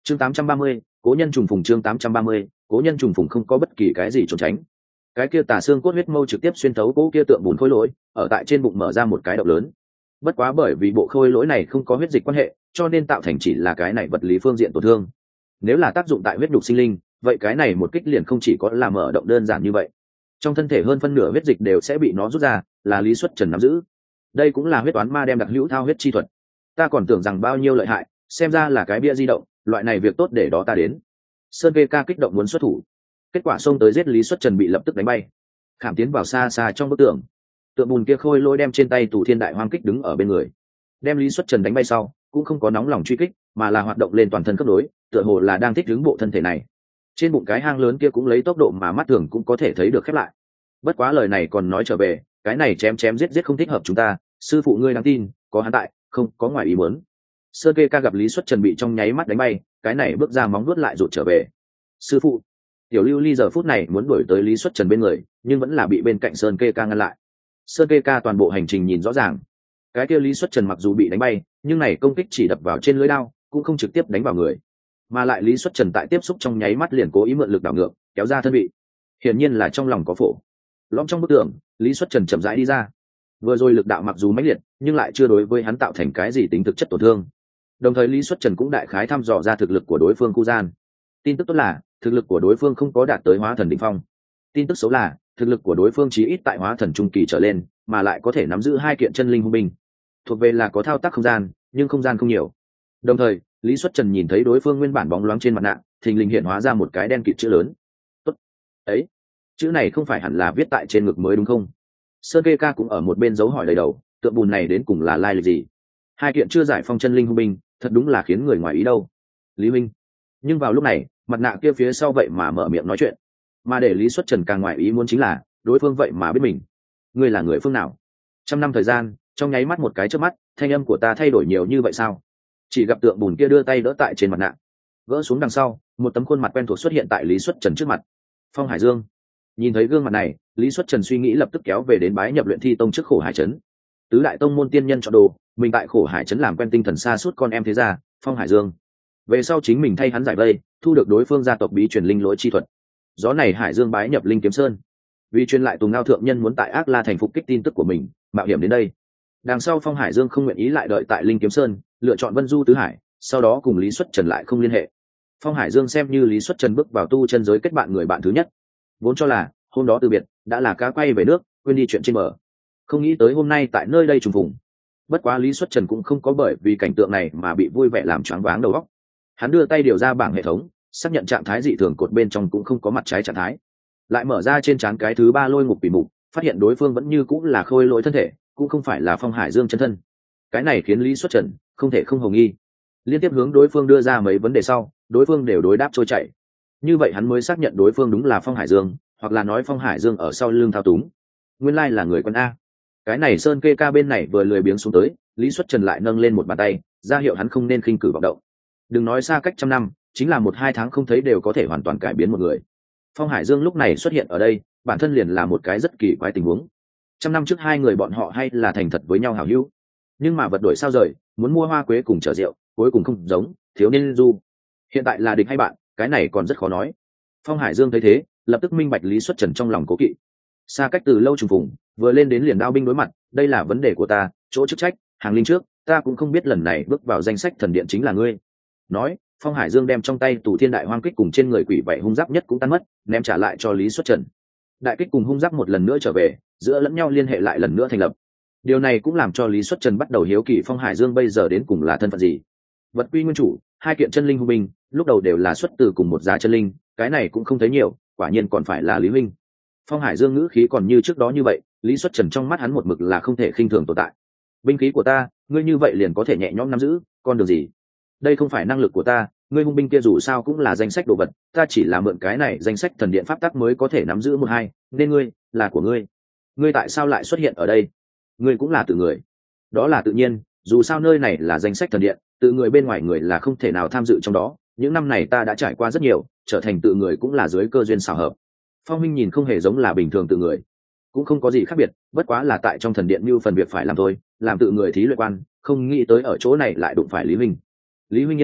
chương 830, cố nhân trùng phùng. Chương 830, cố nhân trùng phùng. Không có bất kỳ cái gì trốn tránh, cái kia tà xương cốt huyết mâu trực tiếp xuyên thấu cố kia tượng bùn khôi lỗi, ở tại trên bụng mở ra một cái động lớn. Bất quá bởi vì bộ khôi lỗi này không có huyết dịch quan hệ, cho nên tạo thành chỉ là cái này vật lý phương diện tổn thương. Nếu là tác dụng tại huyết đục sinh linh, vậy cái này một kích liền không chỉ có là mở động đơn giản như vậy, trong thân thể hơn phân nửa huyết dịch đều sẽ bị nó rút ra, là Lý Xuất Trần nắm giữ. Đây cũng là huyết toán ma đem đặc hữu thao huyết chi thuật. Ta còn tưởng rằng bao nhiêu lợi hại, xem ra là cái bia di động, loại này việc tốt để đó ta đến. Sơn Kê Ca kích động muốn xuất thủ, kết quả xông tới giết Lý Xuất Trần bị lập tức đánh bay, khảm tiến vào xa xa trong bức tường. Tượng bùn kia khôi lôi đem trên tay Tù Thiên Đại Hoang kích đứng ở bên người, đem Lý Xuất Trần đánh bay sau cũng không có nóng lòng truy kích, mà là hoạt động lên toàn thân cấp đối, tựa hồ là đang thích ứng bộ thân thể này. Trên bụng cái hang lớn kia cũng lấy tốc độ mà mắt thường cũng có thể thấy được khép lại. Bất quá lời này còn nói trở về, cái này chém chém giết giết không thích hợp chúng ta, sư phụ ngươi đáng tin, có hắn tại, không có ngoài ý muốn. Sơn Kê Ca gặp Lý Xuất Trần bị trong nháy mắt đánh bay, cái này bước ra móng nuốt lại rụt trở về. Sư phụ. Tiểu Lưu Ly giờ phút này muốn đuổi tới Lý Xuất Trần bên người, nhưng vẫn là bị bên cạnh Sơn Kê Ca ngăn lại. Sơn Kê Ca toàn bộ hành trình nhìn rõ ràng, cái kia Lý Xuất Trần mặc dù bị đánh bay, nhưng này công kích chỉ đập vào trên lưỡi đao, cũng không trực tiếp đánh vào người, mà lại Lý Xuất Trần tại tiếp xúc trong nháy mắt liền cố ý mượn lực đảo ngược, kéo ra thân vị. Hiển nhiên là trong lòng có phổ. Lõm trong bức tường, Lý Xuất Trần chậm rãi đi ra. Vừa rồi lực đạo mặc dù mãnh liệt, nhưng lại chưa đối với hắn tạo thành cái gì tính thực chất tổn thương. Đồng thời Lý Xuất Trần cũng đại khái thăm dò ra thực lực của đối phương Cu Gian. Tin tức tốt là thực lực của đối phương không có đạt tới hóa thần đỉnh phong. Tin tức xấu là thực lực của đối phương chí ít tại hóa thần trung kỳ trở lên, mà lại có thể nắm giữ 2 kiện chân linh hung binh. Thuộc về là có thao tác không gian, nhưng không gian không nhiều. Đồng thời, Lý Xuất Trần nhìn thấy đối phương nguyên bản bóng loáng trên mặt nạ, thình lình hiện hóa ra một cái đen kịt chữ lớn. Tốt. Ấy, chữ này không phải hẳn là viết tại trên ngực mới đúng không? Sơn Kê Ca cũng ở một bên dấu hỏi đầy đầu, tượng bùn này đến cùng là lai lịch gì? 2 kiện chưa giải phong chân linh hung binh, thật đúng là khiến người ngoài ý đâu. Lý Minh. Nhưng vào lúc này, mặt nạ kia phía sau vậy mà mở miệng nói chuyện, mà để Lý Xuất Trần càng ngoài ý muốn chính là đối phương vậy mà biết mình. Ngươi là người phương nào? 100 năm thời gian, trong nháy mắt một cái chớp mắt, thanh âm của ta thay đổi nhiều như vậy sao? Chỉ gặp tượng bùn kia đưa tay đỡ tại trên mặt nạ, gỡ xuống đằng sau, một tấm khuôn mặt quen thuộc xuất hiện tại Lý Xuất Trần trước mặt. Phong Hải Dương. Nhìn thấy gương mặt này, Lý Xuất Trần suy nghĩ lập tức kéo về đến bái nhập luyện thi tông trước Khổ Hải trấn. Tứ đại tông môn tiên nhân chọn đồ, mình tại Khổ Hải trấn làm quen tinh thần xa suốt con em thế gia Phong Hải Dương. Về sau chính mình thay hắn giải vây, thu được đối phương gia tộc bí truyền linh lỗi chi thuật. Gió này Hải Dương bái nhập Linh Kiếm Sơn, vì truyền lại Tùng Ngao thượng nhân muốn tại Ác La thành phục kích tin tức của mình, mạo hiểm đến đây. Đằng sau Phong Hải Dương không nguyện ý lại đợi tại Linh Kiếm Sơn, lựa chọn Vân Du Tứ Hải, sau đó cùng Lý Xuất Trần lại không liên hệ. Phong Hải Dương xem như Lý Xuất Trần bước vào tu chân giới kết bạn người bạn thứ nhất, vốn cho là hôm đó từ biệt đã là cá quay về nước, quên đi chuyện trên bờ. Không nghĩ tới hôm nay tại nơi đây trùng phùng. Bất quá Lý Xuất Trần cũng không có bởi vì cảnh tượng này mà bị vui vẻ làm choáng váng đầu óc. Hắn đưa tay điều ra bảng hệ thống, xác nhận trạng thái dị thường cột bên trong cũng không có mặt trái trạng thái, lại mở ra trên trán cái thứ 3 lôi ngục bị mục, phát hiện đối phương vẫn như cũng là khôi lỗi thân thể, cũng không phải là Phong Hải Dương chân thân. Cái này khiến Lý Xuất Trần không thể không hồ nghi. Liên tiếp hướng đối phương đưa ra mấy vấn đề sau, đối phương đều đối đáp trôi chảy. Như vậy hắn mới xác nhận đối phương đúng là Phong Hải Dương, hoặc là nói Phong Hải Dương ở sau lưng thao túng. Nguyên lai là người quân a. Cái này Sơn Kê Ca bên này vừa lười biếng xuống tới, Lý Xuất Trần lại nâng lên một bàn tay, ra hiệu hắn không nên khinh cử vọng động. Đừng nói xa cách 100 năm, chính là 1-2 tháng không thấy đều có thể hoàn toàn cải biến một người. Phong Hải Dương lúc này xuất hiện ở đây, bản thân liền là một cái rất kỳ quái tình huống. 100 năm trước 2 người bọn họ hay là thành thật với nhau hảo hữu, nhưng mà vật đổi sao rời, muốn mua hoa quế cùng chở rượu, cuối cùng không giống, thiếu niên du. Hiện tại là địch hay bạn, cái này còn rất khó nói. Phong Hải Dương thấy thế, lập tức minh bạch Lý Xuất Trần trong lòng cố kỵ. Xa cách từ lâu trùng phùng, vừa lên đến liền đao binh đối mặt, đây là vấn đề của ta, chỗ chức trách, hàng linh trước, ta cũng không biết lần này bước vào danh sách thần điện chính là ngươi. Nói, Phong Hải Dương đem trong tay Tù Thiên Đại Hoang kích cùng trên người quỷ vậy hung giáp nhất cũng tan mất, ném trả lại cho Lý Xuất Trần. Đại kích cùng hung giáp một lần nữa trở về, giữa lẫn nhau liên hệ lại lần nữa thành lập. Điều này cũng làm cho Lý Xuất Trần bắt đầu hiếu kỳ Phong Hải Dương bây giờ đến cùng là thân phận gì. Vật quy nguyên chủ, 2 kiện chân linh hung binh, lúc đầu đều là xuất từ cùng một giá chân linh, cái này cũng không thấy nhiều, quả nhiên còn phải là Lý Minh. Phong Hải Dương ngữ khí còn như trước đó như vậy, Lý Xuất Trần trong mắt hắn một mực là không thể khinh thường tồn tại. Binh khí của ta, ngươi như vậy liền có thể nhẹ nhõm nắm giữ, con đường gì? Đây không phải năng lực của ta, ngươi hung binh kia dù sao cũng là danh sách đồ vật, ta chỉ là mượn cái này danh sách thần điện pháp tắc mới có thể nắm giữ 1-2, nên ngươi là của ngươi. Ngươi tại sao lại xuất hiện ở đây? Ngươi cũng là tự người. Đó là tự nhiên, dù sao nơi này là danh sách thần điện, tự người bên ngoài người là không thể nào tham dự trong đó. Những năm này ta đã trải qua rất nhiều, trở thành tự người cũng là dưới cơ duyên xảo hợp. Phong Minh nhìn không hề giống là bình thường tự người, cũng không có gì khác biệt, bất quá là tại trong thần điện như phần việc phải làm thôi, làm tự người thí luyện quan, không nghĩ tới ở chỗ này lại đụng phải Lý Minh. Lý huynh yên tâm,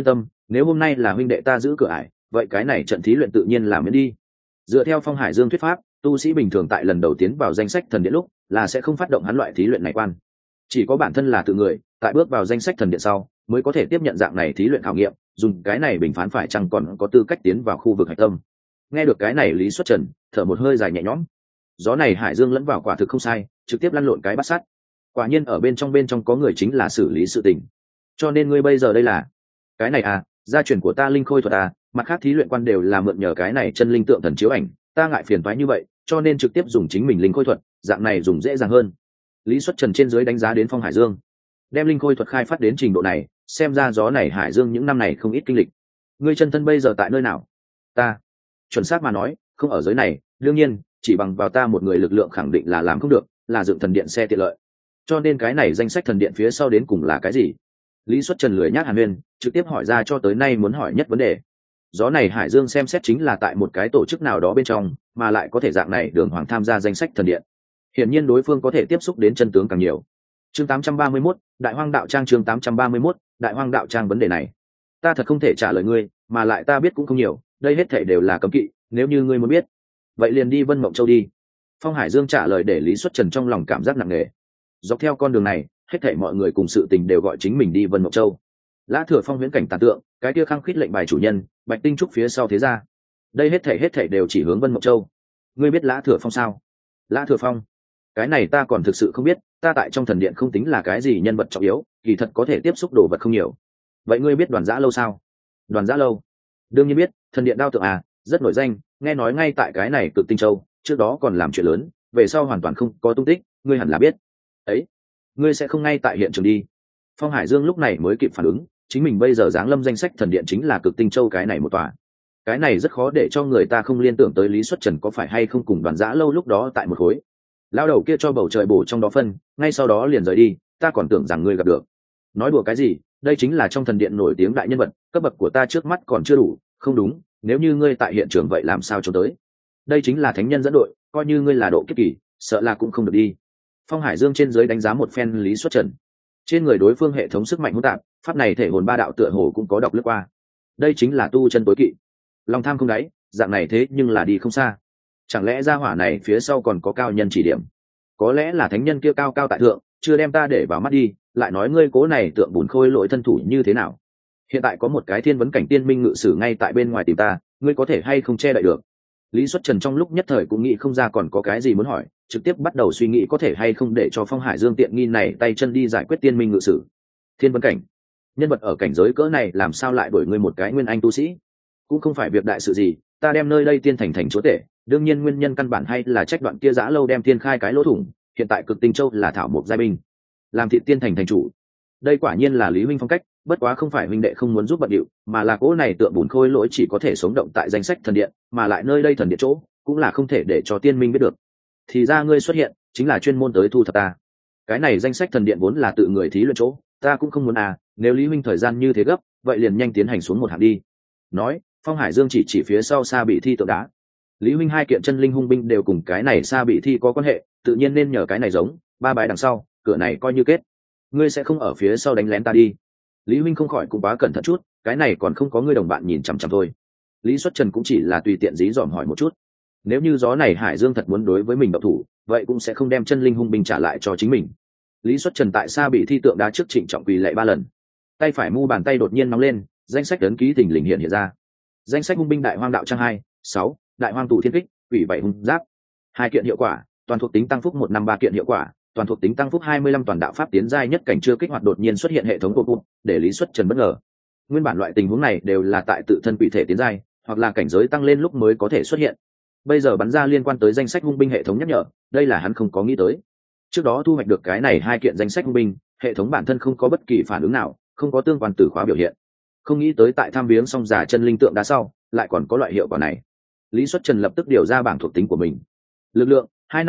nếu hôm nay là huynh đệ ta giữ cửa ải, vậy cái này trận thí luyện tự nhiên là miễn đi. Dựa theo Phong Hải Dương thuyết pháp, tu sĩ bình thường tại lần đầu tiến vào danh sách thần điện lúc là sẽ không phát động hắn loại thí luyện này quan, chỉ có bản thân là tự người tại bước vào danh sách thần điện sau mới có thể tiếp nhận dạng này thí luyện khảo nghiệm, dùng cái này bình phán phải chăng còn có tư cách tiến vào khu vực hạch tâm. Nghe được cái này Lý Xuất Trần thở một hơi dài nhẹ nhõm. Gió này Hải Dương lẫn vào quả thực không sai, trực tiếp lăn lộn cái bắt sát. Quả nhiên ở bên trong có người chính là xử lý sự tình. Cho nên ngươi bây giờ đây là cái này à, gia truyền của ta linh khôi thuật à, mặt khác thí luyện quan đều là mượn nhờ cái này chân linh tượng thần chiếu ảnh, ta ngại phiền toái như vậy, cho nên trực tiếp dùng chính mình linh khôi thuật, dạng này dùng dễ dàng hơn. Lý Xuất Trần trên dưới đánh giá đến Phong Hải Dương, đem linh khôi thuật khai phát đến trình độ này, xem ra gió này Hải Dương những năm này không ít kinh lịch. Ngươi chân thân bây giờ tại nơi nào? Ta, chuẩn xác mà nói, không ở giới này, đương nhiên, chỉ bằng vào ta một người lực lượng khẳng định là làm không được, là dựng thần điện xe tiện lợi. Cho nên cái này danh sách thần điện phía sau đến cùng là cái gì? Lý Xuất Trần lười nhác hàn huyên, trực tiếp hỏi ra cho tới nay muốn hỏi nhất vấn đề. Gió này Hải Dương xem xét chính là tại một cái tổ chức nào đó bên trong, mà lại có thể dạng này đường hoàng tham gia danh sách thần điện. Hiển nhiên đối phương có thể tiếp xúc đến chân tướng càng nhiều. Chương 831, Đại Hoang Đạo Trang. Chương 831, Đại Hoang Đạo Trang. Vấn đề này ta thật không thể trả lời ngươi, mà lại ta biết cũng không nhiều, đây hết thảy đều là cấm kỵ, nếu như ngươi muốn biết, vậy liền đi Vân Mộng Châu đi. Phong Hải Dương trả lời để Lý Xuất Trần trong lòng cảm giác nặng nề. Dọc theo con đường này, hết thảy mọi người cùng sự tình đều gọi chính mình đi Vân Mộng Châu. Lã Thừa Phong huyễn cảnh tàn tượng, cái kia khăng khít lệnh bài chủ nhân, Bạch Tinh Trúc phía sau thế gia, đây hết thảy đều chỉ hướng Vân Mộng Châu. Ngươi biết Lã Thừa Phong sao? Lã Thừa Phong? Cái này ta còn thực sự không biết, ta tại trong thần điện không tính là cái gì nhân vật trọng yếu, kỳ thật có thể tiếp xúc đồ vật không nhiều. Vậy ngươi biết Đoàn Dã Lâu sao? Đoàn Dã Lâu? Đương nhiên biết, thần điện đao tượng à, rất nổi danh, nghe nói ngay tại cái này Cực Tinh Châu, trước đó còn làm chuyện lớn, về sau hoàn toàn không có tung tích, ngươi hẳn là biết. Ấy, ngươi sẽ không ngay tại hiện trường đi. Phong Hải Dương lúc này mới kịp phản ứng, chính mình bây giờ giáng lâm danh sách thần điện chính là Cực Tinh Châu cái này một tòa. Cái này rất khó để cho người ta không liên tưởng tới Lý Xuất Trần có phải hay không cùng Đoàn Dã Lâu lúc đó tại một khối. Lao đầu kia cho bầu trời bổ trong đó phân, ngay sau đó liền rời đi, ta còn tưởng rằng ngươi gặp được. Nói đùa cái gì, đây chính là trong thần điện nổi tiếng đại nhân vật, cấp bậc của ta trước mắt còn chưa đủ, không đúng, nếu như ngươi tại hiện trường vậy làm sao cho tới. Đây chính là thánh nhân dẫn đội, coi như ngươi là độ kiếp kỳ, sợ là cũng không được đi. Phong Hải Dương trên dưới đánh giá một phen Lý Xuất Trần. Trên người đối phương hệ thống sức mạnh hỗn tạp, pháp này thể hồn ba đạo tựa hồ cũng có đọc lướt qua. Đây chính là tu chân tối kỵ. Lòng tham không đáy, dạng này thế nhưng là đi không xa. Chẳng lẽ gia hỏa này phía sau còn có cao nhân chỉ điểm? Có lẽ là thánh nhân kia cao cao tại thượng, chưa đem ta để vào mắt đi, lại nói ngươi cố này tượng bùn khôi lỗi thân thủ như thế nào? Hiện tại có một cái thiên vấn cảnh tiên minh ngự sử ngay tại bên ngoài tìm ta, ngươi có thể hay không che đậy được? Lý Xuất Trần trong lúc nhất thời cũng nghĩ không ra còn có cái gì muốn hỏi, trực tiếp bắt đầu suy nghĩ có thể hay không để cho Phong Hải Dương tiện nghi này tay chân đi giải quyết tiên minh ngự sử. Thiên vấn cảnh, nhân vật ở cảnh giới cỡ này làm sao lại đổi ngươi một cái nguyên anh tu sĩ? Cũng không phải việc đại sự gì, ta đem nơi đây tiên thành thành chúa tể, đương nhiên nguyên nhân căn bản hay là trách đoạn kia Dã Lâu đem tiên khai cái lỗ thủng, hiện tại Cực Tinh Châu là thảo mộc giai binh, làm thị tiên thành thành chủ. Đây quả nhiên là Lý huynh phong cách, bất quá không phải huynh đệ không muốn giúp bận điệu, mà là cỗ này tượng bùn khôi lỗi chỉ có thể sống động tại danh sách thần điện, mà lại nơi đây thần điện chỗ cũng là không thể để cho tiên minh biết được. Thì ra ngươi xuất hiện chính là chuyên môn tới thu thập ta. Cái này danh sách thần điện vốn là tự người thí luyện chỗ, ta cũng không muốn à, nếu Lý huynh thời gian như thế gấp, vậy liền nhanh tiến hành xuống một hạng đi. Nói, Phong Hải Dương chỉ phía sau Sa Bị Thi tượng đá. Lý huynh hai kiện chân linh hung binh đều cùng cái này Sa Bị Thi có quan hệ, tự nhiên nên nhờ cái này giống, ba bái đằng sau, cửa này coi như kết. Ngươi sẽ không ở phía sau đánh lén ta đi. Lý huynh không khỏi cũng quá cẩn thận chút, cái này còn không có ngươi đồng bạn nhìn chằm chằm thôi. Lý Xuất Trần cũng chỉ là tùy tiện dí dỏm hỏi một chút. Nếu như gió này Hải Dương thật muốn đối với mình động thủ, vậy cũng sẽ không đem chân linh hung binh trả lại cho chính mình. Lý Xuất Trần tại Sa Bị Thi tượng đá trước trịnh trọng quỳ lạy 3 lần. Tay phải mu bàn tay đột nhiên nóng lên, danh sách ấn ký thình lình hiện ra. Danh sách hung binh Đại Hoang Đạo Trang 2, 6, Đại Hoang Tụ Thiên Kích, Quỷ Bảy Hung Giáp. 2 kiện hiệu quả, toàn thuộc tính tăng phúc 153 kiện hiệu quả, toàn thuộc tính tăng phúc 25 toàn đạo pháp tiến giai nhất cảnh chưa kích hoạt đột nhiên xuất hiện hệ thống pop-up, để Lý Xuất Trần bất ngờ. Nguyên bản loại tình huống này đều là tại tự thân quỷ thể tiến giai, hoặc là cảnh giới tăng lên lúc mới có thể xuất hiện. Bây giờ bắn ra liên quan tới danh sách hung binh hệ thống nhắc nhở, đây là hắn không có nghĩ tới. Trước đó thu hoạch được cái này 2 kiện danh sách hung binh, hệ thống bản thân không có bất kỳ phản ứng nào, không có tương quan từ khóa biểu hiện. Không nghĩ tới tại tham viếng xong giả chân linh tượng đá sau, lại còn có loại hiệu quả này. Lý Xuất Trần lập tức điều ra bảng thuộc tính của mình. Lực lượng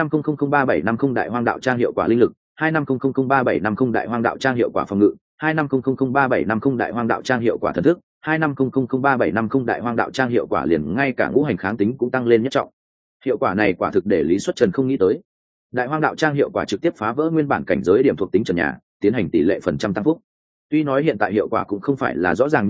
25003750 Đại Hoang Đạo Trang hiệu quả linh lực 25003750 Đại Hoang Đạo Trang hiệu quả phòng ngự 25003750 Đại Hoang Đạo Trang hiệu quả thần thức 25003750 Đại Hoang Đạo Trang hiệu quả liền ngay cả ngũ hành kháng tính cũng tăng lên nhất trọng. Hiệu quả này quả thực để Lý Xuất Trần không nghĩ tới. Đại Hoang Đạo Trang hiệu quả trực tiếp phá vỡ nguyên bản cảnh giới điểm thuộc tính trần nhà, tiến hành tỷ lệ phần trăm tăng phúc. Tuy nói hiện tại hiệu quả cũng không phải là rõ ràng như vậy,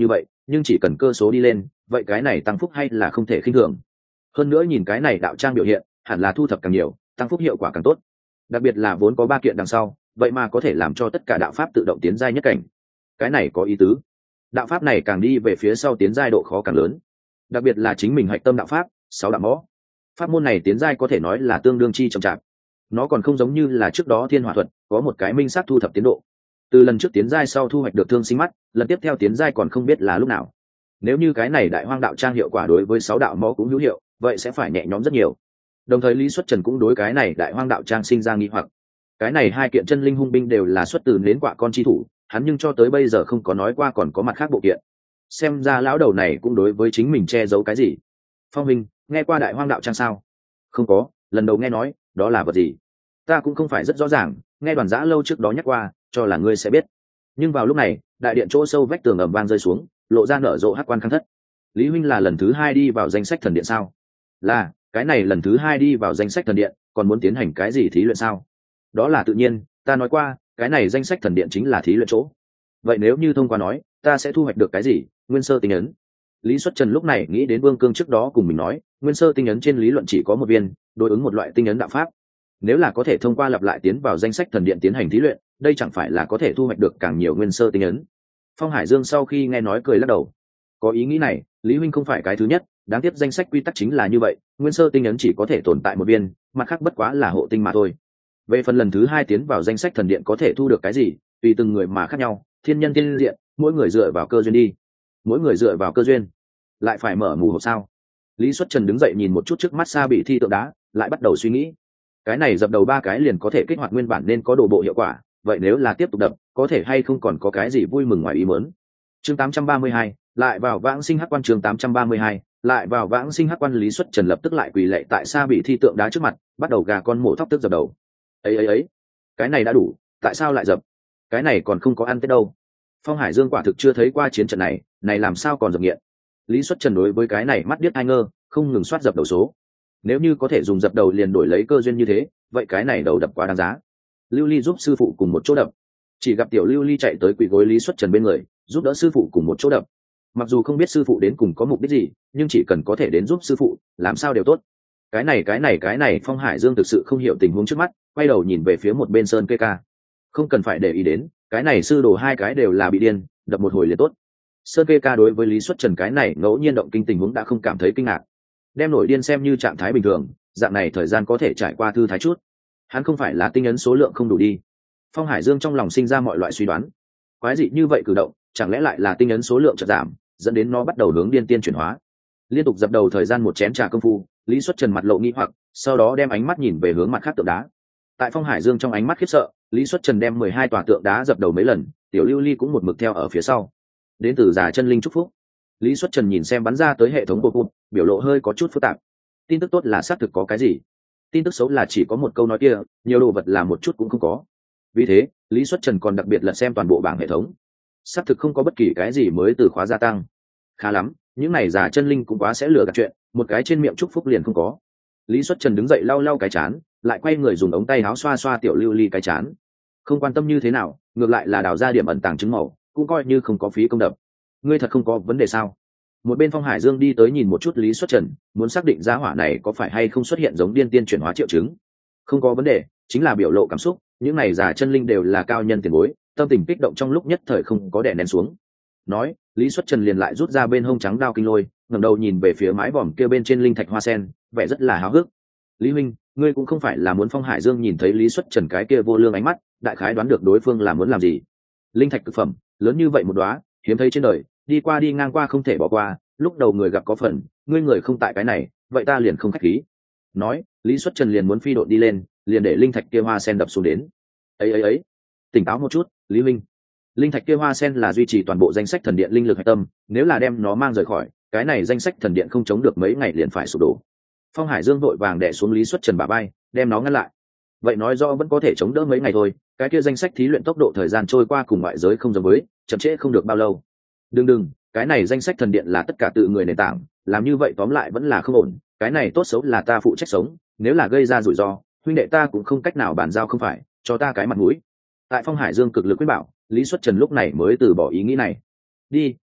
nhưng chỉ cần cơ số đi lên vậy cái này tăng phúc hay là không thể khinh thường. Hơn nữa nhìn cái này đạo trang biểu hiện hẳn là thu thập càng nhiều tăng phúc hiệu quả càng tốt, đặc biệt là vốn có 3 kiện đằng sau vậy mà có thể làm cho tất cả đạo pháp tự động tiến giai nhất cảnh. Cái này có ý tứ, đạo pháp này càng đi về phía sau tiến giai độ khó càng lớn, đặc biệt là chính mình hạch tâm đạo pháp 6 đạo mõ, pháp môn này tiến giai có thể nói là tương đương chi chậm chạp. Nó còn không giống như là trước đó thiên hỏa thuật có một cái minh sát thu thập tiến độ, từ lần trước tiến giai sau thu hoạch được thương sinh mắt, lần tiếp theo tiến giai còn không biết là lúc nào. Nếu như cái này đại hoang đạo trang hiệu quả đối với 6 đạo mõ cũng hữu hiệu vậy sẽ phải nhẹ nhõm rất nhiều. Đồng thời Lý Xuất Trần cũng đối cái này đại hoang đạo trang sinh ra nghi hoặc, cái này 2 kiện chân linh hung binh đều là xuất từ nến quạ con chi thủ, hắn nhưng cho tới bây giờ không có nói qua còn có mặt khác bộ kiện, xem ra lão đầu này cũng đối với chính mình che giấu cái gì. Phong Minh, nghe qua đại hoang đạo trang sao? Không có, lần đầu nghe nói, đó là vật gì? Ta cũng không phải rất rõ ràng, nghe Đoàn Giã lâu trước đó nhắc qua, cho là ngươi sẽ biết. Nhưng vào lúc này, đại điện chỗ sâu vách tường ầm vang rơi xuống, lộ ra nở rộ hắc quan khang thất. Lý huynh là lần thứ 2 đi vào danh sách thần điện sao? Là, cái này lần thứ 2 đi vào danh sách thần điện, còn muốn tiến hành cái gì thí luyện sao? Đó là tự nhiên, ta nói qua, cái này danh sách thần điện chính là thí luyện chỗ. Vậy nếu như thông qua nói, ta sẽ thu hoạch được cái gì? Nguyên sơ tinh ấn. Lý Xuất Trần lúc này nghĩ đến Vương Cương trước đó cùng mình nói, nguyên sơ tinh ấn trên lý luận chỉ có 1 viên, đối ứng một loại tinh ấn đạo pháp. Nếu là có thể thông qua lặp lại tiến vào danh sách thần điện tiến hành thí luyện, đây chẳng phải là có thể thu hoạch được càng nhiều nguyên sơ tinh ấn. Phong Hải Dương sau khi nghe nói cười lắc đầu. Có ý nghĩ này, Lý huynh không phải cái thứ nhất, đáng tiếc danh sách quy tắc chính là như vậy, nguyên sơ tinh ấn chỉ có thể tồn tại 1 viên, mặt khác bất quá là hộ tinh mà thôi. Về phần lần thứ 2 tiến vào danh sách thần điện có thể thu được cái gì, tùy từng người mà khác nhau, thiên nhân thiên diện, mỗi người dựa vào cơ duyên đi. Mỗi người dựa vào cơ duyên, lại phải mở mù hộp sao? Lý Xuất Trần đứng dậy nhìn một chút trước mắt xa bị thi tượng đá, lại bắt đầu suy nghĩ. Cái này dập đầu 3 cái liền có thể kích hoạt nguyên bản nên có đồ bộ hiệu quả, vậy nếu là tiếp tục đập, có thể hay không còn có cái gì vui mừng ngoài ý muốn. Chương 832, lại vào vãng sinh hắc quan. Chương 832, lại vào vãng sinh hắc quan. Lý Xuất Trần lập tức lại quỳ lạy tại xa bị thi tượng đá trước mặt, bắt đầu gà con mổ thóc tức dập đầu. Ấy, cái này đã đủ, tại sao lại dập? Cái này còn không có ăn Tết đâu. Phong Hải Dương quả thực chưa thấy qua chiến trận này, này làm sao còn dập nghiện. Lý Xuất Trần đối với cái này mắt điếc ai ngơ, không ngừng soát dập đầu số. Nếu như có thể dùng dập đầu liền đổi lấy cơ duyên như thế, vậy cái này đầu đập quá đáng giá. Lưu Ly giúp sư phụ cùng một chỗ đập. Chỉ gặp tiểu Lưu Ly chạy tới quỳ gối Lý Xuất Trần bên người, giúp đỡ sư phụ cùng một chỗ đập. Mặc dù không biết sư phụ đến cùng có mục đích gì, nhưng chỉ cần có thể đến giúp sư phụ, làm sao đều tốt. Cái này, Phong Hải Dương thực sự không hiểu tình huống trước mắt, quay đầu nhìn về phía một bên Sơn Kê Ca. Không cần phải để ý đến, cái này sư đồ 2 cái đều là bị điên, đập một hồi liền tốt. Sơn Kê Ca đối với Lý Xuất Trần cái này ngẫu nhiên động kinh tình huống đã không cảm thấy kinh ngạc, đem nổi điên xem như trạng thái bình thường, dạng này thời gian có thể trải qua thư thái chút. Hắn không phải là tinh ấn số lượng không đủ đi. Phong Hải Dương trong lòng sinh ra mọi loại suy đoán, quái dị như vậy cử động, chẳng lẽ lại là tinh ấn số lượng chợt giảm, dẫn đến nó bắt đầu hướng điên tiên chuyển hóa. Liên tục dập đầu thời gian 1 chén trà công phu, Lý Xuất Trần mặt lộ nghi hoặc, sau đó đem ánh mắt nhìn về hướng mặt khác tượng đá. Tại Phong Hải Dương trong ánh mắt khiếp sợ, Lý Xuất Trần đem 12 tòa tượng đá dập đầu mấy lần, tiểu Lưu Ly cũng một mực theo ở phía sau. Đến từ Già Chân Linh chúc phúc. Lý Xuất Trần nhìn xem bắn ra tới hệ thống bộ cụt, biểu lộ hơi có chút phức tạp. Tin tức tốt là xác thực có cái gì, tin tức xấu là chỉ có một câu nói kia, nhiều đồ vật là một chút cũng không có. Vì thế, Lý Xuất Trần còn đặc biệt lật xem toàn bộ bảng hệ thống, xác thực không có bất kỳ cái gì mới từ khóa gia tăng. Khá lắm, những này Già Chân Linh cũng quá sẽ lừa gạt chuyện, một cái trên miệng chúc phúc liền không có. Lý Xuất Trần đứng dậy lau lau cái chán, lại quay người dùng ống tay áo xoa xoa tiểu Lưu Ly cái chán. Không quan tâm như thế nào, ngược lại là đào ra điểm ẩn tàng chứng màu, cũng coi như không có phí công đập. Ngươi thật không có vấn đề sao? Một bên Phong Hải Dương đi tới nhìn một chút Lý Xuất Trần, muốn xác định giá hỏa này có phải hay không xuất hiện giống điên tiên chuyển hóa triệu chứng. Không có vấn đề, chính là biểu lộ cảm xúc, những này Già Chân Linh đều là cao nhân tiền bối, tâm tình kích động trong lúc nhất thời không có đè nén xuống. Nói, Lý Xuất Trần liền lại rút ra bên hông trắng đao kinh lôi, ngẩng đầu nhìn về phía mái vòm kia bên trên linh thạch hoa sen, vẻ rất là háo hức. Lý huynh, ngươi cũng không phải là muốn? Phong Hải Dương nhìn thấy Lý Xuất Trần cái kia vô lương ánh mắt, đại khái đoán được đối phương là muốn làm gì. Linh thạch cực phẩm, lớn như vậy một đóa, hiếm thấy trên đời, đi qua đi ngang qua không thể bỏ qua, lúc đầu người gặp có phần, ngươi người không tại cái này, vậy ta liền không khách khí. Nói, Lý Xuất Trần liền muốn phi độn đi lên, liền để linh thạch kia hoa sen đập xuống đến. Ấy, tỉnh táo một chút, Lý huynh. Linh thạch kia hoa sen là duy trì toàn bộ danh sách thần điện linh lực hạch tâm, nếu là đem nó mang rời khỏi, cái này danh sách thần điện không chống được mấy ngày liền phải sụp đổ. Phong Hải Dương vội vàng đè xuống Lý Xuất Trần bả vai, đem nó ngăn lại. Vậy nói rõ vẫn có thể chống đỡ mấy ngày thôi, cái kia danh sách thí luyện tốc độ thời gian trôi qua cùng ngoại giới không giống với, chậm trễ không được bao lâu. Đừng, cái này danh sách thần điện là tất cả tự người nền tảng, làm như vậy tóm lại vẫn là không ổn, cái này tốt xấu là ta phụ trách sống, nếu là gây ra rủi ro, huynh đệ ta cũng không cách nào bàn giao, không phải cho ta cái mặt mũi. Tại Phong Hải Dương cực lực quyết bảo, Lý Xuất Trần lúc này mới từ bỏ ý nghĩ này. Đi,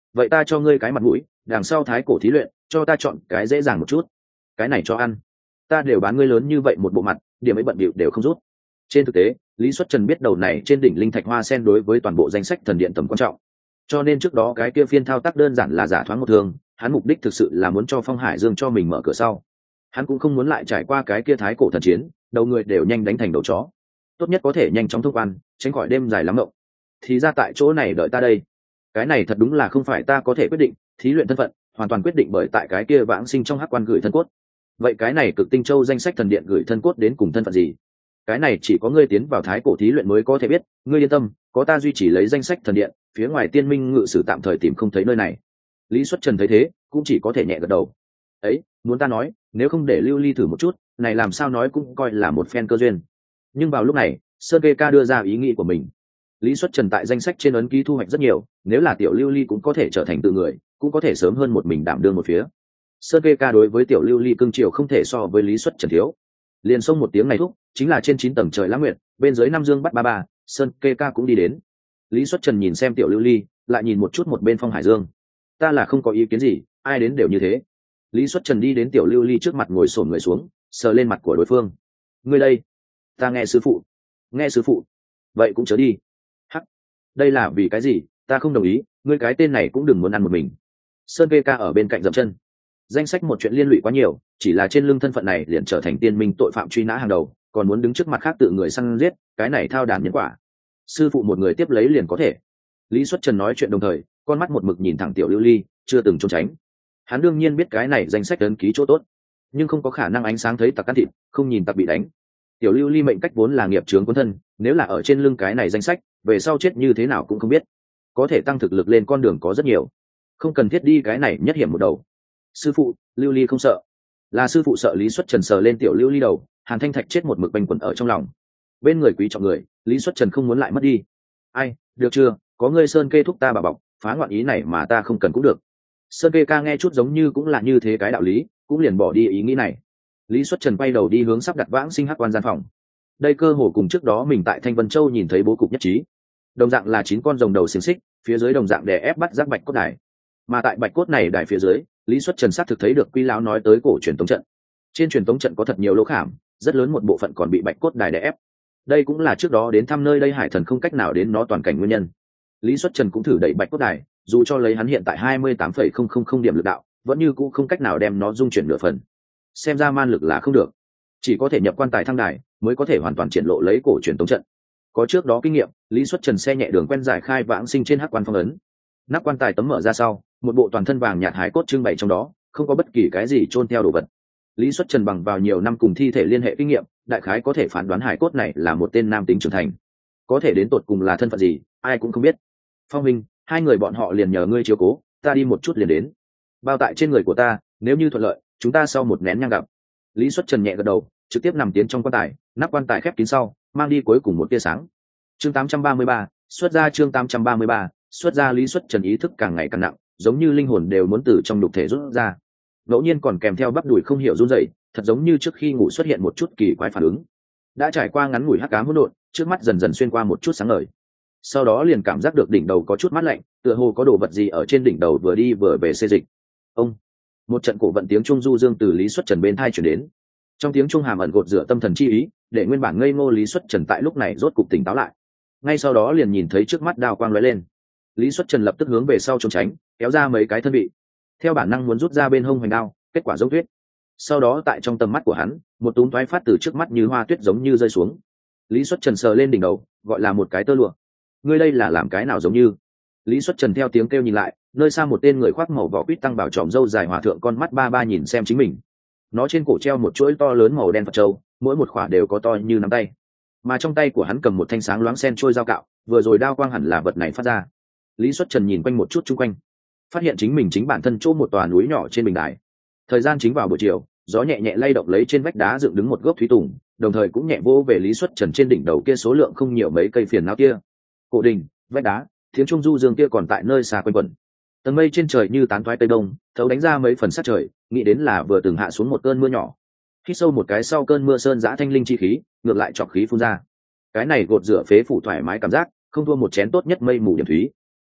vậy ta cho ngươi cái mặt mũi, đằng sau thái cổ thí luyện cho ta chọn cái dễ dàng một chút. Cái này cho ăn, ta đều bán ngươi lớn như vậy một bộ mặt, điểm ấy bận bịu đều không rút. Trên thực tế, Lý Xuất Trần biết đầu này trên đỉnh linh thạch hoa sen đối với toàn bộ danh sách thần điện tầm quan trọng, cho nên trước đó cái kia phiên thao tác đơn giản là giả thoáng một thường, hắn mục đích thực sự là muốn cho Phong Hải Dương cho mình mở cửa sau. Hắn cũng không muốn lại trải qua cái kia thái cổ thần chiến, đầu người đều nhanh đánh thành đầu chó. Tốt nhất có thể nhanh chóng thông quan, tránh khỏi đêm dài lắm mộng. Thì ra tại chỗ này đợi ta đây. Cái này thật đúng là không phải ta có thể quyết định, thí luyện thân phận hoàn toàn quyết định bởi tại cái kia vãng sinh trong hắc quan gửi thân cốt. Vậy cái này Cực Tinh Châu danh sách thần điện gửi thân cốt đến cùng thân phận gì? Cái này chỉ có ngươi tiến vào thái cổ thí luyện mới có thể biết, ngươi yên tâm, có ta duy trì lấy danh sách thần điện, phía ngoài tiên minh ngự sử tạm thời tìm không thấy nơi này. Lý Xuất Trần thấy thế cũng chỉ có thể nhẹ gật đầu. Ấy, muốn ta nói, nếu không để Lưu Ly thử một chút, này làm sao nói cũng coi là một phen cơ duyên. Nhưng vào lúc này, Sơn Kê Ca đưa ra ý nghĩ của mình. Lý Xuất Trần tại danh sách trên ấn ký thu hoạch rất nhiều, nếu là tiểu Lưu Ly cũng có thể trở thành tự người, cũng có thể sớm hơn một mình đảm đương một phía. Sơn Kê Ca đối với tiểu Lưu Ly cưng chiều không thể so với Lý Xuất Trần thiếu. Liền xông một tiếng này thúc, chính là trên 9 tầng trời lãng nguyệt, bên dưới năm dương bắt ba ba, Sơn Kê Ca cũng đi đến. Lý Xuất Trần nhìn xem tiểu Lưu Ly, lại nhìn một chút một bên Phong Hải Dương. Ta là không có ý kiến gì, ai đến đều như thế. Lý Xuất Trần đi đến tiểu Lưu Ly trước mặt ngồi xổm người xuống, sờ lên mặt của đối phương. Ngươi đây? Ta nghe sư phụ. Nghe sư phụ. Vậy cũng chớ đi. Hắc. Đây là vì cái gì? Ta không đồng ý, ngươi cái tên này cũng đừng muốn ăn một mình. Sơn Kê Ca ở bên cạnh dậm chân. Danh sách một chuyện liên lụy quá nhiều, chỉ là trên lưng thân phận này liền trở thành tiên minh tội phạm truy nã hàng đầu, còn muốn đứng trước mặt khác tự người săn giết, cái này thao đàn nhân quả. Sư phụ một người tiếp lấy liền có thể. Lý Xuất Trần nói chuyện đồng thời, con mắt một mực nhìn thẳng tiểu Lưu Ly, chưa từng trốn tránh. Hắn đương nhiên biết cái này danh sách ấn ký chỗ tốt, nhưng không có khả năng ánh sáng thấy tặc cắn thịt, không nhìn tặc bị đánh. Tiểu Lưu Ly mệnh cách vốn là nghiệp chướng quân thân, nếu là ở trên lưng cái này danh sách, về sau chết như thế nào cũng không biết. Có thể tăng thực lực lên con đường có rất nhiều, không cần thiết đi cái này nhất hiểm một đầu. Sư phụ, Lưu Ly không sợ. Là sư phụ sợ. Lý Xuất Trần sờ lên tiểu Lưu Ly đầu, Hàn Thanh Thạch chết một mực bành quẩn ở trong lòng. Bên người quý trọng người, Lý Xuất Trần không muốn lại mất đi. Ai, được chưa, có ngươi Sơn Kê thúc ta bà bọc, phá ngoạn ý này mà ta không cần cũng được. Sơn Kê Ca nghe chút giống như cũng là như thế cái đạo lý, cũng liền bỏ đi ý nghĩ này. Lý Xuất Trần quay đầu đi hướng sắp đặt vãng sinh hắc quan gian phòng. Đây cơ hồ cùng trước đó mình tại Thanh Vân Châu nhìn thấy bố cục nhất trí. Đồng dạng là 9 con rồng đầu xiềng xích, phía dưới đồng dạng đè ép bắt giác bạch cốt đài. Mà tại bạch cốt này đài phía dưới, Lý Xuất Trần xác thực thấy được Quy lão nói tới cổ truyền tống trận. Trên truyền tống trận có thật nhiều lỗ khảm, rất lớn một bộ phận còn bị bạch cốt đài đè ép. Đây cũng là trước đó đến thăm nơi đây Hải Thần không cách nào đến nó toàn cảnh nguyên nhân. Lý Xuất Trần cũng thử đẩy bạch cốt đài, dù cho lấy hắn hiện tại 28,000 điểm lực đạo, vẫn như cũ không cách nào đem nó dung chuyển nửa phần. Xem ra man lực là không được, chỉ có thể nhập quan tài thăng đài mới có thể hoàn toàn triển lộ lấy cổ truyền tống trận. Có trước đó kinh nghiệm, Lý Xuất Trần xe nhẹ đường quen giải khai vãng sinh trên hắc quan phong ấn. Nắp quan tài tấm mở ra sau, một bộ toàn thân vàng nhạt hải cốt trưng bày trong đó, không có bất kỳ cái gì chôn theo đồ vật. Lý Xuất Trần bằng vào nhiều năm cùng thi thể liên hệ kinh nghiệm, đại khái có thể phán đoán hải cốt này là một tên nam tính trưởng thành. Có thể đến tột cùng là thân phận gì, ai cũng không biết. Phong Minh, hai người bọn họ liền nhờ ngươi chiếu cố, ta đi một chút liền đến. Bao tại trên người của ta, nếu như thuận lợi, chúng ta sau một nén nhang gặp. Lý Xuất Trần nhẹ gật đầu, trực tiếp nằm tiến trong quan tài, nắp quan tài khép kín sau, mang đi cuối cùng một tia sáng. Chương 833, xuất ra chương 833, xuất ra. Lý Xuất Trần ý thức càng ngày càng nặng, giống như linh hồn đều muốn từ trong nhục thể rút ra. Ngẫu nhiên còn kèm theo bắp đùi không hiểu run rẩy, thật giống như trước khi ngủ xuất hiện một chút kỳ quái phản ứng. Đã trải qua ngắn ngủi hắc ám hỗn độn, trước mắt dần dần xuyên qua một chút sáng ngời. Sau đó liền cảm giác được đỉnh đầu có chút mát lạnh, tựa hồ có đồ vật gì ở trên đỉnh đầu vừa đi vừa về xê dịch. Ông, một trận cổ vận tiếng trung du dương từ Lý Xuất Trần bên tai truyền đến. Trong tiếng trung hàm ẩn gột rửa tâm thần chi ý, để nguyên bản ngây ngô Lý Xuất Trần tại lúc này rốt cục tỉnh táo lại. Ngay sau đó liền nhìn thấy trước mắt đao quang lóe lên. Lý Xuất Trần lập tức hướng về sau trốn tránh, kéo ra mấy cái thân vị, theo bản năng muốn rút ra bên hông hoành đao, kết quả giống tuyết. Sau đó tại trong tầm mắt của hắn, một túm toái phát từ trước mắt như hoa tuyết giống như rơi xuống. Lý Xuất Trần sờ lên đỉnh đầu, gọi là một cái tơ lụa. Ngươi đây là làm cái nào giống như? Lý Xuất Trần theo tiếng kêu nhìn lại, nơi xa một tên người khoác màu vỏ quýt tăng bảo tròm râu dài hòa thượng con mắt ba ba nhìn xem chính mình. Nó trên cổ treo một chuỗi to lớn màu đen Phật châu, mỗi một khỏa đều có to như nắm tay. Mà trong tay của hắn cầm một thanh sáng loáng sen trôi dao cạo, vừa rồi đao quang hẳn là vật này phát ra. Lý Xuất Trần nhìn quanh một chút chung quanh, phát hiện chính mình chính bản thân chỗ một tòa núi nhỏ trên bình đài. Thời gian chính vào buổi chiều, gió nhẹ nhẹ lay động lấy trên vách đá dựng đứng một gốc thúy tùng, đồng thời cũng nhẹ vỗ về Lý Xuất Trần trên đỉnh đầu kia số lượng không nhiều mấy cây phiền não kia. Cổ đình, vách đá, tiếng trung du dương kia còn tại nơi xa quanh quẩn. Tầng mây trên trời như tán thoái tây đông, thấu đánh ra mấy phần sát trời, nghĩ đến là vừa từng hạ xuống một cơn mưa nhỏ. Hít sâu một cái sau cơn mưa sơn giã thanh linh chi khí, ngược lại trọc khí phun ra. Cái này gột rửa phế phủ thoải mái cảm giác, không thua một chén tốt nhất mây mù điểm thúy.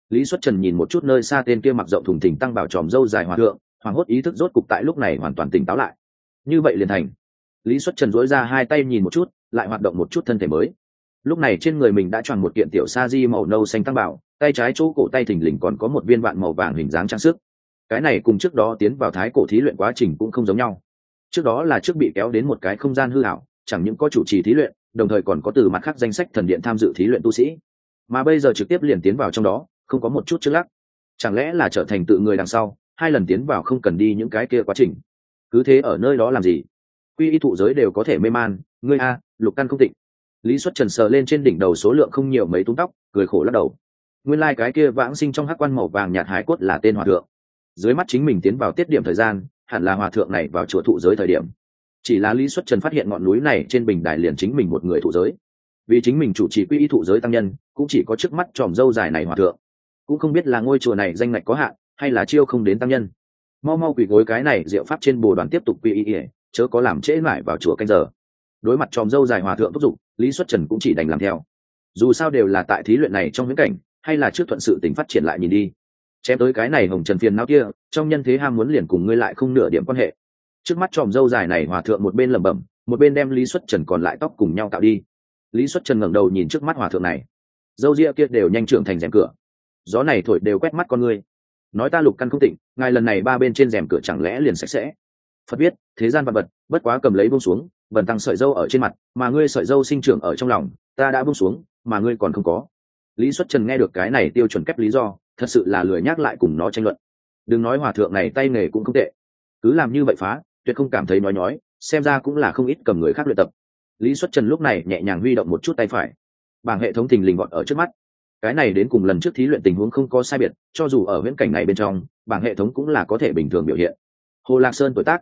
Lý Xuất Trần nhìn một chút nơi xa tên kia mặc rộng thùng thình tăng bảo tròm râu dài hòa thượng, hoàng hốt ý thức rốt cục tại lúc này hoàn toàn tỉnh táo lại. Như vậy liền thành. Lý Xuất Trần duỗi ra hai tay nhìn một chút, lại hoạt động một chút thân thể mới. Lúc này trên người mình đã tròn một kiện tiểu sa di màu nâu xanh tăng bảo, tay trái chỗ cổ tay thình lình còn có một viên vạn màu vàng hình dáng trang sức. Cái này cùng trước đó tiến vào thái cổ thí luyện quá trình cũng không giống nhau. Trước đó là trước bị kéo đến một cái không gian hư ảo, chẳng những có chủ trì thí luyện, đồng thời còn có từ mặt khác danh sách thần điện tham dự thí luyện tu sĩ. Mà bây giờ trực tiếp liền tiến vào trong đó, không có một chút chướng lắc. Chẳng lẽ là trở thành tự người đằng sau, hai lần tiến vào không cần đi những cái kia quá trình. Cứ thế ở nơi đó làm gì? Quy y thụ giới đều có thể mê man, ngươi a, lục căn không tịnh. Lý Xuất Trần sờ lên trên đỉnh đầu số lượng không nhiều mấy túm tóc, cười khổ lắc đầu. Nguyên lai cái kia vãng sinh trong hắc quan màu vàng nhạt hái cốt là tên hòa thượng. Dưới mắt chính mình tiến vào tiết điểm thời gian, hẳn là hòa thượng này vào chùa thụ giới thời điểm. Chỉ là Lý Xuất Trần phát hiện ngọn núi này trên bình đài liền chính mình một người thụ giới. Vì chính mình chủ trì quy y thụ giới tăng nhân, cũng chỉ có trước mắt tròm râu dài này hòa thượng. Cũng không biết là ngôi chùa này danh ngạch có hạn, hay là chiêu không đến tăng nhân. Mau mau quỳ gối cái này diệu pháp trên bồ đoàn tiếp tục quy y, chớ có làm trễ mãi vào chùa canh giờ. Đối mặt tròm râu dài hòa thượng thúc giục, Lý Xuất Trần cũng chỉ đành làm theo. Dù sao đều là tại thí luyện này trong viễn cảnh, hay là trước thuận sự tình phát triển lại nhìn đi. Chém tới cái này hồng trần phiền não kia, trong nhân thế ham muốn liền cùng ngươi lại không nửa điểm quan hệ. Trước mắt tròm râu dài này hòa thượng một bên lẩm bẩm, một bên đem Lý Xuất Trần còn lại tóc cùng nhau tạo đi. Lý Xuất Trần ngẩng đầu nhìn trước mắt hòa thượng này, râu ria kia đều nhanh trưởng thành rèm cửa, gió này thổi đều quét mắt con ngươi. Nói ta lục căn không tịnh, ngài lần này ba bên trên rèm cửa chẳng lẽ liền sạch sẽ? Phật biết thế gian vật vật, bất quá cầm lấy buông xuống, vần tăng sợi râu ở trên mặt, mà ngươi sợi râu sinh trưởng ở trong lòng, ta đã buông xuống, mà ngươi còn không có. Lý Xuất Trần nghe được cái này tiêu chuẩn kép lý do, thật sự là lười nhắc lại cùng nó tranh luận. Đừng nói hòa thượng này tay nghề cũng không tệ, cứ làm như vậy phá, tuyệt không cảm thấy nói nhói, xem ra cũng là không ít cầm người khác luyện tập. Lý Xuất Trần lúc này nhẹ nhàng huy động một chút tay phải, bảng hệ thống thình lình gọn ở trước mắt. Cái này đến cùng lần trước thí luyện tình huống không có sai biệt, cho dù ở viễn cảnh này bên trong, bảng hệ thống cũng là có thể bình thường biểu hiện. Hồ Lạc Sơn tuổi tác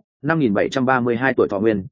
5.732 tuổi thọ nguyên,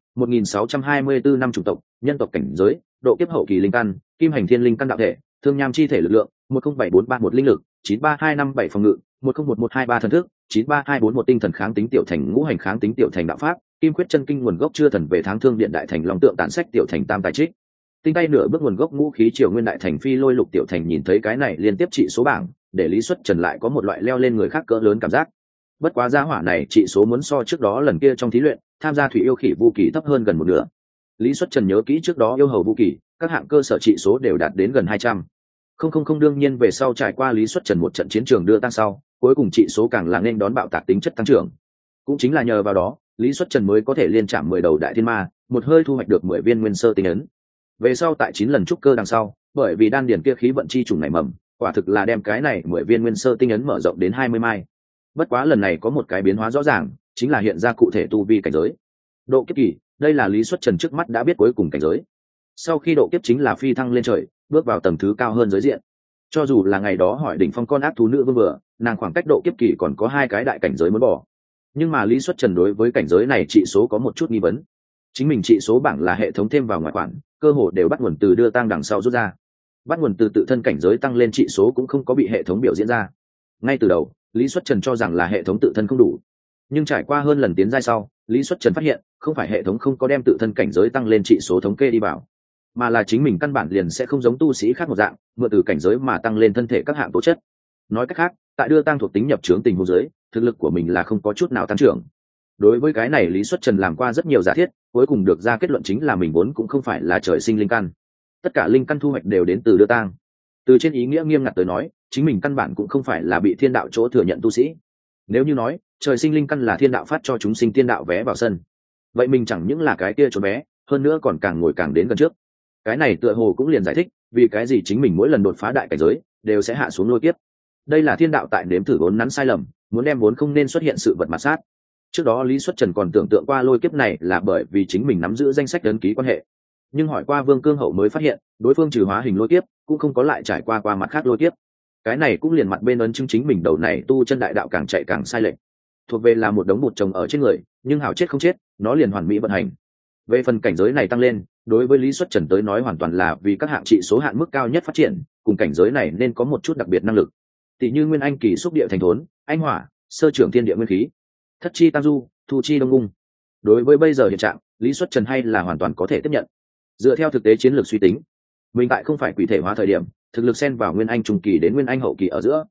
1.624 năm chủng tộc, nhân tộc cảnh giới, độ kiếp hậu kỳ linh căn, kim hành thiên linh căn đạo thể, thương nham chi thể lực lượng 107431 linh lực, 93257 phòng ngự, 101123 thần thức, 93241 tinh thần kháng tính tiểu thành ngũ hành kháng tính tiểu thành đạo pháp, kim quyết chân kinh nguồn gốc chưa thần về tháng thương điện đại thành long tượng tản sách tiểu thành tam tài trích. Tinh tay nửa bước nguồn gốc ngũ khí triều nguyên đại thành phi lôi lục tiểu thành. Nhìn thấy cái này liên tiếp trị số bảng, để Lý Xuất Trần lại có một loại leo lên người khác cỡ lớn cảm giác. Bất quá gia hỏa này trị số muốn so trước đó lần kia trong thí luyện tham gia thủy yêu khỉ vu kỳ thấp hơn gần một nửa. Lý Xuất Trần nhớ kỹ trước đó yêu hầu vu kỳ các hạng cơ sở trị số đều đạt đến gần 200. Không đương nhiên về sau trải qua Lý Xuất Trần một trận chiến trường đưa tăng sau, cuối cùng trị số càng là nên đón bạo tạc tính chất tăng trưởng. Cũng chính là nhờ vào đó, Lý Xuất Trần mới có thể liên chạm 10 đầu đại thiên ma, một hơi thu hoạch được 10 viên nguyên sơ tinh ấn. Về sau tại 9 lần trúc cơ đằng sau, bởi vì đan điền kia khí vận chi trùng nảy mầm, quả thực là đem cái này 10 viên nguyên sơ tinh ấn mở rộng đến 20 mai. Bất quá lần này có một cái biến hóa rõ ràng, chính là hiện ra cụ thể tu vi cảnh giới. Độ kiếp kỳ, đây là Lý Xuất Trần trước mắt đã biết cuối cùng cảnh giới. Sau khi độ kiếp chính là phi thăng lên trời, bước vào tầng thứ cao hơn giới diện. Cho dù là ngày đó hỏi đỉnh phong con ác thú nữ vương vừa, nàng khoảng cách độ kiếp kỳ còn có 2 cái đại cảnh giới muốn bỏ. Nhưng mà Lý Xuất Trần đối với cảnh giới này trị số có một chút nghi vấn. Chính mình trị số bảng là hệ thống thêm vào ngoại khoản, cơ hồ đều bắt nguồn từ đưa tăng đằng sau rút ra. Bắt nguồn từ tự thân cảnh giới tăng lên trị số cũng không có bị hệ thống biểu diễn ra. Ngay từ đầu, Lý Xuất Trần cho rằng là hệ thống tự thân không đủ. Nhưng trải qua hơn lần tiến giai sau, Lý Xuất Trần phát hiện, không phải hệ thống không có đem tự thân cảnh giới tăng lên trị số thống kê đi vào, mà là chính mình căn bản liền sẽ không giống tu sĩ khác một dạng, mượn từ cảnh giới mà tăng lên thân thể các hạng tố chất. Nói cách khác, tại đưa tăng thuộc tính nhập chướng tình huống dưới, thực lực của mình là không có chút nào tăng trưởng. Đối với cái này Lý Xuất Trần làm qua rất nhiều giả thiết, cuối cùng được ra kết luận chính là mình vốn cũng không phải là trời sinh linh căn. Tất cả linh căn thu hoạch đều đến từ đưa tăng. Từ trên ý nghĩa nghiêm ngặt tới nói, chính mình căn bản cũng không phải là bị thiên đạo chỗ thừa nhận tu sĩ. Nếu như nói trời sinh linh căn là thiên đạo phát cho chúng sinh thiên đạo vé vào sân, vậy mình chẳng những là cái kia chỗ bé, hơn nữa còn càng ngồi càng đến gần trước. Cái này tựa hồ cũng liền giải thích vì cái gì chính mình mỗi lần đột phá đại cảnh giới đều sẽ hạ xuống lôi kiếp. Đây là thiên đạo tại nếm thử vốn nắn sai lầm, muốn đem vốn không nên xuất hiện sự vật mà sát. Trước đó Lý Xuất Trần còn tưởng tượng qua lôi kiếp này là bởi vì chính mình nắm giữ danh sách ấn ký quan hệ, nhưng hỏi qua Vương Cương Hậu mới phát hiện đối phương trừ hóa hình lôi kiếp cũng không có lại trải qua mặt khác lôi kiếp. Cái này cũng liền mặt bên ấn chứng chính mình đầu này tu chân đại đạo càng chạy càng sai lệch, thuộc về là một đống bụt trồng ở trên người, nhưng hảo chết không chết, nó liền hoàn mỹ vận hành. Về phần cảnh giới này tăng lên, đối với Lý Xuất Trần tới nói hoàn toàn là vì các hạng trị số hạn mức cao nhất phát triển, cùng cảnh giới này nên có một chút đặc biệt năng lực. Tỷ như Nguyên Anh kỳ xúc địa thành thốn, anh hỏa, sơ trưởng thiên địa nguyên khí, thất chi tam du, thu chi đông ung. Đối với bây giờ hiện trạng, Lý Xuất Trần hay là hoàn toàn có thể tiếp nhận. Dựa theo thực tế chiến lược suy tính, mình tại không phải quỷ thể hóa thời điểm, thực lực xen vào Nguyên Anh trung kỳ đến Nguyên Anh hậu kỳ ở giữa,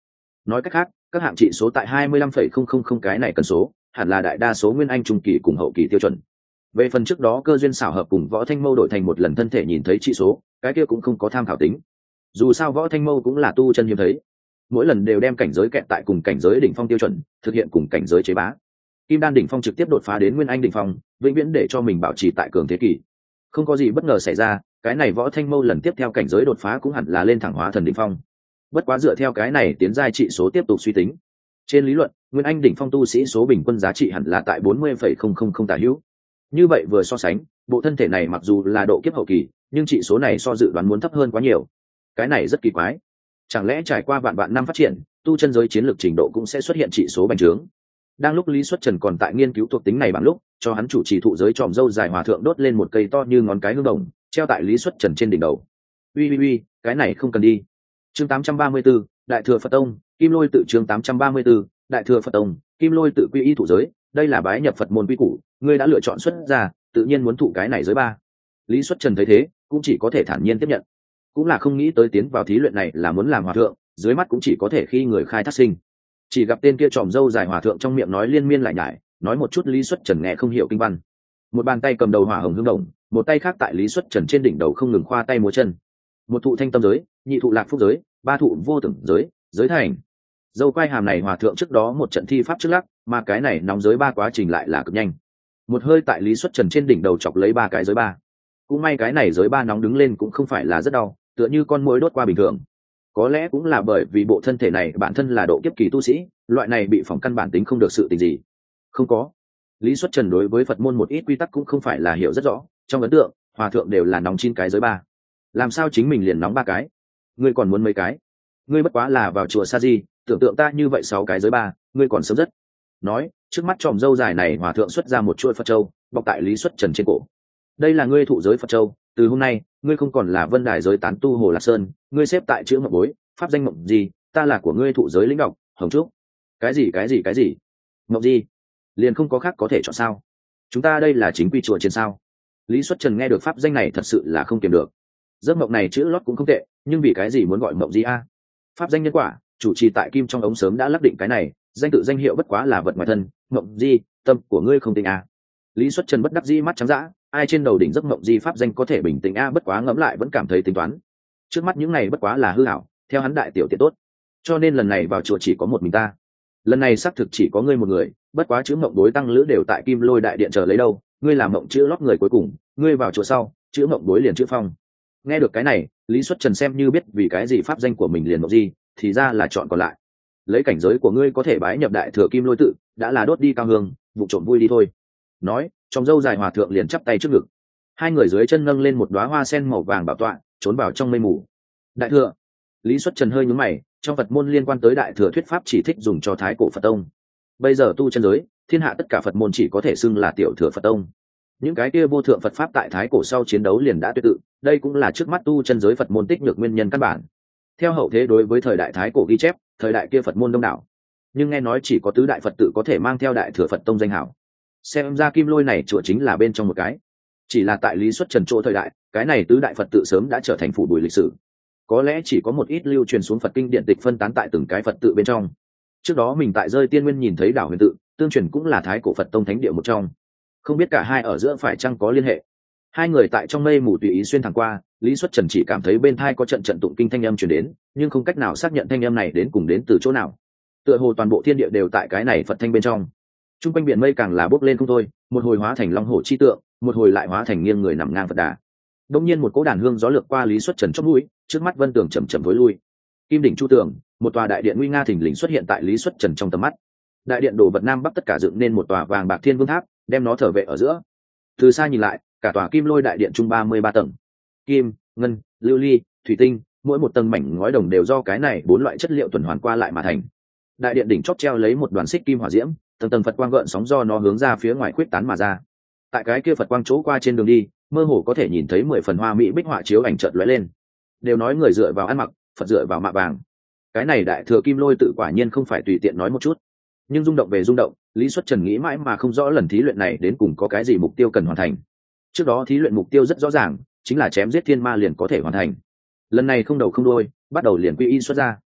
nói cách khác các hạng trị số tại 25,000 cái này cần số hẳn là đại đa số nguyên anh trung kỳ cùng hậu kỳ tiêu chuẩn. Về phần trước đó cơ duyên xảo hợp cùng võ thanh mâu đổi thành một lần thân thể nhìn thấy trị số, cái kia cũng không có tham khảo tính. Dù sao võ thanh mâu cũng là tu chân hiếm thấy, mỗi lần đều đem cảnh giới kẹt tại cùng cảnh giới đỉnh phong tiêu chuẩn, thực hiện cùng cảnh giới chế bá. Kim đan đỉnh phong trực tiếp đột phá đến nguyên anh đỉnh phong, vĩnh viễn để cho mình bảo trì tại cường thế kỷ. Không có gì bất ngờ xảy ra, cái này võ thanh mâu lần tiếp theo cảnh giới đột phá cũng hẳn là lên thẳng hóa thần đỉnh phong. Bất quá dựa theo cái này tiến giai trị số tiếp tục suy tính, trên lý luận nguyên anh đỉnh phong tu sĩ số bình quân giá trị hẳn là tại 40,000 tả hữu. Như vậy vừa so sánh, bộ thân thể này mặc dù là độ kiếp hậu kỳ, nhưng trị số này so dự đoán muốn thấp hơn quá nhiều. Cái này rất kỳ quái. Chẳng lẽ trải qua vạn năm phát triển, tu chân giới chiến lược trình độ cũng sẽ xuất hiện trị số bành trướng? Đang lúc Lý Xuất Trần còn tại nghiên cứu thuộc tính này bằng lúc, cho hắn chủ trì thụ giới tròm dâu dài hòa thượng đốt lên một cây to như ngón cái hương đồng, treo tại Lý Xuất Trần trên đỉnh đầu. Uy, cái này không cần đi. Chương 834, Đại thừa Phật Tông, Kim Lôi tự chương 834, Đại thừa Phật Tông, Kim Lôi tự quy y thụ giới, đây là bái nhập Phật môn quy củ, ngươi đã lựa chọn xuất ra, tự nhiên muốn thụ cái này giới ba. Lý Xuất Trần thấy thế, cũng chỉ có thể thản nhiên tiếp nhận. Cũng là không nghĩ tới tiến vào thí luyện này là muốn làm hòa thượng, dưới mắt cũng chỉ có thể khi người khai thác sinh. Chỉ gặp tên kia tròm dâu dài hòa thượng trong miệng nói liên miên lại nhải, nói một chút Lý Xuất Trần nghe không hiểu kinh văn. Một bàn tay cầm đầu hỏa hồng hương đồng, một tay khác tại Lý Xuất Trần trên đỉnh đầu không ngừng khoa tay múa chân. Một thụ thanh tâm giới, nhị thụ lạc phúc giới, ba thụ vô tưởng giới, giới thành. Dâu quai hàm này hòa thượng trước đó một trận thi pháp trước lắc, mà cái này nóng giới ba quá trình lại là cực nhanh. Một hơi tại Lý Xuất Trần trên đỉnh đầu chọc lấy ba cái giới ba. Cũng may cái này giới ba nóng đứng lên cũng không phải là rất đau, tựa như con muỗi đốt qua bình thường. Có lẽ cũng là bởi vì bộ thân thể này bản thân là độ kiếp kỳ tu sĩ, loại này bị phỏng căn bản tính không được sự tình gì. Không có. Lý Xuất Trần đối với Phật môn một ít quy tắc cũng không phải là hiểu rất rõ, trong ấn tượng, hòa thượng đều là nóng 9 cái giới ba. Làm sao chính mình liền nóng 3 cái? Ngươi còn muốn mấy cái? Ngươi bất quá là vào chùa Sa Di, tưởng tượng ta như vậy 6 cái giới ba, ngươi còn sớm rất. Nói, trước mắt tròm dâu dài này hòa thượng xuất ra một chuôi Phật châu, bọc tại Lý Xuất Trần trên cổ. Đây là ngươi thụ giới Phật châu, từ hôm nay, ngươi không còn là Vân Đài giới tán tu Hồ Lạc Sơn, ngươi xếp tại chữ Ngọc Bối, pháp danh Mộng Di, ta là của ngươi thụ giới lĩnh độc, Hồng Trúc. Cái gì? Mộng Di? Liền không có khác có thể chọn sao? Chúng ta đây là chính quy chùa trên sao? Lý Xuất Trần nghe được pháp danh này thật sự là không kiềm được. Giấc mộng này chữ lót cũng không tệ, nhưng vì cái gì muốn gọi Mộng Di a? Pháp danh nhân quả, chủ trì tại Kim trong ống sớm đã lắc định cái này, danh tự danh hiệu bất quá là vật ngoài thân, Mộng Di, tâm của ngươi không tình a. Lý Xuất Trần bất đắc dĩ mắt trắng dã, ai trên đầu đỉnh giấc mộng di pháp danh có thể bình tĩnh a, bất quá ngẫm lại vẫn cảm thấy tính toán. Trước mắt những này bất quá là hư ảo, theo hắn đại tiểu tiện tốt. Cho nên lần này vào chùa chỉ có một mình ta. Lần này xác thực chỉ có ngươi một người, bất quá chữ mộng đối tăng lữ đều tại Kim Lôi đại điện chờ lấy đâu, ngươi làm mộng chữ lót người cuối cùng, ngươi vào chùa sau, chữ mộng đối liền chữ phong. Nghe được cái này, Lý Xuất Trần xem như biết vì cái gì pháp danh của mình liền mộng di, thì ra là chọn còn lại. Lấy cảnh giới của ngươi có thể bái nhập đại thừa Kim Lôi tự, đã là đốt đi cao hương, vụ trộm vui đi thôi. Nói, trong dâu dài hòa thượng liền chắp tay trước ngực, hai người dưới chân nâng lên một đóa hoa sen màu vàng bảo tọa, trốn vào trong mây mù. Đại thừa. Lý Xuất Trần hơi nhướng mày, trong Phật môn liên quan tới đại thừa thuyết pháp chỉ thích dùng cho Thái cổ Phật tông. Bây giờ tu chân giới, thiên hạ tất cả Phật môn chỉ có thể xưng là tiểu thừa Phật tông. Những cái kia vô thượng Phật pháp tại Thái cổ sau chiến đấu liền đã tuyệt tự, đây cũng là trước mắt tu chân giới Phật môn tích nhược nguyên nhân căn bản. Theo hậu thế đối với thời đại Thái cổ ghi chép, thời đại kia Phật môn đông đảo, nhưng nghe nói chỉ có tứ đại Phật tự có thể mang theo đại thừa Phật tông danh hảo. Xem ra Kim Lôi này chùa chính là bên trong một cái. Chỉ là tại Lý Xuất Trần chỗ thời đại, cái này tứ đại Phật tự sớm đã trở thành phủ bụi lịch sử. Có lẽ chỉ có một ít lưu truyền xuống Phật kinh điển tịch phân tán tại từng cái Phật tự bên trong. Trước đó mình tại rơi Tiên Nguyên nhìn thấy đảo Huyền tự, tương truyền cũng là Thái cổ Phật tông thánh địa một trong. Không biết cả hai ở giữa phải chăng có liên hệ. Hai người tại trong mây mù tùy ý xuyên thẳng qua, Lý Xuất Trần chỉ cảm thấy bên thai có trận trận tụng kinh thanh âm truyền đến, nhưng không cách nào xác nhận thanh âm này đến cùng đến từ chỗ nào. Tựa hồ toàn bộ thiên địa đều tại cái này Phật thanh bên trong. Trung quanh biển mây càng là bốc lên không thôi, một hồi hóa thành long hổ chi tượng, một hồi lại hóa thành nghiêng người nằm ngang Phật đà. Đông nhiên một cỗ đàn hương gió lược qua Lý Xuất Trần chóp mũi, trước mắt vân tường chậm chậm tối lui. Kim đỉnh chu tường, một tòa đại điện nguy nga thình lình xuất hiện tại Lý Xuất Trần trong tầm mắt. Đại điện đổ vật nam bắc tất cả dựng nên một tòa vàng bạc thiên vương tháp, đem nó thở vệ ở giữa. Từ xa nhìn lại, cả tòa Kim Lôi đại điện chung 33 tầng. Kim, ngân, lưu ly, thủy tinh, mỗi một tầng mảnh ngói đồng đều do cái này 4 loại chất liệu tuần hoàn qua lại mà thành. Đại điện đỉnh chóp treo lấy một đoàn xích kim hỏa diễm, tầng tầng Phật quang gợn sóng do nó hướng ra phía ngoài khuếch tán mà ra. Tại cái kia Phật quang chỗ qua trên đường đi, mơ hồ có thể nhìn thấy 10 phần hoa mỹ bích họa chiếu ảnh chợt lóe lên. Đều nói người dựa vào ăn mặc, Phật dựa vào mạ vàng. Cái này đại thừa Kim Lôi tự quả nhiên không phải tùy tiện nói một chút. Nhưng rung động về rung động, Lý Xuất Trần nghĩ mãi mà không rõ lần thí luyện này đến cùng có cái gì mục tiêu cần hoàn thành. Trước đó thí luyện mục tiêu rất rõ ràng, chính là chém giết thiên ma liền có thể hoàn thành. Lần này không đầu không đuôi, bắt đầu liền quy y xuất ra.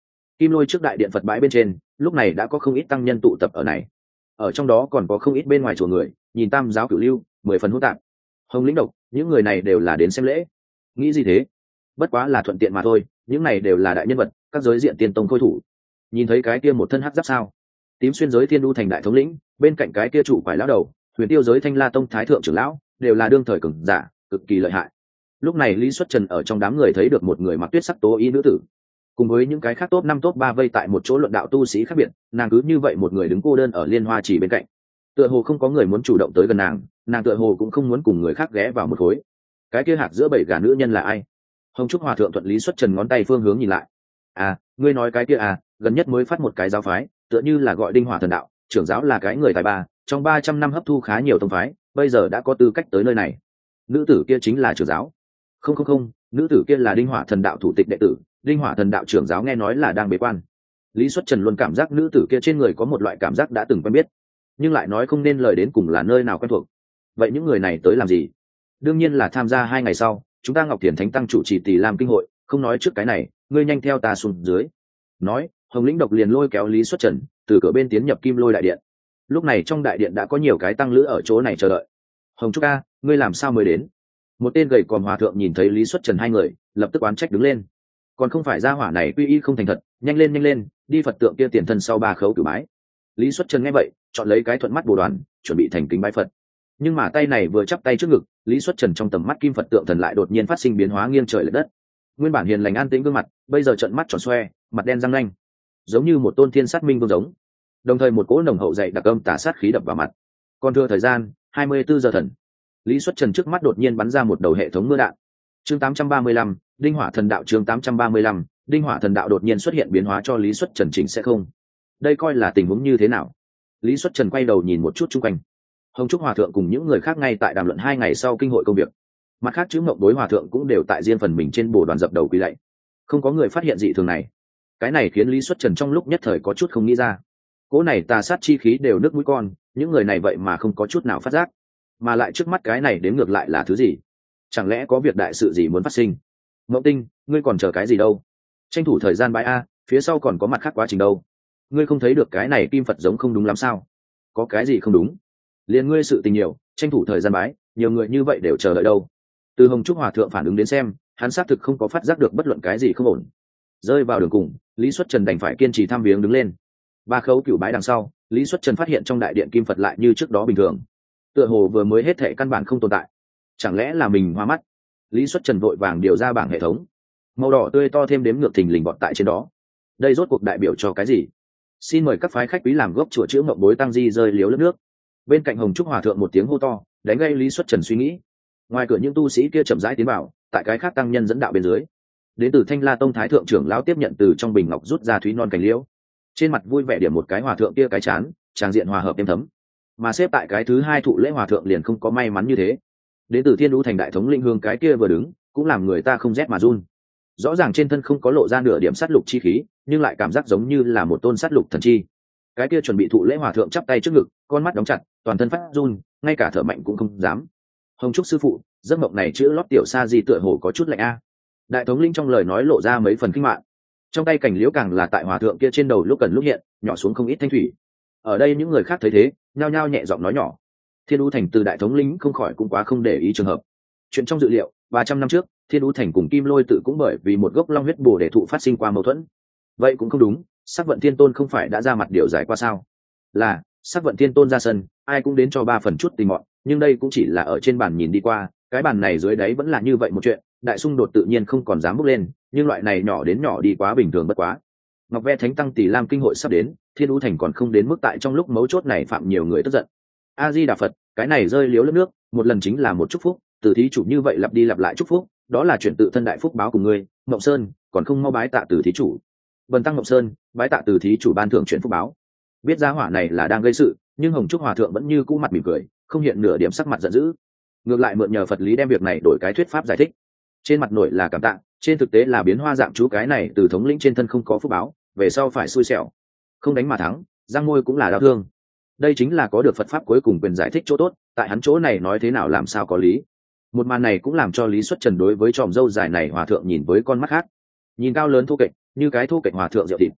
Kim Lôi trước đại điện Phật bãi bên trên lúc này đã có không ít tăng nhân tụ tập ở này, ở trong đó còn có không ít bên ngoài chùa người nhìn tam giáo cửu lưu 10 phần hỗn tạp. Hồng Lĩnh Độc, những người này đều là đến xem lễ. Nghĩ gì thế? Bất quá là thuận tiện mà thôi, những này đều là đại nhân vật, các giới diện tiên tông khôi thủ. Nhìn thấy cái kia một thân hắc giáp sao? Tím xuyên giới Thiên Đu thành đại thống lĩnh, bên cạnh cái kia chủ quải lão đầu, Huyền Tiêu giới Thanh La tông thái thượng trưởng lão, đều là đương thời cường giả, cực kỳ lợi hại. Lúc này Lý Xuất Trần ở trong đám người thấy được một người mặc tuyết sắc tố y nữ tử, cùng với những cái khác top 5 top 3 vây tại một chỗ luận đạo tu sĩ khác biệt, nàng cứ như vậy một người đứng cô đơn ở Liên Hoa Chỉ bên cạnh. Tựa hồ không có người muốn chủ động tới gần nàng, nàng tựa hồ cũng không muốn cùng người khác ghé vào một khối. Cái kia hạc giữa bảy gà nữ nhân là ai? Hồng Trúc Hòa thượng thuận Lý Xuất Trần ngón tay phương hướng nhìn lại. À, ngươi nói cái kia à, gần nhất mới phát một cái giáo phái, tựa như là gọi Đinh Hỏa Thần Đạo, trưởng giáo là cái người tài ba, trong 300 năm hấp thu khá nhiều tông phái, bây giờ đã có tư cách tới nơi này. Nữ tử kia chính là trưởng giáo. Không, nữ tử kia là Đinh Hỏa Thần Đạo thủ tịch đệ tử, Đinh Hỏa Thần Đạo trưởng giáo nghe nói là đang bế quan. Lý Xuất Trần luôn cảm giác nữ tử kia trên người có một loại cảm giác đã từng quen biết, nhưng lại nói không nên lời đến cùng là nơi nào quen thuộc. Vậy những người này tới làm gì? Đương nhiên là tham gia 2 ngày sau chúng ta Ngọc Thiền Thánh tăng chủ trì Tỳ Lam kinh hội, không nói trước cái này, ngươi nhanh theo ta xuống dưới. Nói, Hồng Lĩnh Độc liền lôi kéo Lý Xuất Trần từ cửa bên tiến nhập Kim Lôi đại điện. Lúc này trong đại điện đã có nhiều cái tăng lữ ở chỗ này chờ đợi. Hồng Trúc A, ngươi làm sao mới đến? Một tên gầy còm hòa thượng nhìn thấy Lý Xuất Trần hai người, lập tức oán trách đứng lên. Còn không phải gia hỏa này quy y không thành thật, nhanh lên, đi Phật tượng kia tiền thân sau 3 khấu cửu bái. Lý Xuất Trần nghe vậy, chọn lấy cái thuận mắt bồ đoàn, chuẩn bị thành kính bái Phật. Nhưng mà tay này vừa chắp tay trước ngực, Lý Xuất Trần trong tầm mắt kim Phật tượng thần lại đột nhiên phát sinh biến hóa nghiêng trời lệch đất. Nguyên bản hiền lành an tĩnh gương mặt, bây giờ trợn mắt tròn xoe, mặt đen răng nanh, giống như một tôn thiên sát minh vương giống. Đồng thời một cỗ nồng hậu dày đặc âm tà sát khí đập vào mặt. Còn thừa thời gian 24 giờ thần. Lý Xuất Trần trước mắt đột nhiên bắn ra một đầu hệ thống mưa đạn. Chương 835, Đinh Hỏa Thần Đạo. Chương 835, Đinh Hỏa Thần Đạo đột nhiên xuất hiện biến hóa cho Lý Xuất Trần chỉnh sẽ không. Đây coi là tình huống như thế nào? Lý Xuất Trần quay đầu nhìn một chút xung quanh. Hồng Trúc Hòa thượng cùng những người khác ngay tại đàm luận 2 ngày sau kinh hội công việc. Mặt khác chữ Mộng Đối Hòa thượng cũng đều tại riêng phần mình trên bồ đoàn dập đầu quỳ lạy. Không có người phát hiện dị thường này. Cái này khiến Lý Xuất Trần trong lúc nhất thời có chút không nghĩ ra. Cỗ này tà sát chi khí đều nước mũi con, những người này vậy mà không có chút nào phát giác, mà lại trước mắt cái này đến ngược lại là thứ gì? Chẳng lẽ có việc đại sự gì muốn phát sinh? Mộng Tinh, ngươi còn chờ cái gì đâu? Tranh thủ thời gian bãi a, phía sau còn có mặt khác quá trình đâu. Ngươi không thấy được cái này kim Phật giống không đúng lắm sao? Có cái gì không đúng? Liên ngươi sự tình nhiều, tranh thủ thời gian bái, nhiều người như vậy đều chờ đợi đâu. Từ Hồng Trúc Hòa thượng phản ứng đến xem, hắn xác thực không có phát giác được bất luận cái gì không ổn. Rơi vào đường cùng, Lý Xuất Trần đành phải kiên trì thăm viếng đứng lên. 3 khấu cửu bái đằng sau, Lý Xuất Trần phát hiện trong đại điện kim Phật lại như trước đó bình thường, tựa hồ vừa mới hết thệ căn bản không tồn tại. Chẳng lẽ là mình hoa mắt? Lý Xuất Trần vội vàng điều ra bảng hệ thống, màu đỏ tươi to thêm đếm ngược thình lình bọt tại trên đó. Đây rốt cuộc đại biểu cho cái gì? Xin mời các phái khách quý làm gốc chùa chữ Ngọc Bối tăng di rơi liếu lớp nước. Bên cạnh Hồng Trúc Hòa thượng một tiếng hô to, đánh gây Lý Xuất Trần suy nghĩ. Ngoài cửa những tu sĩ kia chậm rãi tiến vào, tại cái khác tăng nhân dẫn đạo bên dưới, đến từ Thanh La tông thái thượng trưởng lão tiếp nhận từ trong bình ngọc rút ra thúy non cành liễu, trên mặt vui vẻ điểm một cái hòa thượng kia cái chán, tràng diện hòa hợp êm thấm. Mà xếp tại cái thứ 2 thụ lễ hòa thượng liền không có may mắn như thế. Đến từ Thiên Đu thành đại thống linh hương cái kia vừa đứng, cũng làm người ta không rét mà run. Rõ ràng trên thân không có lộ ra nửa điểm sát lục chi khí, nhưng lại cảm giác giống như là một tôn sát lục thần chi. Cái kia chuẩn bị thụ lễ hòa thượng chắp tay trước ngực, con mắt đóng chặt, toàn thân phát run, ngay cả thở mạnh cũng không dám. Hồng Trúc sư phụ, giấc mộng này chữ lót tiểu sa di tựa hồ có chút lạnh a. Đại thống linh trong lời nói lộ ra mấy phần kinh mạng. Trong tay cảnh liễu càng là tại hòa thượng kia trên đầu lúc cần lúc hiện, nhỏ xuống không ít thanh thủy. Ở đây những người khác thấy thế, nhao nhao nhẹ giọng nói nhỏ. Thiên Đu thành từ đại thống linh không khỏi cũng quá không để ý trường hợp. Chuyện trong dự liệu, 300 năm trước, Thiên Đu thành cùng Kim Lôi tự cũng bởi vì một gốc long huyết bổ để thụ phát sinh qua mâu thuẫn. Vậy cũng không đúng, Sắc Vận Thiên Tôn không phải đã ra mặt điều giải qua sao? Là, Sắc Vận Thiên Tôn ra sân, ai cũng đến cho 3 phần chút tình mọn, nhưng đây cũng chỉ là ở trên bàn nhìn đi qua, cái bàn này dưới đáy vẫn là như vậy một chuyện, đại xung đột tự nhiên không còn dám bước lên, nhưng loại này nhỏ đến nhỏ đi quá bình thường bất quá. Ngọc Ve Thánh tăng Tỷ Lam kinh hội sắp đến, Thiên Đu thành còn không đến mức tại trong lúc mấu chốt này phạm nhiều người tức giận. A Di Đà Phật, cái này rơi liếu lớp nước, một lần chính là một chúc phúc, từ thí chủ như vậy lặp đi lặp lại chúc phúc, đó là chuyển tự thân đại phúc báo của ngươi, Ngộng Sơn, còn không mau bái tạ từ thí chủ. Bần tăng Ngộng Sơn, bái tạ từ thí chủ ban thưởng chuyển phúc báo. Biết giá hỏa này là đang gây sự, nhưng Hồng Trúc Hòa thượng vẫn như cũ mặt mỉm cười, không hiện nửa điểm sắc mặt giận dữ. Ngược lại mượn nhờ Phật lý đem việc này đổi cái thuyết pháp giải thích. Trên mặt nổi là cảm tạ, trên thực tế là biến hoa dạng chú cái này từ thống lĩnh trên thân không có phúc báo, về sau phải xui xẻo. Không đánh mà thắng, giang môi cũng là đau thương. Đây chính là có được Phật pháp cuối cùng quyền giải thích chỗ tốt, tại hắn chỗ này nói thế nào làm sao có lý. Một màn này cũng làm cho Lý Xuất Trần đối với tròm dâu dài này hòa thượng nhìn với con mắt khác. Nhìn cao lớn thô kệch, như cái thô kệch hòa thượng rượu thịt.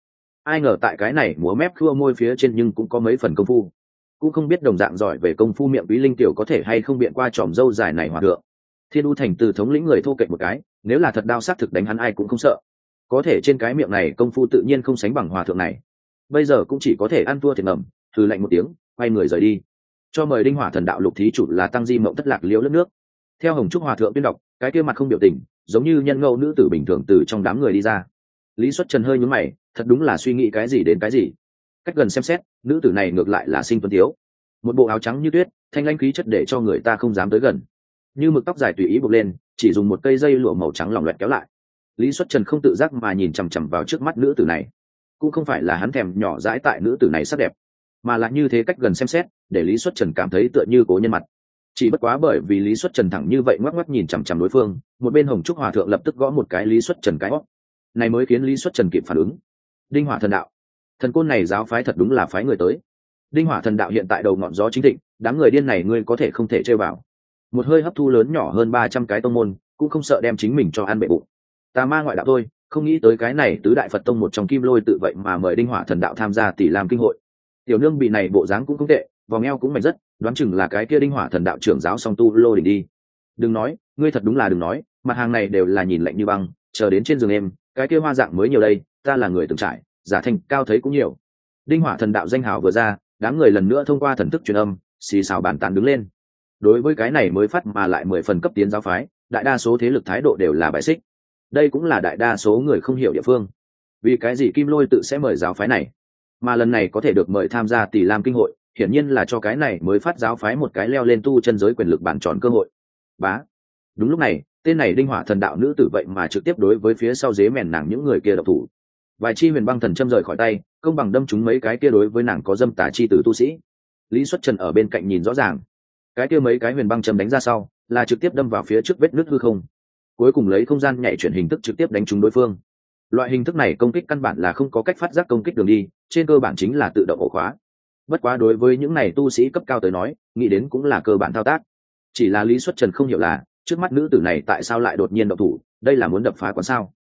ai ngờ tại cái này múa mép khua môi phía trên nhưng cũng có mấy phần công phu, cũng không biết đồng dạng giỏi về công phu miệng quý linh tiểu có thể hay không biện qua tròm dâu dài này hòa thượng. Thiên U Thành từ thống lĩnh người thô kệch một cái, nếu là thật đao sát thực đánh hắn ai cũng không sợ, có thể trên cái miệng này công phu tự nhiên không sánh bằng hòa thượng này, bây giờ cũng chỉ có thể ăn thua thiệt ngầm, thử lạnh một tiếng quay người rời đi. Cho mời Đinh Hỏa Thần Đạo lục thí chủ là Tăng Di Mộng Thất Lạc Liễu Lướt Nước. Theo Hồng Trúc hòa thượng tuyên đọc, cái kia mặt không biểu tình, giống như nhân ngẫu nữ tử bình thường từ trong đám người đi ra. Lý Xuất Trần hơi nhún mày, thật đúng là suy nghĩ cái gì đến cái gì. Cách gần xem xét, nữ tử này ngược lại là xinh tuấn tiếu, một bộ áo trắng như tuyết, thanh lãnh khí chất để cho người ta không dám tới gần, như mực tóc dài tùy ý buộc lên, chỉ dùng một cây dây lụa màu trắng lỏng loẹt kéo lại. Lý Xuất Trần không tự giác mà nhìn chằm chằm vào trước mắt nữ tử này, cũng không phải là hắn thèm nhỏ dãi tại nữ tử này sắc đẹp, mà là như thế cách gần xem xét, để Lý Xuất Trần cảm thấy tựa như cố nhân mặt. Chỉ bất quá bởi vì Lý Xuất Trần thẳng như vậy ngoắc ngoắc nhìn chằm chằm đối phương, một bên Hồng Trúc hòa thượng lập tức gõ một cái Lý Xuất Trần cái hót, này mới khiến Lý Xuất Trần kịp phản ứng. Đinh Hỏa Thần Đạo, thần côn này giáo phái thật đúng là phái người tới. Đinh Hỏa Thần Đạo hiện tại đầu ngọn gió chính thịnh, đám người điên này ngươi có thể không thể chơi vào. Một hơi hấp thu lớn nhỏ hơn 300 cái tông môn, cũng không sợ đem chính mình cho ăn bệ bụng. Tà ma ngoại đạo thôi, không nghĩ tới cái này tứ đại Phật tông một trong Kim Lôi tự vậy mà mời Đinh Hỏa Thần Đạo tham gia Tỷ Lam kinh hội. Tiểu nương bị này bộ dáng cũng không tệ, vòng eo cũng mạnh rất, đoán chừng là cái kia Đinh Hỏa Thần Đạo trưởng giáo song tu lô đỉnh đi. Đừng nói, ngươi thật đúng là đừng nói, mặt hàng này đều là nhìn lạnh như băng, chờ đến trên giường em, cái kia hoa dạng mới nhiều đây, ta là người từng trải, giả thành cao thấy cũng nhiều. Đinh Hỏa Thần Đạo danh hào vừa ra, đám người lần nữa thông qua thần thức truyền âm, xì xào bàn tán đứng lên. Đối với cái này mới phát mà lại 10 phần cấp tiến giáo phái, đại đa số thế lực thái độ đều là bại xích. Đây cũng là đại đa số người không hiểu địa phương. Vì cái gì Kim Lôi tự sẽ mời giáo phái này, mà lần này có thể được mời tham gia Tỷ Lam kinh hội, hiển nhiên là cho cái này mới phát giáo phái một cái leo lên tu chân giới quyền lực bản tròn cơ hội. Bá. Đúng lúc này, tên này Đinh Hỏa Thần Đạo nữ tử vậy mà trực tiếp đối với phía sau dế mèn nàng những người kia độc thủ. Vài chi huyền băng thần châm rời khỏi tay, công bằng đâm trúng mấy cái kia đối với nàng có dâm tà chi tử tu sĩ. Lý Xuất Trần ở bên cạnh nhìn rõ ràng, cái kia mấy cái huyền băng châm đánh ra sau, là trực tiếp đâm vào phía trước vết nứt hư không, cuối cùng lấy không gian nhảy chuyển hình thức trực tiếp đánh trúng đối phương. Loại hình thức này công kích căn bản là không có cách phát giác công kích đường đi, trên cơ bản chính là tự động ổ khóa. Bất quá đối với những này tu sĩ cấp cao tới nói, nghĩ đến cũng là cơ bản thao tác. Chỉ là Lý Xuất Trần không hiểu là, trước mắt nữ tử này tại sao lại đột nhiên động thủ, đây là muốn đập phá quán sao?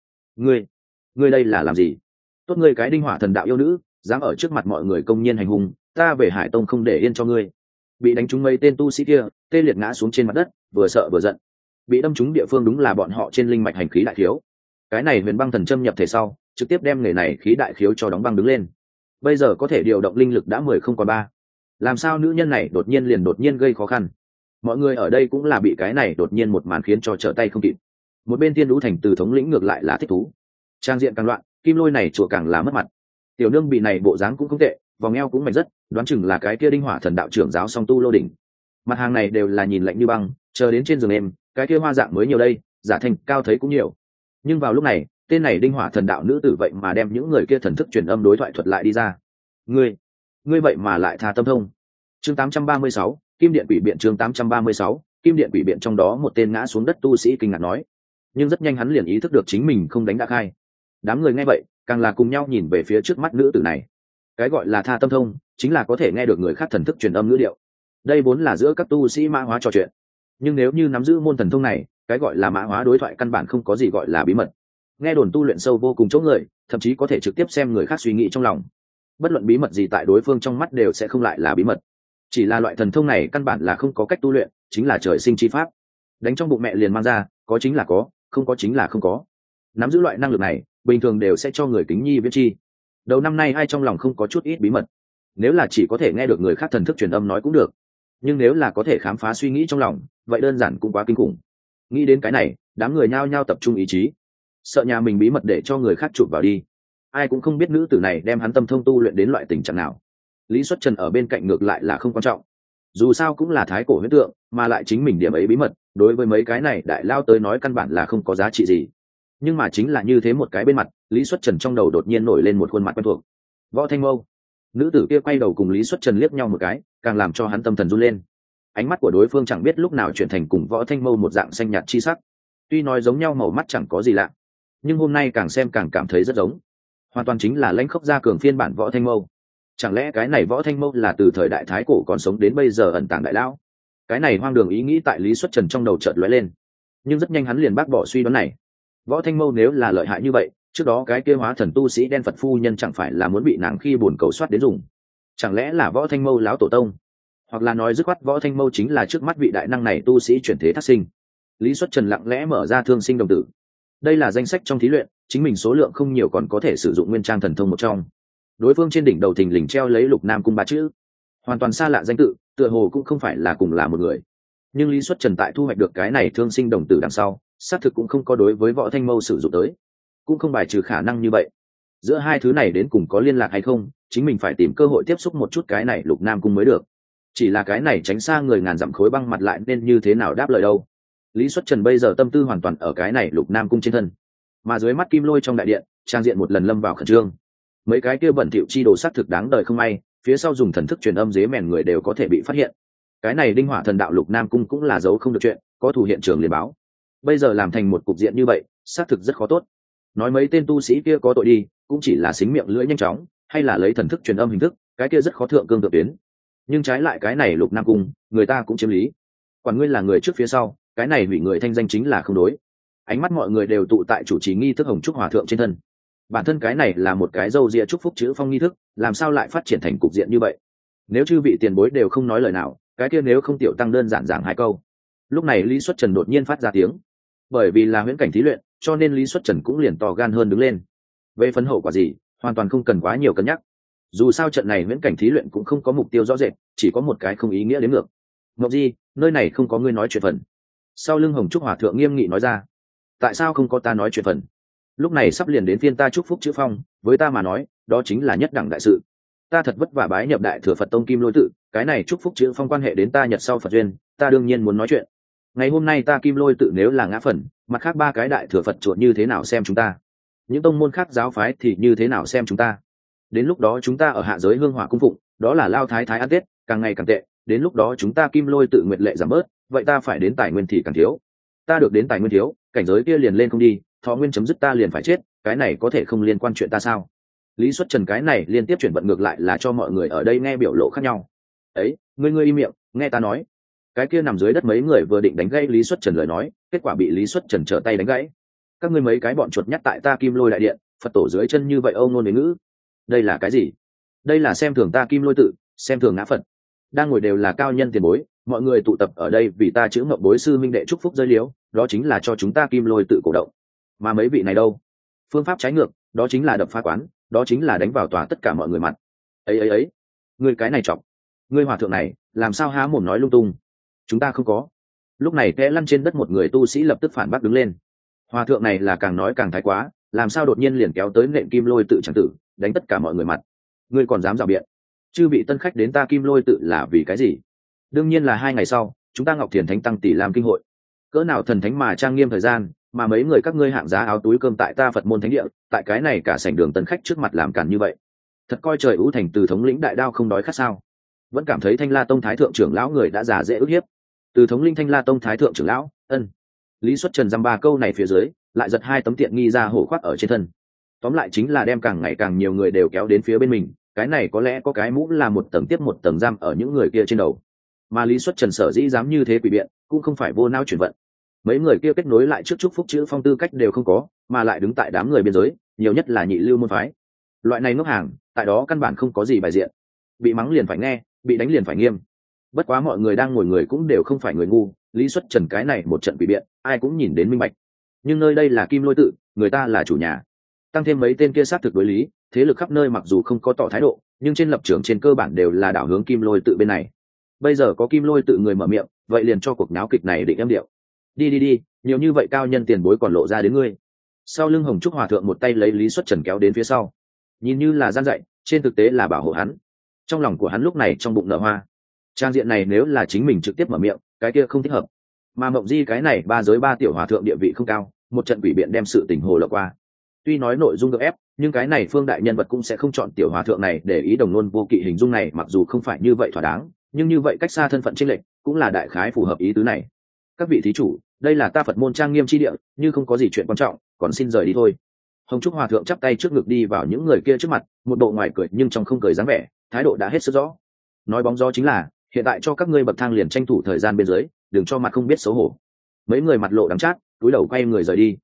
Ngươi đây là làm gì? Tốt ngươi cái Đinh Hỏa Thần Đạo yêu nữ, dám ở trước mặt mọi người công nhiên hành hung, ta về Hải Tông không để yên cho ngươi. Bị đánh trúng mấy tên tu sĩ kia, tê liệt ngã xuống trên mặt đất, vừa sợ vừa giận. Bị đâm trúng địa phương đúng là bọn họ trên linh mạch hành khí đại khiếu. Cái này huyền băng thần châm nhập thể sau, trực tiếp đem người này khí đại khiếu cho đóng băng đứng lên. Bây giờ có thể điều động linh lực đã 10 không còn 3. Làm sao nữ nhân này đột nhiên gây khó khăn? Mọi người ở đây cũng là bị cái này đột nhiên một màn khiến cho trở tay không kịp. Một bên Tiên Đũ Thành từ thống lĩnh ngược lại là thích thú. Trang diện càng loạn, Kim Lôi này chùa càng là mất mặt. Tiểu nương bị này bộ dáng cũng không tệ, vòng eo cũng mạnh rất, đoán chừng là cái kia Đinh Hỏa Thần Đạo trưởng giáo song tu lô đỉnh. Mặt hàng này đều là nhìn lạnh như băng, chờ đến trên giường em, cái kia hoa dạng mới nhiều đây, giả thành cao thấy cũng nhiều. Nhưng vào lúc này, tên này Đinh Hỏa Thần Đạo nữ tử vậy mà đem những người kia thần thức truyền âm đối thoại thuật lại đi ra. Ngươi vậy mà lại tha tâm thông. Chương 836, Kim Điện Quỷ Biện. Chương 836, Kim Điện Quỷ Biện. Trong đó một tên ngã xuống đất tu sĩ kinh ngạc nói, nhưng rất nhanh hắn liền ý thức được chính mình không đánh đã khai. Đám người nghe vậy, càng là cùng nhau nhìn về phía trước mắt nữ tử này. Cái gọi là tha tâm thông, chính là có thể nghe được người khác thần thức truyền âm ngữ điệu. Đây vốn là giữa các tu sĩ mã hóa trò chuyện. Nhưng nếu như nắm giữ môn thần thông này, cái gọi là mã hóa đối thoại căn bản không có gì gọi là bí mật. Nghe đồn tu luyện sâu vô cùng chỗ người, thậm chí có thể trực tiếp xem người khác suy nghĩ trong lòng. Bất luận bí mật gì tại đối phương trong mắt đều sẽ không lại là bí mật. Chỉ là loại thần thông này căn bản là không có cách tu luyện, chính là trời sinh chi pháp. Đánh trong bụng mẹ liền mang ra, có chính là có, không có chính là không có. Nắm giữ loại năng lực này, bình thường đều sẽ cho người kính nhi viễn chi. Đầu năm nay ai trong lòng không có chút ít bí mật. Nếu là chỉ có thể nghe được người khác thần thức truyền âm nói cũng được, nhưng nếu là có thể khám phá suy nghĩ trong lòng, vậy đơn giản cũng quá kinh khủng. Nghĩ đến cái này, đám người nhao nhao tập trung ý chí, sợ nhà mình bí mật để cho người khác chụp vào đi. Ai cũng không biết nữ tử này đem hắn tâm thông tu luyện đến loại tình trạng nào. Lý Xuất Trần ở bên cạnh ngược lại là không quan trọng, dù sao cũng là thái cổ huyết tượng, mà lại chính mình điểm ấy bí mật, đối với mấy cái này đại lao tới nói căn bản là không có giá trị gì. Nhưng mà chính là như thế một cái bên mặt, Lý Xuất Trần trong đầu đột nhiên nổi lên một khuôn mặt quen thuộc. Võ Thanh Mâu. Nữ tử kia quay đầu cùng Lý Xuất Trần liếc nhau một cái, càng làm cho hắn tâm thần run lên. Ánh mắt của đối phương chẳng biết lúc nào chuyển thành cùng Võ Thanh Mâu một dạng xanh nhạt chi sắc. Tuy nói giống nhau màu mắt chẳng có gì lạ, nhưng hôm nay càng xem càng cảm thấy rất giống. Hoàn toàn chính là lãnh khốc gia cường phiên bản Võ Thanh Mâu. Chẳng lẽ cái này Võ Thanh Mâu là từ thời đại thái cổ còn sống đến bây giờ ẩn tàng đại lão? Cái này hoang đường ý nghĩ tại Lý Xuất Trần trong đầu chợt lóe lên, nhưng rất nhanh hắn liền bác bỏ suy đoán này. Võ Thanh Mâu nếu là lợi hại như vậy, trước đó cái kia hóa thần tu sĩ đen Phật phu nhân chẳng phải là muốn bị nàng khi buồn cầu soát đến dùng? Chẳng lẽ là Võ Thanh Mâu láo tổ tông? Hoặc là nói dứt khoát Võ Thanh Mâu chính là trước mắt vị đại năng này tu sĩ chuyển thế thác sinh? Lý Xuất Trần lặng lẽ mở ra thương sinh đồng tử. Đây là danh sách trong thí luyện, chính mình số lượng không nhiều còn có thể sử dụng nguyên trang thần thông một trong. Đối phương trên đỉnh đầu thình lình treo lấy Lục Nam Cung ba chữ, hoàn toàn xa lạ danh tự, tựa hồ cũng không phải là cùng là một người. Nhưng Lý Xuất Trần tại thu hoạch được cái này thương sinh đồng tử đằng sau, xác thực cũng không có đối với Võ Thanh Mâu sử dụng tới, cũng không bài trừ khả năng như vậy. Giữa hai thứ này đến cùng có liên lạc hay không, chính mình phải tìm cơ hội tiếp xúc một chút cái này Lục Nam Cung mới được. Chỉ là cái này tránh xa người ngàn dặm khối băng mặt lại nên như thế nào đáp lời đâu. Lý Xuất Trần bây giờ tâm tư hoàn toàn ở cái này Lục Nam Cung trên thân, mà dưới mắt Kim Lôi trong đại điện, trang diện một lần lâm vào khẩn trương. Mấy cái kia bẩn thỉu chi đồ xác thực đáng đời không may, phía sau dùng thần thức truyền âm dế mèn người đều có thể bị phát hiện. Cái này Đinh Hỏa Thần Đạo Lục Nam Cung cũng là giấu không được chuyện, có thủ hiện trường liền báo. Bây giờ làm thành một cục diện như vậy, xác thực rất khó tốt. Nói mấy tên tu sĩ kia có tội đi, cũng chỉ là xính miệng lưỡi nhanh chóng, hay là lấy thần thức truyền âm hình thức, cái kia rất khó thượng cương thượng tuyến. Nhưng trái lại cái này Lục Nam Cung, người ta cũng chiếm lý. Quản ngươi là người trước phía sau, cái này hủy người thanh danh chính là không đối. Ánh mắt mọi người đều tụ tại chủ trì nghi thức Hồng Trúc Hòa thượng trên thân. Bản thân cái này là một cái dâu ria chúc phúc chữ phong nghi thức, làm sao lại phát triển thành cục diện như vậy? Nếu chư vị tiền bối đều không nói lời nào, cái kia nếu không tiểu tăng đơn giản giảng hai câu. Lúc này Lý Xuất Trần đột nhiên phát ra tiếng. Bởi vì là huyễn cảnh thí luyện, cho nên Lý Xuất Trần cũng liền to gan hơn đứng lên. Về phần hậu quả gì, hoàn toàn không cần quá nhiều cân nhắc. Dù sao trận này huyễn cảnh thí luyện cũng không có mục tiêu rõ rệt, chỉ có một cái không ý nghĩa đến ngược. Ngọc Di, nơi này không có ngươi nói chuyện phần. Sau lưng Hồng Trúc Hòa thượng nghiêm nghị nói ra. Tại sao không có ta nói chuyện phần? Lúc này sắp liền đến phiên ta chúc phúc chữ phong, với ta mà nói, đó chính là nhất đẳng đại sự. Ta thật vất vả bái nhập Đại Thừa Phật Tông Kim Lôi tự, cái này chúc phúc chữ phong quan hệ đến ta nhật sau Phật duyên, ta đương nhiên muốn nói chuyện. Ngày hôm nay ta Kim Lôi tự nếu là ngã phần, mặt khác ba cái Đại Thừa Phật chuột như thế nào xem chúng ta? Những tông môn khác giáo phái thì như thế nào xem chúng ta? Đến lúc đó chúng ta ở hạ giới hương hỏa cung phụng, đó là lao thái thái ăn tết, càng ngày càng tệ, đến lúc đó chúng ta Kim Lôi tự nguyệt lệ giảm bớt, vậy ta phải đến tài nguyên thì càng thiếu. Ta được đến tài nguyên thiếu, cảnh giới kia liền lên không đi, thọ nguyên chấm dứt ta liền phải chết, cái này có thể không liên quan chuyện ta sao? Lý Xuất Trần cái này liên tiếp chuyển vận ngược lại là cho mọi người ở đây nghe biểu lộ khác nhau. Ấy, ngươi im miệng, nghe ta nói. Cái kia nằm dưới đất mấy người vừa định đánh gãy Lý Xuất Trần lời nói, kết quả bị Lý Xuất Trần trở tay đánh gãy. Các ngươi mấy cái bọn chuột nhắt tại ta Kim Lôi đại điện, Phật tổ dưới chân như vậy âu ngôn đến ngữ. Đây là cái gì? Đây là xem thường ta Kim Lôi tự, xem thường ngã Phật. Đang ngồi đều là cao nhân tiền bối, mọi người tụ tập ở đây vì ta chữ ngọc bối sư minh đệ chúc phúc rơi liếu, đó chính là cho chúng ta Kim Lôi tự cổ động. Mà mấy vị này đâu? Phương pháp trái ngược, đó chính là đập phá quán, đó chính là đánh vào tòa tất cả mọi người mặt. Ấy, ngươi cái này chọc, ngươi hòa thượng này làm sao há mồm nói lung tung? Chúng ta không có. Lúc này té lăn trên đất một người tu sĩ lập tức phản bác đứng lên. Hòa thượng này là càng nói càng thái quá, làm sao đột nhiên liền kéo tới nện Kim Lôi tự chẳng tử, đánh tất cả mọi người mặt. Ngươi còn dám rào biện? Chư vị tân khách đến ta Kim Lôi tự là vì cái gì? Đương nhiên là 2 ngày sau, chúng ta Ngọc Thiền Thánh Tăng tỷ làm kinh hội. Cỡ nào thần thánh mà trang nghiêm thời gian, mà mấy người các ngươi hạng giá áo túi cơm tại ta Phật môn thánh địa, tại cái này cả sảnh đường tân khách trước mặt làm cản như vậy. Thật coi trời ưu thành từ thống lĩnh đại đao không đói khát sao? Vẫn cảm thấy Thanh La Tông thái thượng trưởng lão người đã già dễ ức hiếp. Từ thống linh Thanh La Tông thái thượng trưởng lão, ân. Lý Xuất Trần dăm ba câu này phía dưới, lại giật 2 tấm tiện nghi ra hổ khoác ở trên thân. Tóm lại chính là đem càng ngày càng nhiều người đều kéo đến phía bên mình, cái này có lẽ có cái mũ là một tầng tiếp một tầng giam ở những người kia trên đầu. Mà Lý Xuất Trần sở dĩ dám như thế quỷ biện, cũng không phải vô não chuyển vận. Mấy người kia kết nối lại trước chúc phúc chữ phong tư cách đều không có, mà lại đứng tại đám người biên giới, nhiều nhất là nhị lưu môn phái. Loại này ngốc hàng, tại đó căn bản không có gì bài diện. Bị mắng liền phải nghe, bị đánh liền phải nghiêm. Bất quá mọi người đang ngồi người cũng đều không phải người ngu, Lý Xuất Trần cái này một trận quỷ biện, ai cũng nhìn đến minh bạch. Nhưng nơi đây là Kim Lôi tự, người ta là chủ nhà. Tăng thêm mấy tên kia sát thực đối lý, thế lực khắp nơi mặc dù không có tỏ thái độ, nhưng trên lập trường trên cơ bản đều là đảo hướng Kim Lôi tự bên này. Bây giờ có Kim Lôi tự người mở miệng, vậy liền cho cuộc náo kịch này định âm điệu. Đi, nhiều như vậy cao nhân tiền bối còn lộ ra đến ngươi. Sau lưng Hồng Trúc Hòa thượng một tay lấy Lý Xuất Trần kéo đến phía sau, nhìn như là gian dạy, trên thực tế là bảo hộ hắn. Trong lòng của hắn lúc này trong bụng nở hoa. Trang diện này nếu là chính mình trực tiếp mở miệng, cái kia không thích hợp. Mà Mộng Di cái này ba giới ba tiểu hòa thượng địa vị không cao, một trận quỷ biện đem sự tình hồ lộ qua. Tuy nói nội dung được ép, nhưng cái này Phương đại nhân vật cũng sẽ không chọn tiểu hòa thượng này để ý đồng nôn vô kỵ hình dung này, mặc dù không phải như vậy thỏa đáng, nhưng như vậy cách xa thân phận chênh lệch, cũng là đại khái phù hợp ý tứ này. Các vị thí chủ, đây là ta Phật môn trang nghiêm chi địa, như không có gì chuyện quan trọng, còn xin rời đi thôi. Hồng Trúc Hòa thượng chắp tay trước ngực đi vào những người kia trước mặt, một bộ ngoài cười nhưng trong không cười dáng vẻ, thái độ đã hết sức rõ. Nói bóng gió chính là, hiện tại cho các ngươi bậc thang liền tranh thủ thời gian bên dưới, đừng cho mặt không biết xấu hổ. Mấy người mặt lộ đắng chát, cúi đầu quay người rời đi.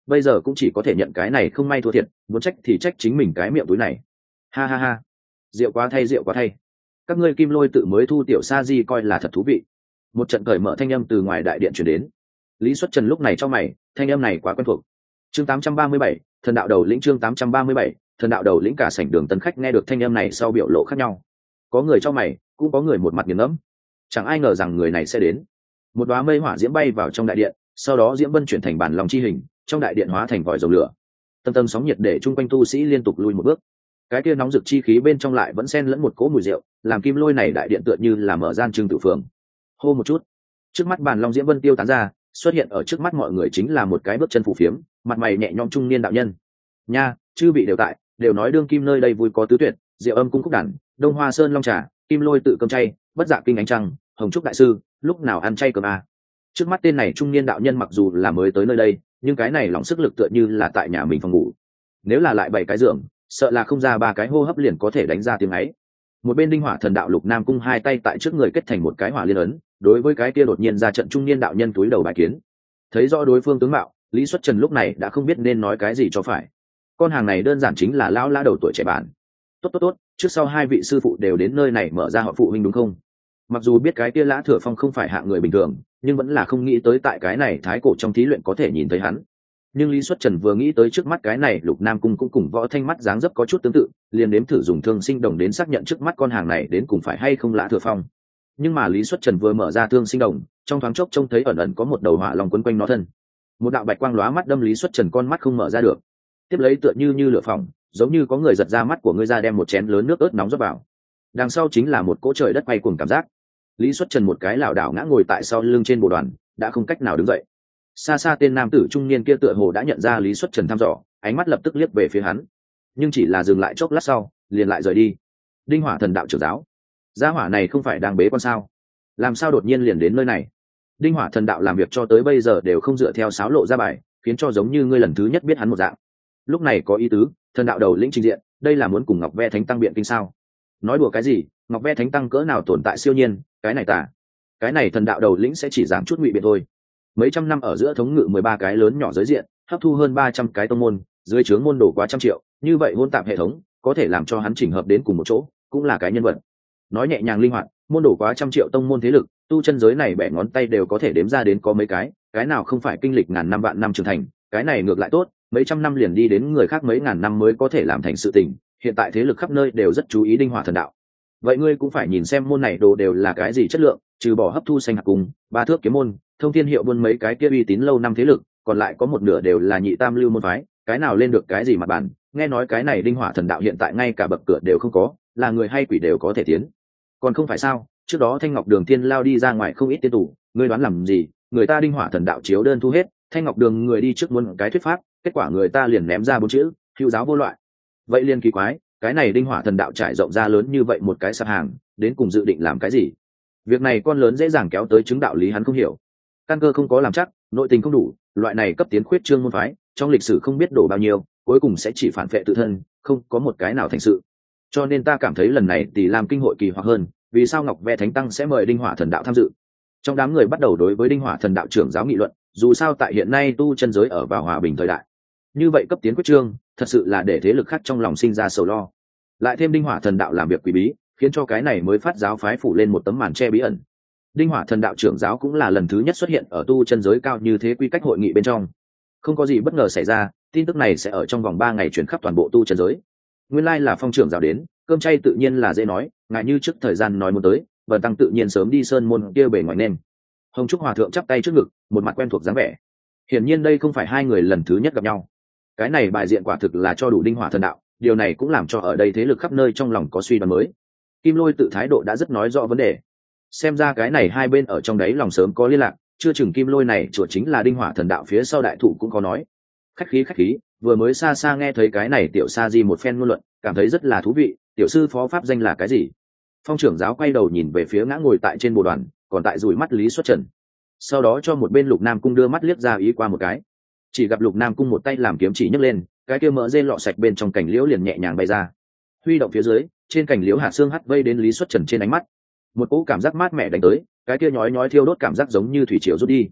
bây giờ cũng chỉ có thể nhận cái này không may thua thiệt, muốn trách thì trách chính mình cái miệng túi này. Ha ha ha, rượu quá thay, rượu quá thay, các ngươi Kim Lôi tự mới thu tiểu sa di coi là thật thú vị. Một trận cởi mở thanh âm từ ngoài đại điện chuyển đến. Lý Xuất Trần lúc này cho mày, thanh âm này quá quen thuộc. Chương 837, thần đạo đầu lĩnh. Chương 837, thần đạo đầu lĩnh. Cả sảnh đường tân khách nghe được thanh âm này sau biểu lộ khác nhau, có người cho mày, cũng có người một mặt nghiền ngẫm. Chẳng ai ngờ rằng người này sẽ đến. Một đóa mây hỏa diễm bay vào trong đại điện, sau đó diễm vân chuyển thành bản lòng chi hình, trong đại điện hóa thành vòi dầu lửa. Tầng tầng sóng nhiệt để chung quanh tu sĩ liên tục lùi một bước. Cái kia nóng rực chi khí bên trong lại vẫn xen lẫn một cỗ mùi rượu, làm Kim Lôi này đại điện tựa như là mở gian trưng tự phường. Hô một chút, trước mắt bàn long diễm vân tiêu tán ra, xuất hiện ở trước mắt mọi người chính là một cái bước chân phủ phiếm, mặt mày nhẹ nhõm trung niên đạo nhân. Nha, chư vị đều tại, đều nói đương kim nơi đây vui có tứ tuyệt, diệu âm cung khúc đàn, đông hoa sơn long trà, Kim Lôi tự cơm chay, bất dạ kinh ánh trăng, hồng trúc đại sư, lúc nào ăn chay cơm à. Trước mắt tên này trung niên đạo nhân mặc dù là mới tới nơi đây, nhưng cái này lòng sức lực tựa như là tại nhà mình phòng ngủ. Nếu là lại 7 cái giường, sợ là không ra 3 cái hô hấp liền có thể đánh ra tiếng ấy. Một bên Đinh Hỏa Thần Đạo Lục Nam Cung hai tay tại trước người kết thành một cái hỏa liên ấn, đối với cái kia đột nhiên ra trận trung niên đạo nhân túi đầu bài kiến. Thấy rõ đối phương tướng mạo, Lý Xuất Trần lúc này đã không biết nên nói cái gì cho phải. Con hàng này đơn giản chính là lão lá đầu tuổi trẻ bản. Tốt, trước sau hai vị sư phụ đều đến nơi này mở ra họ phụ huynh đúng không? Mặc dù biết cái kia Lã Thừa Phong không phải hạng người bình thường, nhưng vẫn là không nghĩ tới tại cái này thái cổ trong thí luyện có thể nhìn thấy hắn. Nhưng Lý Xuất Trần vừa nghĩ tới trước mắt cái này Lục Nam Cung cũng cùng Võ Thanh mắt dáng dấp có chút tương tự, liền nếm thử dùng thương sinh đồng đến xác nhận trước mắt con hàng này đến cùng phải hay không Lã Thừa Phong. Nhưng mà Lý Xuất Trần vừa mở ra thương sinh đồng, trong thoáng chốc trông thấy ẩn ẩn có một đầu hỏa long quấn quanh nó thân. Một đạo bạch quang lóa mắt đâm Lý Xuất Trần con mắt không mở ra được. Tiếp lấy tựa như lửa phỏng, giống như có người giật ra mắt của ngươi ra đem một chén lớn nước ớt nóng rót vào. Đằng sau chính là một cỗ trời đất quay cuồng cảm giác. Lý Xuất Trần một cái lảo đảo ngã ngồi tại sau lưng trên bộ đoàn, đã không cách nào đứng dậy. Xa xa tên nam tử trung niên kia tựa hồ đã nhận ra Lý Xuất Trần thăm dò, ánh mắt lập tức liếc về phía hắn, nhưng chỉ là dừng lại chốc lát sau liền lại rời đi. Đinh Hỏa Thần Đạo trưởng giáo, gia hỏa này không phải đang bế quan sao, làm sao đột nhiên liền đến nơi này? Đinh Hỏa Thần Đạo làm việc cho tới bây giờ đều không dựa theo sáo lộ ra bài, khiến cho giống như ngươi lần thứ nhất biết hắn một dạng. Lúc này có ý tứ, thần đạo đầu lĩnh trình diện, đây là muốn cùng Ngọc Ve Thánh Tăng biện kinh sao? Nói đùa cái gì, Ngọc Ve Thánh Tăng cỡ nào tồn tại siêu nhiên, cái này thần đạo đầu lĩnh sẽ chỉ giảm chút ngụy biện thôi. Mấy trăm năm ở giữa thống ngự 13 cái lớn nhỏ giới diện, hấp thu hơn 300 cái tông môn, dưới trướng môn đồ quá trăm triệu, như vậy hôn tạp hệ thống có thể làm cho hắn chỉnh hợp đến cùng một chỗ, cũng là cái nhân vật. Nói nhẹ nhàng linh hoạt, môn đồ quá trăm triệu tông môn thế lực, tu chân giới này bẻ ngón tay đều có thể đếm ra đến có mấy cái nào không phải kinh lịch ngàn năm vạn năm trưởng thành, cái này ngược lại tốt, mấy trăm năm liền đi đến người khác mấy ngàn năm mới có thể làm thành sự tình. Hiện tại thế lực khắp nơi đều rất chú ý Đinh Hỏa Thần Đạo. Vậy ngươi cũng phải nhìn xem môn này đồ đều là cái gì chất lượng, trừ bỏ hấp thu xanh hạt cùng ba thước kiếm môn, thông thiên hiệu buôn mấy cái kia uy tín lâu năm thế lực, còn lại có một nửa đều là nhị tam lưu môn phái, cái nào lên được cái gì mà bàn. Nghe nói cái này Đinh Hỏa Thần Đạo hiện tại ngay cả bậc cửa đều không có, là người hay quỷ đều có thể tiến. Còn không phải sao? Trước đó Thanh Ngọc Đường Thiên lao đi ra ngoài không ít tiên tù, ngươi đoán làm gì? Người ta Đinh Hỏa Thần Đạo chiếu đơn thu hết, Thanh Ngọc Đường người đi trước muốn cái thuyết pháp, kết quả người ta liền ném ra 4 chữ, hữu giáo vô loại. Vậy liền kỳ quái, cái này Đinh Hỏa Thần Đạo trải rộng ra lớn như vậy một cái sạp hàng, đến cùng dự định làm cái gì? Việc này con lớn dễ dàng kéo tới chứng đạo lý hắn không hiểu, căn cơ không có làm chắc, nội tình không đủ, loại này cấp tiến khuyết trương môn phái trong lịch sử không biết đổ bao nhiêu, cuối cùng sẽ chỉ phản vệ tự thân, không có một cái nào thành sự. Cho nên ta cảm thấy lần này Tỷ Lam kinh hội kỳ hoặc hơn, vì sao Ngọc Ve Thánh Tăng sẽ mời Đinh Hỏa Thần Đạo tham dự? Trong đám người bắt đầu đối với Đinh Hỏa Thần Đạo trưởng giáo nghị luận, dù sao tại hiện nay tu chân giới ở vào hòa bình thời đại, như vậy cấp tiến quyết trương thật sự là để thế lực khác trong lòng sinh ra sầu lo. Lại thêm Đinh Hỏa Thần Đạo làm việc quỷ bí, khiến cho cái này mới phát giáo phái phủ lên một tấm màn che bí ẩn. Đinh Hỏa Thần Đạo trưởng giáo cũng là lần thứ nhất xuất hiện ở tu chân giới cao như thế quy cách hội nghị bên trong. Không có gì bất ngờ xảy ra, tin tức này sẽ ở trong vòng 3 ngày truyền khắp toàn bộ tu chân giới. Nguyên lai là Phong trưởng giáo đến, cơm chay tự nhiên là dễ nói, ngại như trước thời gian nói muốn tới, Vân Tăng tự nhiên sớm đi sơn môn kia bề ngoài nên. Hồng Trúc Hòa thượng chắp tay trước ngực, một mặt quen thuộc dáng vẻ. Hiển nhiên đây không phải hai người lần thứ nhất gặp nhau. Cái này bài diện quả thực là cho đủ Đinh Hỏa Thần Đạo, điều này cũng làm cho ở đây thế lực khắp nơi trong lòng có suy đoán mới. Kim Lôi tự thái độ đã rất nói rõ vấn đề. Xem ra cái này hai bên ở trong đấy lòng sớm có liên lạc, chưa chừng Kim Lôi này chuột chính là Đinh Hỏa Thần Đạo phía sau đại thủ cũng có nói. Khách khí, vừa mới xa xa nghe thấy cái này tiểu sa di một phen ngôn luận, cảm thấy rất là thú vị. Tiểu sư phó pháp danh là cái gì? Phong trưởng giáo quay đầu nhìn về phía ngã ngồi tại trên bồ đoàn, còn tại dùi mắt Lý Xuất Trần. Sau đó cho một bên Lục Nam Cung đưa mắt liếc ra ý qua một cái. Chỉ gặp Lục Nam Cung một tay làm kiếm chỉ nhấc lên, cái kia mỡ dê lọ sạch bên trong cành liễu liền nhẹ nhàng bay ra. Huy động phía dưới, trên cành liễu hạt xương hắt vây đến Lý Xuất Trần trên ánh mắt. Một cỗ cảm giác mát mẻ đánh tới, cái kia nhói thiêu đốt cảm giác giống như thủy triều rút đi.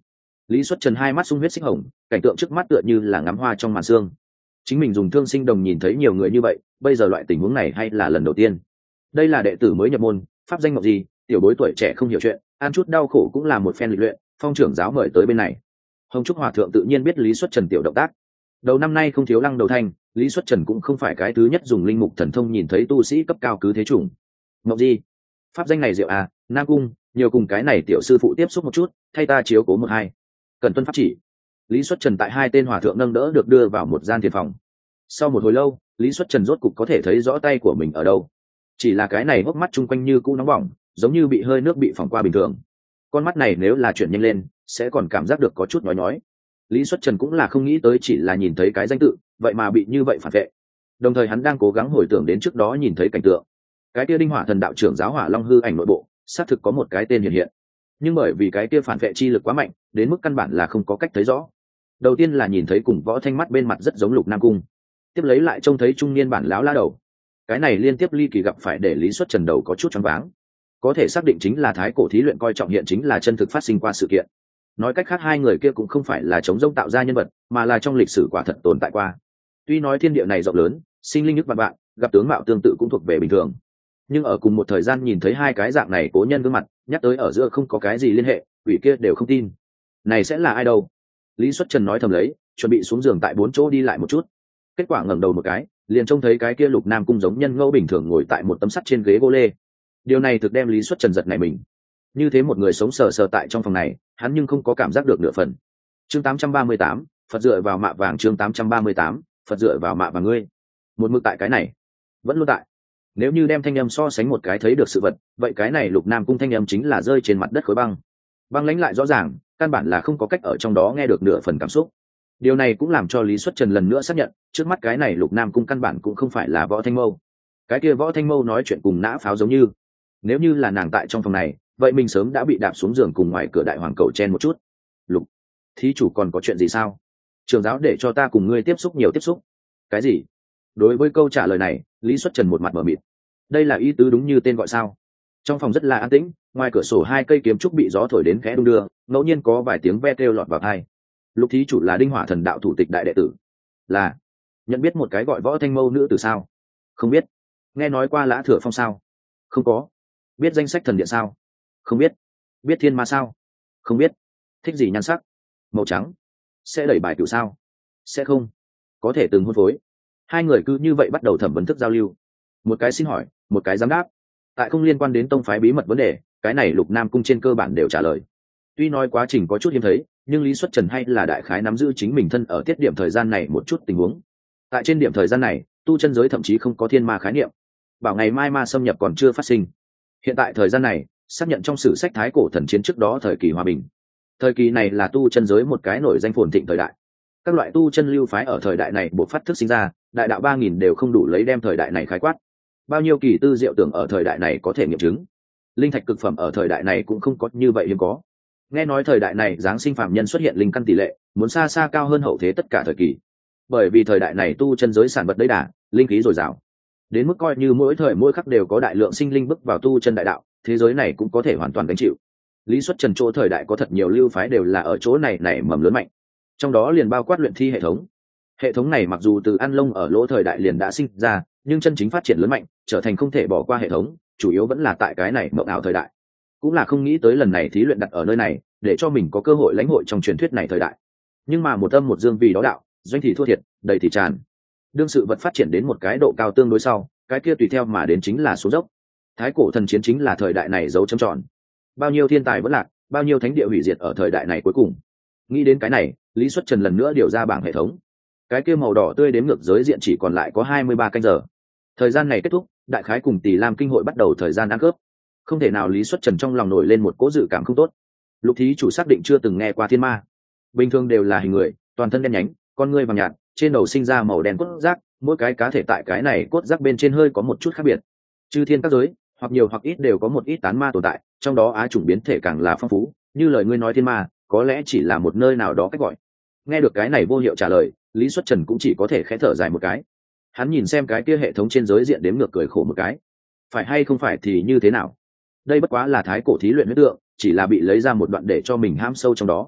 Lý Xuất Trần hai mắt sung huyết xích hồng, cảnh tượng trước mắt tựa như là ngắm hoa trong màn sương. Chính mình dùng thương sinh đồng nhìn thấy nhiều người như vậy, bây giờ loại tình huống này hay là lần đầu tiên. Đây là đệ tử mới nhập môn, pháp danh ngọc gì, tiểu bối tuổi trẻ không hiểu chuyện, ăn chút đau khổ cũng là một phen lịch luyện, phong trưởng giáo mời tới bên này. Hồng Trúc Hòa thượng tự nhiên biết Lý Xuất Trần tiểu động tác. Đầu năm nay không thiếu lăng đầu thanh, Lý Xuất Trần cũng không phải cái thứ nhất dùng linh mục thần thông nhìn thấy tu sĩ cấp cao cứ thế chủng. Ngọc gì? Pháp danh này diệu à, Nam Cung, nhiều cùng cái này tiểu sư phụ tiếp xúc một chút, thay ta chiếu cố một hai. Cần tuân pháp chỉ. Lý Xuất Trần tại hai tên hòa thượng nâng đỡ được đưa vào một gian thiền phòng. Sau một hồi lâu, Lý Xuất Trần rốt cục có thể thấy rõ tay của mình ở đâu. Chỉ là cái này hốc mắt chung quanh như cũ nóng bỏng, giống như bị hơi nước bị phỏng qua bình thường. Con mắt này nếu là chuyển nhanh lên, sẽ còn cảm giác được có chút nhói nhói. Lý Xuất Trần cũng là không nghĩ tới chỉ là nhìn thấy cái danh tự, vậy mà bị như vậy phản vệ. Đồng thời hắn đang cố gắng hồi tưởng đến trước đó nhìn thấy cảnh tượng. Cái kia Đinh Hỏa Thần đạo trưởng giáo Hỏa Long hư ảnh nội bộ, xác thực có một cái tên hiện hiện. Nhưng bởi vì cái kia phản vệ chi lực quá mạnh, đến mức căn bản là không có cách thấy rõ. Đầu tiên là nhìn thấy cùng Võ Thanh mắt bên mặt rất giống Lục Nam Cung, tiếp lấy lại trông thấy trung niên bản lão la đầu. Cái này liên tiếp ly kỳ gặp phải để Lý Xuất Trần đầu có chút choáng váng. Có thể xác định chính là thái cổ thí luyện coi trọng hiện chính là chân thực phát sinh qua sự kiện. Nói cách khác hai người kia cũng không phải là chống rông tạo ra nhân vật, mà là trong lịch sử quả thật tồn tại qua. Tuy nói thiên địa này rộng lớn, sinh linh nhức bạn, gặp tướng mạo tương tự cũng thuộc về bình thường. Nhưng ở cùng một thời gian nhìn thấy hai cái dạng này cố nhân gương mặt, nhắc tới ở giữa không có cái gì liên hệ, quỷ kia đều không tin. Này sẽ là ai đâu? Lý Xuất Trần nói thầm lấy, chuẩn bị xuống giường tại bốn chỗ đi lại một chút. Kết quả ngẩng đầu một cái, liền trông thấy cái kia Lục Nam Cung giống nhân ngẫu bình thường ngồi tại một tấm sắt trên ghế gỗ lê. Điều này thực đem Lý Xuất Trần giật nảy mình. Như thế một người sống sờ sờ tại trong phòng này, hắn nhưng không có cảm giác được nửa phần. Chương 838, Phật dựa vào mạ vàng. Chương 838, Phật dựa vào mạ vàng. Ngươi một mực tại cái này, vẫn luôn tại. Nếu như đem thanh âm so sánh một cái thấy được sự vật, vậy cái này Lục Nam Cung thanh âm chính là rơi trên mặt đất khối băng. Băng lãnh lại rõ ràng, căn bản là không có cách ở trong đó nghe được nửa phần cảm xúc. Điều này cũng làm cho Lý Xuất Trần lần nữa xác nhận, trước mắt cái này Lục Nam Cung căn bản cũng không phải là Võ Thanh Mâu. Cái kia Võ Thanh Mâu nói chuyện cùng nã pháo giống như. Nếu như là nàng tại trong phòng này, vậy mình sớm đã bị đạp xuống giường cùng ngoài cửa đại hoàng cầu chen một chút. Lục thí chủ còn có chuyện gì sao? Trường giáo để cho ta cùng ngươi tiếp xúc nhiều tiếp xúc. Cái gì? Đối với câu trả lời này, Lý Xuất Trần một mặt mở mịt. Đây là ý tứ đúng như tên gọi sao? Trong phòng rất là an tĩnh, ngoài cửa sổ hai cây kiếm trúc bị gió thổi đến khẽ đung đưa, ngẫu nhiên có vài tiếng ve kêu lọt vào tai. Lục thí chủ là Đinh Hỏa Thần đạo thủ tịch đại đệ tử. Là. Nhận biết một cái gọi Võ Thanh Mâu nữ từ sao? Không biết. Nghe nói qua Lã Thừa Phong sao? Không có. Biết danh sách thần điện sao? Không biết. Biết thiên ma sao? Không biết. Thích gì nhan sắc? Màu trắng. Sẽ đẩy bài cửu sao? Sẽ không. Có thể từng hôn phối. Hai người cứ như vậy bắt đầu thẩm vấn thức giao lưu. Một cái xin hỏi, một cái dám đáp. Tại không liên quan đến tông phái bí mật vấn đề, cái này Lục Nam Cung trên cơ bản đều trả lời. Tuy nói quá trình có chút hiếm thấy, nhưng Lý Xuất Trần hay là đại khái nắm giữ chính mình thân ở tiết điểm thời gian này một chút tình huống. Tại trên điểm thời gian này, tu chân giới thậm chí không có thiên ma khái niệm. Bảo ngày mai ma xâm nhập còn chưa phát sinh. Hiện tại thời gian này, xác nhận trong sử sách thái cổ thần chiến trước đó thời kỳ hòa bình. Thời kỳ này là tu chân giới một cái nổi danh phồn thịnh thời đại. Các loại tu chân lưu phái ở thời đại này buộc phát thức sinh ra, đại đạo 3000 đều không đủ lấy đem thời đại này khái quát. Bao nhiêu kỳ tư diệu tưởng ở thời đại này có thể nghiệm chứng. Linh thạch cực phẩm ở thời đại này cũng không có như vậy hiếm có. Nghe nói thời đại này giáng sinh phàm nhân xuất hiện linh căn tỷ lệ muốn xa xa cao hơn hậu thế tất cả thời kỳ. Bởi vì thời đại này tu chân giới sản vật đầy đà, linh khí dồi dào, đến mức coi như mỗi thời mỗi khắc đều có đại lượng sinh linh bước vào tu chân đại đạo, thế giới này cũng có thể hoàn toàn gánh chịu. Lý Xuất Trần chỗ thời đại có thật nhiều lưu phái đều là ở chỗ này nảy mầm lớn mạnh, trong đó liền bao quát luyện thi hệ thống. Hệ thống này mặc dù từ An Long ở lỗ thời đại liền đã sinh ra, nhưng chân chính phát triển lớn mạnh, trở thành không thể bỏ qua hệ thống, chủ yếu vẫn là tại cái này mộng ảo thời đại. Cũng là không nghĩ tới lần này thí luyện đặt ở nơi này, để cho mình có cơ hội lãnh hội trong truyền thuyết này thời đại. Nhưng mà một âm một dương vì đó đạo, doanh thì thua thiệt, đầy thì tràn. Đương sự vật phát triển đến một cái độ cao tương đối sau, cái kia tùy theo mà đến chính là số dốc. Thái cổ thần chiến chính là thời đại này dấu chấm tròn. Bao nhiêu thiên tài vẫn lạc, bao nhiêu thánh địa hủy diệt ở thời đại này cuối cùng. Nghĩ đến cái này, Lý Xuất Trần lần nữa điều ra bảng hệ thống. Cái kia màu đỏ tươi đếm ngược giới diện chỉ còn lại có 23 canh giờ. Thời gian này kết thúc, đại khái cùng Tỳ Lam kinh hội bắt đầu thời gian ăn cướp. Không thể nào Lý Xuất Trần trong lòng nổi lên một cỗ dự cảm không tốt. Lục thí chủ xác định chưa từng nghe qua thiên ma. Bình thường đều là hình người, toàn thân đen nhánh, con ngươi vàng nhạt, trên đầu sinh ra màu đen cốt giác, mỗi cái cá thể tại cái này cốt giác bên trên hơi có một chút khác biệt. Chư thiên các giới, hoặc nhiều hoặc ít đều có một ít tán ma tồn tại, trong đó á chủng biến thể càng là phong phú, như lời ngươi nói thiên ma, có lẽ chỉ là một nơi nào đó cách gọi. Nghe được cái này vô hiệu trả lời, Lý Xuất Trần cũng chỉ có thể khẽ thở dài một cái. Hắn nhìn xem cái kia hệ thống trên giới diện đếm ngược cười khổ một cái. Phải hay không phải thì như thế nào? Đây bất quá là thái cổ thí luyện huyết tượng, chỉ là bị lấy ra một đoạn để cho mình ham sâu trong đó.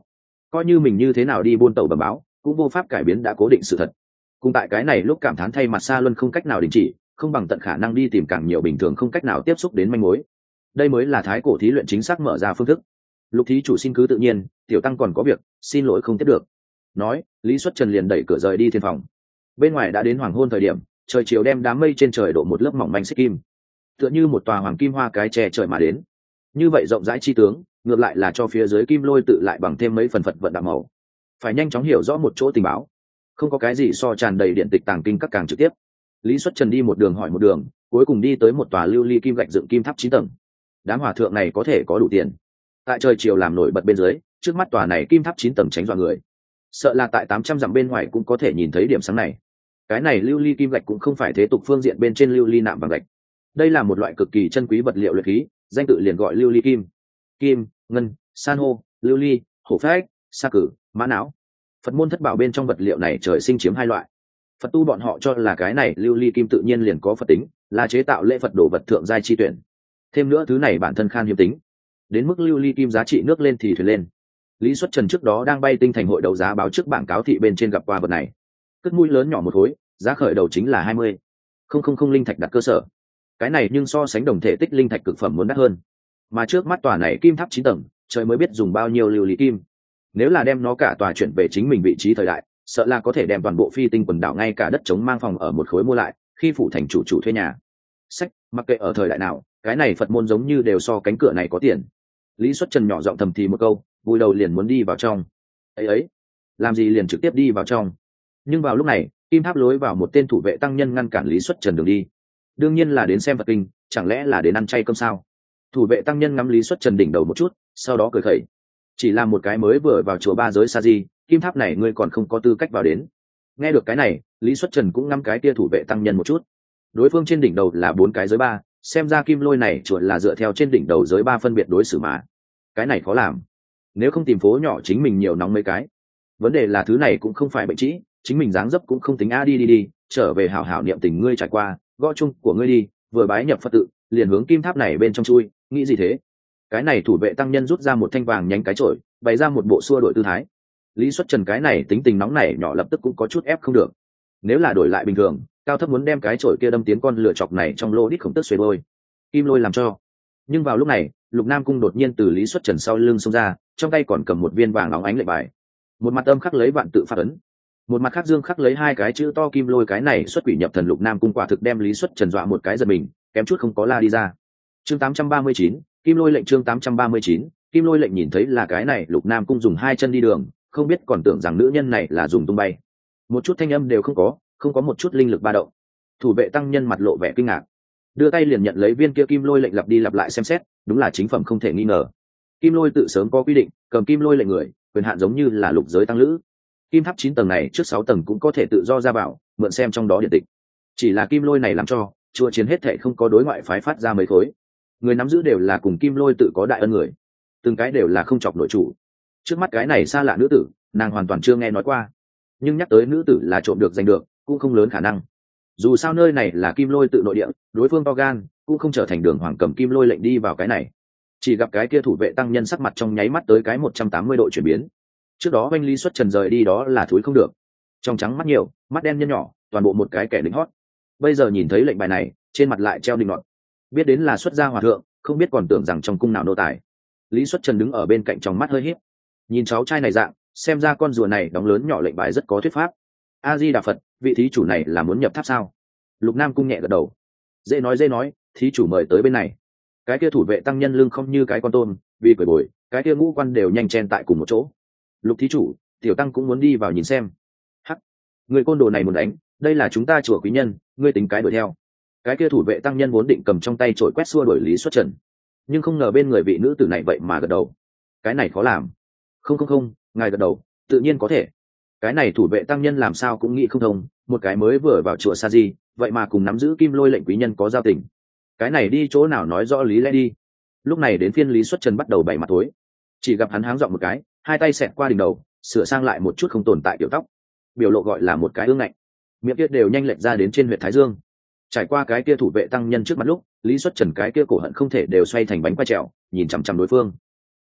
coi như mình như thế nào đi buôn tàu bẩm báo cũng vô pháp cải biến đã cố định sự thật. Cùng tại cái này lúc cảm thán thay mặt Sa Luân không cách nào đình chỉ, không bằng tận khả năng đi tìm càng nhiều bình thường không cách nào tiếp xúc đến manh mối. Đây mới là thái cổ thí luyện chính xác mở ra phương thức. Lục thí chủ xin cứ tự nhiên, tiểu tăng còn có việc, xin lỗi không tiếp được. Nói, Lý Xuất Trần liền đẩy cửa rời đi thiên phòng. Bên ngoài đã đến hoàng hôn thời điểm, trời chiều đem đám mây trên trời đổ một lớp mỏng manh xích kim, tựa như một tòa hoàng kim hoa cái che trời mà đến. Như vậy rộng rãi chi tướng, ngược lại là cho phía dưới kim lôi tự lại bằng thêm mấy phần phật vận đạo màu. Phải nhanh chóng hiểu rõ một chỗ tình báo, không có cái gì so tràn đầy điện tịch tàng kinh các càng trực tiếp. Lý Xuất Trần đi một đường hỏi một đường, cuối cùng đi tới một tòa lưu ly kim gạch dựng kim tháp 9 tầng. Đám hòa thượng này có thể có đủ tiền. Tại trời chiều làm nổi bật bên dưới, trước mắt tòa này kim tháp 9 tầng tránh dọa người. Sợ là tại 800 dặm bên ngoài cũng có thể nhìn thấy điểm sáng này. Cái này lưu ly kim gạch cũng không phải thế tục phương diện bên trên lưu ly nạm vàng gạch. Đây là một loại cực kỳ chân quý vật liệu luyện khí, danh tự liền gọi lưu ly kim. Kim, ngân, san hô, lưu ly, hổ phách, sa cử, mã não. Phật môn thất bảo bên trong vật liệu này trời sinh chiếm hai loại. Phật tu bọn họ cho là cái này lưu ly kim tự nhiên liền có Phật tính, là chế tạo lễ Phật đồ vật thượng giai chi tuyển. Thêm nữa thứ này bản thân khan hiếm tính, đến mức lưu ly kim giá trị nước lên thì thuyền lên. Lý Xuất Trần trước đó đang bay tinh thành hội đấu giá báo trước bảng cáo thị bên trên gặp qua vật này. Cất mũi lớn nhỏ một khối, giá khởi đầu chính là 20.000 linh thạch đặt cơ sở. Cái này nhưng so sánh đồng thể tích linh thạch cực phẩm muốn đắt hơn. Mà trước mắt tòa này kim tháp 9 tầng, trời mới biết dùng bao nhiêu lưu ly kim. Nếu là đem nó cả tòa chuyển về chính mình vị trí thời đại, sợ là có thể đem toàn bộ phi tinh quần đảo ngay cả đất trống mang phòng ở một khối mua lại, khi phủ thành chủ thuê nhà. Sách, mặc kệ ở thời đại nào, cái này Phật môn giống như đều so cánh cửa này có tiền. Lý Xuất Trần nhỏ giọng thầm thì một câu, vui đầu liền muốn đi vào trong. Ấy, làm gì liền trực tiếp đi vào trong. Nhưng vào lúc này, kim tháp lối vào một tên thủ vệ tăng nhân ngăn cản Lý Xuất Trần đường đi. Đương nhiên là đến xem Phật kinh, chẳng lẽ là đến ăn chay cơm sao? Thủ vệ tăng nhân ngắm Lý Xuất Trần đỉnh đầu một chút, sau đó cười khẩy. Chỉ là một cái mới vừa vào chùa ba giới sa di, kim tháp này ngươi còn không có tư cách vào đến. Nghe được cái này, Lý Xuất Trần cũng ngắm cái tia thủ vệ tăng nhân một chút. Đối phương trên đỉnh đầu là 4 cái giới 3, xem ra kim lôi này chùa là dựa theo trên đỉnh đầu giới 3 phân biệt đối xử mà. Cái này khó làm. Nếu không tìm phố nhỏ chính mình nhiều nóng mấy cái. Vấn đề là thứ này cũng không phải bệnh trĩ, chính mình dáng dấp cũng không tính đi, trở về hảo hảo niệm tình ngươi trải qua, gõ chung của ngươi đi, vừa bái nhập Phật tự, liền hướng kim tháp này bên trong chui, nghĩ gì thế? Cái này thủ vệ tăng nhân rút ra một thanh vàng nhánh cái chổi, bày ra một bộ xua đổi tư thái. Lý Xuất Trần cái này tính tình nóng này nhỏ lập tức cũng có chút ép không được. Nếu là đổi lại bình thường, cao thấp muốn đem cái chổi kia đâm tiến con lửa chọc này trong lô đít khổng tức xuề đôi. Kim lôi làm cho. Nhưng vào lúc này, Lục Nam Cung đột nhiên từ Lý Xuất Trần sau lưng xông ra, trong tay còn cầm một viên vàng óng ánh lệnh bài. Một mặt âm khắc lấy vạn tự phát ấn, một mặt khác dương khắc lấy 2 cái chữ to kim lôi. Cái này xuất quỷ nhập thần Lục Nam Cung quả thực đem Lý Xuất Trần dọa một cái giật mình, kém chút không có la đi ra. Chương 839, Kim Lôi lệnh. Chương 839, Kim Lôi lệnh. Nhìn thấy là cái này, Lục Nam Cung dùng 2 chân đi đường, không biết còn tưởng rằng nữ nhân này là dùng tung bay. Một chút thanh âm đều không có một chút linh lực ba động. Thủ vệ tăng nhân mặt lộ vẻ kinh ngạc, đưa tay liền nhận lấy viên kia kim lôi lệnh, lặp đi lặp lại xem xét, đúng là chính phẩm không thể nghi ngờ. Kim lôi tự sớm có quy định, cầm kim lôi lệnh người, quyền hạn giống như là lục giới tăng lữ. Kim tháp 9 tầng này trước 6 tầng cũng có thể tự do ra vào, mượn xem trong đó điện tịch. Chỉ là kim lôi này làm cho chùa chiến hết thệ không có đối ngoại phái phát ra mấy khối. Người nắm giữ đều là cùng kim lôi tự có đại ân người, từng cái đều là không chọc nội chủ. Trước mắt cái này xa lạ nữ tử, nàng hoàn toàn chưa nghe nói qua, nhưng nhắc tới nữ tử là trộm được giành được cũng không lớn khả năng. Dù sao nơi này là kim lôi tự nội địa, đối phương to gan cũng không trở thành đường hoàng cầm kim lôi lệnh đi vào cái này. Chỉ gặp cái kia thủ vệ tăng nhân sắc mặt trong nháy mắt tới cái 180 độ chuyển biến. Trước đó anh Lý Xuất Trần rời đi đó là thúi không được, trong trắng mắt nhiều, mắt đen nhân nhỏ, toàn bộ một cái kẻ lính hót. Bây giờ nhìn thấy lệnh bài này, trên mặt lại treo định nọt, biết đến là xuất gia hòa thượng, không biết còn tưởng rằng trong cung nào nô tài. Lý Xuất Trần đứng ở bên cạnh trong mắt hơi híp, nhìn cháu trai này dạng, xem ra con rùa này đóng lớn nhỏ lệnh bài rất có thuyết pháp. A Di Đà Phật, vị thí chủ này là muốn nhập tháp sao? Lục Nam Cung nhẹ gật đầu. Dễ nói, thí chủ mời tới bên này. Cái kia thủ vệ tăng nhân lưng không như cái con tôm, vì cười bồi, cái kia ngũ quan đều nhanh chen tại cùng một chỗ. Lục thí chủ, tiểu tăng cũng muốn đi vào nhìn xem. Hắc, người côn đồ này muốn đánh, đây là chúng ta chùa quý nhân, ngươi tính cái đuổi theo. Cái kia thủ vệ tăng nhân vốn định cầm trong tay chổi quét xua đuổi Lý Xuất Trần, nhưng không ngờ bên người vị nữ tử này vậy mà gật đầu. Cái này khó làm. Không, ngài gật đầu, tự nhiên có thể. Cái này thủ vệ tăng nhân làm sao cũng nghĩ không thông, một cái mới vừa vào chùa sa di, vậy mà cùng nắm giữ kim lôi lệnh quý nhân có giao tình. Cái này đi chỗ nào nói rõ lý lẽ đi. Lúc này đến phiên Lý Xuất Trần bắt đầu bày mặt tối, chỉ gặp hắn háng dọn một cái, 2 tay xẹt qua đỉnh đầu, sửa sang lại một chút không tồn tại tiểu tóc, biểu lộ gọi là một cái ương ngạnh, miệng kia đều nhanh lệch ra đến trên huyệt thái dương. Trải qua cái kia thủ vệ tăng nhân trước mặt lúc, Lý Xuất Trần cái kia cổ hận không thể đều xoay thành bánh quay trèo, nhìn chằm chằm đối phương.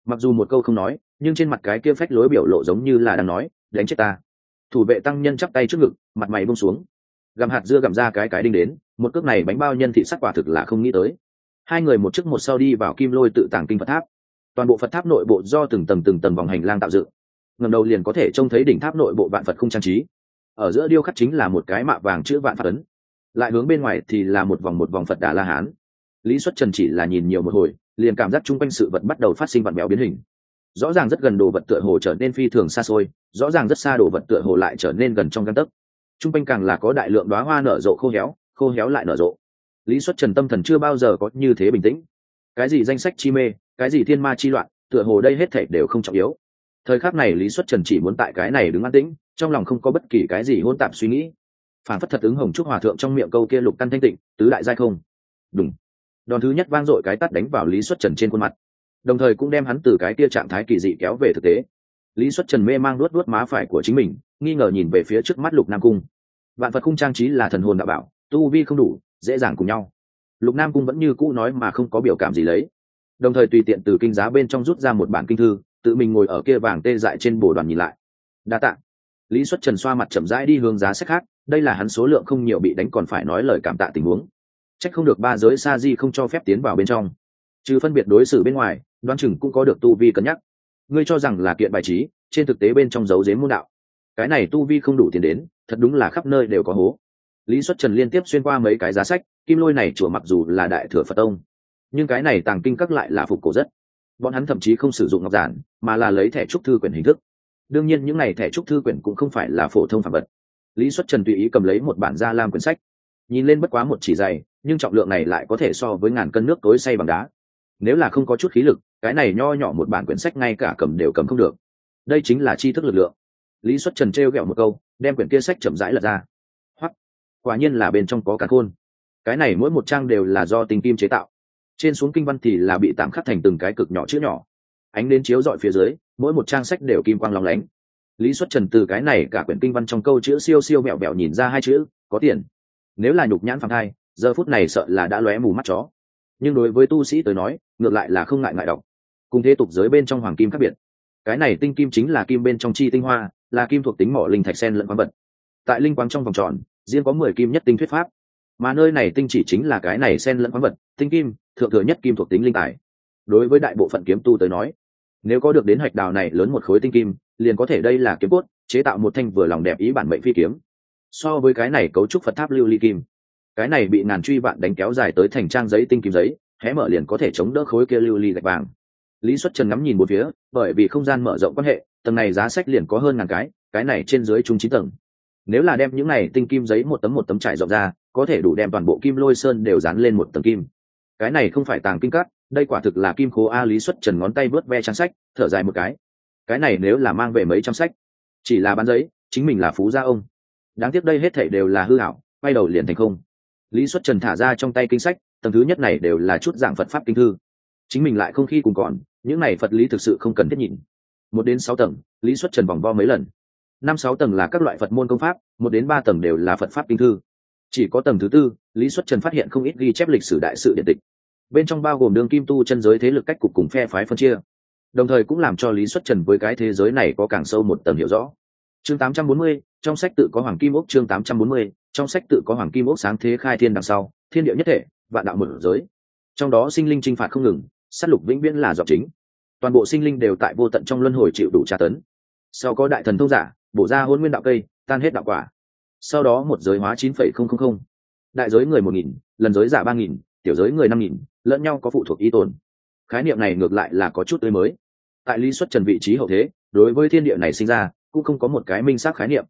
mặc dù một câu không nói, nhưng trên mặt cái kia phách lối biểu lộ giống như là đang nói đánh chết ta. Thủ vệ tăng nhân chắp tay trước ngực, mặt mày buông xuống, gặm hạt dưa gặm ra cái đinh đến, một cước này bánh bao nhân thị sắc quả thực là không nghĩ tới. Hai người một trước một sau đi vào Kim Lôi tự tàng kinh Phật tháp. Toàn bộ Phật tháp nội bộ do từng tầng vòng hành lang tạo dựng, ngẩng đầu liền có thể trông thấy đỉnh tháp nội bộ vạn Phật khung trang trí. Ở giữa điêu khắc chính là một cái mạ vàng chữ vạn Phật ấn, lại hướng bên ngoài thì là một vòng Phật Đà La Hán. Lý Xuất Trần chỉ là nhìn nhiều một hồi, liền cảm giác chung quanh sự vật bắt đầu phát sinh vặn vẹo biến hình. Rõ ràng rất gần đồ vật tựa hồ trở nên phi thường xa xôi, rõ ràng rất xa đồ vật tựa hồ lại trở nên gần trong gang tấc. Chung quanh càng là có đại lượng đóa hoa nở rộ khô héo lại nở rộ. Lý Xuất Trần tâm thần chưa bao giờ có như thế bình tĩnh. Cái gì danh sách chi mê, cái gì thiên ma chi loạn, tựa hồ đây hết thảy đều không trọng yếu. Thời khắc này Lý Xuất Trần chỉ muốn tại cái này đứng an tĩnh, trong lòng không có bất kỳ cái gì hỗn tạp suy nghĩ. Phản phất thật ứng Hồng Trúc Hòa thượng trong miệng câu kia lục căn thanh tịnh, tứ đại giai không. Đúng. Đòn thứ nhất vang dội cái tát đánh vào Lý Xuất Trần trên khuôn mặt, đồng thời cũng đem hắn từ cái kia trạng thái kỳ dị kéo về thực tế. Lý Xuất Trần mê mang luốt má phải của chính mình, nghi ngờ nhìn về phía trước mắt Lục Nam Cung. Vạn Phật khung trang trí là thần hồn đạo bảo, tu vi không đủ, dễ dàng cùng nhau. Lục Nam Cung vẫn như cũ nói mà không có biểu cảm gì lấy, đồng thời tùy tiện từ kinh giá bên trong rút ra một bản kinh thư, tự mình ngồi ở kia vàng tê dại trên bồ đoàn nhìn lại. Đa tạ. Lý Xuất Trần xoa mặt chậm rãi đi hướng giá sách khác, đây là hắn số lượng không nhiều bị đánh còn phải nói lời cảm tạ tình huống. Trách không được ba giới sa di không cho phép tiến vào bên trong, trừ phân biệt đối xử bên ngoài, đoán chừng cũng có được tu vi cân nhắc. Ngươi cho rằng là kiện bài trí, trên thực tế bên trong giấu giếm môn đạo. Cái này tu vi không đủ tiền đến, thật đúng là khắp nơi đều có hố. Lý Xuất Trần liên tiếp xuyên qua mấy cái giá sách, Kim Lôi này chùa mặc dù là đại thừa Phật tông, nhưng cái này tàng kinh các lại là phục cổ rất. Bọn hắn thậm chí không sử dụng ngọc giản, mà là lấy thẻ trúc thư quyển hình thức. Đương nhiên những này thẻ trúc thư quyển cũng không phải là phổ thông phàm vật. Lý Xuất Trần tùy ý cầm lấy một bản Gia Lam quyển sách, nhìn lên bất quá một chỉ dày, nhưng trọng lượng này lại có thể so với ngàn cân nước tối xay bằng đá. Nếu là không có chút khí lực, cái này nho nhỏ một bản quyển sách ngay cả cầm đều cầm không được. Đây chính là tri thức lực lượng. Lý Xuất Trần trêu ghẹo một câu, đem quyển kia sách chậm rãi lật ra. Hoắc, quả nhiên là bên trong có càn khôn. Cái này mỗi một trang đều là do tinh kim chế tạo, trên xuống kinh văn thì là bị tạm khắc thành từng cái cực nhỏ chữ nhỏ. Ánh đến chiếu dọi phía dưới, mỗi một trang sách đều kim quang lóng lánh. Lý Xuất Trần từ cái này cả quyển kinh văn trong câu chữ siêu siêu mẹo mẹo nhìn ra hai chữ, có tiền. Nếu là nhục nhãn phàm thai, giờ phút này sợ là đã lóe mù mắt chó. Nhưng đối với tu sĩ tới nói, ngược lại là không ngại ngại đọc. Cùng thế tục giới bên trong hoàng kim khác biệt, cái này tinh kim chính là kim bên trong chi tinh hoa, là kim thuộc tính mỏ linh thạch sen lẫn khoáng vật. Tại linh quang trong vòng tròn, riêng có 10 kim nhất tinh thuyết pháp, mà nơi này tinh chỉ chính là cái này sen lẫn khoáng vật, tinh kim, thượng thừa nhất kim thuộc tính linh tài. Đối với đại bộ phận kiếm tu tới nói, nếu có được đến hạch đào này lớn một khối tinh kim, liền có thể đây là kiếm cốt, chế tạo một thanh vừa lòng đẹp ý bản mệnh phi kiếm. So với cái này cấu trúc Phật tháp lưu ly kim, cái này bị ngàn truy vạn đánh kéo dài tới thành trang giấy tinh kim giấy, hé mở liền có thể chống đỡ khối kia lưu ly gạch vàng. Lý Xuất Trần ngắm nhìn một phía, bởi vì không gian mở rộng quan hệ, tầng này giá sách liền có hơn ngàn cái này trên dưới chung 9 tầng. Nếu là đem những này tinh kim giấy một tấm trải rộng ra, có thể đủ đem toàn bộ Kim Lôi Sơn đều dán lên một tầng kim. Cái này không phải tàng kinh cát, đây quả thực là kim khố a. Lý Xuất Trần ngón tay vớt ve trang sách, thở dài một cái này nếu là mang về mấy trăm sách, chỉ là bán giấy, chính mình là phú gia ông. Đáng tiếc đây hết thảy đều là hư ảo, quay đầu liền thành không. Lý Xuất Trần thả ra trong tay kinh sách, tầng thứ nhất này đều là chút dạng Phật pháp kinh thư, chính mình lại không khi cùng còn, những này Phật lý thực sự không cần thiết nhìn. 1 đến 6 tầng, Lý Xuất Trần vòng vo mấy lần. 5-6 tầng là các loại Phật môn công pháp, 1 đến 3 tầng đều là Phật pháp kinh thư. Chỉ có tầng thứ 4, Lý Xuất Trần phát hiện không ít ghi chép lịch sử đại sự điện tịch. Bên trong bao gồm đường kim tu chân giới thế lực cách cục cùng phe phái phân chia, đồng thời cũng làm cho Lý Xuất Trần với cái thế giới này có càng sâu một tầng hiểu rõ. Chương 840, trong sách tự có Hoàng Kim Ốc. Chương 840, trong sách tự có Hoàng Kim Ốc. Sáng thế khai thiên đằng sau, thiên địa nhất thể, vạn đạo một giới. Trong đó sinh linh chinh phạt không ngừng, sát lục vĩnh viễn là giọng chính. Toàn bộ sinh linh đều tại vô tận trong luân hồi chịu đủ tra tấn. Sau có đại thần thông giả, bổ ra hôn nguyên đạo cây, tan hết đạo quả. Sau đó một giới hóa 9,000, đại giới người 1000, lần giới giả 3000, tiểu giới người 5000, lẫn nhau có phụ thuộc ý tồn. Khái niệm này ngược lại là có chút tươi mới. Tại Lý Xuất Trần vị trí hậu thế, đối với thiên địa này sinh ra, cũng không có một cái minh xác khái niệm.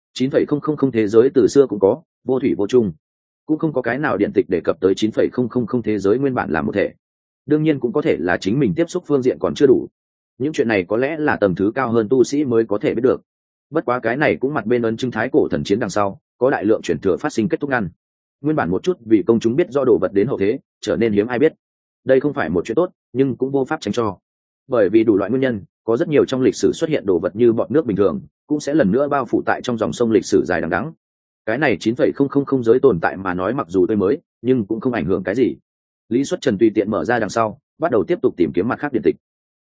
9,000 thế giới từ xưa cũng có, vô thủy vô chung, cũng không có cái nào điện tịch đề cập tới 9,000 thế giới nguyên bản là một thể. Đương nhiên cũng có thể là chính mình tiếp xúc phương diện còn chưa đủ. Những chuyện này có lẽ là tầng thứ cao hơn tu sĩ mới có thể biết được. Bất quá cái này cũng mặt bên ấn chứng thái cổ thần chiến đằng sau, có đại lượng chuyển thừa phát sinh kết thúc ngăn. Nguyên bản một chút vì công chúng biết do đồ vật đến hậu thế, trở nên hiếm ai biết. Đây không phải một chuyện tốt, nhưng cũng vô pháp tránh cho. Bởi vì đủ loại nguyên nhân, có rất nhiều trong lịch sử xuất hiện đồ vật như bọt nước bình thường, cũng sẽ lần nữa bao phủ tại trong dòng sông lịch sử dài đằng đẵng. Cái này 9,000 giới tồn tại mà nói mặc dù tươi mới, nhưng cũng không ảnh hưởng cái gì. Lý Xuất Trần tùy tiện mở ra đằng sau, bắt đầu tiếp tục tìm kiếm mặt khác điện tịch.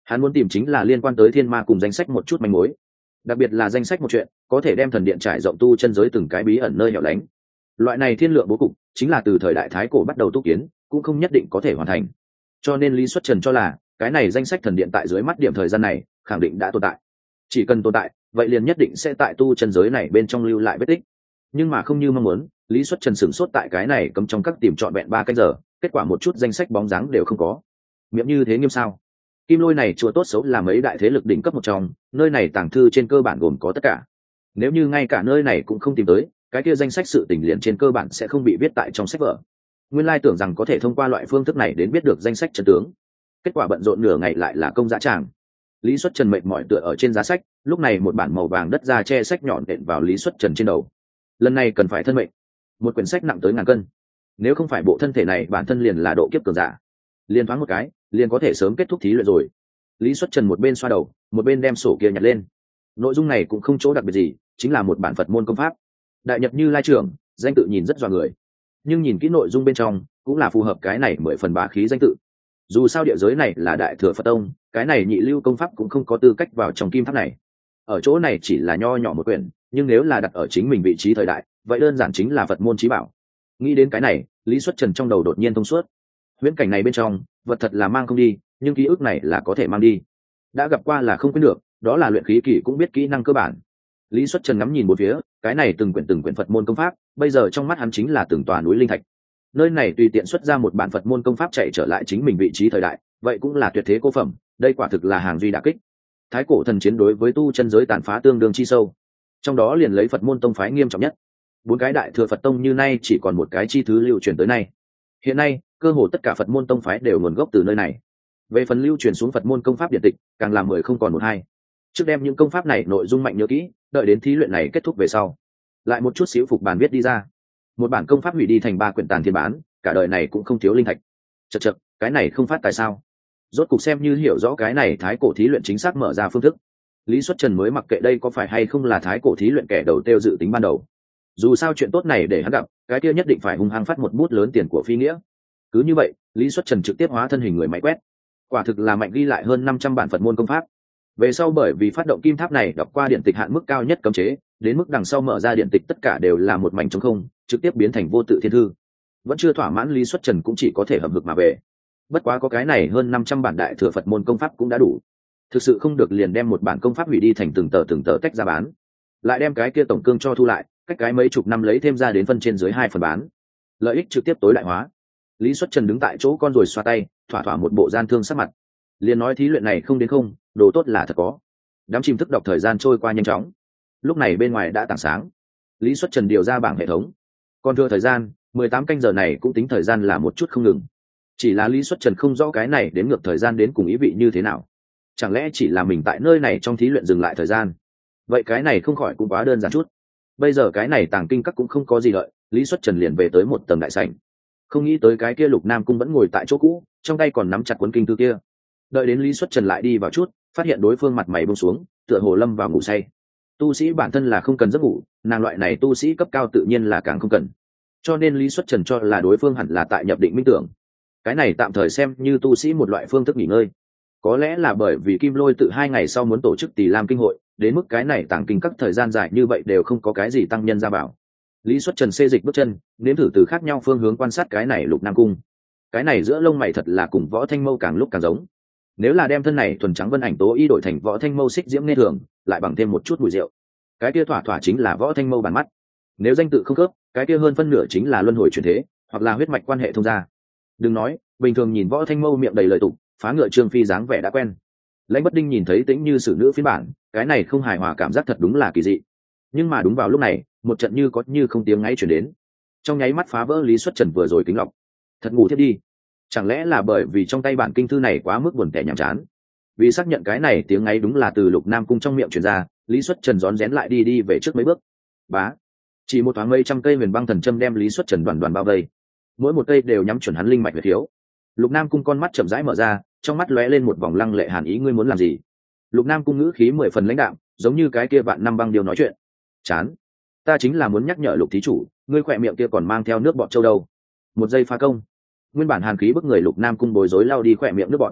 Hắn muốn tìm chính là liên quan tới thiên ma cùng danh sách một chút manh mối, đặc biệt là danh sách một chuyện có thể đem thần điện trải rộng tu chân giới từng cái bí ẩn nơi hẻo lánh. Loại này thiên lượng bố cục chính là từ thời đại thái cổ bắt đầu tu kiến, cũng không nhất định có thể hoàn thành. Cho nên Lý Xuất Trần cho là cái này danh sách thần điện tại dưới mắt điểm thời gian này khẳng định đã tồn tại. Chỉ cần tồn tại, vậy liền nhất định sẽ tại tu chân giới này bên trong lưu lại vết tích. Nhưng mà không như mong muốn, Lý Xuất Trần sửng sốt tại cái này cấm trong các tìm trọn vẹn 3 canh giờ, kết quả một chút danh sách bóng dáng đều không có. Miệng như thế nghiêm sao? Kim Lôi này chùa tốt xấu là mấy đại thế lực đỉnh cấp một trong, nơi này tàng thư trên cơ bản gồm có tất cả. Nếu như ngay cả nơi này cũng không tìm tới, cái kia danh sách sự tình liền trên cơ bản sẽ không bị viết tại trong sách vở. Nguyên lai tưởng rằng có thể thông qua loại phương thức này đến biết được danh sách chân tướng, kết quả bận rộn nửa ngày lại là công dã tràng. Lý Xuất Trần mệt mỏi tựa ở trên giá sách, lúc này một bản màu vàng đất da che sách nhọn đện vào Lý Xuất Trần trên đầu. Lần này cần phải thân mệnh, một quyển sách nặng tới ngàn cân, nếu không phải bộ thân thể này bản thân liền là độ kiếp cường giả, liền thoáng một cái liền có thể sớm kết thúc thí luyện rồi. Lý Xuất Trần một bên xoa đầu, một bên đem sổ kia nhặt lên. Nội dung này cũng không chỗ đặc biệt gì, chính là một bản Phật môn công pháp. Đại Nhật Như Lai trưởng, danh tự nhìn rất dọa người, nhưng nhìn kỹ nội dung bên trong cũng là phù hợp cái này 10 phần bá khí danh tự. Dù sao địa giới này là Đại Thừa Phật Tông, cái này nhị lưu công pháp cũng không có tư cách vào trong kim tháp này. Ở chỗ này chỉ là nho nhỏ một quyển, nhưng nếu là đặt ở chính mình vị trí thời đại, vậy đơn giản chính là Phật môn chí bảo. Nghĩ đến cái này, Lý Xuất Trần trong đầu đột nhiên thông suốt. Huyễn cảnh này bên trong, vật thật là mang không đi, nhưng ký ức này là có thể mang đi. Đã gặp qua là không quên được, đó là luyện khí kỳ cũng biết kỹ năng cơ bản. Lý Xuất Trần ngắm nhìn một phía, cái này từng quyển Phật môn công pháp, bây giờ trong mắt hắn chính là từng tòa núi linh thạch. Nơi này tùy tiện xuất ra một bản Phật môn công pháp chạy trở lại chính mình vị trí thời đại, vậy cũng là tuyệt thế cô phẩm, đây quả thực là hàng duy đả kích. Thái cổ thần chiến đối với tu chân giới tàn phá tương đương chi sâu, trong đó liền lấy Phật môn tông phái nghiêm trọng nhất. 4 cái Đại Thừa Phật tông như nay chỉ còn một cái chi thứ lưu truyền tới nay. Hiện nay, cơ hồ tất cả Phật môn tông phái đều nguồn gốc từ nơi này. Về phần lưu truyền xuống Phật môn công pháp điện tịch, càng làm 10 không còn một hai. Trước đem những công pháp này nội dung mạnh nhớ kỹ, đợi đến thí luyện này kết thúc về sau, lại một chút xíu phục bàn viết đi ra. Một bản công pháp hủy đi thành 3 quyển tàn thiên bán, cả đời này cũng không thiếu linh thạch. Chậc, cái này không phát tại sao? Rốt cục xem như hiểu rõ cái này thái cổ thí luyện chính xác mở ra phương thức. Lý Xuất Trần mới mặc kệ đây có phải hay không là thái cổ thí luyện kẻ đầu tiêu dự tính ban đầu. Dù sao chuyện tốt này để hắn gặp, cái kia nhất định phải hung hăng phát một bút lớn tiền của phi nghĩa. Cứ như vậy, Lý Xuất Trần trực tiếp hóa thân hình người máy quét. Quả thực là mạnh ghi lại hơn 500 bản Phật môn công pháp. Về sau bởi vì phát động kim tháp này đọc qua điện tịch hạn mức cao nhất cấm chế, đến mức đằng sau mở ra điện tịch tất cả đều là một mảnh trống không, trực tiếp biến thành vô tự thiên thư. Vẫn chưa thỏa mãn, Lý Xuất Trần cũng chỉ có thể hậm hực mà về. Bất quá có cái này hơn 500 bản Đại Thừa Phật môn công pháp cũng đã đủ. Thực sự không được liền đem một bản công pháp hủy đi thành từng tờ tách ra bán, lại đem cái kia tổng cương cho thu lại, cách cái mấy chục năm lấy thêm ra đến phân trên dưới 2 phần bán, lợi ích trực tiếp tối đại hóa. Lý Xuất Trần đứng tại chỗ con rồi xoa tay, thỏa thỏa một bộ gian thương sắc mặt, liền nói thí luyện này không đến không, đồ tốt là thật có. Đám chìm thức đọc thời gian trôi qua nhanh chóng. Lúc này bên ngoài đã tảng sáng. Lý Xuất Trần điều ra bảng hệ thống, còn thừa thời gian 18 canh giờ này cũng tính thời gian là một chút không ngừng. Chỉ là Lý Xuất Trần không rõ cái này đến ngược thời gian đến cùng ý vị như thế nào. Chẳng lẽ chỉ là mình tại nơi này trong thí luyện dừng lại thời gian? Vậy cái này không khỏi cũng quá đơn giản chút. Bây giờ cái này tàng kinh các cũng không có gì lợi, Lý Xuất Trần liền về tới một tầng đại sảnh. Không nghĩ tới cái kia Lục Nam Cung vẫn ngồi tại chỗ cũ, trong tay còn nắm chặt cuốn kinh thư kia. Đợi đến Lý Xuất Trần lại đi vào chút, phát hiện đối phương mặt mày buông xuống, tựa hồ lâm vào ngủ say. Tu sĩ bản thân là không cần giấc ngủ, nàng loại này tu sĩ cấp cao tự nhiên là càng không cần. Cho nên Lý Xuất Trần cho là đối phương hẳn là tại nhập định minh tưởng. Cái này tạm thời xem như tu sĩ một loại phương thức nghỉ ngơi. Có lẽ là bởi vì Kim Lôi tự 2 ngày sau muốn tổ chức Tỳ Lam kinh hội, đến mức cái này tàng kinh các thời gian dài như vậy đều không có cái gì tăng nhân ra bảo. Lý Xuất Trần xê dịch bước chân, nếm thử từ khác nhau phương hướng quan sát cái này Lục Nam Cung. Cái này giữa lông mày thật là cùng Võ Thanh Mâu càng lúc càng giống. Nếu là đem thân này thuần trắng vân ảnh tố y đổi thành Võ Thanh Mâu xích diễm nghe thường, lại bằng thêm một chút mùi rượu, cái kia thỏa thỏa chính là Võ Thanh Mâu bản mắt. Nếu danh tự không khớp, cái kia hơn phân nửa chính là luân hồi chuyển thế, hoặc là huyết mạch quan hệ thông gia. Đừng nói, bình thường nhìn Võ Thanh Mâu miệng đầy lời tục, phá ngựa Trương Phi dáng vẻ đã quen. Lãnh Bất Đinh nhìn thấy Tĩnh Như sử nữ phiên bản, cái này không hài hòa cảm giác thật đúng là kỳ dị. Nhưng mà đúng vào lúc này, một trận như có như không tiếng ngáy chuyển đến, trong nháy mắt phá vỡ Lý Xuất Trần vừa rồi kính lọc. Thật ngủ thiết đi. Chẳng lẽ là bởi vì trong tay bản kinh thư này quá mức buồn tẻ nhàm chán? Vì xác nhận cái này tiếng ngáy đúng là từ Lục Nam Cung trong miệng truyền ra, Lý Xuất Trần rón rén lại đi về trước mấy bước. Bá, chỉ một thoáng mây trăm cây huyền băng thần châm đem Lý Xuất Trần đoàn bao vây, mỗi một cây đều nhắm chuẩn hắn linh mạch huyệt thiếu. Lục Nam Cung con mắt chậm rãi mở ra, trong mắt lóe lên một vòng lăng lệ hàn ý, ngươi muốn làm gì? Lục Nam Cung ngữ khí 10 phần lãnh đạm, giống như cái kia vạn năm băng điều nói chuyện. Chán, ta chính là muốn nhắc nhở Lục thí chủ, ngươi khỏe miệng kia còn mang theo nước bọt châu đâu. Một giây phá công, nguyên bản hàn khí bức người Lục Nam Cung bối rối lao đi khỏe miệng nước bọt.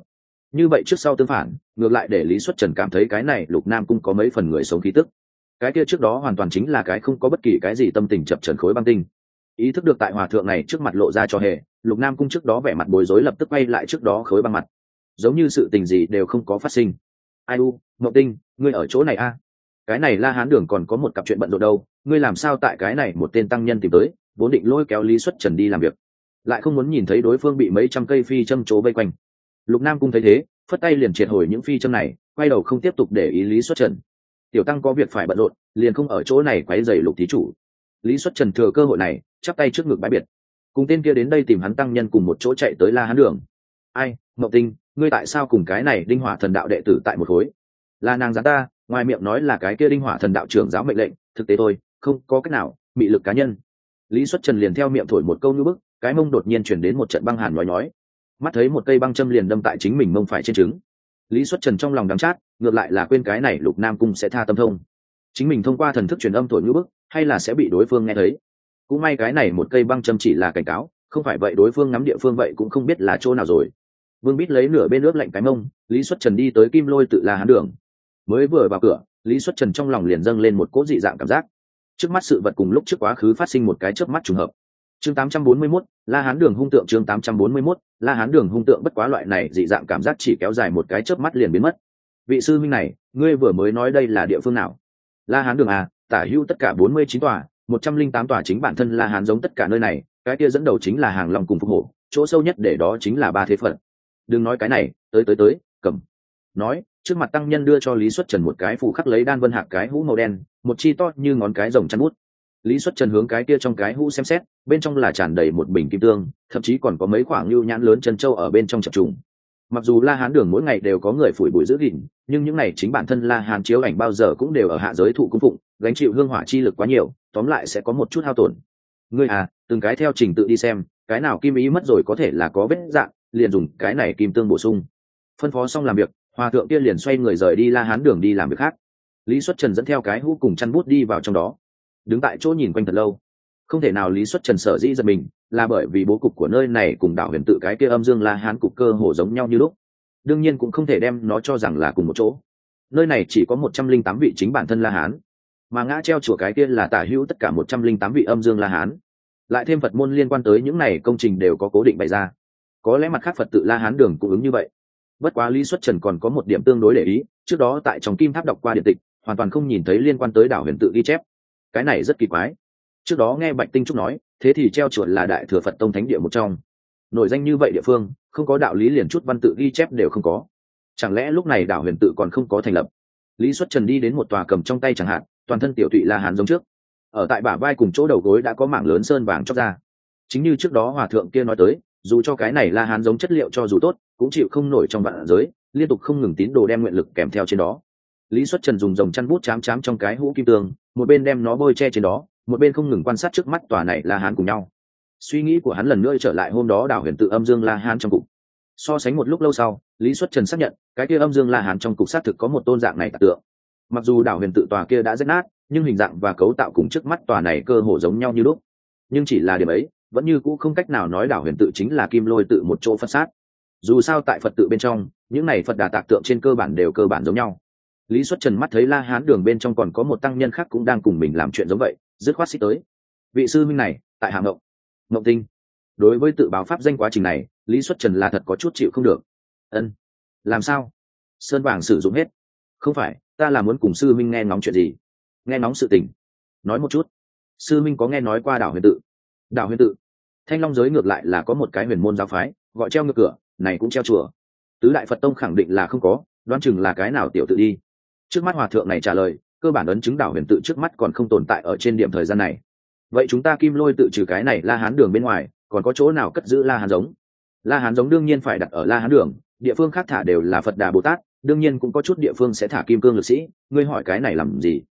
như vậy trước sau tương phản, ngược lại để Lý Xuất Trần cảm thấy cái này Lục Nam Cung có mấy phần người sống khí tức. Cái kia trước đó hoàn toàn chính là cái không có bất kỳ cái gì tâm tình chập chờn khối băng tinh. Ý thức được tại hòa thượng này trước mặt lộ ra cho hề, Lục Nam Cung trước đó vẻ mặt bối rối lập tức quay lại trước đó khối băng mặt, giống như sự tình gì đều không có phát sinh. Ai u, Mộng Tinh, ngươi ở chỗ này a? Cái này La Hán Đường còn có một cặp chuyện bận rộn đâu, ngươi làm sao tại cái này một tên tăng nhân tìm tới, vốn định lôi kéo Lý Xuất Trần đi làm việc, lại không muốn nhìn thấy đối phương bị mấy trăm cây phi châm chố vây quanh. Lục Nam Cung thấy thế, phất tay liền triệt hồi những phi châm này, quay đầu không tiếp tục để ý Lý Xuất Trần. Tiểu tăng có việc phải bận rộn, liền không ở chỗ này quấy rầy Lục thí chủ. Lý Xuất Trần thừa cơ hội này, chắp tay trước ngực bái biệt. Cùng tên kia đến đây tìm hắn tăng nhân cùng một chỗ chạy tới La Hán Đường. Ai, Mộng Tinh, ngươi tại sao cùng cái này Đinh Hỏa Thần Đạo đệ tử tại một khối? Là nàng gián ta, ngoài miệng nói là cái kia Đinh Hỏa Thần Đạo trưởng giáo mệnh lệnh, thực tế thôi, không có cách nào, mị lực cá nhân. Lý Xuất Trần liền theo miệng thổi một câu như bức, cái mông đột nhiên chuyển đến một trận băng hàn nhói nhói, mắt thấy một cây băng châm liền đâm tại chính mình mông phải trên trứng. Lý Xuất Trần trong lòng đắng chát, ngược lại là quên cái này Lục Nam Cung sẽ tha tâm thông, chính mình thông qua thần thức truyền âm thổi như bức, hay là sẽ bị đối phương nghe thấy. Cũng may cái này một cây băng châm chỉ là cảnh cáo, không phải vậy đối phương ngắm địa phương vậy cũng không biết là chỗ nào rồi. Vương Bít lấy nửa bên nước lạnh cái mông, Lý Xuất Trần đi tới Kim Lôi tự La Hán Đường. Mới vừa vào cửa, Lý Xuất Trần trong lòng liền dâng lên một cỗ dị dạng cảm giác. Trước mắt sự vật cùng lúc trước quá khứ phát sinh một cái chớp mắt trùng hợp. Chương 841, La Hán Đường hung tượng. Chương 841, La Hán Đường hung tượng. Bất quá loại này dị dạng cảm giác chỉ kéo dài một cái chớp mắt liền biến mất. Vị sư minh này, ngươi vừa mới nói đây là địa phương nào? La Hán Đường à, tả hữu tất cả 49 tòa, 108 tòa chính bản thân La Hán giống tất cả nơi này, cái kia dẫn đầu chính là Hàng Long cùng Phục Hổ, chỗ sâu nhất để đó chính là ba thế phận. Đừng nói cái này, tới, cầm. Nói, trước mặt tăng nhân đưa cho Lý Xuất Trần một cái phù khắc lấy đan vân hạc cái hũ màu đen, một chi to như ngón cái rồng chăn bút. Lý Xuất Trần hướng cái kia trong cái hũ xem xét, bên trong là tràn đầy một bình kim tương, thậm chí còn có mấy khoảng lưu nhãn lớn chân châu ở bên trong chập trùng. Mặc dù La Hán Đường mỗi ngày đều có người phủi bụi giữ gìn, nhưng những này chính bản thân La Hán chiếu ảnh bao giờ cũng đều ở hạ giới thụ cung phụng, gánh chịu hương hỏa chi lực quá nhiều, tóm lại sẽ có một chút hao tổn. Ngươi à, từng cái theo trình tự đi xem, cái nào kim ý mất rồi có thể là có vết dạng, liền dùng cái này kim tương bổ sung. Phân phó xong làm việc, hòa thượng kia liền xoay người rời đi La Hán Đường đi làm việc khác. Lý Xuất Trần dẫn theo cái hũ cùng chăn bút đi vào trong đó, đứng tại chỗ nhìn quanh thật lâu. Không thể nào Lý Xuất Trần sở dĩ giật mình, là bởi vì bố cục của nơi này cùng đảo Huyền Tự cái kia Âm Dương La Hán cục cơ hồ giống nhau như lúc. Đương nhiên cũng không thể đem nó cho rằng là cùng một chỗ. Nơi này chỉ có 108 vị chính bản thân La Hán, mà ngã treo chùa cái kia là tả hữu tất cả 108 vị Âm Dương La Hán. Lại thêm Phật môn liên quan tới những này công trình đều có cố định bày ra. Có lẽ mặt khác Phật tự La Hán Đường cũng ứng như vậy. Bất quá Lý Xuất Trần còn có một điểm tương đối để ý, trước đó tại trong Kim Tháp đọc qua điện tịch, hoàn toàn không nhìn thấy liên quan tới đảo Huyền Tự ghi chép. Cái này rất kỳ quái. Trước đó nghe Bạch Tinh Trúc nói, thế thì treo chuột là đại thừa Phật tông thánh địa một trong, nổi danh như vậy địa phương, không có đạo lý liền chút văn tự ghi chép đều không có. Chẳng lẽ lúc này đảo Huyền Tự còn không có thành lập? Lý Xuất Trần đi đến một tòa cầm trong tay chẳng hạn, toàn thân tiểu tụy La Hán giống trước, ở tại bả vai cùng chỗ đầu gối đã có mảng lớn sơn vàng chóc ra. Chính như trước đó hòa thượng kia nói tới, dù cho cái này La Hán giống chất liệu cho dù tốt, cũng chịu không nổi trong vạn giới, liên tục không ngừng tín đồ đem nguyện lực kèm theo trên đó. Lý Xuất Trần dùng dòng chăn bút chám chám trong cái hũ kim tương, một bên đem nó bôi che trên đó, một bên không ngừng quan sát trước mắt tòa này La Hán cùng nhau. Suy nghĩ của hắn lần nữa trở lại hôm đó đảo Huyền Tự Âm Dương La Hán trong cục. So sánh một lúc lâu sau, Lý Xuất Trần xác nhận, cái kia Âm Dương La Hán trong cục xác thực có một tôn dạng này tạc tượng. Mặc dù đảo Huyền Tự tòa kia đã rách nát, nhưng hình dạng và cấu tạo cùng trước mắt tòa này cơ hồ giống nhau như lúc. Nhưng chỉ là điểm ấy, vẫn như cũ không cách nào nói đảo Huyền Tự chính là Kim Lôi tự một chỗ Phật sát. Dù sao tại Phật tự bên trong, những này Phật đà tạc tượng trên cơ bản đều cơ bản giống nhau. Lý Xuất Trần mắt thấy La Hán Đường bên trong còn có một tăng nhân khác cũng đang cùng mình làm chuyện giống vậy, dứt khoát xích tới. Vị sư minh này, tại Hà Mộng, Mộng Tinh. Đối với tự báo pháp danh quá trình này, Lý Xuất Trần là thật có chút chịu không được. Ân, làm sao? Sơn vàng sử dụng hết? Không phải, ta là muốn cùng sư minh nghe ngóng chuyện gì? Nghe ngóng sự tình. Nói một chút. Sư minh có nghe nói qua đảo Huyền Tự? Đảo Huyền Tự? Thanh Long giới ngược lại là có một cái huyền môn giáo phái, gọi treo ngược cửa, này cũng treo chùa. Tứ đại Phật tông khẳng định là không có, đoán chừng là cái nào tiểu tự đi. Trước mắt hòa thượng này trả lời, cơ bản ấn chứng đảo Huyền Tự trước mắt còn không tồn tại ở trên điểm thời gian này. Vậy chúng ta Kim Lôi tự trừ cái này La Hán Đường bên ngoài, còn có chỗ nào cất giữ La Hán giống? La Hán giống đương nhiên phải đặt ở La Hán Đường, địa phương khác thả đều là Phật Đà Bồ Tát, đương nhiên cũng có chút địa phương sẽ thả kim cương lực sĩ. Ngươi hỏi cái này làm gì?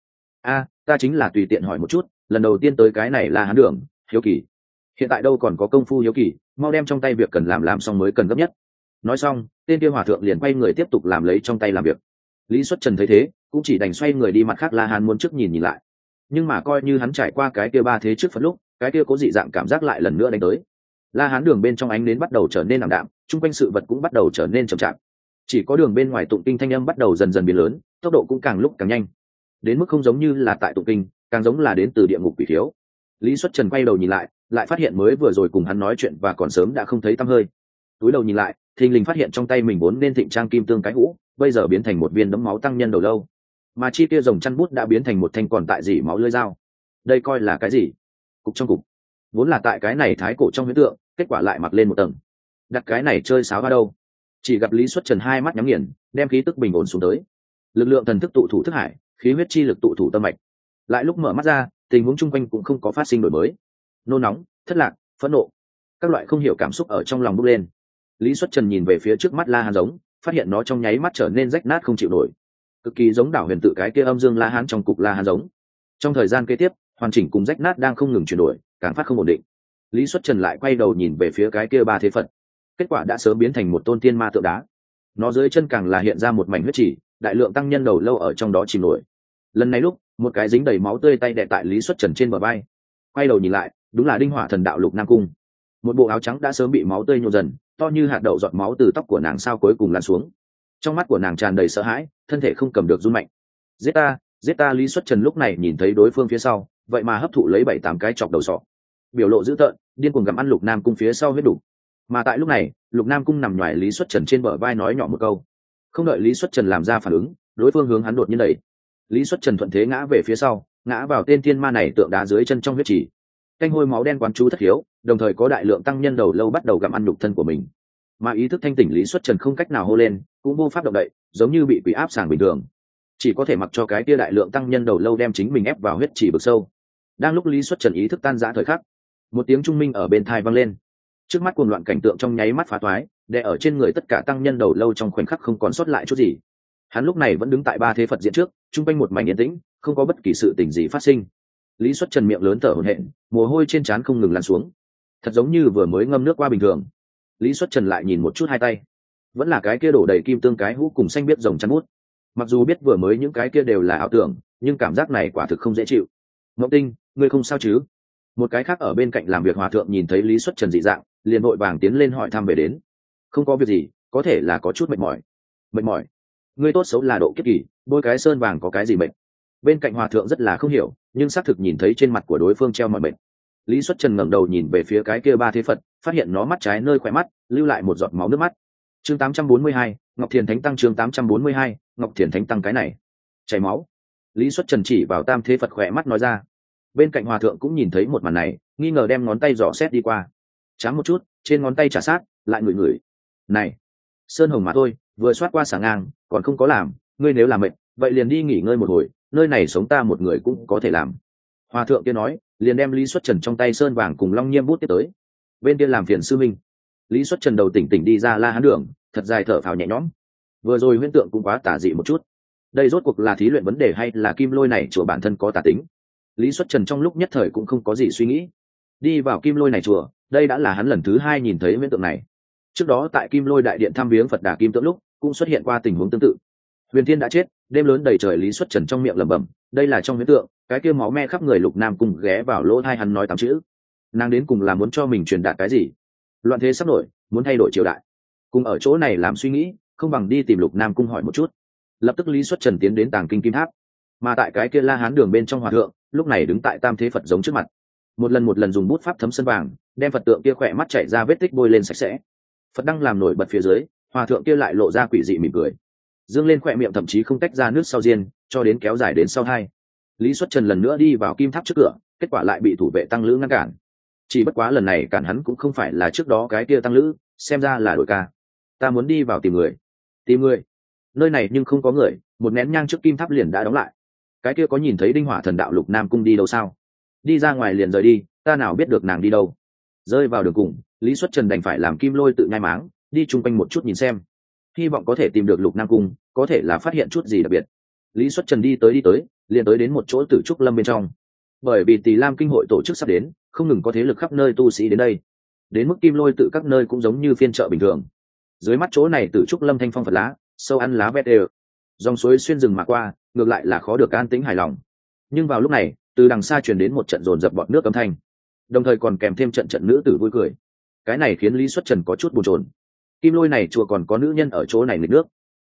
Ta chính là tùy tiện hỏi một chút, lần đầu tiên tới cái này La Hán Đường, hiếu kỳ. Hiện tại đâu còn có công phu hiếu kỳ, mau đem trong tay việc cần làm xong mới cần gấp nhất. Nói xong, tên kia hòa thượng liền quay người tiếp tục làm lấy trong tay làm việc. Lý Xuất Trần thấy thế, cũng chỉ đành xoay người đi mặt khác La Hán muốn trước nhìn lại. Nhưng mà coi như hắn trải qua cái kia ba thế trước Phật lúc, cái kia có dị dạng cảm giác lại lần nữa đánh tới. La Hán Đường bên trong ánh nến bắt đầu trở nên ảm đạm, chung quanh sự vật cũng bắt đầu trở nên chậm chạp. chỉ có đường bên ngoài tụng kinh thanh âm bắt đầu dần dần biến lớn, tốc độ cũng càng lúc càng nhanh, đến mức không giống như là tại tụng kinh, càng giống là đến từ địa ngục quỷ thiếu. Lý Xuất Trần quay đầu nhìn lại phát hiện mới vừa rồi cùng hắn nói chuyện và còn sớm đã không thấy tăm hơi. Túi đầu nhìn lại, thình lình phát hiện trong tay mình vốn nên thịnh trang kim tương cái hũ, bây giờ biến thành một viên đấm máu tăng nhân đầu lâu, mà chi kia rồng chăn bút đã biến thành một thanh còn tại dỉ máu lưỡi dao. Đây coi là cái gì? Cục trong cục. Vốn là tại cái này thái cổ trong huyễn tượng, kết quả lại mặc lên một tầng. Đặt cái này chơi sáo vào đâu? Chỉ gặp Lý Xuất Trần hai mắt nhắm nghiền, đem khí tức bình ổn xuống tới. Lực lượng thần thức tụ thủ thức hải, khí huyết chi lực tụ thủ tâm mạch. Lại lúc mở mắt ra, tình huống chung quanh cũng không có phát sinh đổi mới. Nôn nóng, thất lạc, phẫn nộ, các loại không hiểu cảm xúc ở trong lòng bốc lên. Lý Xuất Trần nhìn về phía trước mắt La Hán giống, phát hiện nó trong nháy mắt trở nên rách nát không chịu nổi, cực kỳ giống đảo huyền tự cái kia âm dương La Hán trong cục La Hán giống. Trong thời gian kế tiếp, hoàn chỉnh cùng rách nát đang không ngừng chuyển đổi, càng phát không ổn định. Lý Xuất Trần lại quay đầu nhìn về phía cái kia ba thế Phật, kết quả đã sớm biến thành một tôn tiên ma tượng đá. Nó dưới chân càng là hiện ra một mảnh huyết chỉ, đại lượng tăng nhân đầu lâu ở trong đó chìm nổi. Lần này lúc, một cái dính đầy máu tươi tay đè tại Lý Xuất Trần trên bờ vai. Quay đầu nhìn lại, đúng là Đinh Hỏa Thần Đạo Lục Nam Cung. Một bộ áo trắng đã sớm bị máu tươi nhô dần, to như hạt đậu giọt máu từ tóc của nàng sao cuối cùng lăn xuống. Trong mắt của nàng tràn đầy sợ hãi, thân thể không cầm được run mạnh. Giết ta! Lý Xuất Trần lúc này nhìn thấy đối phương phía sau, vậy mà hấp thụ lấy 7-8 cái chọc đầu sọ. Biểu lộ dữ tợn, điên cuồng gặm ăn Lục Nam Cung phía sau huyết đủ. Mà tại lúc này, Lục Nam Cung nằm nhoài Lý Xuất Trần trên bờ vai nói nhỏ một câu. Không đợi Lý Xuất Trần làm ra phản ứng, đối phương hướng hắn đột nhiên đẩy. Lý Xuất Trần thuận thế ngã về phía sau, ngã vào tên thiên ma này tượng đá dưới chân trong huyết trì. Canh hôi máu đen quán chú thất hiếu, đồng thời có đại lượng tăng nhân đầu lâu bắt đầu gặm ăn nhục thân của mình. Mà ý thức thanh tỉnh Lý Xuất Trần không cách nào hô lên, cũng vô pháp động đậy, giống như bị quỷ áp sàng bình thường, chỉ có thể mặc cho cái kia đại lượng tăng nhân đầu lâu đem chính mình ép vào huyết trì vực sâu. Đang lúc Lý Xuất Trần ý thức tan rã thời khắc, một tiếng trung minh ở bên tai vang lên. Trước mắt cuồng loạn cảnh tượng trong nháy mắt phá toái, đè ở trên người tất cả tăng nhân đầu lâu trong khoảnh khắc không còn sót lại chút gì. Hắn lúc này vẫn đứng tại ba thế Phật diện trước, trung quanh một mảnh yên tĩnh, không có bất kỳ sự tình gì phát sinh. Lý Xuất Trần miệng lớn thở hổn hển, mồ hôi trên trán không ngừng lăn xuống, thật giống như vừa mới ngâm nước qua bình thường. Lý Xuất Trần lại nhìn một chút hai tay, vẫn là cái kia đổ đầy kim tương cái hũ cùng xanh biết rồng chăn bút. Mặc dù biết vừa mới những cái kia đều là ảo tưởng, nhưng cảm giác này quả thực không dễ chịu. Ngọc Tinh, ngươi không sao chứ? Một cái khác ở bên cạnh làm việc hòa thượng nhìn thấy Lý Xuất Trần dị dạng, liền vội vàng tiến lên hỏi thăm về đến. Không có việc gì, có thể là có chút mệt mỏi. Mệt mỏi? Ngươi tốt xấu là độ kiếp kỳ, bôi cái sơn vàng có cái gì mệt? Bên cạnh hòa thượng rất là không hiểu, nhưng xác thực nhìn thấy trên mặt của đối phương treo mọi bệnh. Lý Xuất Trần ngẩng đầu nhìn về phía cái kia ba thế Phật, phát hiện nó mắt trái nơi khóe mắt lưu lại một giọt máu nước mắt. Chương 842, Ngọc Thiền Thánh Tăng. Chương 842, Ngọc Thiền Thánh Tăng. Cái này chảy máu. Lý Xuất Trần chỉ vào tam thế Phật khỏe mắt nói ra. Bên cạnh hòa thượng cũng nhìn thấy một màn này, nghi ngờ đem ngón tay dò xét đi qua, chám một chút trên ngón tay trả sát, lại ngửi ngửi. Này, sơn hồng mà thôi, vừa xoát qua xả ngang, còn không có làm. Ngươi nếu làm mệt, vậy liền đi nghỉ ngơi một hồi, nơi này sống ta một người cũng có thể làm. Hòa thượng kia nói, liền đem Lý Xuất Trần trong tay sơn vàng cùng long nhiêm bút tiếp tới. Bên kia làm phiền sư minh. Lý Xuất Trần đầu tỉnh tỉnh đi ra La Hán đường, thật dài thở phào nhẹ nhõm. Vừa rồi huyễn tượng cũng quá tà dị một chút. Đây rốt cuộc là thí luyện vấn đề hay là kim lôi này chùa bản thân có tà tính? Lý Xuất Trần trong lúc nhất thời cũng không có gì suy nghĩ. Đi vào kim lôi này chùa, đây đã là hắn lần thứ 2 nhìn thấy huyễn tượng này. Trước đó tại kim lôi đại điện thăm viếng Phật Đà Kim Tượng lúc, cũng xuất hiện qua tình huống tương tự. Huyền Thiên đã chết, đêm lớn đầy trời. Lý Xuất Trần trong miệng lẩm bẩm, đây là trong huyễn tượng, cái kia máu me khắp người Lục Nam Cung ghé vào lỗ tai hắn nói 8 chữ. Nàng đến cùng là muốn cho mình truyền đạt cái gì? Loạn thế sắp nổi, muốn thay đổi triều đại. Cùng ở chỗ này làm suy nghĩ, không bằng đi tìm Lục Nam Cung hỏi một chút. Lập tức Lý Xuất Trần tiến đến Tàng Kinh Kim Tháp, mà tại cái kia La Hán đường bên trong hòa thượng, lúc này đứng tại tam thế Phật giống trước mặt, một lần dùng bút pháp thấm sơn vàng, đem Phật tượng kia khỏe mắt chảy ra vết tích bôi lên sạch sẽ. Phật đang làm nổi bật phía dưới, hòa thượng kia lại lộ ra quỷ dị mỉm cười, dương lên khỏe miệng thậm chí không tách ra nước sau diên, cho đến kéo dài đến sau hai. Lý Xuất Trần lần nữa đi vào kim tháp trước cửa, kết quả lại bị thủ vệ tăng lữ ngăn cản. Chỉ bất quá lần này cản hắn cũng không phải là trước đó cái kia tăng lữ, xem ra là đội ca. Ta muốn đi vào tìm người. Tìm người? Nơi này nhưng không có người, một nén nhang trước kim tháp liền đã đóng lại. Cái kia có nhìn thấy Đinh Hỏa Thần Đạo Lục Nam Cung đi đâu sao? Đi ra ngoài liền rời đi, ta nào biết được nàng đi đâu. Rơi vào đường cùng, Lý Xuất Trần đành phải làm kim lôi tự nhai máng, đi chung quanh một chút nhìn xem, hy vọng có thể tìm được Lục Nam Cung, có thể là phát hiện chút gì đặc biệt. Lý Xuất Trần đi tới liền tới đến một chỗ Tử Trúc Lâm bên trong. Bởi vì Tỳ Lam Kinh hội tổ chức sắp đến, không ngừng có thế lực khắp nơi tu sĩ đến đây, đến mức kim lôi tự các nơi cũng giống như phiên chợ bình thường. Dưới mắt chỗ này Tử Trúc Lâm thanh phong Phật lá, sâu ăn lá vét đều, dòng suối xuyên rừng mà qua, ngược lại là khó được an tĩnh hài lòng. Nhưng vào lúc này, từ đằng xa truyền đến một trận dồn dập bọt nước âm thanh, đồng thời còn kèm thêm trận nữ tử vui cười. Cái này khiến Lý Xuất Trần có chút buồn chồn. Kim lôi này chùa còn có nữ nhân ở chỗ này nghịch nước,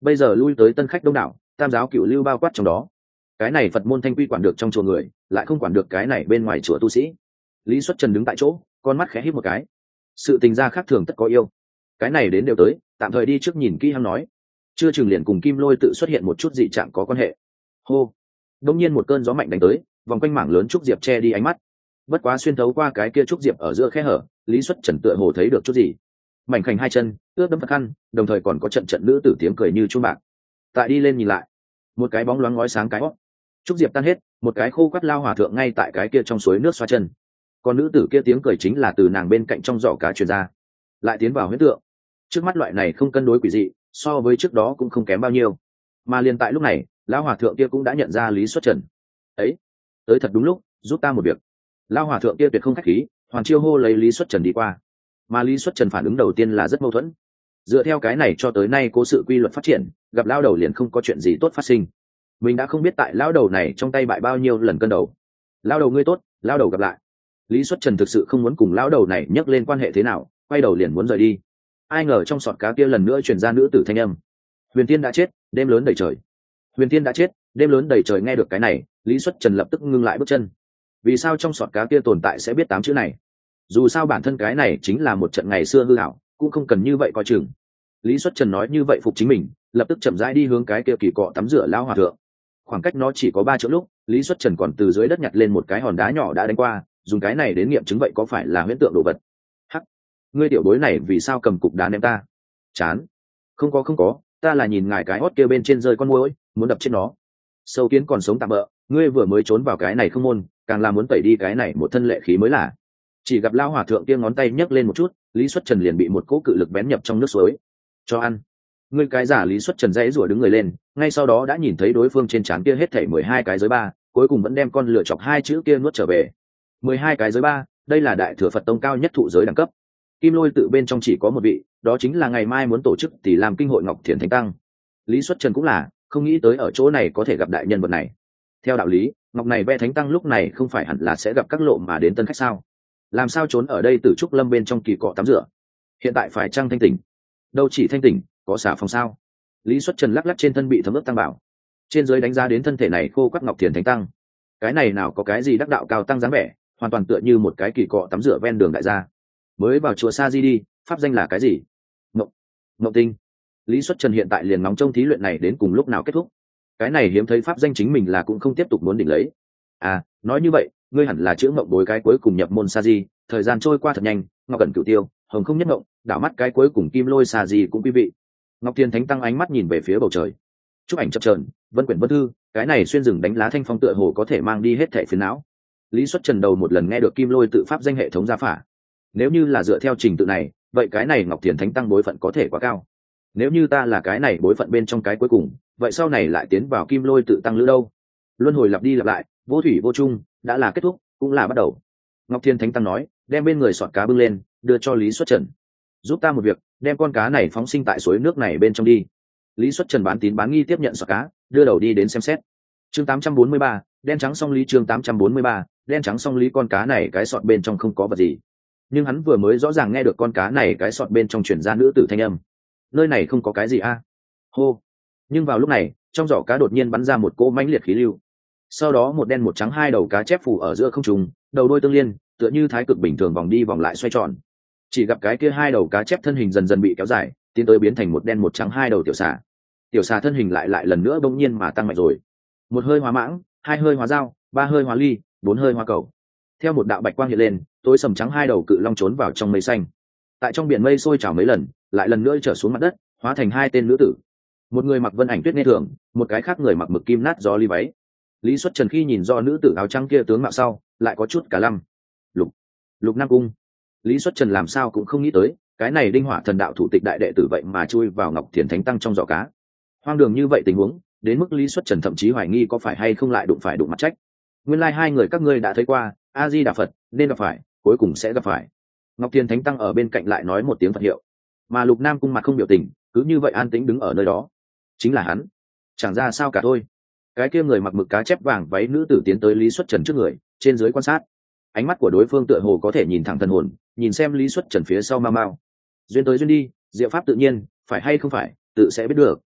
bây giờ lui tới tân khách đông đảo, tam giáo cửu lưu bao quát trong đó. Cái này Phật môn thanh quy quản được trong chùa người, lại không quản được cái này bên ngoài chùa tu sĩ. Lý Xuất Trần đứng tại chỗ, con mắt khẽ híp một cái. Sự tình gia khác thường tất có yêu, cái này đến đều tới, tạm thời đi trước nhìn kỹ hăng nói. Chưa chừng liền cùng Kim Lôi tự xuất hiện một chút dị trạng có quan hệ. Hô, đông nhiên một cơn gió mạnh đánh tới, vòng quanh mảng lớn trúc diệp che đi ánh mắt. Bất quá xuyên thấu qua cái kia trúc diệp ở giữa khe hở, Lý Xuất Trần tựa hồ thấy được chút gì. Mảnh khảnh hai chân, ướt đẫm Phật khăn, đồng thời còn có trận trận nữ tử tiếng cười như chuông bạc. Tại đi lên nhìn lại, một cái bóng loáng ngói sáng cái hót. Trúc diệp tan hết, một cái khô quắt lao hòa thượng ngay tại cái kia trong suối nước xoa chân. Còn nữ tử kia tiếng cười chính là từ nàng bên cạnh trong giỏ cá truyền ra, lại tiến vào huyễn tượng. Trước mắt loại này không cân đối quỷ dị, so với trước đó cũng không kém bao nhiêu. Mà liền tại lúc này, lão hòa thượng kia cũng đã nhận ra Lý Xuất Trần. Ấy, tới thật đúng lúc, giúp ta một việc. Lão hòa thượng kia tuyệt không khách khí, hoàn chiêu hô lấy Lý Xuất Trần đi qua. Mà Lý Xuất Trần phản ứng đầu tiên là rất mâu thuẫn. Dựa theo cái này cho tới nay cố sự quy luật phát triển, gặp lão đầu liền không có chuyện gì tốt phát sinh. Mình đã không biết tại lão đầu này trong tay bại bao nhiêu lần cân đầu. Lão đầu ngươi tốt, lão đầu gặp lại. Lý Xuất Trần thực sự không muốn cùng lão đầu này nhắc lên quan hệ thế nào, quay đầu liền muốn rời đi. Ai ngờ trong sọt cá kia lần nữa truyền ra nữ tử thanh âm. Huyền Tiên đã chết, đêm lớn đầy trời. Huyền Tiên đã chết, đêm lớn đầy trời. Nghe được cái này, Lý Xuất Trần lập tức ngưng lại bước chân. Vì sao trong sọt cá kia tồn tại sẽ biết 8 chữ này? Dù sao bản thân cái này chính là một trận ngày xưa hư ảo, cũng không cần như vậy coi chừng. Lý Xuất Trần nói như vậy phục chính mình, lập tức chậm rãi đi hướng cái kia kỳ cọ tắm rửa lão hòa thượng. Khoảng cách nó chỉ có 3 trượng lúc, Lý Xuất Trần còn từ dưới đất nhặt lên một cái hòn đá nhỏ đã đánh qua, dùng cái này đến nghiệm chứng vậy có phải là huyễn tượng đồ vật. Hắc, ngươi tiểu bối này vì sao cầm cục đá ném ta? Chán. Không có, ta là nhìn ngài cái hót kia bên trên rơi con muỗi, muốn đập chết nó. Sâu kiến còn sống tạm bỡ, ngươi vừa mới trốn vào cái này không môn, càng là muốn tẩy đi cái này một thân lệ khí mới là. Chỉ gặp lão hòa thượng kia ngón tay nhấc lên một chút, Lý Xuất Trần liền bị một cỗ cự lực bén nhập trong nước suối. Cho ăn. Ngươi cái giả. Lý Xuất Trần dãy rủa đứng người lên, ngay sau đó đã nhìn thấy đối phương trên trán kia hết thảy 12 cái giới 3, cuối cùng vẫn đem con lựa chọc 2 chữ kia nuốt trở về. 12 cái giới 3, đây là đại thừa Phật tông cao nhất thụ giới đẳng cấp. Kim Lôi tự bên trong chỉ có một vị, đó chính là ngày mai muốn tổ chức tỷ làm kinh hội Ngọc Thiền Thánh Tăng. Lý Xuất Trần cũng là không nghĩ tới ở chỗ này có thể gặp đại nhân vật này. Theo đạo lý, Ngọc này ve Thánh Tăng lúc này không phải hẳn là sẽ gặp các lộ mà đến tân khách sao? Làm sao trốn ở đây Tử Trúc Lâm bên trong kỳ cọ tắm rửa? Hiện tại phải chăng thanh tỉnh? Đâu chỉ thanh tỉnh, có xả phòng sao? Lý Xuất Trần lắc lắc trên thân bị thấm ướt tăng bảo, trên dưới đánh giá đến thân thể này khô quắt Ngọc Thiền Thánh Tăng. Cái này nào có cái gì đắc đạo cao tăng dáng vẻ, hoàn toàn tựa như một cái kỳ cọ tắm rửa ven đường đại gia. Mới vào chùa Sa Di đi, pháp danh là cái gì? Ngộng Tinh. Lý Xuất Trần hiện tại liền nóng trông thí luyện này đến cùng lúc nào kết thúc. Cái này hiếm thấy pháp danh chính mình là cũng không tiếp tục muốn định lấy. À, nói như vậy, ngươi hẳn là chữ Ngộng Bối cái cuối cùng nhập môn Sa Di, thời gian trôi qua thật nhanh, Ngọc Cẩn Cửu Tiêu, Hồng Không Nhất Ngộng, đảo mắt cái cuối cùng Kim Lôi Sa Di cũng quý vị. Ngọc Thiên Thánh Tăng ánh mắt nhìn về phía bầu trời. Chúc ảnh chập chờn, vân quyển vân thư, cái này xuyên rừng đánh lá thanh phong tựa hồ có thể mang đi hết thảy phiền não. Lý Xuất Trần đầu một lần nghe được Kim Lôi tự pháp danh hệ thống gia phả. Nếu như là dựa theo trình tự này, vậy cái này Ngọc Thiền Thánh Tăng bối phận có thể quá cao. Nếu như ta là cái này bối phận bên trong cái cuối cùng, vậy sau này lại tiến vào Kim Lôi tự tăng lữ đâu? Luân hồi lặp đi lặp lại, vô thủy vô chung, đã là kết thúc, cũng là bắt đầu. Ngọc Thiên Thánh Tăng nói, đem bên người sọt cá bưng lên, đưa cho Lý Xuất Trần. Giúp ta một việc, đem con cá này phóng sinh tại suối nước này bên trong đi. Lý Xuất Trần bán tín bán nghi tiếp nhận sọt cá, đưa đầu đi đến xem xét. Chương 843, đen trắng song lý. Chương 843, đen trắng song lý. Con cá này cái sọt bên trong không có vật gì, nhưng hắn vừa mới rõ ràng nghe được con cá này cái sọt bên trong truyền ra nữ tử thanh âm. Nơi này không có cái gì a? Hô. Nhưng vào lúc này, trong giỏ cá đột nhiên bắn ra một cỗ mãnh liệt khí lưu. Sau đó một đen một trắng hai đầu cá chép phủ ở giữa không trung, đầu đôi tương liên, tựa như thái cực bình thường vòng đi vòng lại xoay tròn. Chỉ gặp cái kia hai đầu cá chép thân hình dần dần bị kéo dài, tiến tới biến thành một đen một trắng hai đầu tiểu xà. Tiểu xà thân hình lại lần nữa bỗng nhiên mà tăng mạnh rồi. Một hơi hóa mãng, hai hơi hóa dao, ba hơi hóa ly, bốn hơi hóa cầu. Theo một đạo bạch quang hiện lên, tối sầm trắng hai đầu cự long trốn vào trong mây xanh. Tại trong biển mây sôi trào mấy lần, lại lần nữa trở xuống mặt đất, hóa thành hai tên nữ tử. Một người mặc vân ảnh tuyết nghe thường, một cái khác người mặc mực kim nát do ly váy. Lý Xuất Trần khi nhìn do nữ tử áo trắng kia tướng mạo sau, lại có chút cả lăm. Lục Nam Cung. Lý Xuất Trần làm sao cũng không nghĩ tới, cái này Đinh Hỏa Thần Đạo thủ tịch đại đệ tử vậy mà chui vào Ngọc Thiền Thánh Tăng trong giỏ cá. Hoang đường như vậy tình huống, đến mức Lý Xuất Trần thậm chí hoài nghi có phải hay không lại đụng mặt trách. Nguyên lai hai người các ngươi đã thấy qua, A Di Đà Phật, nên gặp phải, cuối cùng sẽ gặp phải. Ngọc Thiền Thánh Tăng ở bên cạnh lại nói một tiếng Phật hiệu, mà Lục Nam Cung mặt không biểu tình, cứ như vậy an tĩnh đứng ở nơi đó. Chính là hắn, chẳng ra sao cả thôi. Cái kia người mặc mực cá chép vàng váy nữ tử tiến tới Lý Xuất Trần trước người, trên dưới quan sát. Ánh mắt của đối phương tựa hồ có thể nhìn thẳng thần hồn, nhìn xem Lý Xuất Trần phía sau mau mau. Duyên tới duyên đi, diệu pháp tự nhiên, phải hay không phải, tự sẽ biết được.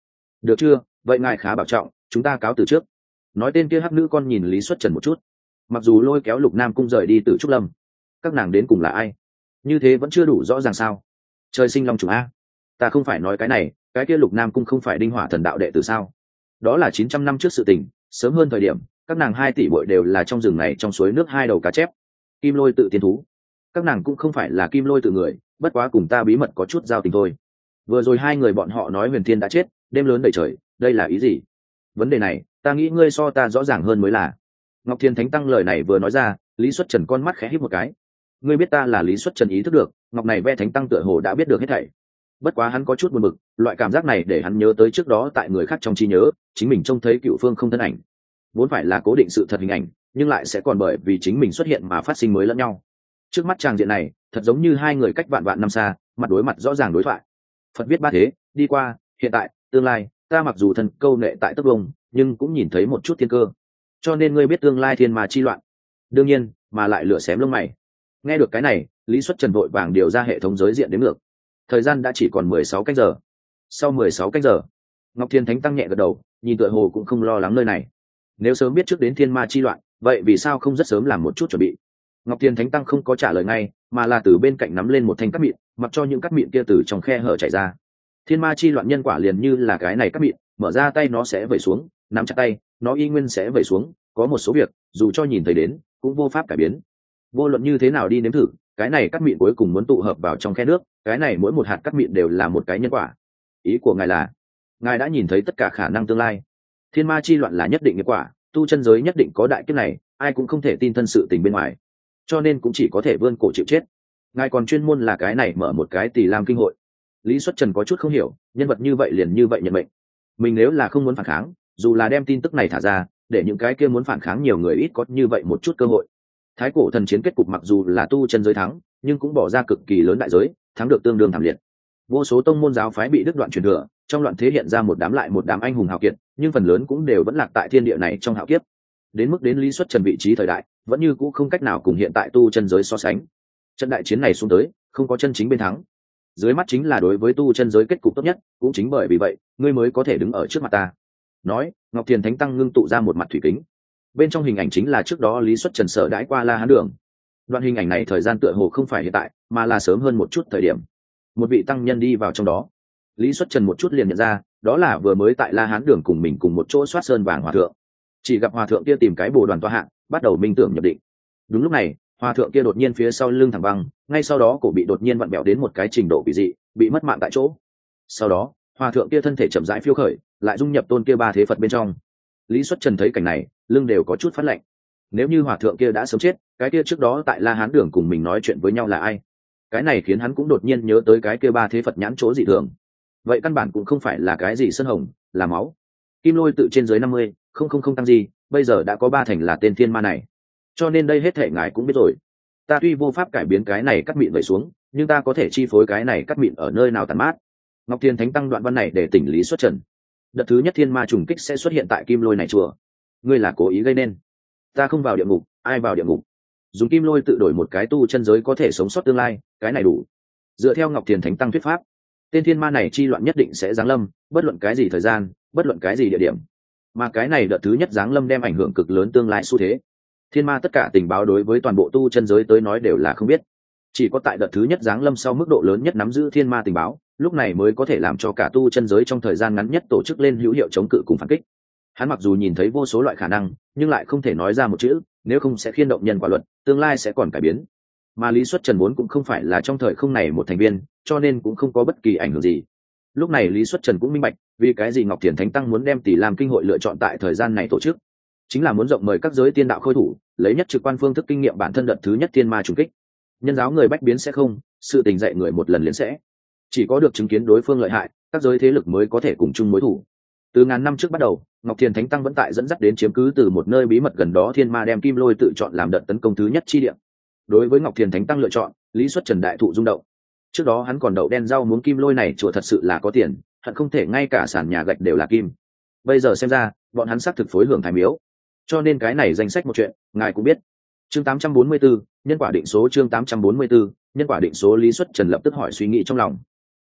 được chưa, vậy ngài khá bảo trọng, chúng ta cáo từ trước. Nói tên kia hắc nữ con nhìn Lý Xuất Trần một chút. Mặc dù lôi kéo Lục Nam Cung rời đi Tử Trúc Lâm, các nàng đến cùng là ai, như thế vẫn chưa đủ rõ ràng sao? Trời sinh long chủ a, ta không phải nói cái này, cái kia Lục Nam Cung không phải Đinh Hỏa Thần đạo đệ tử sao? Đó là 900 năm trước sự tình, sớm hơn thời điểm các nàng 2 tỷ bội đều là trong rừng này trong suối nước 2 đầu cá chép. Kim Lôi tự tiên thú, các nàng cũng không phải là Kim Lôi tự người, bất quá cùng ta bí mật có chút giao tình thôi. Vừa rồi 2 người bọn họ nói Huyền Thiên đã chết, đêm lớn đầy trời, đây là ý gì? Vấn đề này ta nghĩ ngươi so ta rõ ràng hơn mới là. Ngọc Thiên Thánh Tăng lời này vừa nói ra, Lý Xuất Trần con mắt khẽ híp một cái. Ngươi biết ta là Lý Xuất Trần ý thức được, Ngọc này ve Thánh Tăng tựa hồ đã biết được hết thảy. Bất quá hắn có chút buồn bực, loại cảm giác này để hắn nhớ tới trước đó tại người khác trong trí nhớ, chính mình trông thấy Cựu Phương không thân ảnh. Vốn phải là cố định sự thật hình ảnh, nhưng lại sẽ còn bởi vì chính mình xuất hiện mà phát sinh mới lẫn nhau. Trước mắt tràng diện này, thật giống như 2 người cách vạn vạn năm xa, mặt đối mặt rõ ràng đối thoại. Phật viết ba thế, đi qua, hiện tại, tương lai, ta mặc dù thần câu nệ tại tấp vông, nhưng cũng nhìn thấy một chút thiên cơ. Cho nên ngươi biết tương lai thiên ma chi loạn. Đương nhiên, mà lại lửa xém lông mày. Nghe được cái này, Lý Xuất Trần vội vàng điều ra hệ thống giới diện đếm ngược. Thời gian đã chỉ còn 16 canh giờ. Sau 16 canh giờ, Ngọc Thiên Thánh Tăng nhẹ gật đầu, nhìn tựa hồ cũng không lo lắng nơi này. Nếu sớm biết trước đến thiên ma chi loạn, vậy vì sao không rất sớm làm một chút chuẩn bị? Ngọc Thiên Thánh Tăng không có trả lời ngay, mà là từ bên cạnh nắm lên một thanh cát mịn, mặc cho những cát mịn kia từ trong khe hở chảy ra. Thiên ma chi loạn nhân quả liền như là cái này cát mịn, mở ra tay nó sẽ vẩy xuống, nắm chặt tay, nó y nguyên sẽ vẩy xuống. Có một số việc, dù cho nhìn thấy đến, cũng vô pháp cải biến. Vô luận như thế nào đi nếm thử, cái này cát mịn cuối cùng muốn tụ hợp vào trong khe nước, cái này mỗi một hạt cát mịn đều là một cái nhân quả. Ý của ngài là, ngài đã nhìn thấy tất cả khả năng tương lai. Thiên ma chi loạn là nhất định nghiệp quả, tu chân giới nhất định có đại kiếp này, ai cũng không thể tin thân sự tình bên ngoài, cho nên cũng chỉ có thể vươn cổ chịu chết. Ngài còn chuyên môn là cái này mở một cái Tỳ Lam kinh hội. Lý Xuất Trần có chút không hiểu, nhân vật như vậy liền như vậy nhận mệnh. Mình nếu là không muốn phản kháng, dù là đem tin tức này thả ra, để những cái kia muốn phản kháng nhiều người ít có như vậy một chút cơ hội. Thái cổ thần chiến kết cục mặc dù là tu chân giới thắng, nhưng cũng bỏ ra cực kỳ lớn đại giới, thắng được tương đương thảm liệt. Vô số tông môn giáo phái bị đứt đoạn truyền thừa, trong loạn thế hiện ra một đám lại một đám anh hùng hào kiệt, nhưng phần lớn cũng đều vẫn lạc tại thiên địa này trong hạo kiếp. Đến mức đến Lý Xuất Trần vị trí thời đại, vẫn như cũ không cách nào cùng hiện tại tu chân giới so sánh. Trận đại chiến này xuống tới, không có chân chính bên thắng. Dưới mắt chính là đối với tu chân giới kết cục tốt nhất, cũng chính bởi vì vậy, ngươi mới có thể đứng ở trước mặt ta. Nói, Ngọc Thiền Thánh Tăng ngưng tụ ra một mặt thủy kính. Bên trong hình ảnh chính là trước đó Lý Xuất Trần sở đãi qua La Hán Đường. Đoạn hình ảnh này thời gian tựa hồ không phải hiện tại, mà là sớm hơn một chút thời điểm. Một vị tăng nhân đi vào trong đó. Lý Xuất Trần một chút liền nhận ra, đó là vừa mới tại La Hán Đường cùng mình cùng một chỗ soát sơn vàng hòa thượng. Chỉ gặp hòa thượng kia tìm cái bồ đoàn toa hạng, bắt đầu minh tưởng nhập định. Đúng lúc này, hòa thượng kia đột nhiên phía sau lưng thẳng băng, ngay sau đó cổ bị đột nhiên vặn bẹo đến một cái trình độ kỳ dị, bị mất mạng tại chỗ. Sau đó, hòa thượng kia thân thể chậm rãi phiêu khởi, lại dung nhập tôn kia ba thế Phật bên trong. Lý Xuất Trần thấy cảnh này, lưng đều có chút phát lạnh. Nếu như hòa thượng kia đã sớm chết, cái kia trước đó tại La Hán Đường cùng mình nói chuyện với nhau là ai? Cái này khiến hắn cũng đột nhiên nhớ tới cái kia ba thế Phật nhãn chỗ dị thường. Vậy căn bản cũng không phải là cái gì sơn hồng, là máu. Kim Lôi tự trên dưới 50, không tăng gì, bây giờ đã có 3 thành là tên thiên ma này. Cho nên đây hết thể ngài cũng biết rồi. Ta tuy vô pháp cải biến cái này cắt mịn vẩy xuống, nhưng ta có thể chi phối cái này cắt mịn ở nơi nào tàn mát. Ngọc Thiên Thánh Tăng đoạn văn này để tỉnh Lý Xuất Trần. Đợt thứ nhất thiên ma trùng kích sẽ xuất hiện tại Kim Lôi này chùa. Ngươi là cố ý gây nên. Ta không vào địa ngục, ai vào địa ngục? Dùng Kim Lôi tự đổi một cái tu chân giới có thể sống sót tương lai, cái này đủ. Dựa theo Ngọc Thiên Thánh Tăng thuyết pháp, tên thiên ma này chi loạn nhất định sẽ giáng lâm, bất luận cái gì thời gian, bất luận cái gì địa điểm. Mà cái này đợt thứ nhất giáng lâm đem ảnh hưởng cực lớn tương lai xu thế. Thiên ma tất cả tình báo đối với toàn bộ tu chân giới tới nói đều là không biết. Chỉ có tại đợt thứ nhất giáng lâm sau mức độ lớn nhất nắm giữ thiên ma tình báo, lúc này mới có thể làm cho cả tu chân giới trong thời gian ngắn nhất tổ chức lên hữu hiệu chống cự cùng phản kích. Hắn mặc dù nhìn thấy vô số loại khả năng, nhưng lại không thể nói ra một chữ, nếu không sẽ khiên động nhân quả luật, tương lai sẽ còn cải biến. Mà Lý Xuất Trần vốn cũng không phải là trong thời không này một thành viên, cho nên cũng không có bất kỳ ảnh hưởng gì. Lúc này Lý Xuất Trần cũng minh bạch, vì cái gì Ngọc Thiền Thánh Tăng muốn đem Tỷ Lam Kinh hội lựa chọn tại thời gian này tổ chức, chính là muốn rộng mời các giới tiên đạo khôi thủ, lấy nhất trực quan phương thức kinh nghiệm bản thân đợt thứ nhất thiên ma trùng kích. Nhân giáo người bách biến sẽ không, sự tình dạy người một lần liền sẽ. Chỉ có được chứng kiến đối phương lợi hại, các giới thế lực mới có thể cùng chung mối thủ. Từ ngàn năm trước bắt đầu, Ngọc Thiền Thánh Tăng vẫn tại dẫn dắt đến chiếm cứ từ một nơi bí mật gần đó thiên ma đem Kim Lôi tự chọn làm đợt tấn công thứ nhất chi địa. Đối với Ngọc Thiền Thánh Tăng lựa chọn, Lý Xuất Trần đại thụ rung động. Trước đó hắn còn đậu đen rau muốn Kim Lôi này chùa thật sự là có tiền, hận không thể ngay cả sàn nhà gạch đều là kim. Bây giờ xem ra, bọn hắn xác thực phối hưởng thái miếu. Cho nên cái này danh sách một chuyện, ngài cũng biết. Chương 844, nhân quả định số chương 844, nhân quả định số Lý Xuất Trần lập tức hỏi suy nghĩ trong lòng.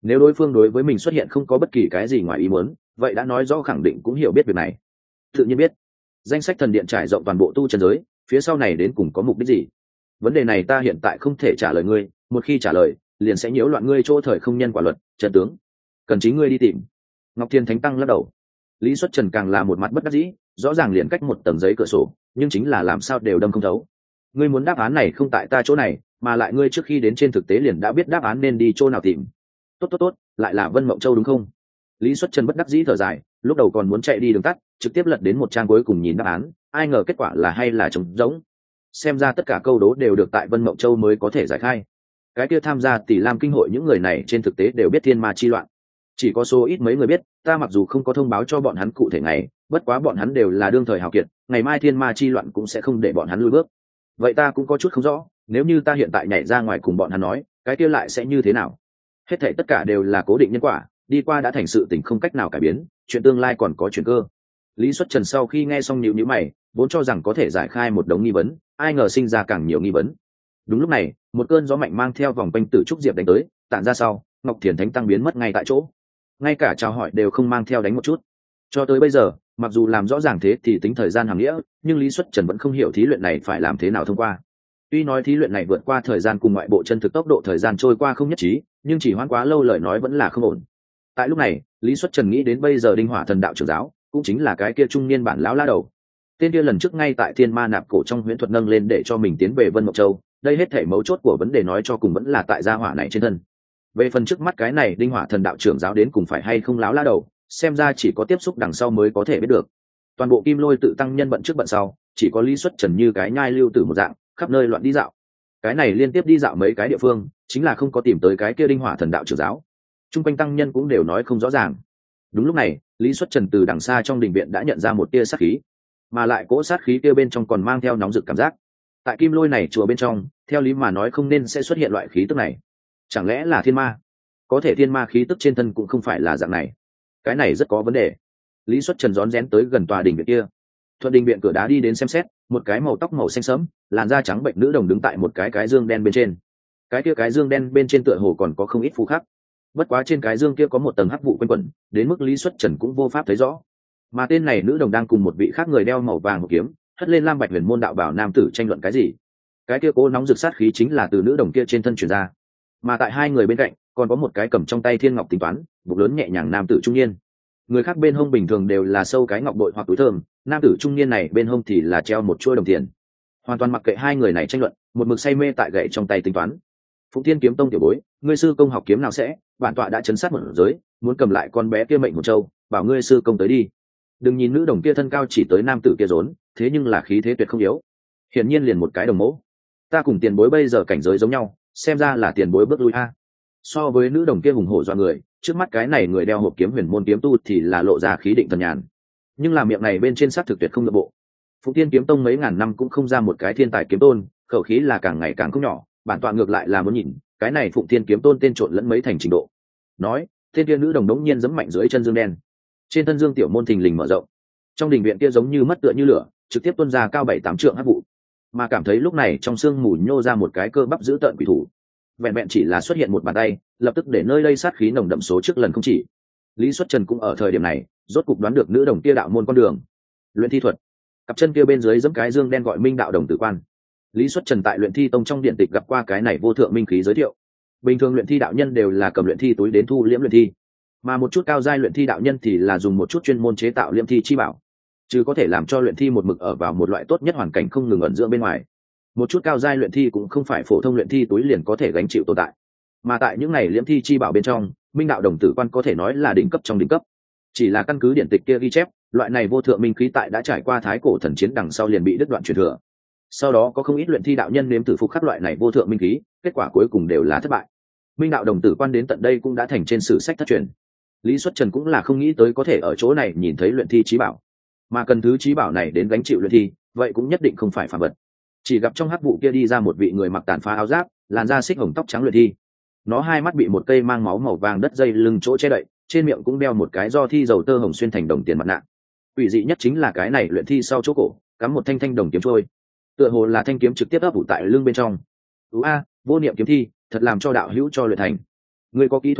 Nếu đối phương đối với mình xuất hiện không có bất kỳ cái gì ngoài ý muốn, vậy đã nói rõ khẳng định cũng hiểu biết việc này. Tự nhiên biết danh sách thần điện trải rộng toàn bộ tu chân giới, phía sau này đến cùng có mục đích gì? Vấn đề này ta hiện tại không thể trả lời ngươi, một khi trả lời liền sẽ nhiễu loạn ngươi chỗ thời không nhân quả luật trận tướng, cần chính ngươi đi tìm. Ngọc Thiên Thánh Tăng lắc đầu. Lý Xuất Trần càng là một mặt bất đắc dĩ, rõ ràng liền cách một tầng giấy cửa sổ, nhưng chính là làm sao đều đâm không thấu. Ngươi muốn đáp án này không tại ta chỗ này, mà lại ngươi trước khi đến trên thực tế liền đã biết đáp án nên đi chỗ nào tìm. Tốt, lại là Vân Mộng Châu đúng không? Lý Xuất Trần bất đắc dĩ thở dài, lúc đầu còn muốn chạy đi đường tắt, trực tiếp lật đến một trang cuối cùng nhìn đáp án, ai ngờ kết quả là hay là trống rỗng. Xem ra tất cả câu đố đều được tại Vân Mộng Châu mới có thể giải khai. Cái kia tham gia Tỷ Lam kinh hội những người này trên thực tế đều biết thiên ma chi loạn, chỉ có số ít mấy người biết. Ta mặc dù không có thông báo cho bọn hắn cụ thể ngày, bất quá bọn hắn đều là đương thời hào kiệt, ngày mai thiên ma chi loạn cũng sẽ không để bọn hắn lùi bước. Vậy ta cũng có chút không rõ, nếu như ta hiện tại nhảy ra ngoài cùng bọn hắn nói, cái kia lại sẽ như thế nào? Hết thảy tất cả đều là cố định nhân quả, đi qua đã thành sự tình không cách nào cải biến, chuyện tương lai còn có chuyển cơ. Lý Xuất Trần sau khi nghe xong nhíu nhíu mày, vốn cho rằng có thể giải khai một đống nghi vấn, ai ngờ sinh ra càng nhiều nghi vấn. Đúng lúc này, một cơn gió mạnh mang theo vòng quanh Tử Trúc Diệp đánh tới, tản ra sau, Ngọc Thiền Thánh Tăng biến mất ngay tại chỗ, ngay cả chào hỏi đều không mang theo đánh một chút. Cho tới bây giờ, mặc dù làm rõ ràng thế thì tính thời gian hàm nghĩa, nhưng Lý Xuất Trần vẫn không hiểu thí luyện này phải làm thế nào thông qua. Tuy nói thí luyện này vượt qua thời gian cùng ngoại bộ chân thực tốc độ thời gian trôi qua không nhất trí, nhưng chỉ hoãn quá lâu lời nói vẫn là không ổn. Tại lúc này, Lý Xuất Trần nghĩ đến bây giờ Đinh Hỏa Thần Đạo trưởng giáo, cũng chính là cái kia trung niên bản lão lá đầu. Tên kia lần trước ngay tại Thiên Ma Nạp Cổ trong huyễn thuật nâng lên để cho mình tiến về Vân Mộng Châu, đây hết thể mấu chốt của vấn đề nói cho cùng vẫn là tại gia hỏa này trên thân. Về phần trước mắt cái này Đinh Hỏa Thần Đạo trưởng giáo đến cùng phải hay không lão lá đầu, xem ra chỉ có tiếp xúc đằng sau mới có thể biết được. Toàn bộ Kim Lôi tự tăng nhân bận trước bận sau, chỉ có Lý Xuất Trần như cái nhai lưu tử một dạng, khắp nơi loạn đi dạo. Cái này liên tiếp đi dạo mấy cái địa phương, chính là không có tìm tới cái kia Đinh Hỏa Thần Đạo trưởng giáo. Trung quanh tăng nhân cũng đều nói không rõ ràng. Đúng lúc này, Lý Xuất Trần từ đằng xa trong đình viện đã nhận ra một tia sát khí, mà lại cỗ sát khí kia bên trong còn mang theo nóng rực cảm giác. Tại Kim Lôi này chùa bên trong, theo lý mà nói không nên sẽ xuất hiện loại khí tức này. Chẳng lẽ là thiên ma? Có thể thiên ma khí tức trên thân cũng không phải là dạng này. Cái này rất có vấn đề. Lý Xuất Trần rón rén tới gần tòa đình viện kia. Thuận đình viện cửa đá đi đến xem xét, một cái màu tóc màu xanh sẫm, làn da trắng bệnh nữ đồng đứng tại một cái dương đen bên trên. Cái kia cái dương đen bên trên tựa hồ còn có không ít phù khắc. Bất quá trên cái dương kia có một tầng hắc vụ quanh quẩn, đến mức Lý Xuất Trần cũng vô pháp thấy rõ. Mà tên này nữ đồng đang cùng một vị khác người đeo màu vàng một kiếm, hất lên lam bạch huyền môn đạo bảo nam tử tranh luận cái gì. Cái kia cố nóng rực sát khí chính là từ nữ đồng kia trên thân truyền ra. Mà tại hai người bên cạnh, còn có một cái cầm trong tay thiên ngọc tính toán, bụng lớn nhẹ nhàng nam tử trung niên. Người khác bên hông bình thường đều là sâu cái ngọc bội hoặc túi thơm, nam tử trung niên này bên hông thì là treo một chuôi đồng tiền. Hoàn toàn mặc kệ hai người này tranh luận, một mực say mê tại gậy trong tay tính toán. Phụng Thiên kiếm tông tiểu bối, ngươi sư công học kiếm nào sẽ, bản tọa đã chấn sát một giới, muốn cầm lại con bé kia mệnh một châu, bảo ngươi sư công tới đi. Đừng nhìn nữ đồng kia thân cao chỉ tới nam tử kia rốn, thế nhưng là khí thế tuyệt không yếu, hiển nhiên liền một cái đồng mẫu. Ta cùng tiền bối bây giờ cảnh giới giống nhau, xem ra là tiền bối bước lui a. So với nữ đồng kia hùng hổ dọa người, trước mắt cái này người đeo hộp kiếm huyền môn kiếm tu thì là lộ ra khí định thần nhàn, nhưng là miệng này bên trên sát thực tuyệt không nội bộ. Phụng Thiên kiếm tông mấy ngàn năm cũng không ra một cái thiên tài kiếm tôn, khẩu khí là càng ngày càng không nhỏ, bản tọa ngược lại là muốn nhìn cái này Phụng Thiên kiếm tôn tên trộn lẫn mấy thành trình độ. Nói, tên kia nữ đồng đống nhiên giẫm mạnh dưới chân dương đen, trên thân dương tiểu môn thình lình mở rộng, trong đình viện kia giống như mất tựa như lửa, trực tiếp tuôn ra cao 7-8 trượng hắc vụ. Mà cảm thấy lúc này trong xương mù nhô ra một cái cơ bắp dữ tợn quỷ thủ, vẹn vẹn chỉ là xuất hiện một bàn tay, lập tức để nơi đây sát khí nồng đậm số trước lần không chỉ. Lý Xuất Trần cũng ở thời điểm này rốt cục đoán được nữ đồng kia đạo môn con đường luyện thi thuật. Cặp chân kia bên dưới giẫm cái dương đen gọi Minh đạo đồng tử quan. Lý Xuất Trần tại luyện thi tông trong điện tịch gặp qua cái này vô thượng minh khí giới thiệu. Bình thường luyện thi đạo nhân đều là cầm luyện thi túi đến thu liễm luyện thi, mà một chút cao giai luyện thi đạo nhân thì là dùng một chút chuyên môn chế tạo liễm thi chi bảo, chứ có thể làm cho luyện thi một mực ở vào một loại tốt nhất hoàn cảnh không ngừng ẩn dưỡng bên ngoài. Một chút cao giai luyện thi cũng không phải phổ thông luyện thi túi liền có thể gánh chịu tồn tại, mà tại những này liễm thi chi bảo bên trong, Minh đạo đồng tử quan có thể nói là đỉnh cấp trong đỉnh cấp. Chỉ là căn cứ điện tịch kia ghi chép, loại này vô thượng minh khí tại đã trải qua thái cổ thần chiến đằng sau liền bị đứt đoạn truyền thừa. Sau đó có không ít luyện thi đạo nhân nếm thử phục khắc loại này vô thượng minh khí, kết quả cuối cùng đều là thất bại. Minh đạo đồng tử quan đến tận đây cũng đã thành trên sử sách thất truyền. Lý Xuất Trần cũng là không nghĩ tới có thể ở chỗ này nhìn thấy luyện thi chí bảo, mà cần thứ chí bảo này đến gánh chịu luyện thi, vậy cũng nhất định không phải phàm vật. Chỉ gặp trong hắc vụ kia đi ra một vị người mặc tàn phá áo giáp, làn da xích hồng tóc trắng luyện thi. Nó hai mắt bị một cây mang máu màu vàng đất dây lưng chỗ che đậy, trên miệng cũng đeo một cái do thi dầu tơ hồng xuyên thành đồng tiền mặt nạ. Quỷ dị nhất chính là cái này luyện thi sau chỗ cổ cắm một thanh thanh đồng kiếm trôi, tựa hồ là thanh kiếm trực tiếp ấp ủ tại lưng bên trong. Vô niệm kiếm thi, thật làm cho đạo hữu cho luyện thành. Ngươi có kỹ thuật này,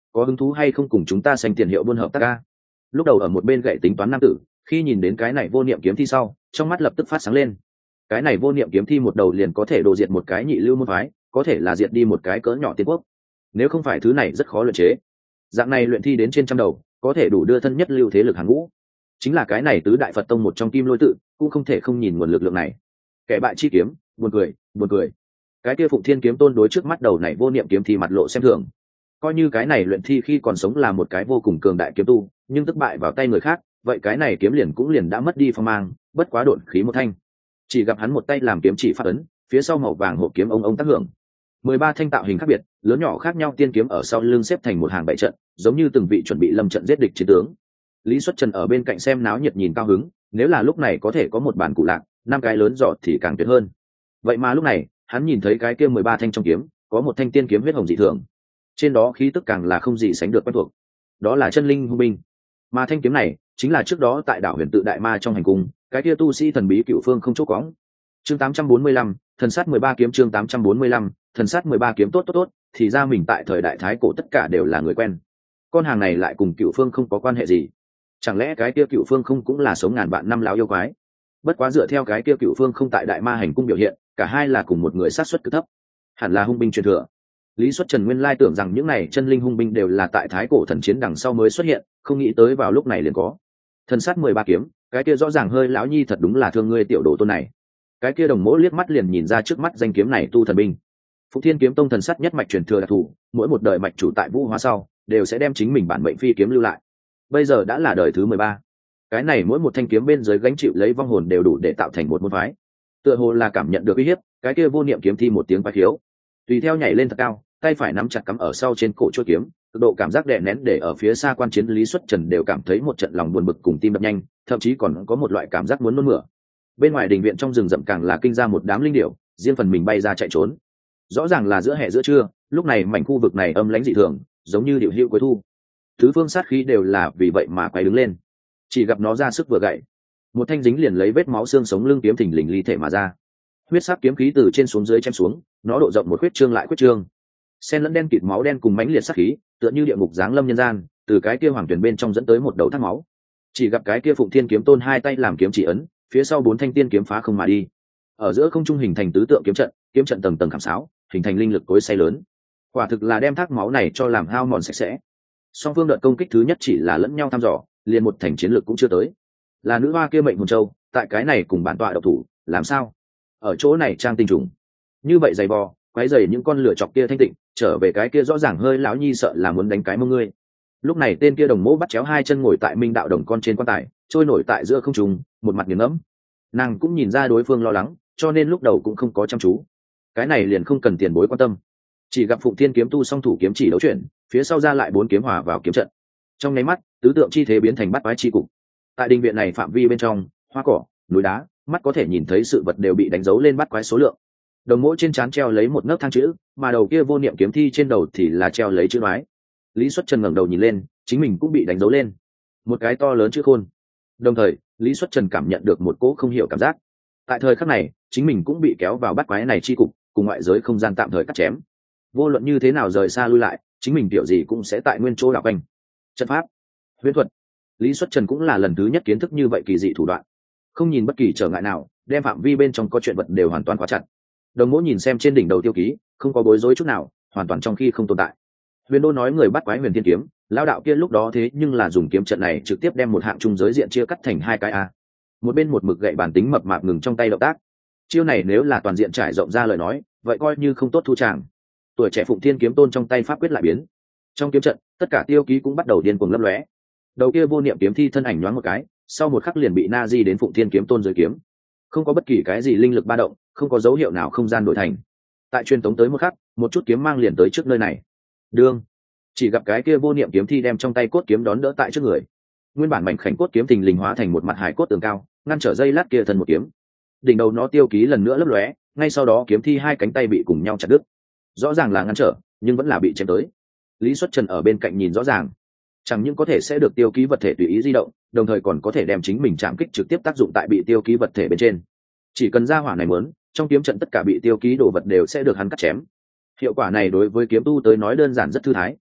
có hứng thú hay không cùng chúng ta sành tiền hiệu buôn hợp tác ca? Lúc đầu ở một bên gậy tính toán nam tử, khi nhìn đến cái này vô niệm kiếm thi sau, trong mắt lập tức phát sáng lên. Cái này vô niệm kiếm thi một đầu liền có thể đồ diệt một cái nhị lưu môn phái, có thể là diệt đi một cái cỡ nhỏ tiên quốc. Nếu không phải thứ này rất khó luyện chế, dạng này luyện thi đến trên trăm đầu, có thể đủ đưa thân nhất lưu thế lực hàng ngũ. Chính là cái này tứ đại Phật tông một trong Kim Lôi tự, cũng không thể không nhìn nguồn lực lượng này. Kẻ bại chi kiếm, buồn cười, buồn cười. Cái kia Phụng Thiên kiếm tôn đối trước mắt đầu này vô niệm kiếm thi mặt lộ xem thường. Coi như cái này luyện thi khi còn sống là một cái vô cùng cường đại kiếm tu, nhưng tức bại vào tay người khác, vậy cái này kiếm liền cũng liền đã mất đi phong mang, bất quá độn khí một thanh. Chỉ gặp hắn một tay làm kiếm chỉ phát ấn, phía sau màu vàng hộp kiếm ông tác hưởng. 13 thanh tạo hình khác biệt, lớn nhỏ khác nhau tiên kiếm ở sau lưng xếp thành một hàng bảy trận, giống như từng vị chuẩn bị lâm trận giết địch chiến tướng. Lý Xuất Trần ở bên cạnh xem náo nhiệt nhìn cao hứng, nếu là lúc này có thể có một bản cụ lạc, 5 cái lớn giọt thì càng tuyệt hơn. Vậy mà lúc này, hắn nhìn thấy cái kia 13 thanh trong kiếm, có một thanh tiên kiếm huyết hồng dị thường. Trên đó khí tức càng là không gì sánh được quen thuộc. Đó là chân linh hung binh. Mà thanh kiếm này, chính là trước đó tại đảo Huyền Tự Đại Ma trong hành cung, cái kia tu sĩ thần bí cựu phương không chỗ quõng. Chương 845, thần sát 13 kiếm chương 845, thần sát 13 kiếm tốt tốt tốt, thì ra mình tại thời đại thái cổ tất cả đều là người quen. Con hàng này lại cùng cựu phương không có quan hệ gì? Chẳng lẽ cái kia cựu phương không cũng là sống ngàn vạn năm lão yêu quái? Bất quá dựa theo cái kia cựu phương không tại Đại Ma hành cung biểu hiện, cả hai là cùng một người sát xuất cực thấp, hẳn là hung binh truyền thừa. Lý Xuất Trần nguyên lai tưởng rằng những này chân linh hung binh đều là tại thái cổ thần chiến đằng sau mới xuất hiện, không nghĩ tới vào lúc này liền có. Thần sát 13 kiếm, cái kia rõ ràng hơi lão nhi thật đúng là thương ngươi tiểu đồ tôn này. Cái kia đồng mỗ liếc mắt liền nhìn ra trước mắt danh kiếm này tu thần binh. Phụng Thiên kiếm tông thần sát nhất mạch truyền thừa đặc thù, mỗi một đời mạch chủ tại Vũ Hóa sau, đều sẽ đem chính mình bản mệnh phi kiếm lưu lại. Bây giờ đã là đời thứ 13. Cái này mỗi một thanh kiếm bên dưới gánh chịu lấy vong hồn đều đủ để tạo thành một môn phái. Tựa hồ là cảm nhận được uy hiếp, cái kia vô niệm kiếm thi một tiếng quái khiếu, tùy theo nhảy lên thật cao, tay phải nắm chặt cắm ở sau trên cổ chuôi kiếm, cực độ cảm giác đè nén để ở phía xa quan chiến Lý Xuất Trần đều cảm thấy một trận lòng buồn bực cùng tim đập nhanh, thậm chí còn có một loại cảm giác muốn nôn mửa. Bên ngoài đình viện trong rừng rậm càng là kinh ra một đám linh điểu, riêng phần mình bay ra chạy trốn. Rõ ràng là giữa hè giữa trưa, lúc này mảnh khu vực này âm lãnh dị thường, giống như điệu hữu cuối thu. Tứ phương sát khí đều là vì vậy mà quay đứng lên. Chỉ gặp nó ra sức vừa gậy, một thanh dính liền lấy vết máu xương sống lưng kiếm thình lình ly thể mà ra. Huyết sắc kiếm khí từ trên xuống dưới chém xuống, nó độ rộng một khuyết trương lại khuyết trương. Xen lẫn đen kịt máu đen cùng mãnh liệt sát khí, tựa như địa ngục giáng lâm nhân gian, từ cái kia hoàng tuyển bên trong dẫn tới một đầu thác máu. Chỉ gặp cái kia Phụng Thiên kiếm tôn hai tay làm kiếm chỉ ấn, phía sau 4 thanh tiên kiếm phá không mà đi. Ở giữa không trung hình thành tứ tượng kiếm trận tầng tầng khảm sáo, hình thành linh lực cối xay lớn. Quả thực là đem thác máu này cho làm hao mòn sạch sẽ. Song phương đợt công kích thứ nhất chỉ là lẫn nhau thăm dò, liền một thành chiến lược cũng chưa tới. Là nữ hoa kia mệnh hồn châu, tại cái này cùng bản tọa độc thủ, làm sao? Ở chỗ này trang tinh trùng. Như vậy dày vò, quấy rầy những con lửa chọc kia thanh tịnh, trở về cái kia rõ ràng hơi lão nhi sợ là muốn đánh cái mông ngươi. Lúc này tên kia đồng mỗ bắt chéo hai chân ngồi tại Minh đạo đồng con trên quan tài, trôi nổi tại giữa không trung, một mặt nghiền ngẫm. Nàng cũng nhìn ra đối phương lo lắng, cho nên lúc đầu cũng không có chăm chú. Cái này liền không cần tiền bối quan tâm. Chỉ gặp Phụng Thiên kiếm tu song thủ kiếm chỉ đấu chuyển, phía sau ra lại 4 kiếm hòa vào kiếm trận. Trong nháy mắt, tứ tượng chi thế biến thành bát quái chi cục. Tại đình viện này phạm vi bên trong, hoa cỏ, núi đá, mắt có thể nhìn thấy sự vật đều bị đánh dấu lên bát quái số lượng. Đồng mỗi trên trán treo lấy một nấc thang chữ, mà đầu kia vô niệm kiếm thi trên đầu thì là treo lấy chữ mái. Lý Xuất Trần ngẩng đầu nhìn lên, chính mình cũng bị đánh dấu lên một cái to lớn chữ khôn. Đồng thời, Lý Xuất Trần cảm nhận được một cỗ không hiểu cảm giác. Tại thời khắc này, chính mình cũng bị kéo vào bát quái này chi cục, cùng ngoại giới không gian tạm thời cắt chém. Vô luận như thế nào rời xa lui lại, chính mình kiểu gì cũng sẽ tại nguyên chỗ đảo quanh. Trận pháp, huyễn thuật, Lý Xuất Trần cũng là lần thứ nhất kiến thức như vậy kỳ dị thủ đoạn. Không nhìn bất kỳ trở ngại nào, đem phạm vi bên trong có chuyện vật đều hoàn toàn khóa chặt. Đồng mỗ nhìn xem trên đỉnh đầu tiêu ký, không có bối rối chút nào, hoàn toàn trong khi không tồn tại. Huyền Đô nói người bắt quái Huyền Thiên kiếm, lão đạo kia lúc đó thế nhưng là dùng kiếm trận này trực tiếp đem một hạng trung giới diện chia cắt thành 2 cái a. Một bên một mực gậy bản tính mập mạp ngừng trong tay động tác. Chiêu này nếu là toàn diện trải rộng ra lời nói, vậy coi như không tốt thu tràng. Tuổi trẻ Phụng Thiên kiếm tôn trong tay pháp quyết lại biến. Trong kiếm trận, tất cả tiêu ký cũng bắt đầu điên cuồng lấp lóe. Đầu kia vô niệm kiếm thi thân ảnh nhoáng một cái, sau một khắc liền bị na di đến Phụng Thiên kiếm tôn dưới kiếm. Không có bất kỳ cái gì linh lực ba động, không có dấu hiệu nào không gian đổi thành. Tại truyền tống tới một khắc, một chút kiếm mang liền tới trước nơi này. Đương, chỉ gặp cái kia vô niệm kiếm thi đem trong tay cốt kiếm đón đỡ tại trước người. Nguyên bản mảnh khảnh cốt kiếm thình lình hóa thành một mặt hải cốt tường cao, ngăn trở dây lát kia thân một kiếm. Đỉnh đầu nó tiêu ký lần nữa lấp lóe, ngay sau đó kiếm thi 2 cánh tay bị cùng nhau chặt đứt. Rõ ràng là ngăn trở, nhưng vẫn là bị chém tới. Lý Xuất Trần ở bên cạnh nhìn rõ ràng, chẳng những có thể sẽ được tiêu ký vật thể tùy ý di động, đồng thời còn có thể đem chính mình chạm kích trực tiếp tác dụng tại bị tiêu ký vật thể bên trên. Chỉ cần ra hỏa này muốn, trong kiếm trận tất cả bị tiêu ký đồ vật đều sẽ được hắn cắt chém. Hiệu quả này đối với kiếm tu tới nói đơn giản rất thư thái.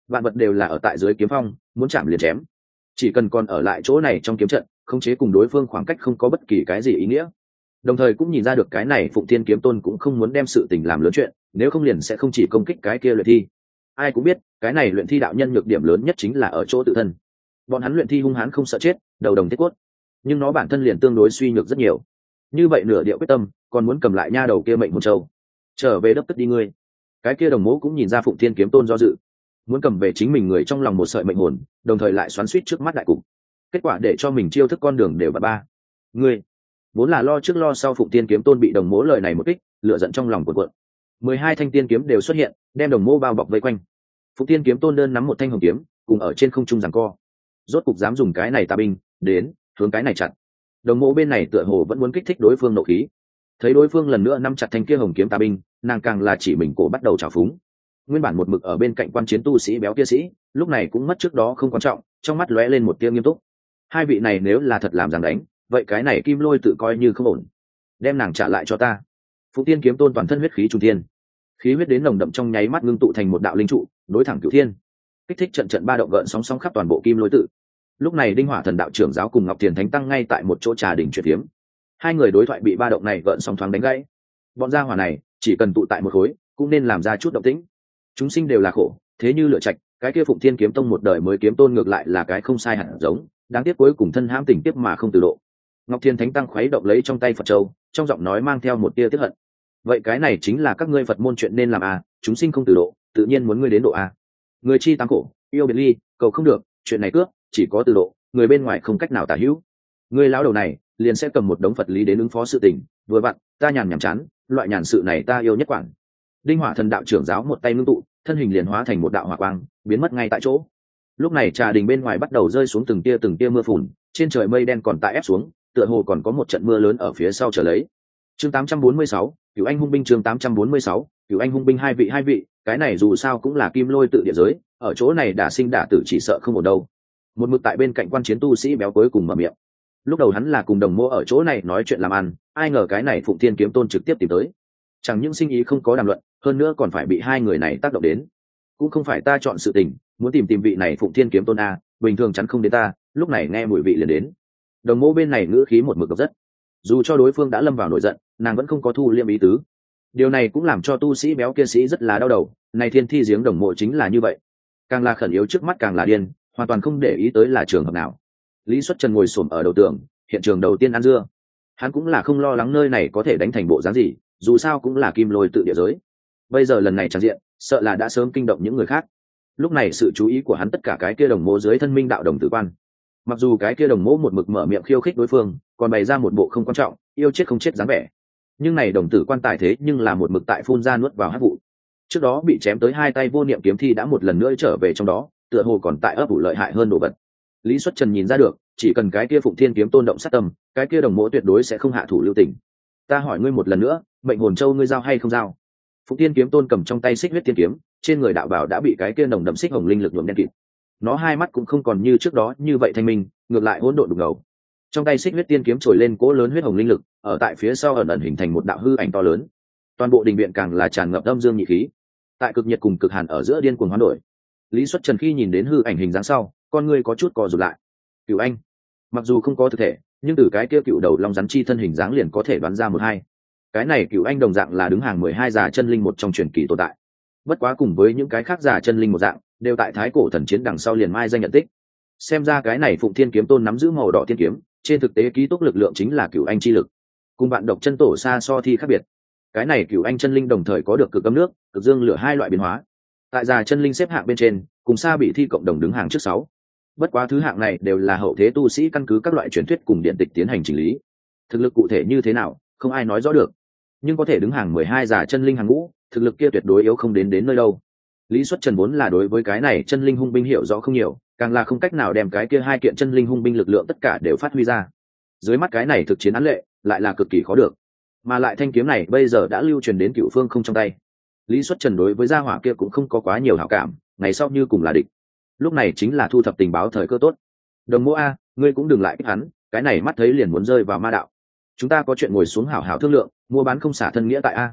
vạn vật đều là ở tại dưới kiếm phong, muốn chạm liền chém, chỉ cần còn ở lại chỗ này trong kiếm trận khống chế cùng đối phương khoảng cách không có bất kỳ cái gì ý nghĩa. Đồng thời cũng nhìn ra được cái này Phụng Thiên Kiếm Tôn cũng không muốn đem sự tình làm lớn chuyện, nếu không liền sẽ không chỉ công kích cái kia luyện thi. Ai cũng biết cái này luyện thi đạo nhân nhược điểm lớn nhất chính là ở chỗ tự thân, bọn hắn luyện thi hung hãn không sợ chết, đầu đồng thiết cốt, nhưng nó bản thân liền tương đối suy nhược rất nhiều. Như vậy nửa điệu quyết tâm còn muốn cầm lại nha đầu kia mệnh hồn châu, trở về đốc tức đi ngươi. Cái kia đồng mẫu cũng nhìn ra Phụng Thiên Kiếm Tôn do dự, muốn cầm về chính mình người trong lòng một sợi mệnh hồn, đồng thời lại xoắn suýt trước mắt đại cục, kết quả để cho mình chiêu thức con đường đều bật ba. Ngươi vốn là lo trước lo sau, Phụng Tiên Kiếm Tôn bị đồng mỗ lời này một kích, lửa giận trong lòng cuộn cuộn. 12 thanh tiên kiếm đều xuất hiện, đem đồng mỗ bao bọc vây quanh. Phụng Tiên Kiếm Tôn đơn nắm một thanh hồng kiếm, cùng ở trên không trung giằng co. Rốt cục dám dùng cái này tà binh, đến, hướng cái này chặn. Đồng mỗ bên này tựa hồ vẫn muốn kích thích đối phương nộ khí. Thấy đối phương lần nữa nắm chặt thanh kia hồng kiếm tà binh, nàng càng là chỉ mình cổ bắt đầu trào phúng. Nguyên bản một mực ở bên cạnh quan chiến tu sĩ béo kia sĩ, lúc này cũng mất trước đó không quan trọng, trong mắt lóe lên một tia nghiêm túc. Hai vị này nếu là thật làm rằng đánh, vậy cái này Kim Lôi tự coi như không ổn, đem nàng trả lại cho ta. Phụng Tiên Kiếm Tôn toàn thân huyết khí trung thiên, khí huyết đến nồng đậm trong nháy mắt ngưng tụ thành một đạo linh trụ, đối thẳng cửu thiên, kích thích trận trận ba động gợn sóng sóng khắp toàn bộ Kim Lôi tự. Lúc này Đinh Hỏa Thần đạo trưởng giáo cùng Ngọc Thiền Thánh tăng ngay tại một chỗ trà đỉnh chuyện phiếm, hai người đối thoại bị ba động này gợn sóng thoáng đánh gãy. Bọn gia hỏa này chỉ cần tụ tại một khối, cũng nên làm ra chút động tĩnh. Chúng sinh đều là khổ, thế như lựa trạch, cái kia Phụng Thiên Kiếm Tông một đời mới kiếm tôn ngược lại là cái không sai hẳn giống, đáng tiếc cuối cùng thân hãm tình tiếp mà không từ độ. Ngọc Thiên Thánh tăng khuấy động lấy trong tay Phật châu, trong giọng nói mang theo một tia tiếc hận. Vậy cái này chính là các ngươi Phật môn chuyện nên làm à, chúng sinh không từ độ, tự nhiên muốn ngươi đến độ à. Người chi tăng khổ, yêu biệt ly, cầu không được, chuyện này cướp, chỉ có từ độ, người bên ngoài không cách nào tả hữu. Ngươi lão đầu này, liền sẽ cầm một đống Phật lý đến ứng phó sự tình, vừa vặn, ta nhàn nhảm chán, loại nhàn sự này ta yêu nhất quản. Đinh Hỏa Thần đạo trưởng giáo một tay ngưng tụ, thân hình liền hóa thành một đạo hỏa quang, biến mất ngay tại chỗ. Lúc này trà đình bên ngoài bắt đầu rơi xuống từng tia mưa phùn, trên trời mây đen còn tại ép xuống, tựa hồ còn có một trận mưa lớn ở phía sau trở lấy. Chương 846, Cửu Anh hung binh. Chương 846, Cửu Anh hung binh. Hai vị, cái này dù sao cũng là Kim Lôi tự địa giới, ở chỗ này đả sinh đả tử chỉ sợ không ổn đâu. Một mực tại bên cạnh quan chiến tu sĩ béo cuối cùng mở miệng. Lúc đầu hắn là cùng đồng mô ở chỗ này nói chuyện làm ăn, ai ngờ cái này Phụng Thiên Kiếm Tôn trực tiếp tìm tới. Chẳng những sinh ý không có đàm luận, hơn nữa còn phải bị hai người này tác động đến. Cũng không phải ta chọn sự tình, muốn tìm vị này Phụng Thiên Kiếm Tôn a, bình thường chắn không đến ta, lúc này nghe mùi vị liền đến. Đồng mô bên này ngữ khí một mực rất, dù cho đối phương đã lâm vào nổi giận, nàng vẫn không có thu liêm ý tứ. Điều này cũng làm cho tu sĩ béo kia sĩ rất là đau đầu, này thiên thi giếng đồng mộ chính là như vậy, càng là khẩn yếu trước mắt càng là điên, hoàn toàn không để ý tới là trường hợp nào. Lý Xuất Trần ngồi xổm ở đầu tường, hiện trường đầu tiên ăn dưa. Hắn cũng là không lo lắng nơi này có thể đánh thành bộ dáng gì, dù sao cũng là Kim Lôi tự địa giới. Bây giờ lần này tràn diện, sợ là đã sớm kinh động những người khác. Lúc này sự chú ý của hắn tất cả cái kia đồng mô dưới thân minh đạo đồng tử quan. Mặc dù cái kia đồng mô một mực mở miệng khiêu khích đối phương, còn bày ra một bộ không quan trọng, yêu chết không chết dáng vẻ, nhưng này đồng tử quan tài thế nhưng là một mực tại phun ra nuốt vào hắc vụ. Trước đó bị chém tới hai tay vô niệm kiếm thi đã một lần nữa trở về trong đó, tựa hồ còn tại ấp ủ lợi hại hơn đồ vật. Lý Xuất Trần nhìn ra được, chỉ cần cái kia Phụng Thiên Kiếm Tôn động sát tâm, cái kia đồng mộ tuyệt đối sẽ không hạ thủ lưu tình. Ta hỏi ngươi một lần nữa, mệnh hồn châu ngươi giao hay không giao? Phụng Thiên Kiếm Tôn cầm trong tay xích huyết tiên kiếm, trên người đạo bảo đã bị cái kia nồng đậm xích hồng linh lực nhuộm đen kịt. Nó hai mắt cũng không còn như trước đó như vậy thanh minh, ngược lại hỗn độn đục ngầu. Trong tay xích huyết tiên kiếm trồi lên cỗ lớn huyết hồng linh lực, ở tại phía sau ẩn ẩn hình thành một đạo hư ảnh to lớn. Toàn bộ đình viện càng là tràn ngập âm dương nhị khí. Tại cực nhiệt cùng cực hàn ở giữa điên cuồng hoán đổi. Lý Xuất Trần khi nhìn đến hư ảnh hình dáng sau, con ngươi có chút co rụt lại. Cửu Anh, mặc dù không có thực thể, nhưng từ cái kia cựu đầu long rắn chi thân hình dáng liền có thể đoán ra một hai. Cái này Cửu Anh đồng dạng là đứng hàng 12 già chân linh một trong truyền kỳ tồn tại. Bất quá cùng với những cái khác già chân linh một dạng, đều tại thái cổ thần chiến đằng sau liền mai danh nhận tích. Xem ra cái này Phụng Thiên Kiếm Tôn nắm giữ màu đỏ thiên kiếm, trên thực tế ký túc lực lượng chính là Cửu Anh chi lực. Cùng bạn độc chân tổ xa so thi khác biệt. Cái này Cửu Anh chân linh đồng thời có được cực âm nước, cực dương lửa hai loại biến hóa. Tại già chân linh xếp hạng bên trên, cùng Sa Bị Thi cộng đồng đứng hàng trước 6. Bất quá thứ hạng này đều là hậu thế tu sĩ căn cứ các loại truyền thuyết cùng điện tịch tiến hành chỉnh lý. Thực lực cụ thể như thế nào, không ai nói rõ được. Nhưng có thể đứng hàng 12 già chân linh hàng ngũ, thực lực kia tuyệt đối yếu không đến nơi đâu. Lý Xuất Trần vốn là đối với cái này chân linh hung binh hiểu rõ không nhiều, càng là không cách nào đem cái kia hai kiện chân linh hung binh lực lượng tất cả đều phát huy ra. Dưới mắt cái này thực chiến án lệ, lại là cực kỳ khó được. Mà lại thanh kiếm này bây giờ đã lưu truyền đến Cửu Phương không trong tay. Lý Xuất Trần đối với gia hỏa kia cũng không có quá nhiều hảo cảm, ngày sau như cùng là địch. Lúc này chính là thu thập tình báo thời cơ tốt. Đồng Mộ a, ngươi cũng đừng lại kích hắn, cái này mắt thấy liền muốn rơi vào ma đạo. Chúng ta có chuyện ngồi xuống hảo hảo thương lượng, mua bán không xả thân nghĩa tại a.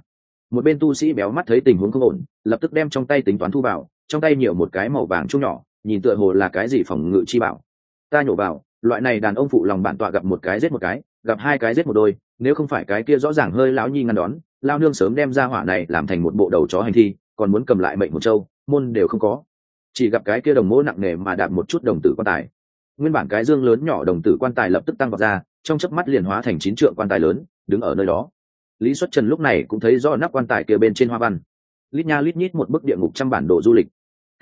Một bên tu sĩ béo mắt thấy tình huống không ổn, lập tức đem trong tay tính toán thu vào, trong tay nhiều một cái màu vàng chung nhỏ, nhìn tựa hồ là cái gì phòng ngự chi bảo. Ta nhổ vào, loại này đàn ông phụ lòng bản tọa gặp một cái giết một cái, gặp hai cái giết một đôi, nếu không phải cái kia rõ ràng hơi lão nhi ngăn đón, lao nương sớm đem ra hỏa này làm thành một bộ đầu chó hành thi, còn muốn cầm lại mệnh một châu, môn đều không có. Chỉ gặp cái kia đồng mỗ nặng nề mà đạp một chút đồng tử quan tài. Nguyên bản cái dương lớn nhỏ đồng tử quan tài lập tức tăng vọt ra, trong chớp mắt liền hóa thành 9 trượng quan tài lớn, đứng ở nơi đó. Lý Xuất Trần lúc này cũng thấy rõ nắp quan tài kia bên trên hoa văn, lít nha lít nhít một bức địa ngục trăm bản đồ du lịch.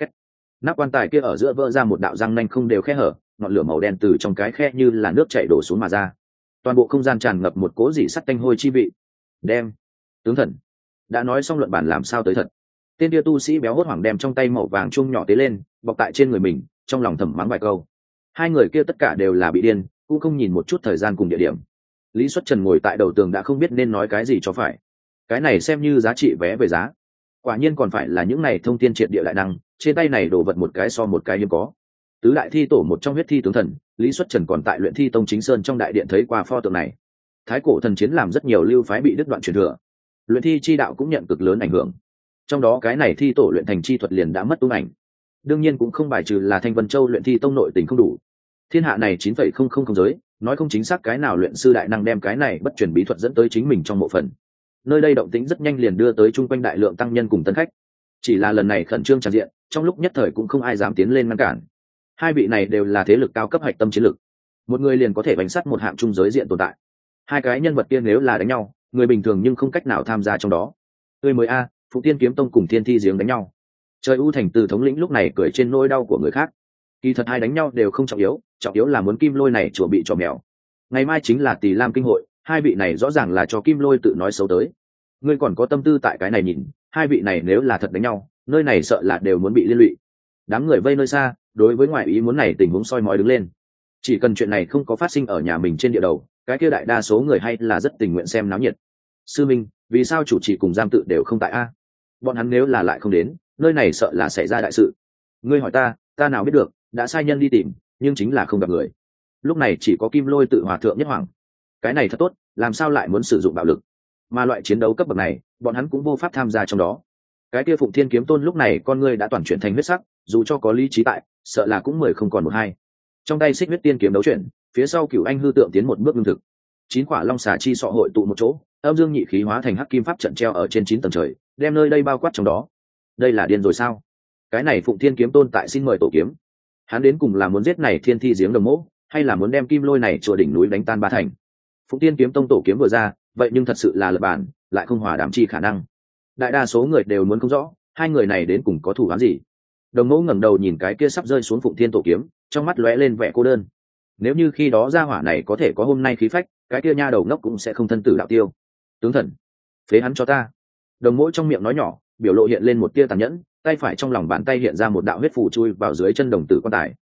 Nắp quan tài kia ở giữa vỡ ra một đạo răng nanh không đều khe hở, ngọn lửa màu đen từ trong cái khe như là nước chảy đổ xuống mà ra. Toàn bộ không gian tràn ngập một cỗ dị sắt tanh hôi chi vị. Đem, tướng thần, đã nói xong luận bản làm sao tới thật. Tên kia tu sĩ béo hốt hoảng đem trong tay màu vàng chung nhỏ tế lên, bọc tại trên người mình, trong lòng thầm mắng vài câu. Hai người kia tất cả đều là bị điên, cũng không nhìn một chút thời gian cùng địa điểm. Lý Xuất Trần ngồi tại đầu tường đã không biết nên nói cái gì cho phải. Cái này xem như giá trị vé về giá. Quả nhiên còn phải là những này thông thiên triệt địa đại năng, trên tay này đổ vật một cái so một cái hiếm có. Tứ đại thi tổ một trong huyết thi tướng thần, Lý Xuất Trần còn tại luyện thi tông chính sơn trong đại điện thấy qua pho tượng này. Thái cổ thần chiến làm rất nhiều lưu phái bị đứt đoạn truyền thừa, luyện thi chi đạo cũng nhận cực lớn ảnh hưởng. Trong đó cái này thi tổ luyện thành chi thuật liền đã mất tung ảnh. Đương nhiên cũng không bài trừ là Thanh Vân Châu luyện thi tông nội tình không đủ. Thiên hạ này 9,000 giới, nói không chính xác cái nào luyện sư đại năng đem cái này bất truyền bí thuật dẫn tới chính mình trong bộ phận. Nơi đây động tĩnh rất nhanh liền đưa tới chung quanh đại lượng tăng nhân cùng tân khách. Chỉ là lần này khẩn trương tràn diện, trong lúc nhất thời cũng không ai dám tiến lên ngăn cản. Hai vị này đều là thế lực cao cấp hạch tâm chiến lực, một người liền có thể bánh sắt một hạng trung giới diện tồn tại. Hai cái nhân vật kia nếu là đánh nhau, người bình thường nhưng không cách nào tham gia trong đó. Tươi mới a, Phụng Tiên kiếm tông cùng Thiên Thi giếng đánh nhau. Trời U thành từ thống lĩnh lúc này cười trên nỗi đau của người khác. Kỳ thật hai đánh nhau đều không trọng yếu là muốn Kim Lôi này chùa bị trò mèo. Ngày mai chính là Tỳ Lam kinh hội, hai vị này rõ ràng là cho Kim Lôi tự nói xấu tới. Ngươi còn có tâm tư tại cái này nhìn, hai vị này nếu là thật đánh nhau, nơi này sợ là đều muốn bị liên lụy. Đám người vây nơi xa, đối với ngoại ý muốn này tình huống soi mói đứng lên. Chỉ cần chuyện này không có phát sinh ở nhà mình trên địa đầu, cái kia đại đa số người hay là rất tình nguyện xem náo nhiệt. Sư minh, vì sao chủ trì cùng giam tự đều không tại a? Bọn hắn nếu là lại không đến, nơi này sợ là xảy ra đại sự. Ngươi hỏi ta nào biết được, đã sai nhân đi tìm, nhưng chính là không gặp người. Lúc này chỉ có Kim Lôi tự hòa thượng nhất hoàng. Cái này thật tốt, làm sao lại muốn sử dụng bạo lực? Mà loại chiến đấu cấp bậc này, bọn hắn cũng vô pháp tham gia trong đó. Cái kia Phụng Thiên kiếm tôn lúc này con ngươi đã toàn chuyển thành huyết sắc, dù cho có lý trí tại, sợ là cũng 10 không còn một hai. Trong tay xích huyết tiên kiếm đấu chuyển, phía sau Cửu Anh hư tượng tiến một bước lương thực. 9 quả long xà chi sọ hội tụ một chỗ, âm dương nhị khí hóa thành hắc kim pháp trận treo ở trên 9 tầng trời, đem nơi đây bao quát trong đó. Đây là điên rồi sao? Cái này Phụng Thiên kiếm tôn tại xin mời tổ kiếm. Hắn đến cùng là muốn giết này Thiên Thi giếng đồng mộ, hay là muốn đem Kim Lôi này chùa đỉnh núi đánh tan ba thành? Phụng Thiên kiếm tông tổ kiếm vừa ra, vậy nhưng thật sự là lập bản, lại không hòa đảm chi khả năng. Đại đa số người đều muốn không rõ, hai người này đến cùng có thủ án gì. Đồng mẫu ngẩng đầu nhìn cái kia sắp rơi xuống Phụng Thiên tổ kiếm, trong mắt lóe lên vẻ cô đơn. Nếu như khi đó gia hỏa này có thể có hôm nay khí phách, cái kia nha đầu ngốc cũng sẽ không thân tử đạo tiêu. Tướng thần, phế hắn cho ta. Đồng mẫu trong miệng nói nhỏ, biểu lộ hiện lên một tia tàn nhẫn, tay phải trong lòng bàn tay hiện ra một đạo huyết phù chui vào dưới chân đồng tử quan tài.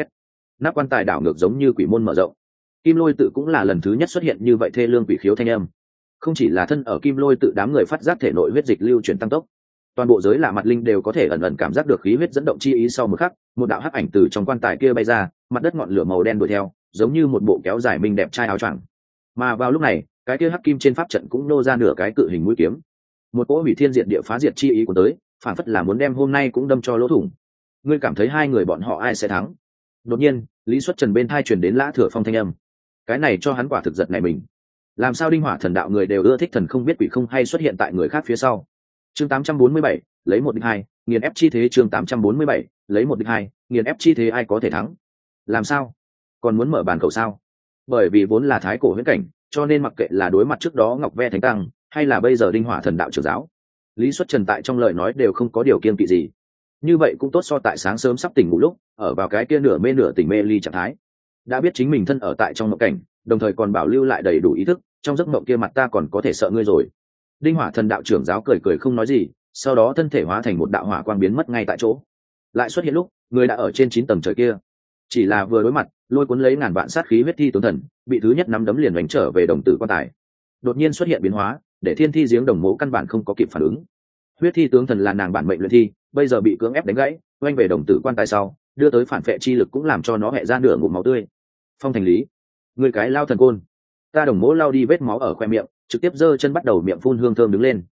Nắp quan tài đảo ngược giống như quỷ môn mở rộng. Kim Lôi tự cũng là lần thứ nhất xuất hiện như vậy thê lương quỷ khiếu thanh âm. Không chỉ là thân ở Kim Lôi tự đám người phát giác thể nội huyết dịch lưu chuyển tăng tốc, toàn bộ giới lạ mặt linh đều có thể ẩn ẩn cảm giác được khí huyết dẫn động chi ý. Sau một khắc, một đạo hắc ảnh từ trong quan tài kia bay ra, mặt đất ngọn lửa màu đen đuổi theo, giống như một bộ kéo dài minh đẹp trai áo choàng. Mà vào lúc này, cái kia hắc kim trên pháp trận cũng nô ra nửa cái cự hình mũi kiếm, một cỗ hủy thiên diệt địa phá diệt chi ý của tới, phản phất là muốn đem hôm nay cũng đâm cho lỗ thủng. Ngươi cảm thấy hai người bọn họ ai sẽ thắng? Đột nhiên, Lý Xuất Trần bên thai truyền đến Lã Thừa Phong thanh âm. Cái này cho hắn quả thực giật này mình. Làm sao Đinh Hỏa thần đạo người đều ưa thích thần không biết quỷ không hay xuất hiện tại người khác phía sau. Chương 847, lấy 1 địch 2, nghiền ép chi thế. Chương 847, lấy 1 địch 2, nghiền ép chi thế. Ai có thể thắng? Làm sao? Còn muốn mở bàn cầu sao? Bởi vì vốn là thái cổ huyễn cảnh, cho nên mặc kệ là đối mặt trước đó Ngọc Ve Thánh Tăng, hay là bây giờ Đinh Hỏa thần đạo trưởng giáo, Lý Xuất Trần tại trong lời nói đều không có điều kiêng kỵ gì. Như vậy cũng tốt so tại sáng sớm sắp tỉnh ngủ lúc, ở vào cái kia nửa mê nửa tỉnh mê ly trạng thái. Đã biết chính mình thân ở tại trong mộng cảnh, đồng thời còn bảo lưu lại đầy đủ ý thức, trong giấc mộng kia mặt ta còn có thể sợ ngươi rồi. Đinh Hỏa thần đạo trưởng giáo cười cười không nói gì, sau đó thân thể hóa thành một đạo hỏa quang biến mất ngay tại chỗ. Lại xuất hiện lúc, người đã ở trên 9 tầng trời kia. Chỉ là vừa đối mặt, lôi cuốn lấy ngàn vạn sát khí huyết thi tướng thần, bị thứ nhất nắm đấm liền đánh trở về đồng tử quan tài. Đột nhiên xuất hiện biến hóa, để Thiên Thi giếng đồng mộ căn bản không có kịp phản ứng. Huyết thi tướng thần là nàng bản mệnh luyện thi, bây giờ bị cưỡng ép đánh gãy, oanh về đồng tử quan tài sau, đưa tới phản phệ chi lực cũng làm cho nó hẹ ra nửa ngụm máu tươi. Phong Thành Lý, người cái lao thần côn. Ta đồng mỗ lao đi vết máu ở khoe miệng, trực tiếp giơ chân bắt đầu miệng phun hương thơm đứng lên.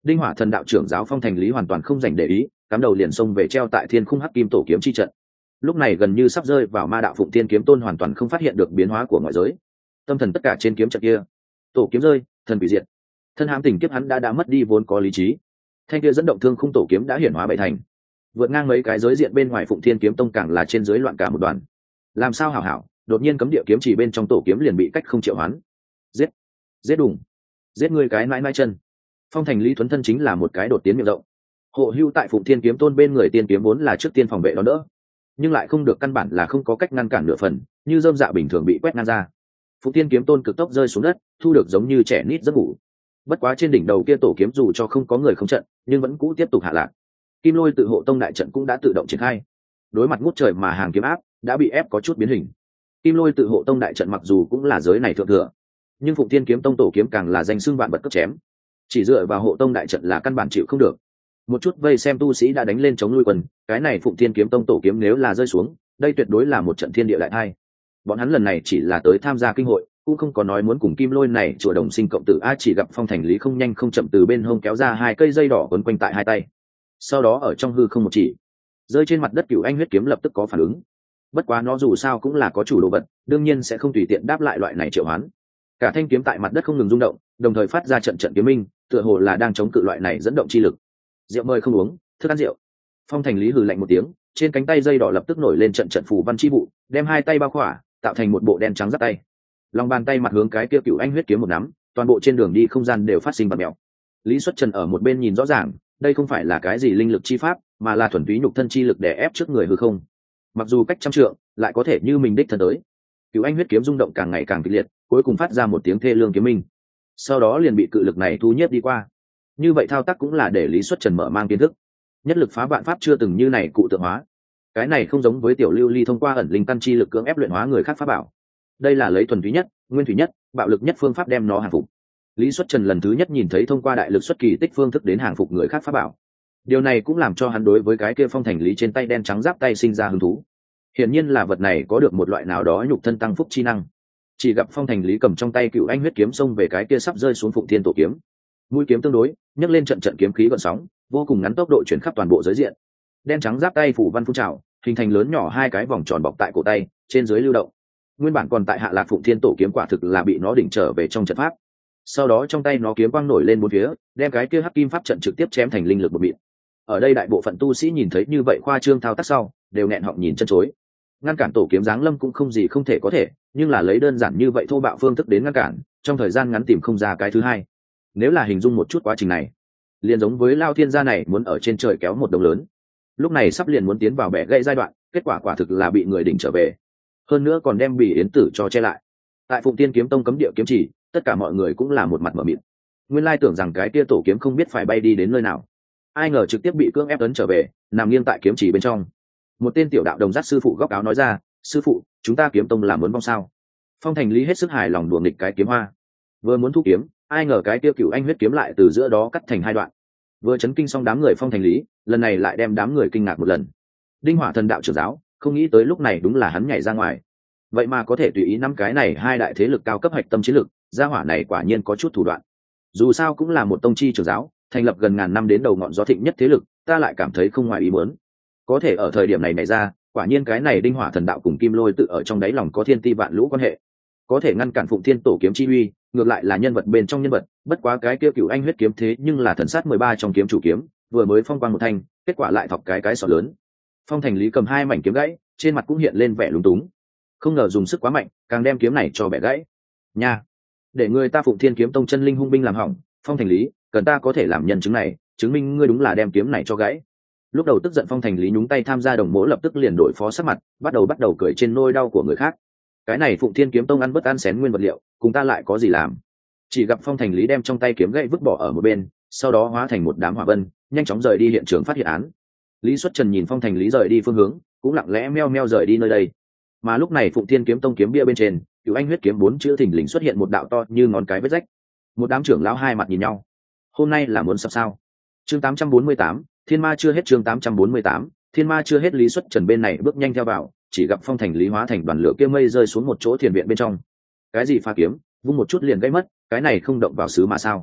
Đinh Hỏa Thần đạo trưởng giáo Phong Thành Lý hoàn toàn không dành để ý, cắm đầu liền xông về treo tại thiên khung hắc kim tổ kiếm chi trận. Lúc này gần như sắp rơi vào ma đạo Phụng Thiên kiếm tôn hoàn toàn không phát hiện được biến hóa của ngoại giới. Tâm thần tất cả trên kiếm trận kia, tổ kiếm rơi, thần bị diệt. Thân hãm tình kiếp hắn đã mất đi vốn có lý trí. Thanh kia dẫn động thương khung tổ kiếm đã hiển hóa bảy thành, vượt ngang mấy cái giới diện bên ngoài Phụng Thiên kiếm tông càng là trên dưới loạn cả một đoàn. Làm sao hảo hảo, đột nhiên cấm địa kiếm chỉ bên trong tổ kiếm liền bị cách không triệu hoán. Giết, giết đùng, giết ngươi cái nãi nãi chân. Phong Thành Lý thuấn thân chính là một cái đột tiến miệng rộng. Hộ hưu tại Phụng Thiên kiếm tôn bên người tiên kiếm vốn là trước tiên phòng vệ đó đỡ, nhưng lại không được, căn bản là không có cách ngăn cản nửa phần, như dơm dạ bình thường bị quét ngang ra. Phụng Thiên kiếm tôn cực tốc rơi xuống đất, thu được giống như trẻ nít giấc ngủ. Bất quá trên đỉnh đầu kia tổ kiếm dù cho không có người không trận, nhưng vẫn cũ tiếp tục hạ lạc. Kim Lôi tự hộ tông đại trận cũng đã tự động triển khai. Đối mặt ngút trời mà hàng kiếm áp, đã bị ép có chút biến hình. Kim Lôi tự hộ tông đại trận mặc dù cũng là giới này thượng thừa, nhưng Phụng Thiên kiếm tông tổ kiếm càng là danh xưng vạn bật cấp chém. Chỉ dựa vào hộ tông đại trận là căn bản chịu không được. Một chút vây xem tu sĩ đã đánh lên chống lui quân, cái này Phụng Thiên kiếm tông tổ kiếm nếu là rơi xuống, đây tuyệt đối là một trận thiên địa đại thai. Bọn hắn lần này chỉ là tới tham gia kinh hội, cũng không có nói muốn cùng Kim Lôi này chùa đồng sinh cộng tử. Chỉ gặp Phong Thành Lý không nhanh không chậm từ bên hông kéo ra hai cây dây đỏ quấn quanh tại hai tay, sau đó ở trong hư không một chỉ rơi trên mặt đất. Cửu Anh huyết kiếm lập tức có phản ứng, bất quá nó dù sao cũng là có chủ đồ vật, đương nhiên sẽ không tùy tiện đáp lại loại này triệu hoán. Cả thanh kiếm tại mặt đất không ngừng rung động, đồng thời phát ra trận trận kiếm minh, tựa hồ là đang chống cự loại này dẫn động chi lực. Rượu mời không uống, thức ăn rượu. Phong Thành Lý hừ lạnh một tiếng, trên cánh tay dây đỏ lập tức nổi lên trận trận phù văn chi vụ, đem hai tay bao khỏa, tạo thành một bộ đen trắng giáp tay. Lòng bàn tay mặt hướng cái kia Cửu Anh huyết kiếm một nắm, toàn bộ trên đường đi không gian đều phát sinh bạt mèo. Lý Xuất Trần ở một bên nhìn rõ ràng, đây không phải là cái gì linh lực chi pháp, mà là thuần túy nhục thân chi lực để ép trước người hư không. Mặc dù cách trăm trượng, lại có thể như mình đích thân tới. Cửu Anh huyết kiếm rung động càng ngày càng kịch liệt, cuối cùng phát ra một tiếng thê lương kiếm minh, sau đó liền bị cự lực này thu nhếp đi qua. Như vậy thao tác cũng là để Lý Xuất Trần mở mang kiến thức, nhất lực phá vạn pháp chưa từng như này cụ tượng hóa. Cái này không giống với tiểu lưu ly thông qua ẩn linh căn chi lực cưỡng ép luyện hóa người khác pháp bảo, đây là lấy thuần túy nhất, nguyên thủy nhất, bạo lực nhất phương pháp đem nó hàng phục. Lý Xuất Trần lần thứ nhất nhìn thấy thông qua đại lực xuất kỳ tích phương thức đến hàng phục người khác pháp bảo, điều này cũng làm cho hắn đối với cái kia Phong Thành Lý trên tay đen trắng giáp tay sinh ra hứng thú. Hiển nhiên là vật này có được một loại nào đó nhục thân tăng phúc chi năng. Chỉ gặp Phong Thành Lý cầm trong tay Cửu Anh huyết kiếm xông về cái kia sắp rơi xuống Phụng Thiên tổ kiếm, mũi kiếm tương đối nhấc lên trận trận kiếm khí gợn sóng, vô cùng ngắn tốc độ chuyển khắp toàn bộ giới diện. Đen trắng giáp tay phủ văn phun trào, hình thành lớn nhỏ hai cái vòng tròn bọc tại cổ tay, trên dưới lưu động. Nguyên bản còn tại hạ lạc Phụng Thiên tổ kiếm quả thực là bị nó đỉnh trở về trong trận pháp. Sau đó trong tay nó kiếm quang nổi lên bốn phía, đem cái kia hắc kim pháp trận trực tiếp chém thành linh lực một mịn. Ở đây đại bộ phận tu sĩ nhìn thấy như vậy khoa trương thao tác sau, đều nghẹn họng nhìn chân chối. Ngăn cản tổ kiếm giáng lâm cũng không gì không thể có thể, nhưng là lấy đơn giản như vậy thô bạo phương thức đến ngăn cản, trong thời gian ngắn tìm không ra cái thứ hai. Nếu là hình dung một chút quá trình này, liền giống với Lao Thiên gia này muốn ở trên trời kéo một đồng lớn, lúc này sắp liền muốn tiến vào bẻ gãy giai đoạn, kết quả quả thực là bị người đỉnh trở về, hơn nữa còn đem Bỉ Yến Tử cho che lại. Tại Phụng Tiên kiếm tông cấm địa kiếm chỉ, tất cả mọi người cũng là một mặt mở mịt. Nguyên lai tưởng rằng cái kia tổ kiếm không biết phải bay đi đến nơi nào, ai ngờ trực tiếp bị cưỡng ép ấn trở về, nằm nghiêng tại kiếm chỉ bên trong. Một tên tiểu đạo đồng dắt sư phụ góc áo nói ra, sư phụ, chúng ta kiếm tông làm muốn vong sao? Phong Thành Lý hết sức hài lòng đùa nghịch cái kiếm hoa, vừa muốn thu kiếm, ai ngờ cái kia Cửu Anh huyết kiếm lại từ giữa đó cắt thành hai đoạn. Vừa chấn kinh xong đám người Phong Thành Lý, lần này lại đem đám người kinh ngạc một lần. Đinh Hỏa Thần đạo trưởng giáo không nghĩ tới lúc này đúng là hắn nhảy ra ngoài, vậy mà có thể tùy ý nắm cái này hai đại thế lực cao cấp hạch tâm chiến lực, gia hỏa này quả nhiên có chút thủ đoạn. Dù sao cũng là một tông chi trưởng giáo, thành lập gần ngàn năm đến đầu ngọn gió thịnh nhất thế lực, ta lại cảm thấy không ngoài ý muốn. Có thể ở thời điểm này nảy ra, quả nhiên cái này Đinh Hỏa Thần đạo cùng Kim Lôi tự ở trong đáy lòng có thiên ti vạn lũ quan hệ, có thể ngăn cản Phụng Thiên tổ kiếm chi uy, ngược lại là nhân vật bên trong nhân vật. Bất quá cái kia Cửu Anh huyết kiếm thế nhưng là thần sát 13 trong kiếm chủ kiếm, vừa mới phong quang một thanh, kết quả lại thọc cái sọ lớn. Phong Thành Lý cầm hai mảnh kiếm gãy, trên mặt cũng hiện lên vẻ lúng túng, không ngờ dùng sức quá mạnh, càng đem kiếm này cho bẻ gãy. Nha, để người ta Phụng Thiên kiếm tông chân linh hung binh làm hỏng, Phong Thành Lý, cần ta có thể làm nhân chứng này, chứng minh ngươi đúng là đem kiếm này cho gãy. Lúc đầu tức giận Phong Thành Lý nhúng tay tham gia đồng mỗ lập tức liền đổi phó sắc mặt, bắt đầu cười trên nôi đau của người khác. Cái này Phụng Thiên kiếm tông ăn bất ăn xén nguyên vật liệu, cùng ta lại có gì làm? Chỉ gặp Phong Thành Lý đem trong tay kiếm gãy vứt bỏ ở một bên, sau đó hóa thành một đám hỏa vân, nhanh chóng rời đi hiện trường phát hiện án. Lý Xuất Trần nhìn Phong Thành Lý rời đi phương hướng, cũng lặng lẽ meo meo rời đi nơi đây. Mà lúc này Phụng Thiên kiếm tông kiếm bia bên trên, Cửu Anh huyết kiếm 4 chữ thình lình xuất hiện một đạo to như ngón cái vết rách. Một đám trưởng lão hai mặt nhìn nhau. Hôm nay là muốn sắp sao? Chương 848, Thiên Ma chưa hết. Chương 848, Thiên Ma chưa hết. Lý Xuất Trần bên này bước nhanh theo vào, chỉ gặp Phong Thành Lý hóa thành đoàn lửa kia mây rơi xuống một chỗ thiền viện bên trong. Cái gì pha kiếm, vung một chút liền gãy mất, cái này không động vào xứ mà sao?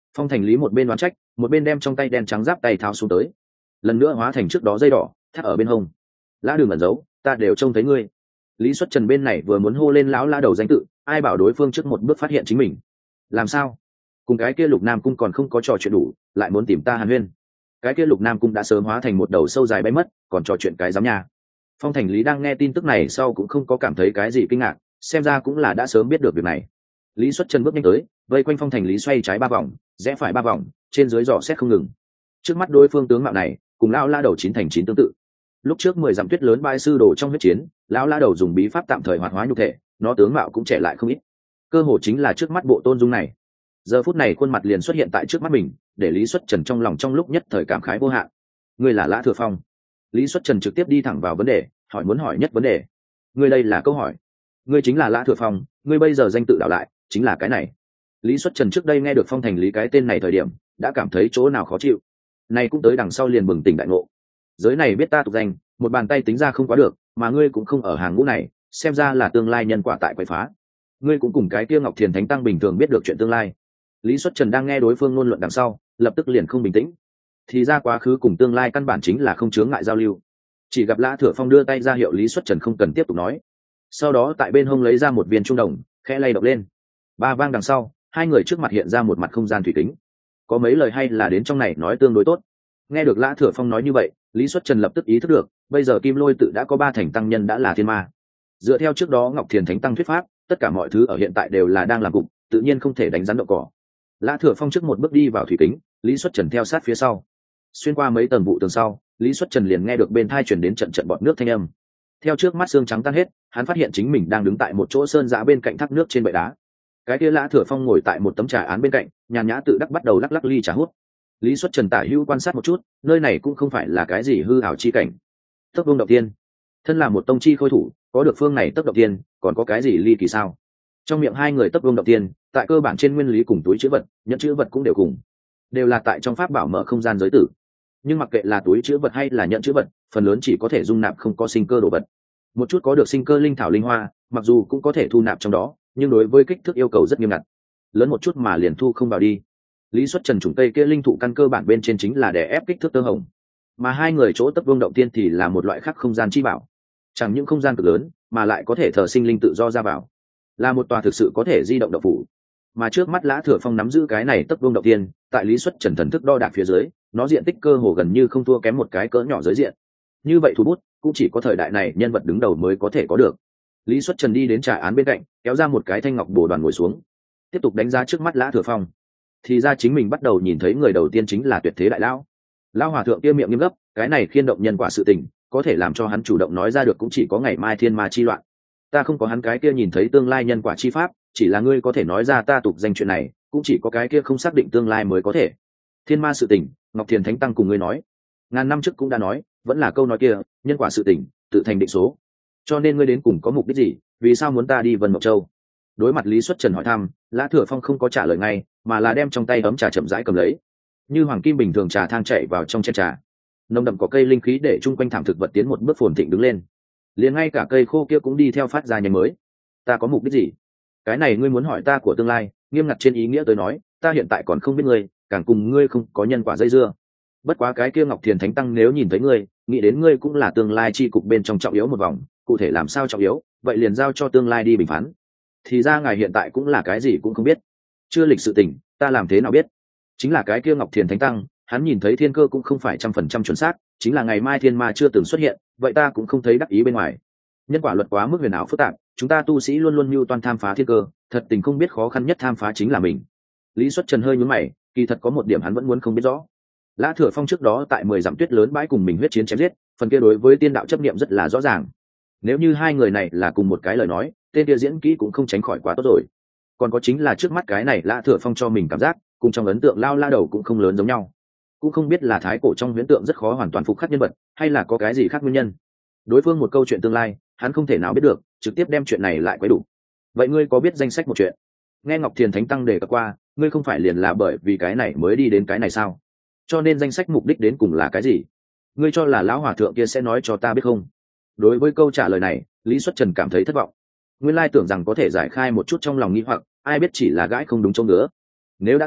Phong Thành Lý một bên đoán trách, một bên đem trong tay đen trắng giáp tay tháo xuống tới, lần nữa hóa thành trước đó dây đỏ thắt ở bên hông. Lã Đường ẩn giấu, ta đều trông thấy ngươi. Lý Xuất Trần bên này vừa muốn hô lên lão Lã đầu danh tự, ai bảo đối phương trước một bước phát hiện chính mình. Làm sao? Cùng cái kia Lục Nam Cung còn không có trò chuyện đủ, lại muốn tìm ta hàn huyên. Cái kia Lục Nam Cung đã sớm hóa thành một đầu sâu dài bay mất, còn trò chuyện cái giám nhà. Phong Thành Lý đang nghe tin tức này sau cũng không có cảm thấy cái gì kinh ngạc, xem ra cũng là đã sớm biết được việc này. Lý Xuất Trần bước nhanh tới, vây quanh Phong Thành Lý xoay trái 3 vòng, rẽ phải 3 vòng, trên dưới dò xét không ngừng. Trước mắt đối phương tướng mạo này, cùng lão La đầu 9 thành 9 tương tự. Lúc trước 10 dặm tuyết lớn bãi sư đồ trong huyết chiến, lão La đầu dùng bí pháp tạm thời hoạt hóa nhục thể, nó tướng mạo cũng trẻ lại không ít. Cơ hồ chính là trước mắt bộ tôn dung này. Giờ phút này khuôn mặt liền xuất hiện tại trước mắt mình, để Lý Xuất Trần trong lòng trong lúc nhất thời cảm khái vô hạn. Ngươi là Lã Thừa Phong? Lý Xuất Trần trực tiếp đi thẳng vào vấn đề, hỏi muốn hỏi nhất vấn đề. Ngươi đây là câu hỏi. Ngươi chính là Lã Thừa Phong, ngươi bây giờ danh tự đảo lại chính là cái này. Lý Xuất Trần trước đây nghe được Phong Thành Lý cái tên này thời điểm, đã cảm thấy chỗ nào khó chịu. Này cũng tới đằng sau liền bừng tỉnh đại ngộ. Giới này biết ta tục danh, một bàn tay tính ra không quá được, mà ngươi cũng không ở hàng ngũ này, xem ra là tương lai nhân quả tại quậy phá. Ngươi cũng cùng cái kia Ngọc Thiền Thánh Tăng bình thường biết được chuyện tương lai. Lý Xuất Trần đang nghe đối phương ngôn luận đằng sau, lập tức liền không bình tĩnh. Thì ra quá khứ cùng tương lai căn bản chính là không chướng ngại giao lưu. Chỉ gặp Lã Thừa Phong đưa tay ra hiệu Lý Xuất Trần không cần tiếp tục nói. Sau đó tại bên hông lấy ra một viên trung đồng, khẽ lay động lên. Ba vang đằng sau, hai người trước mặt hiện ra một mặt không gian thủy kính. Có mấy lời hay là đến trong này nói tương đối tốt. Nghe được Lã Thừa Phong nói như vậy, Lý Xuất Trần lập tức ý thức được, bây giờ Kim Lôi tự đã có 3 thành tăng nhân đã là thiên ma. Dựa theo trước đó Ngọc Thiền Thánh Tăng thuyết pháp, tất cả mọi thứ ở hiện tại đều là đang làm cục, tự nhiên không thể đánh rắn động cỏ. Lã Thừa Phong trước một bước đi vào thủy kính, Lý Xuất Trần theo sát phía sau. Xuyên qua mấy tầng vụ tường sau, Lý Xuất Trần liền nghe được bên tai truyền đến trận trận bọt nước thanh âm. Theo trước mắt xương trắng tan hết, hắn phát hiện chính mình đang đứng tại một chỗ sơn dã bên cạnh thác nước trên bệ đá. Cái kia Lã Thừa Phong ngồi tại một tấm trà án bên cạnh, nhàn nhã tự đắc bắt đầu lắc lắc ly trà hút. Lý Xuất Trần tả hữu quan sát một chút, nơi này cũng không phải là cái gì hư ảo chi cảnh. Tốc Vương Động Tiên, thân là một tông chi khôi thủ, có được phương này Tốc Động Tiên, còn có cái gì ly kỳ sao? Trong miệng hai người Tốc Vương Động Tiên, tại cơ bản trên nguyên lý cùng túi chữ vật, nhận chữ vật cũng đều cùng, đều là tại trong pháp bảo mở không gian giới tử. Nhưng mặc kệ là túi chữ vật hay là nhận chữ vật, phần lớn chỉ có thể dung nạp không có sinh cơ đồ vật. Một chút có được sinh cơ linh thảo linh hoa, mặc dù cũng có thể thu nạp trong đó, nhưng đối với kích thước yêu cầu rất nghiêm ngặt, lớn một chút mà liền thu không vào đi. Lý Xuất Trần chủng tây kia linh thụ căn cơ bản bên trên chính là để ép kích thước tơ hồng, mà hai người chỗ Tốc Vương Động Tiên thì là một loại khác không gian chi bảo, chẳng những không gian cực lớn mà lại có thể thờ sinh linh tự do ra vào, là một tòa thực sự có thể di động động phủ. Mà trước mắt Lã Thừa Phong nắm giữ cái này Tốc Vương Động Tiên, tại Lý Xuất Trần thần thức đo đạc phía dưới, nó diện tích cơ hồ gần như không thua kém một cái cỡ nhỏ giới diện. Như vậy thủ bút cũng chỉ có thời đại này nhân vật đứng đầu mới có thể có được. Lý Xuất Trần đi đến trà án bên cạnh, kéo ra một cái thanh ngọc bồ đoàn ngồi xuống, tiếp tục đánh giá trước mắt Lã Thừa Phong. Thì ra chính mình bắt đầu nhìn thấy người đầu tiên chính là Tuyệt Thế Đại Lão. Lão hòa thượng kia miệng nghiêm gấp, cái này khiên động nhân quả sự tình, có thể làm cho hắn chủ động nói ra được cũng chỉ có ngày mai thiên ma chi loạn. Ta không có hắn cái kia nhìn thấy tương lai nhân quả chi pháp, chỉ là ngươi có thể nói ra ta tục danh chuyện này, cũng chỉ có cái kia không xác định tương lai mới có thể. Thiên ma sự tình, Ngọc Thiền Thánh Tăng cùng ngươi nói, ngàn năm trước cũng đã nói, vẫn là câu nói kia, nhân quả sự tình, tự thành định số. Cho nên ngươi đến cùng có mục đích gì, vì sao muốn ta đi Vân Mộc Châu? Đối mặt Lý Xuất Trần hỏi thăm, Lã Thừa Phong không có trả lời ngay, mà là đem trong tay ấm trà chậm rãi cầm lấy, như hoàng kim bình thường trà thang chạy vào trong chén trà. Nồng đậm có cây linh khí để chung quanh thảm thực vật tiến một bước phồn thịnh đứng lên, liền ngay cả cây khô kia cũng đi theo phát ra nhánh mới. Ta có mục đích gì? Cái này ngươi muốn hỏi ta của tương lai, nghiêm ngặt trên ý nghĩa tới nói, ta hiện tại còn không biết ngươi, càng cùng ngươi không có nhân quả dây dưa. Bất quá cái kia Ngọc Thiền Thánh Tăng nếu nhìn thấy ngươi, nghĩ đến ngươi cũng là tương lai chi cục bên trong trọng yếu một vòng, cụ thể làm sao trọng yếu, vậy liền giao cho tương lai đi bình phán. Thì ra ngài hiện tại cũng là cái gì cũng không biết. Chưa lịch sự tình, ta làm thế nào biết? Chính là cái kia Ngọc Thiền Thánh Tăng, hắn nhìn thấy thiên cơ cũng không phải 100% chuẩn xác, chính là ngày mai thiên ma chưa từng xuất hiện, vậy ta cũng không thấy đắc ý bên ngoài. Nhân quả luật quá mức huyền ảo phức tạp, chúng ta tu sĩ luôn luôn mưu toan tham phá thiên cơ, thật tình không biết khó khăn nhất tham phá chính là mình. Lý Xuất Trần hơi nhướng mày, kỳ thật có một điểm hắn vẫn muốn không biết rõ. Lã Thừa Phong trước đó tại 10 dặm tuyết lớn bãi cùng mình huyết chiến chém giết, phần kia đối với tiên đạo chấp niệm rất là rõ ràng. Nếu như hai người này là cùng một cái lời nói, tên kia diễn kỹ cũng không tránh khỏi quá tốt rồi. Còn có chính là trước mắt cái này Lã Thừa Phong cho mình cảm giác, cùng trong ấn tượng lao la đầu cũng không lớn giống nhau. Cũng không biết là thái cổ trong huyễn tượng rất khó hoàn toàn phục khắc nhân vật, hay là có cái gì khác nguyên nhân. Đối phương một câu chuyện tương lai, hắn không thể nào biết được, trực tiếp đem chuyện này lại quấy đủ. Vậy ngươi có biết danh sách một chuyện? Nghe Ngọc Thiền Thánh Tăng đề cập qua, ngươi không phải liền là bởi vì cái này mới đi đến cái này sao? Cho nên danh sách mục đích đến cùng là cái gì? Ngươi cho là lão hòa thượng kia sẽ nói cho ta biết không? Đối với câu trả lời này, Lý Xuất Trần cảm thấy thất vọng. Nguyên lai tưởng rằng có thể giải khai một chút trong lòng nghi hoặc, ai biết chỉ là gãi không đúng chỗ nữa. Nếu đã tới,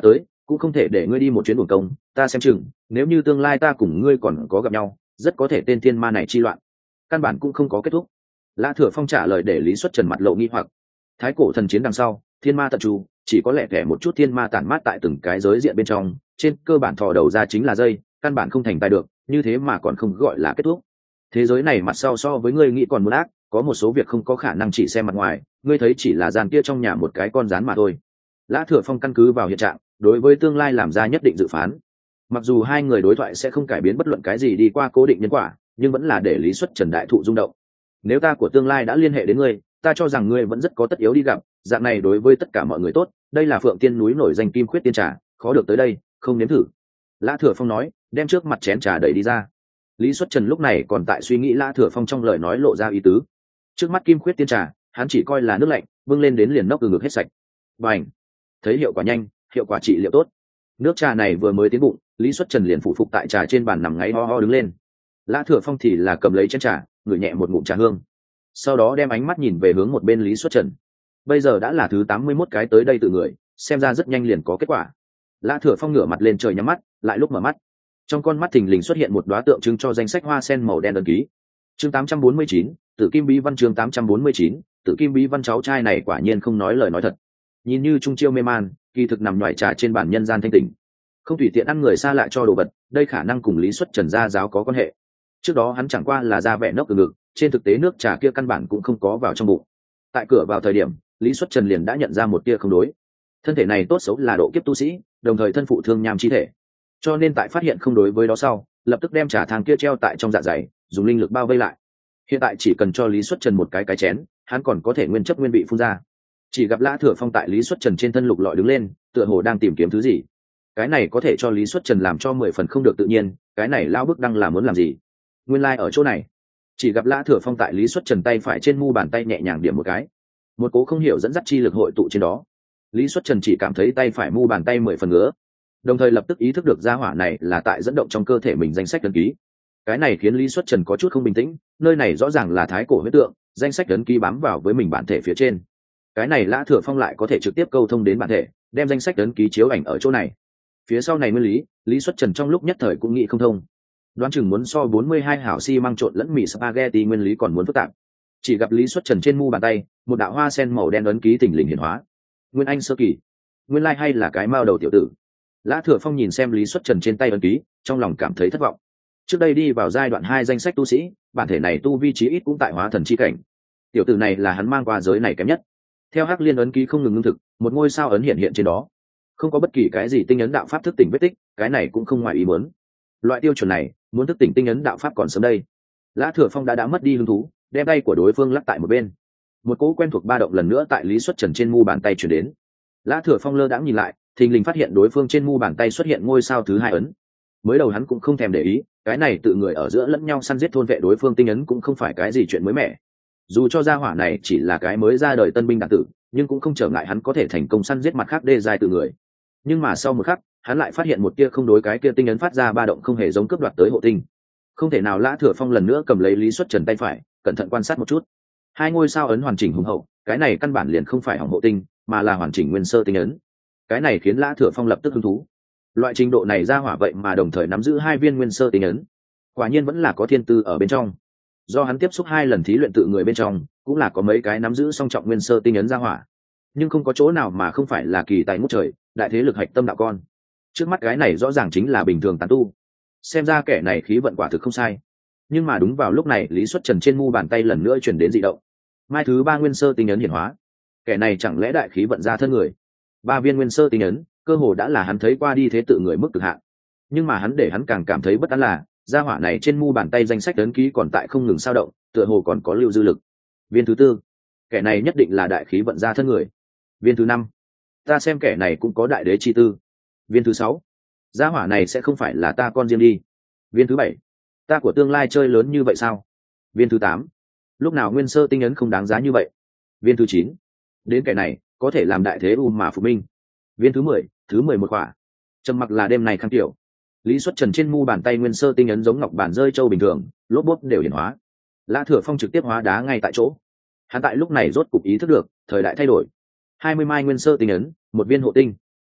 cũng không thể để ngươi đi một chuyến buồng công, ta xem chừng nếu như tương lai ta cùng ngươi còn có gặp nhau, rất có thể tên thiên ma này chi loạn căn bản cũng không có kết thúc. Lã Thừa Phong trả lời để Lý Xuất Trần mặt lộ nghi hoặc. Thái cổ thần chiến đằng sau, thiên ma tận tru, chỉ có lẻ thẻ một chút thiên ma tản mát tại từng cái giới diện bên trong, trên cơ bản thò đầu ra chính là dây, căn bản không thành tài được, như thế mà còn không gọi là kết thúc. Thế giới này mặt sau so với ngươi nghĩ còn muốn ác, có một số việc không có khả năng chỉ xem mặt ngoài, ngươi thấy chỉ là gian kia trong nhà một cái con rán mà thôi. Lã Thừa Phong căn cứ vào hiện trạng, đối với tương lai làm ra nhất định dự phán. Mặc dù hai người đối thoại sẽ không cải biến bất luận cái gì đi qua cố định nhân quả, nhưng vẫn là để Lý Xuất Trần đại thụ rung động. Nếu ta của tương lai đã liên hệ đến ngươi, ta cho rằng ngươi vẫn rất có tất yếu đi gặp, dạng này đối với tất cả mọi người tốt. Đây là Phượng Tiên núi nổi danh kim khuyết tiên trà, khó được tới đây, không nếm thử. Lã Thừa Phong nói, đem trước mặt chén trà đẩy đi ra. Lý Xuất Trần lúc này còn tại suy nghĩ Lã Thừa Phong trong lời nói lộ ra ý tứ. Trước mắt kim khuyết tiên trà, hắn chỉ coi là nước lạnh, bưng lên đến liền nốc từ ngực hết sạch. Bành! Thấy hiệu quả nhanh, hiệu quả trị liệu tốt. Nước trà này vừa mới tiến bụng, Lý Xuất Trần liền phụ phục tại trà trên bàn nằm ngáy ho ho đứng lên. Lã Thừa Phong thì là cầm lấy chén trà, ngửi nhẹ một ngụm trà hương, sau đó đem ánh mắt nhìn về hướng một bên Lý Xuất Trần. Bây giờ đã là thứ 81 cái tới đây tự người, xem ra rất nhanh liền có kết quả. Lã Thừa Phong ngửa mặt lên trời nhắm mắt, lại lúc mở mắt, trong con mắt thình lình xuất hiện một đóa tượng trưng cho danh sách hoa sen màu đen ấn ký. Chương 849, Tử Kim Bí Văn. Chương 849, Tử Kim Bí Văn. Cháu trai này quả nhiên không nói lời nói thật, nhìn như trung chiêu mê man, kỳ thực nằm nhòi trà trên bàn nhân gian thanh tỉnh, không tùy tiện ăn người xa lạ cho đồ vật. Đây khả năng cùng Lý Xuất Trần gia giáo có quan hệ. Trước đó hắn chẳng qua là ra vẻ nốc từ ngực, trên thực tế nước trà kia căn bản cũng không có vào trong bụng. Tại cửa vào thời điểm, Lý Xuất Trần liền đã nhận ra một tia không đối. Thân thể này tốt xấu là độ kiếp tu sĩ, đồng thời thân phụ thương nham chi thể, cho nên tại phát hiện không đối với đó sau, lập tức đem trà thang kia treo tại trong dạ dày, dùng linh lực bao vây lại. Hiện tại chỉ cần cho Lý Xuất Trần một cái chén, hắn còn có thể nguyên chất nguyên vị phun ra. Chỉ gặp Lã Thừa Phong tại Lý Xuất Trần trên thân lục lọi đứng lên, tựa hồ đang tìm kiếm thứ gì. Cái này có thể cho Lý Xuất Trần làm cho 10 phần không được tự nhiên, cái này lao bức đang là muốn làm gì? Nguyên lai ở chỗ này. Chỉ gặp Lã Thừa Phong tại Lý Xuất Trần tay phải trên mu bàn tay nhẹ nhàng điểm một cái, một cố không hiểu dẫn dắt chi lực hội tụ trên đó. Lý Xuất Trần chỉ cảm thấy tay phải mu bàn tay 10 phần ngứa, đồng thời lập tức ý thức được gia hỏa này là tại dẫn động trong cơ thể mình danh sách ấn ký. Cái này khiến Lý Xuất Trần có chút không bình tĩnh, nơi này rõ ràng là thái cổ huyết tượng, danh sách ấn ký bám vào với mình bản thể phía trên. Cái này Lã Thừa Phong lại có thể trực tiếp câu thông đến bản thể, đem danh sách ấn ký chiếu ảnh ở chỗ này. Phía sau này nguyên lý, Lý Xuất Trần trong lúc nhất thời cũng nghĩ không thông. Đoán chừng muốn so 42 hảo xi măng trộn lẫn mì spaghetti nguyên lý còn muốn phức tạp. Chỉ gặp Lý Xuất Trần trên mu bàn tay, một đạo hoa sen màu đen ấn ký thình lình hiển hóa. Nguyên Anh sơ kỳ, nguyên lai hay là cái mao đầu tiểu tử. Lã Thừa Phong nhìn xem Lý Xuất Trần trên tay ấn ký, trong lòng cảm thấy thất vọng. Trước đây đi vào giai đoạn 2 danh sách tu sĩ, bản thể này tu vi chí ít cũng tại hóa thần chi cảnh. Tiểu tử này là hắn mang qua giới này kém nhất. Theo Hắc Liên ấn ký không ngừng ngưng thực, một ngôi sao ấn hiện hiện trên đó. Không có bất kỳ cái gì tinh ấn đạo pháp thức tỉnh vết tích, cái này cũng không ngoài ý muốn. Loại tiêu chuẩn này, muốn thức tỉnh tinh ấn đạo pháp còn sớm đây. Lã Thừa Phong đã mất đi hứng thú, đem tay của đối phương lắc tại một bên. Một cỗ quen thuộc ba động lần nữa tại Lý Xuất Trần trên mu bàn tay chuyển đến. Lã Thừa Phong lơ đãng nhìn lại, thình lình phát hiện đối phương trên mu bàn tay xuất hiện ngôi sao thứ 2 ấn. Mới đầu hắn cũng không thèm để ý, cái này tự người ở giữa lẫn nhau săn giết thôn vệ đối phương tinh ấn cũng không phải cái gì chuyện mới mẻ. Dù cho gia hỏa này chỉ là cái mới ra đời tân binh đạn tử, nhưng cũng không trở ngại hắn có thể thành công săn giết mặt khác đê dài tự người. Nhưng mà sau một khắc, hắn lại phát hiện một tia không đối, cái kia tinh ấn phát ra ba động không hề giống cướp đoạt tới hộ tinh. Không thể nào. Lã Thừa Phong lần nữa cầm lấy Lý Xuất Trần tay phải, cẩn thận quan sát một chút. 2 ngôi sao ấn hoàn chỉnh hùng hậu, cái này căn bản liền không phải hỏng hộ tinh, mà là hoàn chỉnh nguyên sơ tinh ấn. Cái này khiến Lã Thừa Phong lập tức hứng thú. Loại trình độ này ra hỏa vậy mà đồng thời nắm giữ 2 viên nguyên sơ tinh ấn, quả nhiên vẫn là có thiên tư ở bên trong. Do hắn tiếp xúc 2 lần thí luyện tự người bên trong, cũng là có mấy cái nắm giữ song trọng nguyên sơ tinh ấn ra hỏa, nhưng không có chỗ nào mà không phải là kỳ tài ngút trời, đại thế lực hạch tâm đạo con. Trước mắt cái này rõ ràng chính là bình thường tán tu, xem ra kẻ này khí vận quả thực không sai. Nhưng mà đúng vào lúc này, Lý Xuất Trần trên mu bàn tay lần nữa chuyển đến dị động. Mai thứ 3 nguyên sơ tinh ấn hiển hóa. Kẻ này chẳng lẽ đại khí vận ra thân người? 3 viên nguyên sơ tinh ấn, cơ hồ đã là hắn thấy qua đi thế tự người mức cực hạn. Nhưng mà để hắn càng cảm thấy bất an là, gia hỏa này trên mu bàn tay danh sách ấn ký còn tại không ngừng sao động, tựa hồ còn có lưu dư lực. Viên thứ 4, kẻ này nhất định là đại khí vận ra thân người. Viên thứ 5, ta xem kẻ này cũng có đại đế chi tư. Viên thứ 6, gia hỏa này sẽ không phải là ta con riêng đi. Viên thứ 7, ta của tương lai chơi lớn như vậy sao? Viên thứ 8, lúc nào nguyên sơ tinh ấn không đáng giá như vậy? Viên thứ 9, đến kẻ này có thể làm đại thế mà phục minh. Viên thứ 10, thứ 11 quả. Trầm mặc là đêm này khang tiểu. Lý Xuất Trần trên mu bàn tay nguyên sơ tinh ấn giống ngọc bản rơi châu bình thường, lốp bốp đều hiển hóa. Lã Thừa Phong trực tiếp hóa đá ngay tại chỗ. Hắn tại lúc này rốt cục ý thức được, thời đại thay đổi. 20 mai nguyên sơ tinh ấn, 1 viên hộ tinh.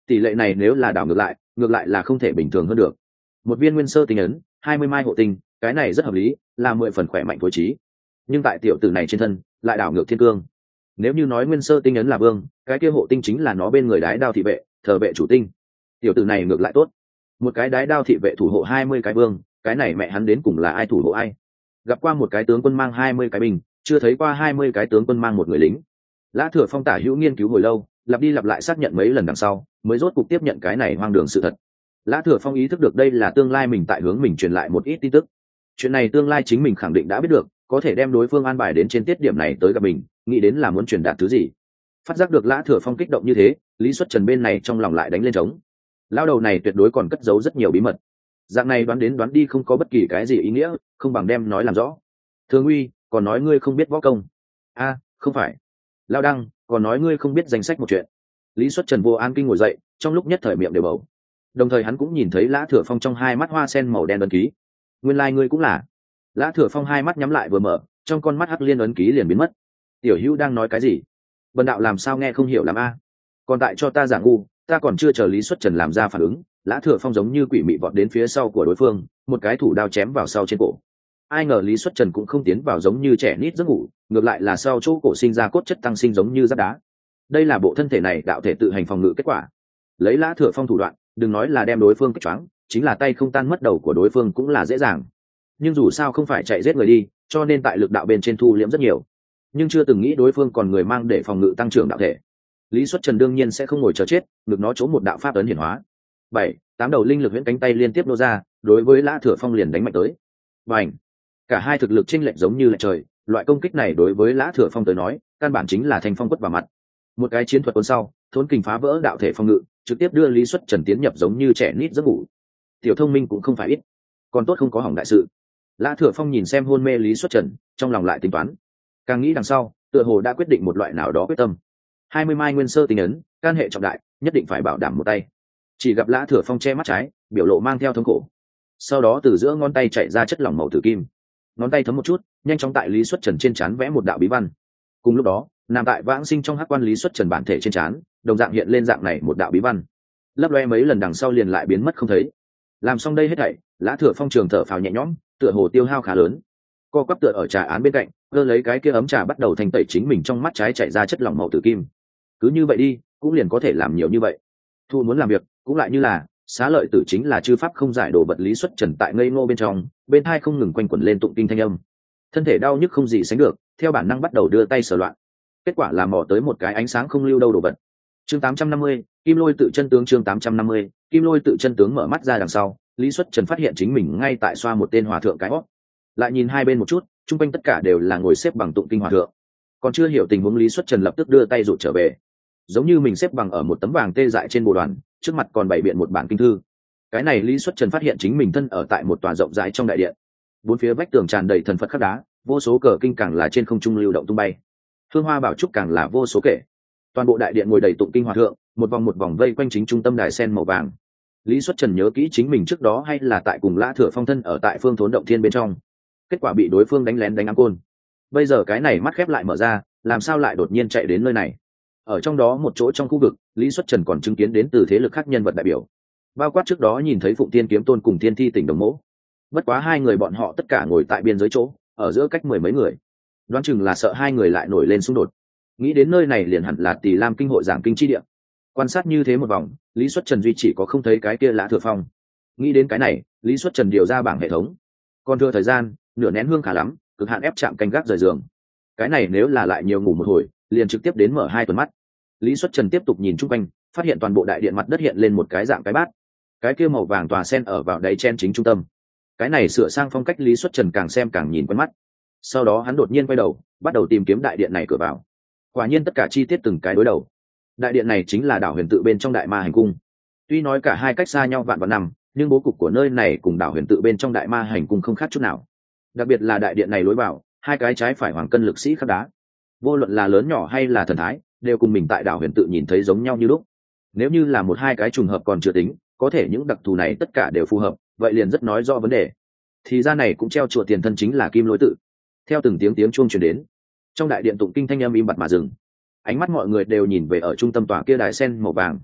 Tỷ lệ này nếu là đảo ngược lại là không thể bình thường hơn được. Một viên nguyên sơ tinh ấn, 20 mai hộ tinh, cái này rất hợp lý, là 10 phần khỏe mạnh tối trí. Nhưng tại tiểu tử này trên thân lại đảo ngược thiên cương. Nếu như nói nguyên sơ tinh ấn là vương, cái kia hộ tinh chính là nó bên người đái đao thị vệ, thờ vệ chủ tinh. Tiểu tử này ngược lại tốt, một cái đái đao thị vệ thủ hộ 20 cái vương, cái này mẹ hắn đến cùng là ai thủ hộ ai? Gặp qua một cái tướng quân mang 20 cái binh, chưa thấy qua 20 cái tướng quân mang một người lính. Lã Thừa Phong tả hữu nghiên cứu hồi lâu, lặp đi lặp lại xác nhận mấy lần đằng sau, mới rốt cục tiếp nhận cái này hoang đường sự thật. Lã Thừa Phong ý thức được đây là tương lai mình tại hướng mình truyền lại một ít tin tức. Chuyện này tương lai chính mình khẳng định đã biết được, có thể đem đối phương an bài đến trên tiết điểm này tới gặp mình, nghĩ đến là muốn truyền đạt thứ gì. Phát giác được Lã Thừa Phong kích động như thế, Lý Xuất Trần bên này trong lòng lại đánh lên trống. Lao đầu này tuyệt đối còn cất giấu rất nhiều bí mật. Dạng này đoán đến đoán đi không có bất kỳ cái gì ý nghĩa, không bằng đem nói làm rõ. Thường Uy, còn nói ngươi không biết võ công. A, không phải. Lao Đăng, còn nói ngươi không biết danh sách một chuyện. Lý Xuất Trần vô an kinh ngồi dậy, trong lúc nhất thời miệng đều bầu. Đồng thời hắn cũng nhìn thấy Lã Thừa Phong trong hai mắt hoa sen màu đen ấn ký. Nguyên lai ngươi cũng là. Lã Thừa Phong hai mắt nhắm lại vừa mở, trong con mắt hắc liên ấn ký liền biến mất. Tiểu Hữu đang nói cái gì? Bần đạo làm sao nghe không hiểu làm a? Còn tại cho ta giả ngu, ta còn chưa chờ Lý Xuất Trần làm ra phản ứng, Lã Thừa Phong giống như quỷ mị vọt đến phía sau của đối phương, một cái thủ đao chém vào sau trên cổ. Ai ngờ Lý Xuất Trần cũng không tiến vào giống như trẻ nít giấc ngủ, ngược lại là sau chỗ cổ sinh ra cốt chất tăng sinh giống như giáp đá. Đây là bộ thân thể này đạo thể tự hành phòng ngự kết quả. Lấy Lã Thừa Phong thủ đoạn, đừng nói là đem đối phương kích choáng, chính là tay không tan mất đầu của đối phương cũng là dễ dàng. Nhưng dù sao không phải chạy giết người đi, cho nên tại lực đạo bên trên thu liễm rất nhiều. Nhưng chưa từng nghĩ đối phương còn người mang để phòng ngự tăng trưởng đạo thể. Lý Xuất Trần đương nhiên sẽ không ngồi chờ chết, ngược nó chỗ một đạo pháp ấn hiển hóa. 7, 8 đầu linh lực huyễn cánh tay liên tiếp nô ra, đối với Lã Thừa Phong liền đánh mạnh tới. Bành! Cả hai thực lực chênh lệch giống như lệch trời, loại công kích này đối với Lã Thừa Phong tới nói, căn bản chính là thanh phong quất vào mặt. Một cái chiến thuật cuốn sau, thốn kình phá vỡ đạo thể phòng ngự, trực tiếp đưa Lý Xuất Trần tiến nhập giống như trẻ nít giấc ngủ. Tiểu thông minh cũng không phải ít, còn tốt không có hỏng đại sự. Lã Thừa Phong nhìn xem hôn mê Lý Xuất Trần, trong lòng lại tính toán. Càng nghĩ đằng sau, tựa hồ đã quyết định một loại nào đó quyết tâm. 20 mai nguyên sơ tinh ấn, can hệ trọng đại, nhất định phải bảo đảm một tay. Chỉ gặp Lã Thừa Phong che mắt trái, biểu lộ mang theo thống khổ. Sau đó từ giữa ngón tay chạy ra chất lỏng màu tử kim. Ngón tay thấm một chút, nhanh chóng tại Lý Xuất Trần trên trán vẽ một đạo bí văn. Cùng lúc đó, nằm tại vãng sinh trong hắc quan Lý Xuất Trần bản thể trên trán, đồng dạng hiện lên dạng này một đạo bí văn. Lấp loe mấy lần đằng sau liền lại biến mất không thấy. Làm xong đây hết thảy, Lã Thừa Phong trường thở phào nhẹ nhõm, tựa hồ tiêu hao khá lớn. Co quắp tựa ở trà án bên cạnh, cơ lấy cái kia ấm trà bắt đầu thanh tẩy chính mình trong mắt trái chạy ra chất lỏng màu tử kim. Cứ như vậy đi, cũng liền có thể làm nhiều như vậy. Thu muốn làm việc, cũng lại như là xá lợi tử chính là chư pháp không giải đồ vật. Lý Xuất Trần tại ngây ngô bên trong, bên tai không ngừng quanh quẩn lên tụng kinh thanh âm. Thân thể đau nhức không gì sánh được, theo bản năng bắt đầu đưa tay sờ loạn. Kết quả là mò tới một cái ánh sáng không lưu đâu đồ vật. Chương 850, Kim Lôi tự chân tướng. Chương 850, Kim Lôi tự chân tướng. Mở mắt ra đằng sau, Lý Xuất Trần phát hiện chính mình ngay tại xoa một tên hòa thượng cái hót. Lại nhìn hai bên một chút, chung quanh tất cả đều là ngồi xếp bằng tụng kinh hòa thượng. Còn chưa hiểu tình huống, Lý Xuất Trần lập tức đưa tay rụt trở về, giống như mình xếp bằng ở một tấm vàng tê dại trên bồ đoàn, trước mặt còn bày biện một bản kinh thư. Cái này Lý Xuất Trần phát hiện chính mình thân ở tại một tòa rộng rãi trong đại điện, bốn phía vách tường tràn đầy thần phật khắc đá, vô số cờ kinh càng là trên không trung lưu động tung bay, hương hoa bảo trúc càng là vô số kể. Toàn bộ đại điện ngồi đầy tụng kinh hòa thượng, một vòng vây quanh chính trung tâm đài sen màu vàng. Lý Xuất Trần nhớ kỹ chính mình trước đó hay là tại cùng Lã Thừa Phong thân ở tại Phương Thốn Động Thiên bên trong, kết quả bị đối phương đánh lén đánh ám côn. Bây giờ cái này mắt khép lại mở ra, làm sao lại đột nhiên chạy đến nơi này? Ở trong đó một chỗ trong khu vực, Lý Xuất Trần còn chứng kiến đến từ thế lực khác nhân vật đại biểu, bao quát trước đó nhìn thấy Phụng Tiên Kiếm Tôn cùng Thiên Thi Tỉnh Đồng Mỗ. Bất quá hai người bọn họ tất cả ngồi tại biên giới chỗ, ở giữa cách mười mấy người, đoán chừng là sợ hai người lại nổi lên xung đột. Nghĩ đến nơi này liền hẳn là Tỳ Lam Kinh hội giảng kinh chi địa. Quan sát như thế một vòng, Lý Xuất Trần duy chỉ có không thấy cái kia Lã Thừa Phong. Nghĩ đến cái này, Lý Xuất Trần điều ra bảng hệ thống. Còn thừa thời gian, nửa nén hương khá lắm, cực hạn ép chạm canh gác rời giường. Cái này nếu là lại nhiều ngủ một hồi, liền trực tiếp đến mở 2 tuần mắt. Lý Xuất Trần tiếp tục nhìn chung quanh, phát hiện toàn bộ đại điện mặt đất hiện lên một cái dạng cái bát. Cái kia màu vàng tòa sen ở vào đáy chen chính trung tâm. Cái này sửa sang phong cách, Lý Xuất Trần càng xem càng nhìn quen mắt. Sau đó hắn đột nhiên quay đầu, bắt đầu tìm kiếm đại điện này cửa vào. Quả nhiên tất cả chi tiết từng cái đối đầu. Đại điện này chính là Đảo Huyền Tự bên trong Đại Ma Hành Cung. Tuy nói cả hai cách xa nhau vạn vạn năm, nhưng bố cục của nơi này cùng Đảo Huyền Tự bên trong Đại Ma Hành Cung không khác chút nào. Đặc biệt là đại điện này lối vào, hai cái trái phải hoàng cân lực sĩ khắc đá, vô luận là lớn nhỏ hay là thần thái, đều cùng mình tại Đảo Huyền Tự nhìn thấy giống nhau như lúc. Nếu như là một hai cái trùng hợp còn chưa tính, có thể những đặc thù này tất cả đều phù hợp, vậy liền rất nói rõ vấn đề. Thì ra này cũng treo chùa tiền thân chính là Kim Lôi Tự. Theo từng tiếng chuông truyền đến, trong đại điện tụng kinh thanh âm im bặt mà dừng. Ánh mắt mọi người đều nhìn về ở trung tâm tòa kia đài sen màu vàng.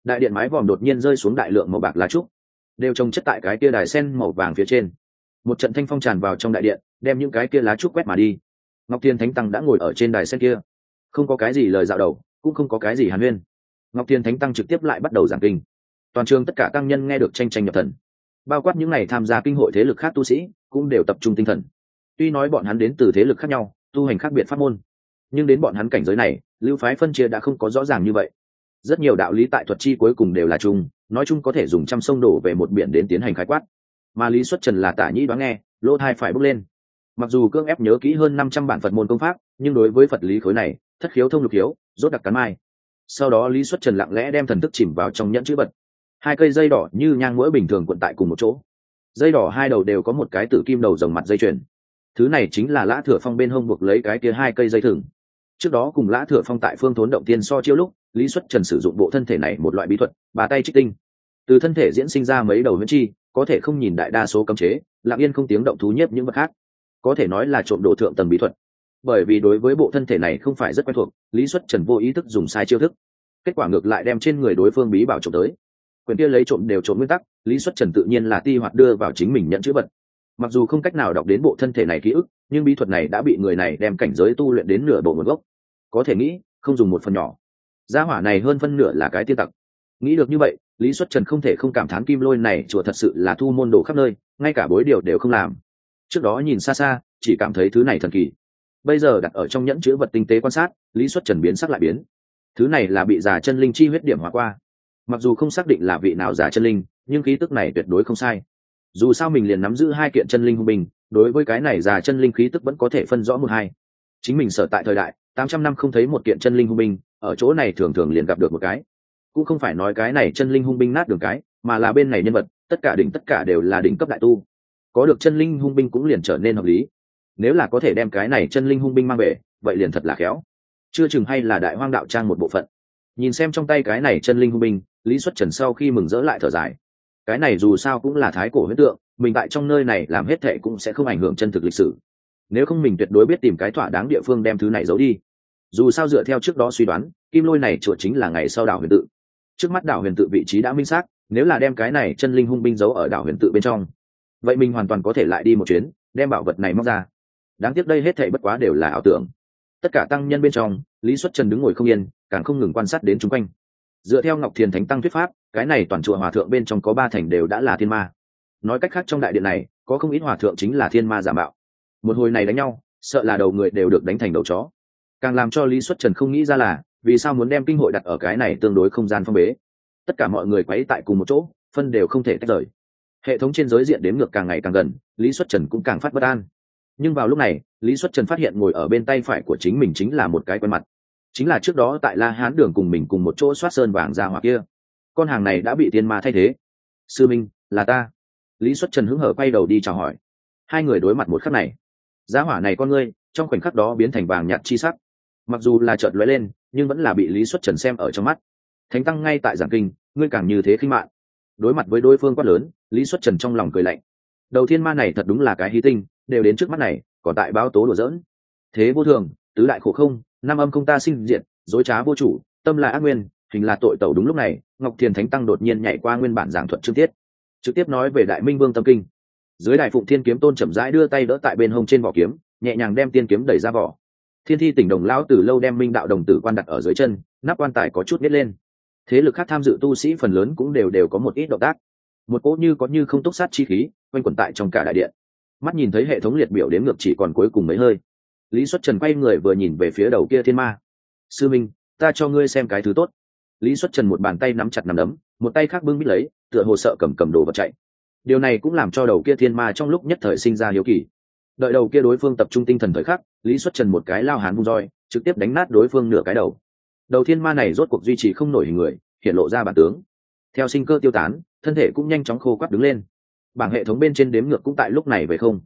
đại điện mái vòm đột nhiên rơi xuống đại lượng màu bạc lá trúc, đều trồng chất tại cái kia đài sen màu vàng phía trên. Một trận thanh phong tràn vào trong đại điện, đem những cái kia lá trúc quét mà đi. Ngọc Thiên Thánh Tăng đã ngồi ở trên đài sen kia, không có cái gì lời dạo đầu, cũng không có cái gì hàn huyên. Ngọc Thiên Thánh Tăng trực tiếp lại bắt đầu giảng kinh. Toàn trường tất cả tăng nhân nghe được tranh tranh nhập thần, bao quát những này tham gia kinh hội thế lực khác tu sĩ cũng đều tập trung tinh thần. Tuy nói bọn hắn đến từ thế lực khác nhau, tu hành khác biệt pháp môn, nhưng đến bọn hắn cảnh giới này, lưu phái phân chia đã không có rõ ràng như vậy. Rất nhiều đạo lý tại thuật chi cuối cùng đều là chung, nói chung có thể dùng trăm sông đổ về một biển đến tiến hành khái quát. Mà Lý Xuất Trần là tả nhĩ đoán nghe, lỗ thai phải bốc lên. Mặc dù cưỡng ép nhớ kỹ hơn 500 bản Phật môn công pháp, nhưng đối với Phật lý khối này, thất khiếu thông lục khiếu, rốt đặc cắn mai. Sau đó Lý Xuất Trần lặng lẽ đem thần thức chìm vào trong nhẫn chữ vật. Hai cây dây đỏ như nhang mũi bình thường cuộn tại cùng một chỗ. Dây đỏ hai đầu đều có một cái tử kim đầu rồng mặt dây chuyền. Thứ này chính là Lã Thừa Phong bên hông buộc lấy cái kia hai cây dây thừng. Trước đó cùng Lã Thừa Phong tại Phương Thốn động tiên so chiêu lúc, Lý Xuất Trần sử dụng bộ thân thể này một loại bí thuật, bà tay trích tinh. Từ thân thể diễn sinh ra mấy đầu huyễn chi, có thể không nhìn đại đa số cấm chế, lặng yên không tiếng động thú nhiếp những vật khác. Có thể nói là trộm đồ thượng tầng bí thuật. Bởi vì đối với bộ thân thể này không phải rất quen thuộc, Lý Xuất Trần vô ý thức dùng sai chiêu thức, kết quả ngược lại đem trên người đối phương bí bảo trộm tới. Quyền kia lấy trộm đều trộm nguyên tắc, Lý Xuất Trần tự nhiên là ti hoạt đưa vào chính mình nhận chữ vật. Mặc dù không cách nào đọc đến bộ thân thể này ký ức, nhưng bí thuật này đã bị người này đem cảnh giới tu luyện đến nửa bộ nguồn gốc. Có thể nghĩ, không dùng một phần nhỏ, gia hỏa này hơn phân nửa là cái tiên tặc. Nghĩ được như vậy, Lý Xuất Trần không thể không cảm thán Kim Lôi này chùa thật sự là thu môn đồ khắp nơi, ngay cả bối điều đều không làm. Trước đó nhìn xa xa, chỉ cảm thấy thứ này thần kỳ. Bây giờ đặt ở trong nhẫn chữ vật tinh tế quan sát, Lý Xuất Trần biến sắc lại biến. Thứ này là bị già chân linh chi huyết điểm hóa qua. Mặc dù không xác định là vị nào già chân linh, nhưng khí tức này tuyệt đối không sai. Dù sao mình liền nắm giữ hai kiện chân linh hung binh, đối với cái này già chân linh khí tức vẫn có thể phân rõ một hai. Chính mình sở tại thời đại 800 năm không thấy một kiện chân linh hung binh, ở chỗ này thường thường liền gặp được một cái. Cũng không phải nói cái này chân linh hung binh nát đường cái, mà là bên này nhân vật tất cả đều là đỉnh cấp đại tu, có được chân linh hung binh cũng liền trở nên hợp lý. Nếu là có thể đem cái này chân linh hung binh mang về, vậy liền thật là khéo, chưa chừng hay là đại hoang đạo trang một bộ phận. Nhìn xem trong tay cái này chân linh hung binh, Lý Xuất Trần sau khi mừng rỡ lại thở dài. Cái này dù sao cũng là thái cổ huyễn tượng, mình tại trong nơi này làm hết thệ cũng sẽ không ảnh hưởng chân thực lịch sử. Nếu không mình tuyệt đối biết tìm cái thỏa đáng địa phương đem thứ này giấu đi. Dù sao dựa theo trước đó suy đoán, Kim Lôi này chùa chính là ngày sau đảo huyền tự. Trước mắt đảo huyền tự vị trí đã minh xác, nếu là đem cái này chân linh hung binh giấu ở đảo huyền tự bên trong, vậy mình hoàn toàn có thể lại đi một chuyến, đem bảo vật này móc ra. Đáng tiếc đây hết thảy bất quá đều là ảo tưởng. Tất cả tăng nhân bên trong, Lý Xuất Trần đứng ngồi không yên, càng không ngừng quan sát đến chúng quanh. Dựa theo Ngọc Thiền Thánh Tăng thuyết pháp, cái này toàn chùa hòa thượng bên trong có 3 thành đều đã là thiên ma. Nói cách khác trong đại điện này, có không ít hòa thượng chính là thiên ma giả mạo. Một hồi này đánh nhau, sợ là đầu người đều được đánh thành đầu chó. Càng làm cho Lý Xuất Trần không nghĩ ra là, vì sao muốn đem kinh hội đặt ở cái này tương đối không gian phong bế. Tất cả mọi người quấy tại cùng một chỗ, phân đều không thể tách rời. Hệ thống trên giới diện đếm ngược càng ngày càng gần, Lý Xuất Trần cũng càng phát bất an. Nhưng vào lúc này, Lý Xuất Trần phát hiện ngồi ở bên tay phải của chính mình chính là một cái quen mặt. Chính là trước đó tại La Hán đường cùng mình cùng một chỗ soát sơn vàng ra hỏa kia. Con hàng này đã bị tiên ma thay thế. Sư minh, là ta. Lý Xuất Trần hứng hở quay đầu đi chào hỏi. Hai người đối mặt một khắc này. Giá hỏa này con ngươi, trong khoảnh khắc đó biến thành vàng nhạt chi sắc. Mặc dù là chợt lóe lên, nhưng vẫn là bị Lý Xuất Trần xem ở trong mắt. Thánh Tăng ngay tại giảng kinh, ngươi càng như thế khinh mạn. Đối mặt với đối phương quát lớn, Lý Xuất Trần trong lòng cười lạnh. Đầu thiên ma này thật đúng là cái hí tinh, đều đến trước mắt này, còn tại báo tố đùa giỡn. Thế vô thường, tứ đại khổ không, năm âm không ta sinh diện, dối trá vô chủ, tâm là ác nguyên, hình là tội tẩu. Đúng lúc này, Ngọc Thiền Thánh Tăng đột nhiên nhảy qua nguyên bản giảng thuật chương tiết, trực tiếp nói về Đại Minh Vương tâm kinh. Dưới Đại Phụng Thiên kiếm tôn chậm rãi đưa tay đỡ tại bên hông trên vỏ kiếm, nhẹ nhàng đem tiên kiếm đẩy ra vỏ. Thiên Thi Tỉnh Đồng lão từ lâu đem Minh đạo đồng tử quan đặt ở dưới chân, nắp quan tài có chút nhếch lên. Thế lực khác tham dự tu sĩ phần lớn cũng đều có một ít động tác. Một cỗ như có như không túc sát chi khí quanh quẩn tại trong cả đại điện. Mắt nhìn thấy hệ thống liệt biểu đếm ngược chỉ còn cuối cùng mấy hơi, Lý Xuất Trần quay người vừa nhìn về phía đầu kia thiên ma. Sư minh, ta cho ngươi xem cái thứ tốt. Lý Xuất Trần một bàn tay nắm chặt nắm đấm, một tay khác bưng bít lấy, tựa hồ sợ cầm đồ vật chạy. Điều này cũng làm cho đầu kia thiên ma trong lúc nhất thời sinh ra hiếu kỳ. Đợi đầu kia đối phương tập trung tinh thần thời khắc, Lý Xuất Trần một cái lao hán vung roi, trực tiếp đánh nát đối phương nửa cái đầu. Đầu thiên ma này rốt cuộc duy trì không nổi hình người, hiện lộ ra bản tướng. Theo sinh cơ tiêu tán, thân thể cũng nhanh chóng khô quắt đứng lên. Bảng hệ thống bên trên đếm ngược cũng tại lúc này về không.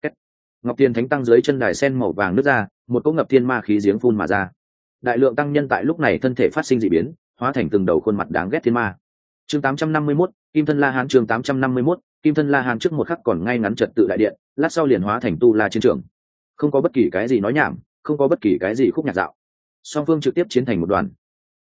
Ngọc Thiên Thánh Tăng dưới chân đài sen màu vàng nứt ra, một cỗ ngập thiên ma khí giếng phun mà ra. Đại lượng tăng nhân tại lúc này thân thể phát sinh dị biến, hóa thành từng đầu khuôn mặt đáng ghét thiên ma. Chương 851, Kim Thân La Hán. Chương 851, Kim Thân La Hán. Trước một khắc còn ngay ngắn trật tự đại điện, lát sau liền hóa thành tu la chiến trường. Không có bất kỳ cái gì nói nhảm, không có bất kỳ cái gì khúc nhạc dạo. Song phương trực tiếp chiến thành một đoàn.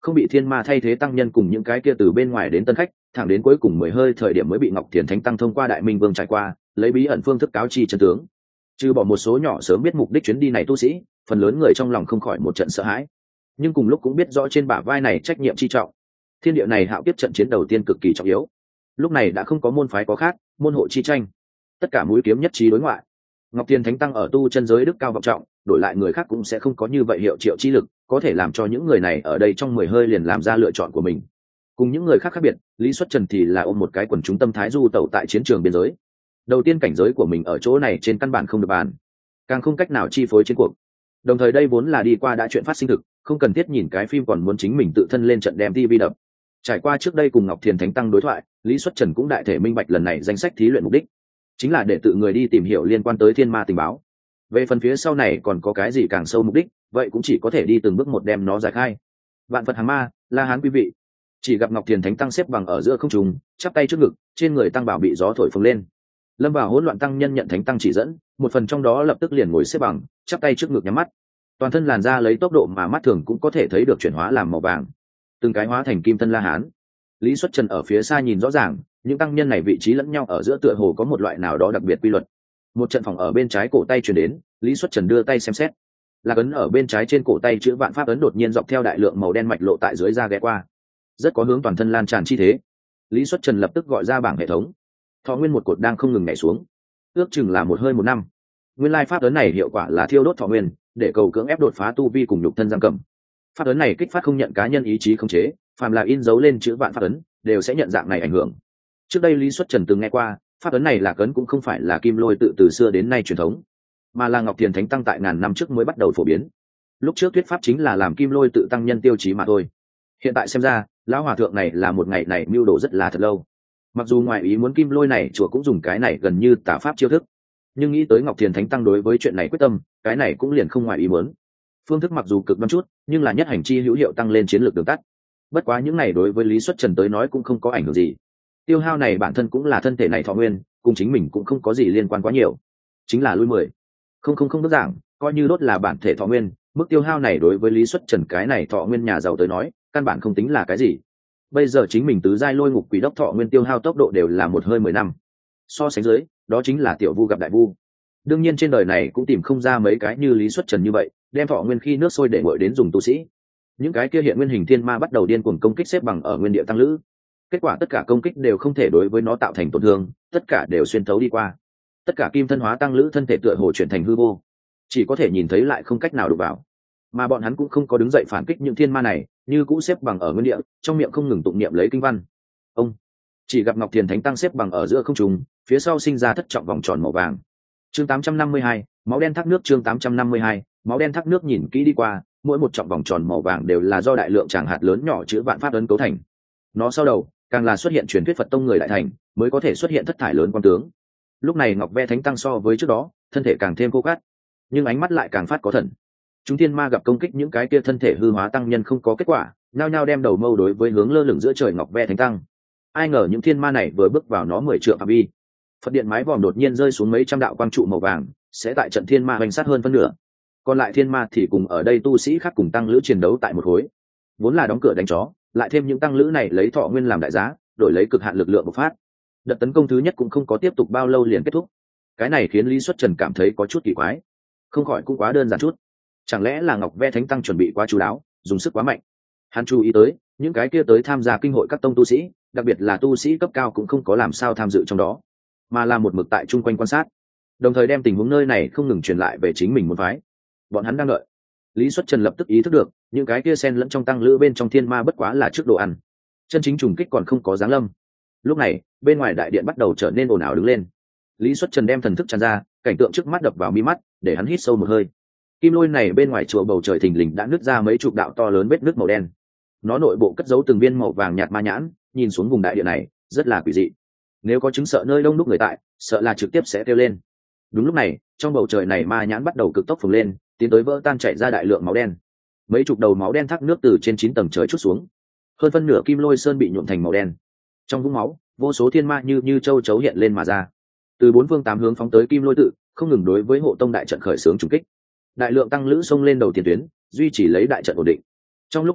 không bị thiên ma thay thế tăng nhân cùng những cái kia từ bên ngoài đến tân khách, thẳng đến cuối cùng 10 hơi thời điểm mới bị Ngọc Thiền Thánh Tăng thông qua Đại Minh Vương trải qua, lấy bí ẩn phương thức cáo chi chân tướng. Trừ bỏ một số nhỏ sớm biết mục đích chuyến đi này tu sĩ, phần lớn người trong lòng không khỏi một trận sợ hãi, nhưng cùng lúc cũng biết rõ trên bả vai này trách nhiệm chi trọng. Thiên địa này hạo kiếp trận chiến đầu tiên cực kỳ trọng yếu, lúc này đã không có môn phái có khác, môn hộ chi tranh, tất cả mũi kiếm nhất trí đối ngoại. Ngọc Thiền Thánh Tăng ở tu chân giới đức cao vọng trọng, đổi lại người khác cũng sẽ không có như vậy hiệu triệu chi lực, có thể làm cho những người này ở đây trong 10 hơi liền làm ra lựa chọn của mình. Cùng những người khác khác biệt, Lý Xuất Trần thì là ôm một cái quần chúng tâm thái du tẩu tại chiến trường biên giới. Đầu tiên cảnh giới của mình ở chỗ này trên căn bản không được bàn, càng không cách nào chi phối chiến cuộc. Đồng thời đây vốn là đi qua đã chuyện phát sinh thực, không cần thiết nhìn cái phim còn muốn chính mình tự thân lên trận đem TV đập. Trải qua trước đây cùng Ngọc Thiền Thánh Tăng đối thoại, Lý Xuất Trần cũng đại thể minh bạch lần này danh sách thí luyện mục đích, chính là để tự người đi tìm hiểu liên quan tới thiên ma tình báo. Về phần phía sau này còn có cái gì càng sâu mục đích, vậy cũng chỉ có thể đi từng bước một đem nó giải khai. Vạn Phật hàng ma, La Hán quý vị. Chỉ gặp Ngọc Thiền Thánh Tăng xếp bằng ở giữa không trung, chắp tay trước ngực, trên người tăng bảo bị gió thổi phồng lên. Lâm vào hỗn loạn tăng nhân nhận Thánh Tăng chỉ dẫn, một phần trong đó lập tức liền ngồi xếp bằng, chắp tay trước ngực nhắm mắt. Toàn thân làn da lấy tốc độ mà mắt thường cũng có thể thấy được chuyển hóa làm màu vàng, từng cái hóa thành kim thân La Hán. Lý Xuất Trần ở phía xa nhìn rõ ràng, những tăng nhân này vị trí lẫn nhau ở giữa tựa hồ có một loại nào đó đặc biệt quy luật. Một trận phòng ở bên trái cổ tay truyền đến, Lý Xuất Trần đưa tay xem xét, là ấn ở bên trái trên cổ tay chữ Vạn Pháp ấn đột nhiên dọc theo đại lượng màu đen mạch lộ tại dưới da ghé qua, rất có hướng toàn thân lan tràn chi thế. Lý Xuất Trần lập tức gọi ra bảng hệ thống, thọ nguyên một cột đang không ngừng nhảy xuống, ước chừng là một hơi một năm. Nguyên lai pháp ấn này hiệu quả là thiêu đốt thọ nguyên, để cầu cưỡng ép đột phá tu vi cùng nhục thân giam cầm. Pháp ấn này kích phát không nhận cá nhân ý chí khống chế, phàm là in dấu lên chữ Vạn Pháp ấn đều sẽ nhận dạng này ảnh hưởng. Trước đây Lý Xuất Trần từng nghe qua, pháp ấn này là cấn cũng không phải là Kim Lôi tự từ xưa đến nay truyền thống, mà là Ngọc Thiền Thánh Tăng tại ngàn năm trước mới bắt đầu phổ biến. Lúc trước thuyết pháp chính là làm Kim Lôi tự tăng nhân tiêu chí mà thôi. Hiện tại xem ra, lão hòa thượng này là một ngày này mưu đồ rất là thật lâu. Mặc dù ngoài ý muốn Kim Lôi này chùa cũng dùng cái này gần như tà pháp chiêu thức, nhưng nghĩ tới Ngọc Thiền Thánh Tăng đối với chuyện này quyết tâm, cái này cũng liền không ngoài ý muốn. Phương thức mặc dù cực đoan chút, nhưng là nhất hành chi hữu hiệu tăng lên chiến lược đường tắt. Bất quá những này đối với Lý Xuất Trần tới nói cũng không có ảnh hưởng gì. Tiêu hao này bản thân cũng là thân thể này thọ nguyên, cùng chính mình cũng không có gì liên quan quá nhiều, chính là lui 10,000 bước giảng, coi như đốt là bản thể thọ nguyên, mức tiêu hao này đối với Lý Xuất Trần cái này thọ nguyên nhà giàu tới nói căn bản không tính là cái gì. Bây giờ chính mình tứ giai lôi ngục quỷ đốc thọ nguyên tiêu hao tốc độ đều là một hơi 10 năm, so sánh dưới đó chính là tiểu vu gặp đại vu. Đương nhiên trên đời này cũng tìm không ra mấy cái như Lý Xuất Trần như vậy đem thọ nguyên khi nước sôi để nguội đến dùng tu sĩ. Những cái kia hiện nguyên hình thiên ma bắt đầu điên cuồng công kích xếp bằng ở nguyên địa tăng lữ, kết quả tất cả công kích đều không thể đối với nó tạo thành tổn thương, tất cả đều xuyên thấu đi qua. Tất cả kim thân hóa tăng lữ thân thể tựa hồ chuyển thành hư vô, chỉ có thể nhìn thấy lại không cách nào đụng vào. Mà bọn hắn cũng không có đứng dậy phản kích những thiên ma này, như cũ xếp bằng ở nguyên địa, trong miệng không ngừng tụng niệm lấy kinh văn. Ông chỉ gặp Ngọc Thiền Thánh Tăng xếp bằng ở giữa không trung, phía sau sinh ra thất trọng vòng tròn màu vàng. Chương 852, máu đen thác nước. Chương 852, máu đen thác nước. Nhìn kỹ đi qua, mỗi một trọng vòng tròn màu vàng đều là do đại lượng tràng hạt lớn nhỏ chữ Vạn Pháp ấn cấu thành. Nó sau đầu càng là xuất hiện truyền thuyết Phật tông người đại thành mới có thể xuất hiện thất thải lớn quan tướng. Lúc này Ngọc Ve Thánh Tăng so với trước đó thân thể càng thêm khô cát, nhưng ánh mắt lại càng phát có thần. Chúng thiên ma gặp công kích những cái kia thân thể hư hóa tăng nhân không có kết quả, nhao nhao đem đầu mâu đối với hướng lơ lửng giữa trời Ngọc Ve Thánh Tăng. Ai ngờ những thiên ma này vừa bước vào nó 10 trượng phạm vi, Phật điện mái vòm đột nhiên rơi xuống mấy trăm đạo quang trụ màu vàng, sẽ tại trận thiên ma hoành sát hơn phân nửa. Còn lại thiên ma thì cùng ở đây tu sĩ khác cùng tăng lữ chiến đấu tại một khối, vốn là đóng cửa đánh chó, lại thêm những tăng lữ này lấy thọ nguyên làm đại giá, đổi lấy cực hạn lực lượng bộc phát. Đợt tấn công thứ nhất cũng không có tiếp tục bao lâu liền kết thúc. Cái này khiến Lý Xuất Trần cảm thấy có chút kỳ quái, không khỏi cũng quá đơn giản chút. Chẳng lẽ là Ngọc Ve Thánh Tăng chuẩn bị quá chú đáo, dùng sức quá mạnh? Hắn chú ý tới, những cái kia tới tham gia kinh hội các tông tu sĩ, đặc biệt là tu sĩ cấp cao cũng không có làm sao tham dự trong đó, mà là một mực tại chung quanh quan sát, đồng thời đem tình huống nơi này không ngừng truyền lại về chính mình môn phái. Bọn hắn đang đợi. Lý Xuất Trần lập tức ý thức được, những cái kia xen lẫn trong tăng lữ bên trong thiên ma bất quá là trước đồ ăn, chân chính trùng kích còn không có giáng lâm. Lúc này, bên ngoài đại điện bắt đầu trở nên ồn ào đứng lên. Lý Xuất Trần đem thần thức tràn ra, cảnh tượng trước mắt đập vào mi mắt, để hắn hít sâu một hơi. Kim lôi này bên ngoài chùa bầu trời thình lình đã nứt ra mấy chục đạo to lớn vết nứt màu đen. Nó nội bộ cất giấu từng viên màu vàng nhạt ma nhãn, nhìn xuống vùng đại điện này, rất là quỷ dị. Nếu có chứng sợ nơi đông đúc người tại, sợ là trực tiếp sẽ kêu lên. Đúng lúc này, trong bầu trời này ma nhãn bắt đầu cực tốc phồng lên, tiến tới vỡ tan chảy ra đại lượng máu đen. Mấy chục đầu máu đen thác nước từ trên 9 tầng trời trút xuống, hơn phân nửa kim lôi sơn bị nhuộm thành màu đen. Trong vũng máu, vô số thiên ma như châu chấu hiện lên mà ra, từ 4 phương 8 hướng phóng tới kim lôi tự, không ngừng đối với hộ tông đại trận khởi xướng trùng kích. Đại lượng tăng lữ xông lên đầu tiền tuyến, duy trì lấy đại trận ổn định. Trong lúc nhất thời,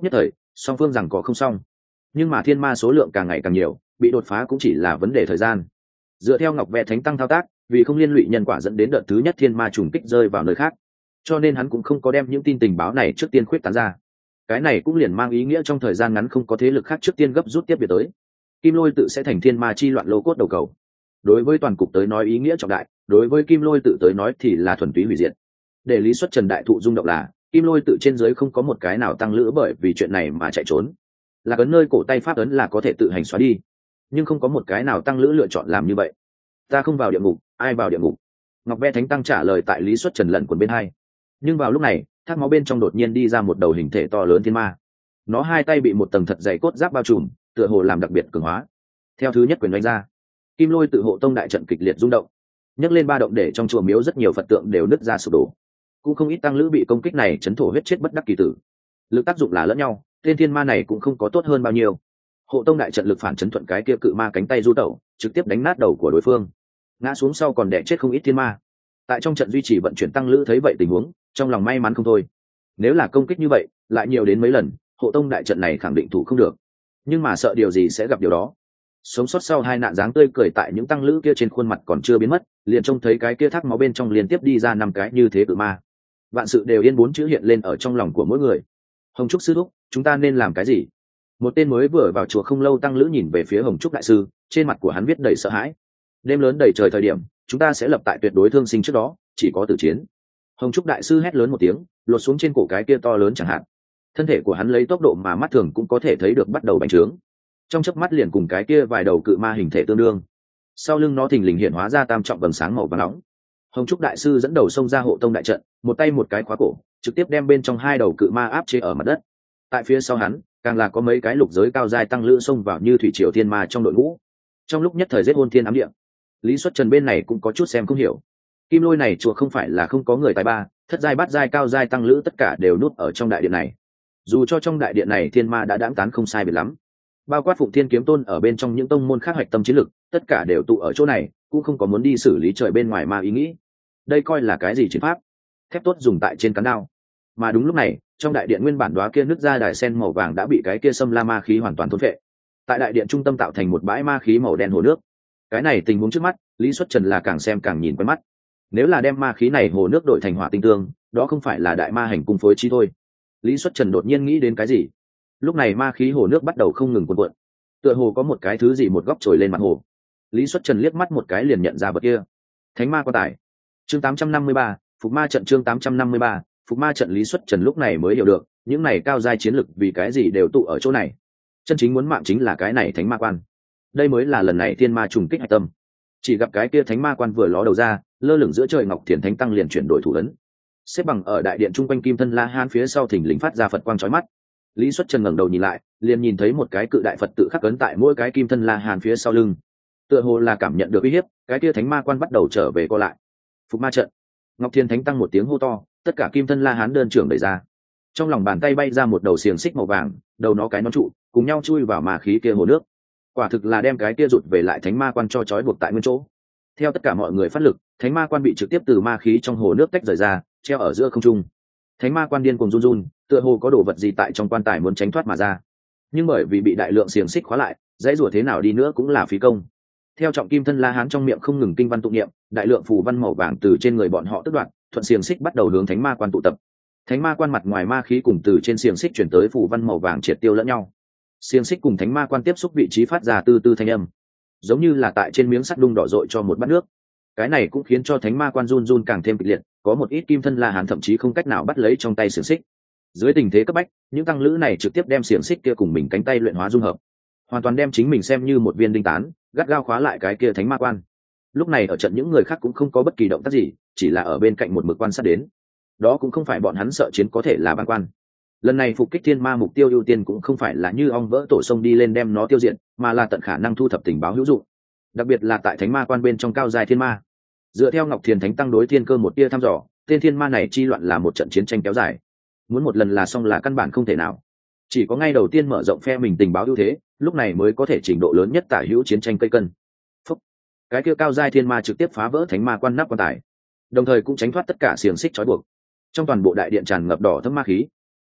song phương rằng có không xong, nhưng mà thiên ma số lượng càng ngày càng nhiều, bị đột phá cũng chỉ là vấn đề thời gian. Dựa theo Ngọc Ve Thánh Tăng thao tác, vì không liên lụy nhân quả dẫn đến đợt thứ nhất thiên ma trùng kích rơi vào nơi khác, cho nên hắn cũng không có đem những tin tình báo này trước tiên khuyết tán ra. Cái này cũng liền mang ý nghĩa trong thời gian ngắn không có thế lực khác trước tiên gấp rút tiếp biệt tới, Kim Lôi tự sẽ thành thiên ma chi loạn lô cốt đầu cầu. Đối với toàn cục tới nói ý nghĩa trọng đại, đối với Kim Lôi tự tới nói thì là thuần túy hủy diệt. Để Lý Xuất Trần đại thụ rung động là Kim Lôi tự trên dưới không có một cái nào tăng lữ bởi vì chuyện này mà chạy trốn. Là ấn nơi cổ tay pháp ấn là có thể tự hành xóa đi, nhưng không có một cái nào tăng lữ lựa chọn làm như vậy. Ta không vào địa ngục, ai vào địa ngục? Ngọc Ve Thánh Tăng trả lời tại Lý Xuất Trần lẩn quần bên hai. Nhưng vào lúc này, thác máu bên trong đột nhiên đi ra một đầu hình thể to lớn thiên ma. Nó hai tay bị một tầng thật dày cốt giáp bao trùm, tựa hồ làm đặc biệt cường hóa. Theo thứ nhất quyền đánh ra, Kim Lôi tự hộ tông đại trận kịch liệt rung động, nhấc lên ba động để trong chùa miếu rất nhiều Phật tượng đều nứt ra sụp đổ. Cũng không ít tăng lữ bị công kích này chấn thổ huyết chết bất đắc kỳ tử. Lực tác dụng là lẫn nhau, tên thiên ma này cũng không có tốt hơn bao nhiêu. Hộ tông đại trận lực phản chấn thuận cái kia cự ma cánh tay du tẩu, trực tiếp đánh nát đầu của đối phương, ngã xuống sau còn đẻ chết không ít thiên ma. Tại trong trận duy trì vận chuyển tăng lữ thấy vậy tình huống, trong lòng may mắn không thôi. Nếu là công kích như vậy lại nhiều đến mấy lần, hộ tông đại trận này khẳng định thủ không được, nhưng mà sợ điều gì sẽ gặp điều đó. Sống sót sau hai nạn dáng tươi cười tại những tăng lữ kia trên khuôn mặt còn chưa biến mất, liền trông thấy cái kia thác máu bên trong liên tiếp đi ra 5 cái như thế cự ma. Vạn sự đều yên 4 chữ hiện lên ở trong lòng của mỗi người. Hồng Trúc sư thúc, chúng ta nên làm cái gì? Một tên mới vừa vào chùa không lâu tăng lữ nhìn về phía Hồng Trúc đại sư, trên mặt của hắn viết đầy sợ hãi. Đêm lớn đầy trời thời điểm, chúng ta sẽ lập tại tuyệt đối thương sinh trước đó, chỉ có tử chiến. Hồng Trúc đại sư hét lớn một tiếng, lột xuống trên cổ cái kia to lớn chẳng hạn. Thân thể của hắn lấy tốc độ mà mắt thường cũng có thể thấy được bắt đầu bành trướng, trong chớp mắt liền cùng cái kia vài đầu cự ma hình thể tương đương. Sau lưng nó thình lình hiện hóa ra tam trọng vầng sáng màu vàng nóng. Hồng Trúc đại sư dẫn đầu xông ra hộ tông đại trận, một tay một cái khóa cổ, trực tiếp đem bên trong hai đầu cự ma áp chế ở mặt đất. Tại phía sau hắn, càng là có mấy cái lục giới cao giai tăng lữ xông vào như thủy triều thiên ma trong đội ngũ. Trong lúc nhất thời giết hôn thiên ám địa, Lý Xuất Trần bên này cũng có chút xem không hiểu. Kim Lôi này chùa không phải là không có người tài ba, thất giai bát giai cao giai tăng lữ tất cả đều núp ở trong đại điện này. Dù cho trong đại điện này thiên ma đã đãng tán không sai biệt lắm, bao quát Phụng Thiên Kiếm Tôn ở bên trong những tông môn khác hoạch tâm chiến lực, tất cả đều tụ ở chỗ này, cũng không có muốn đi xử lý trời bên ngoài ma ý nghĩ. Đây coi là cái gì chiến pháp? Thép tốt dùng tại trên cán đao. Mà đúng lúc này, trong đại điện nguyên bản đóa kia nứt ra đài sen màu vàng đã bị cái kia xâm la ma khí hoàn toàn thôn phệ. Tại đại điện trung tâm tạo thành một bãi ma khí màu đen hồ nước. Cái này tình huống trước mắt, Lý Xuất Trần là càng xem càng nhìn quen mắt. Nếu là đem ma khí này hồ nước đổi thành hỏa tinh tương, đó không phải là đại ma hành cung phối chi thôi. Lý Xuất Trần đột nhiên nghĩ đến cái gì. Lúc này ma khí hồ nước bắt đầu không ngừng cuộn cuộn, tựa hồ có một cái thứ gì một góc trồi lên mặt hồ. Lý Xuất Trần liếc mắt một cái liền nhận ra vật kia. Thánh ma quan tài. Chương 853, Phục Ma trận. Chương 853, Phục Ma trận. Lý Xuất Trần lúc này mới hiểu được, những này cao giai chiến lực vì cái gì đều tụ ở chỗ này. Chân chính muốn mạng chính là cái này thánh ma quan. Đây mới là lần này thiên ma trùng kích hạch tâm. Chỉ gặp cái kia thánh ma quan vừa ló đầu ra, lơ lửng giữa trời, Ngọc Thiền Thánh Tăng liền chuyển đổi thủ ấn, xếp bằng ở đại điện trung quanh Kim Thân La Hán phía sau thỉnh lình phát ra Phật quang chói mắt. Lý Xuất Trần ngẩng đầu nhìn lại, liền nhìn thấy một cái cự đại Phật tự khắc ấn tại mỗi cái Kim Thân La Hán phía sau lưng. Tựa hồ là cảm nhận được uy hiếp, cái kia thánh ma quan bắt đầu trở về co lại. Phục ma trận. Ngọc Thiên Thánh Tăng một tiếng hô to, tất cả Kim Thân La Hán đơn trưởng đẩy ra. Trong lòng bàn tay bay ra một đầu xiềng xích màu vàng, đầu nó cái nón trụ, cùng nhau chui vào ma khí kia hồ nước. Quả thực là đem cái kia rụt về lại thánh ma quan cho trói buộc tại nguyên chỗ. Theo tất cả mọi người phát lực, thánh ma quan bị trực tiếp từ ma khí trong hồ nước tách rời ra, treo ở giữa không trung. Thánh ma quan điên cuồng run run, tựa hồ có đồ vật gì tại trong quan tài muốn tránh thoát mà ra, nhưng bởi vì bị đại lượng xiềng xích khóa lại, dãy rủa thế nào đi nữa cũng là phí công. Theo trọng Kim Thân La Hán trong miệng không ngừng kinh văn tụng niệm, đại lượng phù văn màu vàng từ trên người bọn họ tức đoạn, thuận xiềng xích bắt đầu hướng thánh ma quan tụ tập. Thánh ma quan mặt ngoài ma khí cùng từ trên xiềng xích chuyển tới phù văn màu vàng triệt tiêu lẫn nhau. Xiềng xích cùng thánh ma quan tiếp xúc vị trí phát ra từ từ thanh âm, giống như là tại trên miếng sắt đung đỏ dội cho một bát nước. Cái này cũng khiến cho thánh ma quan run run càng thêm kịch liệt, có một ít Kim Thân La Hán thậm chí không cách nào bắt lấy trong tay xiềng xích. Dưới tình thế cấp bách, những tăng lữ này trực tiếp đem xiềng xích kia cùng mình cánh tay luyện hóa dung hợp, hoàn toàn đem chính mình xem như một viên đinh tán, gắt gao khóa lại cái kia thánh ma quan. Lúc này ở trận những người khác cũng không có bất kỳ động tác gì, chỉ là ở bên cạnh một mực quan sát đến. Đó cũng không phải bọn hắn sợ chiến có thể là bàng quan. Lần này phục kích thiên ma mục tiêu ưu tiên cũng không phải là như ong vỡ tổ sông đi lên đem nó tiêu diệt, mà là tận khả năng thu thập tình báo hữu dụng, đặc biệt là tại thánh ma quan bên trong cao giai thiên ma. Dựa theo Ngọc Thiền Thánh Tăng đối thiên cơ một tia thăm dò, tên thiên ma này chi loạn là một trận chiến tranh kéo dài, muốn một lần là xong là căn bản không thể nào. Chỉ có ngay đầu tiên mở rộng phe mình tình báo ưu thế, lúc này mới có thể trình độ lớn nhất tả hữu chiến tranh cây cân. Phúc. Cái kia cao giai thiên ma trực tiếp phá vỡ thánh ma quan nắp quan tài, đồng thời cũng tránh thoát tất cả xiềng xích trói buộc. Trong toàn bộ đại điện tràn ngập đỏ thẫm ma khí.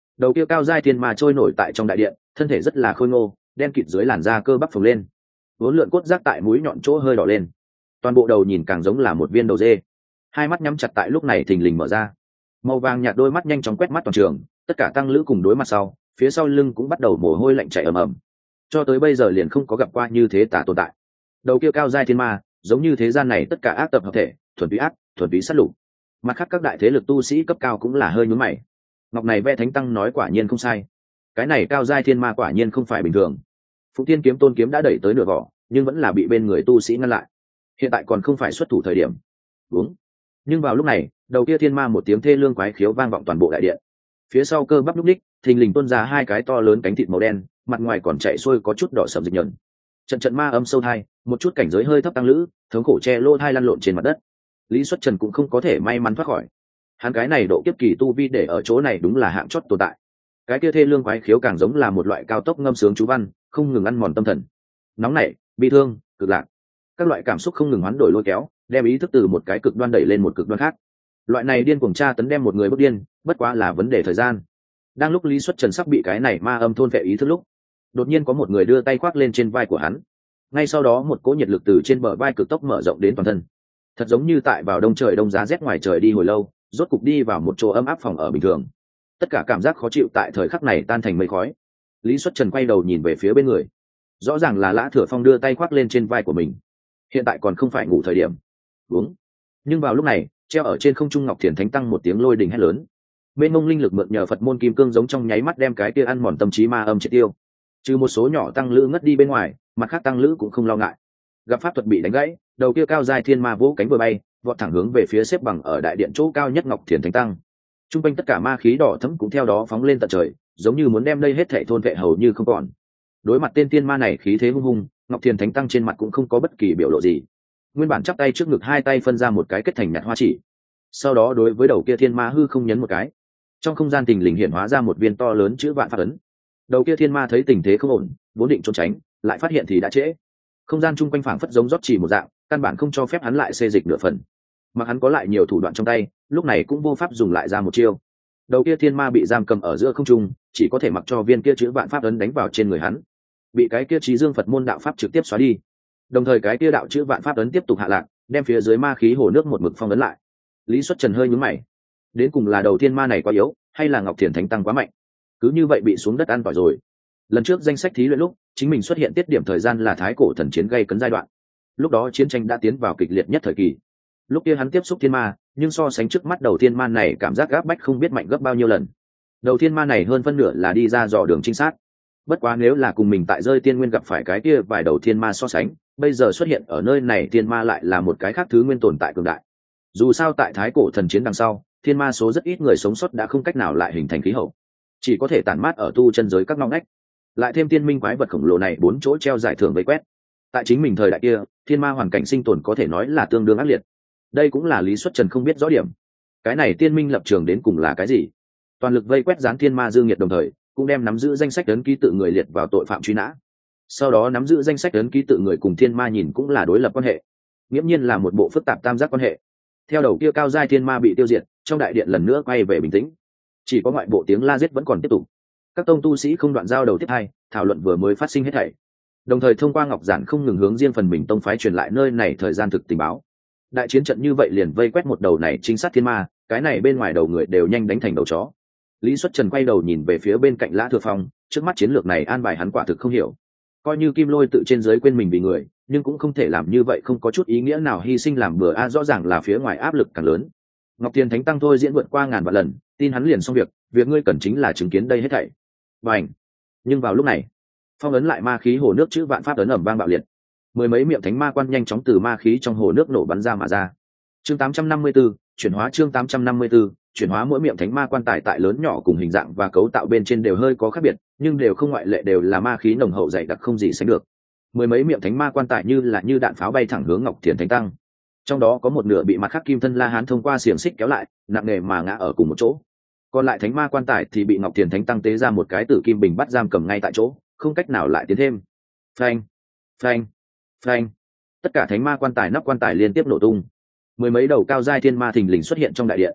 đầu kia cao giai thiên ma trôi nổi tại trong đại điện, thân thể rất là khôi ngô, đen kịt dưới làn da cơ bắp phồng lên, uốn lượn cốt giác tại mũi nhọn chỗ hơi đỏ lên, toàn bộ đầu nhìn càng giống là một viên đầu dê. Hai mắt nhắm chặt tại lúc này thình lình mở ra, màu vàng nhạt đôi mắt nhanh chóng quét mắt toàn trường, tất cả tăng lữ cùng đối mặt sau, phía sau lưng cũng bắt đầu mồ hôi lạnh chảy ầm ầm. Cho tới bây giờ liền không có gặp qua như thế tà tồn tại. Đầu kia cao giai thiên ma, giống như thế gian này tất cả ác tập hợp thể, thuần túy ác, thuần túy sát lục. Mặt khác các đại thế lực tu sĩ cấp cao cũng là hơi nhướng mày. Ngọc này vẽ thánh tăng nói quả nhiên không sai, cái này cao giai thiên ma quả nhiên không phải bình thường. Phụng Thiên kiếm tôn kiếm đã đẩy tới nửa vỏ, nhưng vẫn là bị bên người tu sĩ ngăn lại. Hiện tại còn không phải xuất thủ thời điểm. Đúng. Nhưng vào lúc này, đầu kia thiên ma một tiếng thê lương quái khiếu vang vọng toàn bộ đại điện. Phía sau cơ bắp lúc đích, thình lình tuôn ra hai cái to lớn cánh thịt màu đen, mặt ngoài còn chạy xuôi có chút đỏ sẫm dịch nhợn. Trận trận ma âm sâu thai, một chút cảnh giới hơi thấp tăng lữ, thống khổ che lô thai lăn lộn trên mặt đất. Lý Xuất Trần cũng không có thể may mắn thoát khỏi. Hắn cái này độ kiếp kỳ tu vi để ở chỗ này đúng là hạng chót tồn tại. Cái kia thê lương quái khiếu càng giống là một loại cao tốc ngâm sướng chú văn, không ngừng ăn mòn tâm thần. Nóng nảy, bi thương, cực lạc, các loại cảm xúc không ngừng hoán đổi lôi kéo, đem ý thức từ một cái cực đoan đẩy lên một cực đoan khác. Loại này điên cuồng tra tấn đem một người bước điên, bất quá là vấn đề thời gian. Đang lúc Lý Xuất Trần sắp bị cái này ma âm thôn vệ ý thức lúc, đột nhiên có một người đưa tay khoác lên trên vai của hắn. Ngay sau đó một cỗ nhiệt lực từ trên bờ vai cực tốc mở rộng đến toàn thân, thật giống như tại vào đông trời đông giá rét ngoài trời đi hồi lâu, rốt cục đi vào một chỗ ấm áp phòng ở bình thường. Tất cả cảm giác khó chịu tại thời khắc này tan thành mây khói. Lý Xuất Trần quay đầu nhìn về phía bên người, rõ ràng là Lã Thừa Phong đưa tay khoác lên trên vai của mình. Hiện tại còn không phải ngủ thời điểm. Đúng. Nhưng vào lúc này, treo ở trên không trung Ngọc Thiền Thánh tăng một tiếng lôi đình hét lớn. Mênh mông linh lực mượn nhờ Phật môn kim cương giống trong nháy mắt đem cái kia ăn mòn tâm trí ma âm triệt tiêu. Trừ một số nhỏ tăng lữ ngất đi bên ngoài, mặt khác tăng lữ cũng không lo ngại. Gặp pháp thuật bị đánh gãy, đầu kia cao dài thiên ma vỗ cánh vừa bay, vọt thẳng hướng về phía xếp bằng ở đại điện chỗ cao nhất Ngọc Thiền Thánh tăng. Trung quanh tất cả ma khí đỏ thẫm cũng theo đó phóng lên tận trời, giống như muốn đem đây hết thảy thôn vệ hầu như không còn. Đối mặt tên tiên ma này khí thế hung hùng, Ngọc Thiền Thánh tăng trên mặt cũng không có bất kỳ biểu lộ gì. Nguyên bản chắp tay trước ngực, hai tay phân ra một cái kết thành nhạt hoa chỉ. Sau đó đối với đầu kia thiên ma hư không nhấn một cái. Trong không gian tình lình hiện hóa ra một viên to lớn chữ vạn pháp ấn. Đầu kia thiên ma thấy tình thế không ổn, vốn định trốn tránh, lại phát hiện thì đã trễ. Không gian chung quanh phảng phất giống rót chỉ một dạng, căn bản không cho phép hắn lại xê dịch nửa phần. Mà hắn có lại nhiều thủ đoạn trong tay, lúc này cũng vô pháp dùng lại ra một chiêu. Đầu kia thiên ma bị giam cầm ở giữa không trung, chỉ có thể mặc cho viên kia chữ vạn pháp ấn đánh vào trên người hắn. Bị cái kia Chí Dương Phật môn đạo pháp trực tiếp xóa đi. Đồng thời cái kia đạo chữ vạn pháp ấn tiếp tục hạ lạc, đem phía dưới ma khí hồ nước một mực phong ấn lại. Lý Xuất Trần hơi nhướng mày, đến cùng là đầu thiên ma này quá yếu, hay là Ngọc Thiền Thánh tăng quá mạnh? Cứ như vậy bị xuống đất ăn tỏi rồi. Lần trước danh sách thí luyện lúc, chính mình xuất hiện tiết điểm thời gian là Thái Cổ thần chiến gây cấn giai đoạn. Lúc đó chiến tranh đã tiến vào kịch liệt nhất thời kỳ. Lúc kia hắn tiếp xúc thiên ma, nhưng so sánh trước mắt đầu thiên ma này cảm giác gáp bách không biết mạnh gấp bao nhiêu lần. Đầu thiên ma này hơn phân nửa là đi ra dò đường trinh sát. Bất quá nếu là cùng mình tại rơi tiên nguyên gặp phải cái kia vài đầu thiên ma so sánh, bây giờ xuất hiện ở nơi này thiên ma lại là một cái khác thứ nguyên tồn tại cường đại. Dù sao tại Thái Cổ thần chiến đằng sau, thiên ma số rất ít người sống sót đã không cách nào lại hình thành khí hậu, chỉ có thể tản mát ở tu chân giới các ngóc ngách. Lại thêm tiên minh quái vật khổng lồ này bốn chỗ treo giải thưởng vây quét, tại chính mình thời đại kia, thiên ma hoàn cảnh sinh tồn có thể nói là tương đương ác liệt. Đây cũng là Lý Xuất Trần không biết rõ điểm. Cái này tiên minh lập trường đến cùng là cái gì? Toàn lực vây quét gián thiên ma dương nhiệt, đồng thời cũng đem nắm giữ danh sách ấn ký tự người liệt vào tội phạm truy nã. Sau đó nắm giữ danh sách ấn ký tự người cùng thiên ma nhìn cũng là đối lập quan hệ, nghiễm nhiên là một bộ phức tạp tam giác quan hệ. Theo đầu kia cao giai thiên ma bị tiêu diệt, trong đại điện lần nữa quay về bình tĩnh, chỉ có ngoại bộ tiếng la giết vẫn còn tiếp tục. Các tông tu sĩ không đoạn giao đầu tiếp hai, thảo luận vừa mới phát sinh hết thảy, đồng thời thông qua ngọc giản không ngừng hướng riêng phần mình tông phái truyền lại nơi này thời gian thực tình báo. Đại chiến trận như vậy liền vây quét một đầu này chính sát thiên ma, cái này bên ngoài đầu người đều nhanh đánh thành đầu chó. Lý Xuất Trần quay đầu nhìn về phía bên cạnh Lã Thừa Phong, trước mắt chiến lược này an bài hắn quả thực không hiểu. Coi như Kim Lôi tự trên dưới quên mình vì người, nhưng cũng không thể làm như vậy không có chút ý nghĩa nào, hy sinh làm bừa. Rõ ràng là phía ngoài áp lực càng lớn. Ngọc Thiền Thánh tăng thôi diễn vượt qua ngàn vạn lần, tin hắn liền xong việc ngươi cần chính là chứng kiến đây hết thảy. Bành! Nhưng vào lúc này, phong ấn lại ma khí hồ nước chữ vạn pháp ấn ầm vang bạo liệt. Mười mấy miệng thánh ma quan nhanh chóng từ ma khí trong hồ nước nổ bắn ra mà ra. Chương 854, chuyển hóa. Chương 854, chuyển hóa. Mỗi miệng thánh ma quan tài tại lớn nhỏ cùng hình dạng và cấu tạo bên trên đều hơi có khác biệt, nhưng đều không ngoại lệ đều là ma khí nồng hậu dày đặc không gì sánh được. Mười mấy miệng thánh ma quan tài như đạn pháo bay thẳng hướng Ngọc Thiền Thánh tăng. Trong đó có một nửa bị mặt khắc kim thân La Hán thông qua xiềng xích kéo lại, nặng nề mà ngã ở cùng một chỗ. Còn lại thánh ma quan tài thì bị Ngọc Thiền Thánh tăng tế ra một cái tử kim bình bắt giam cầm ngay tại chỗ, không cách nào lại tiến thêm. Phanh, phanh, phanh. Tất cả thánh ma quan tài nắp quan tài liên tiếp nổ tung. Mười mấy đầu cao giai thiên ma thình lình xuất hiện trong đại điện.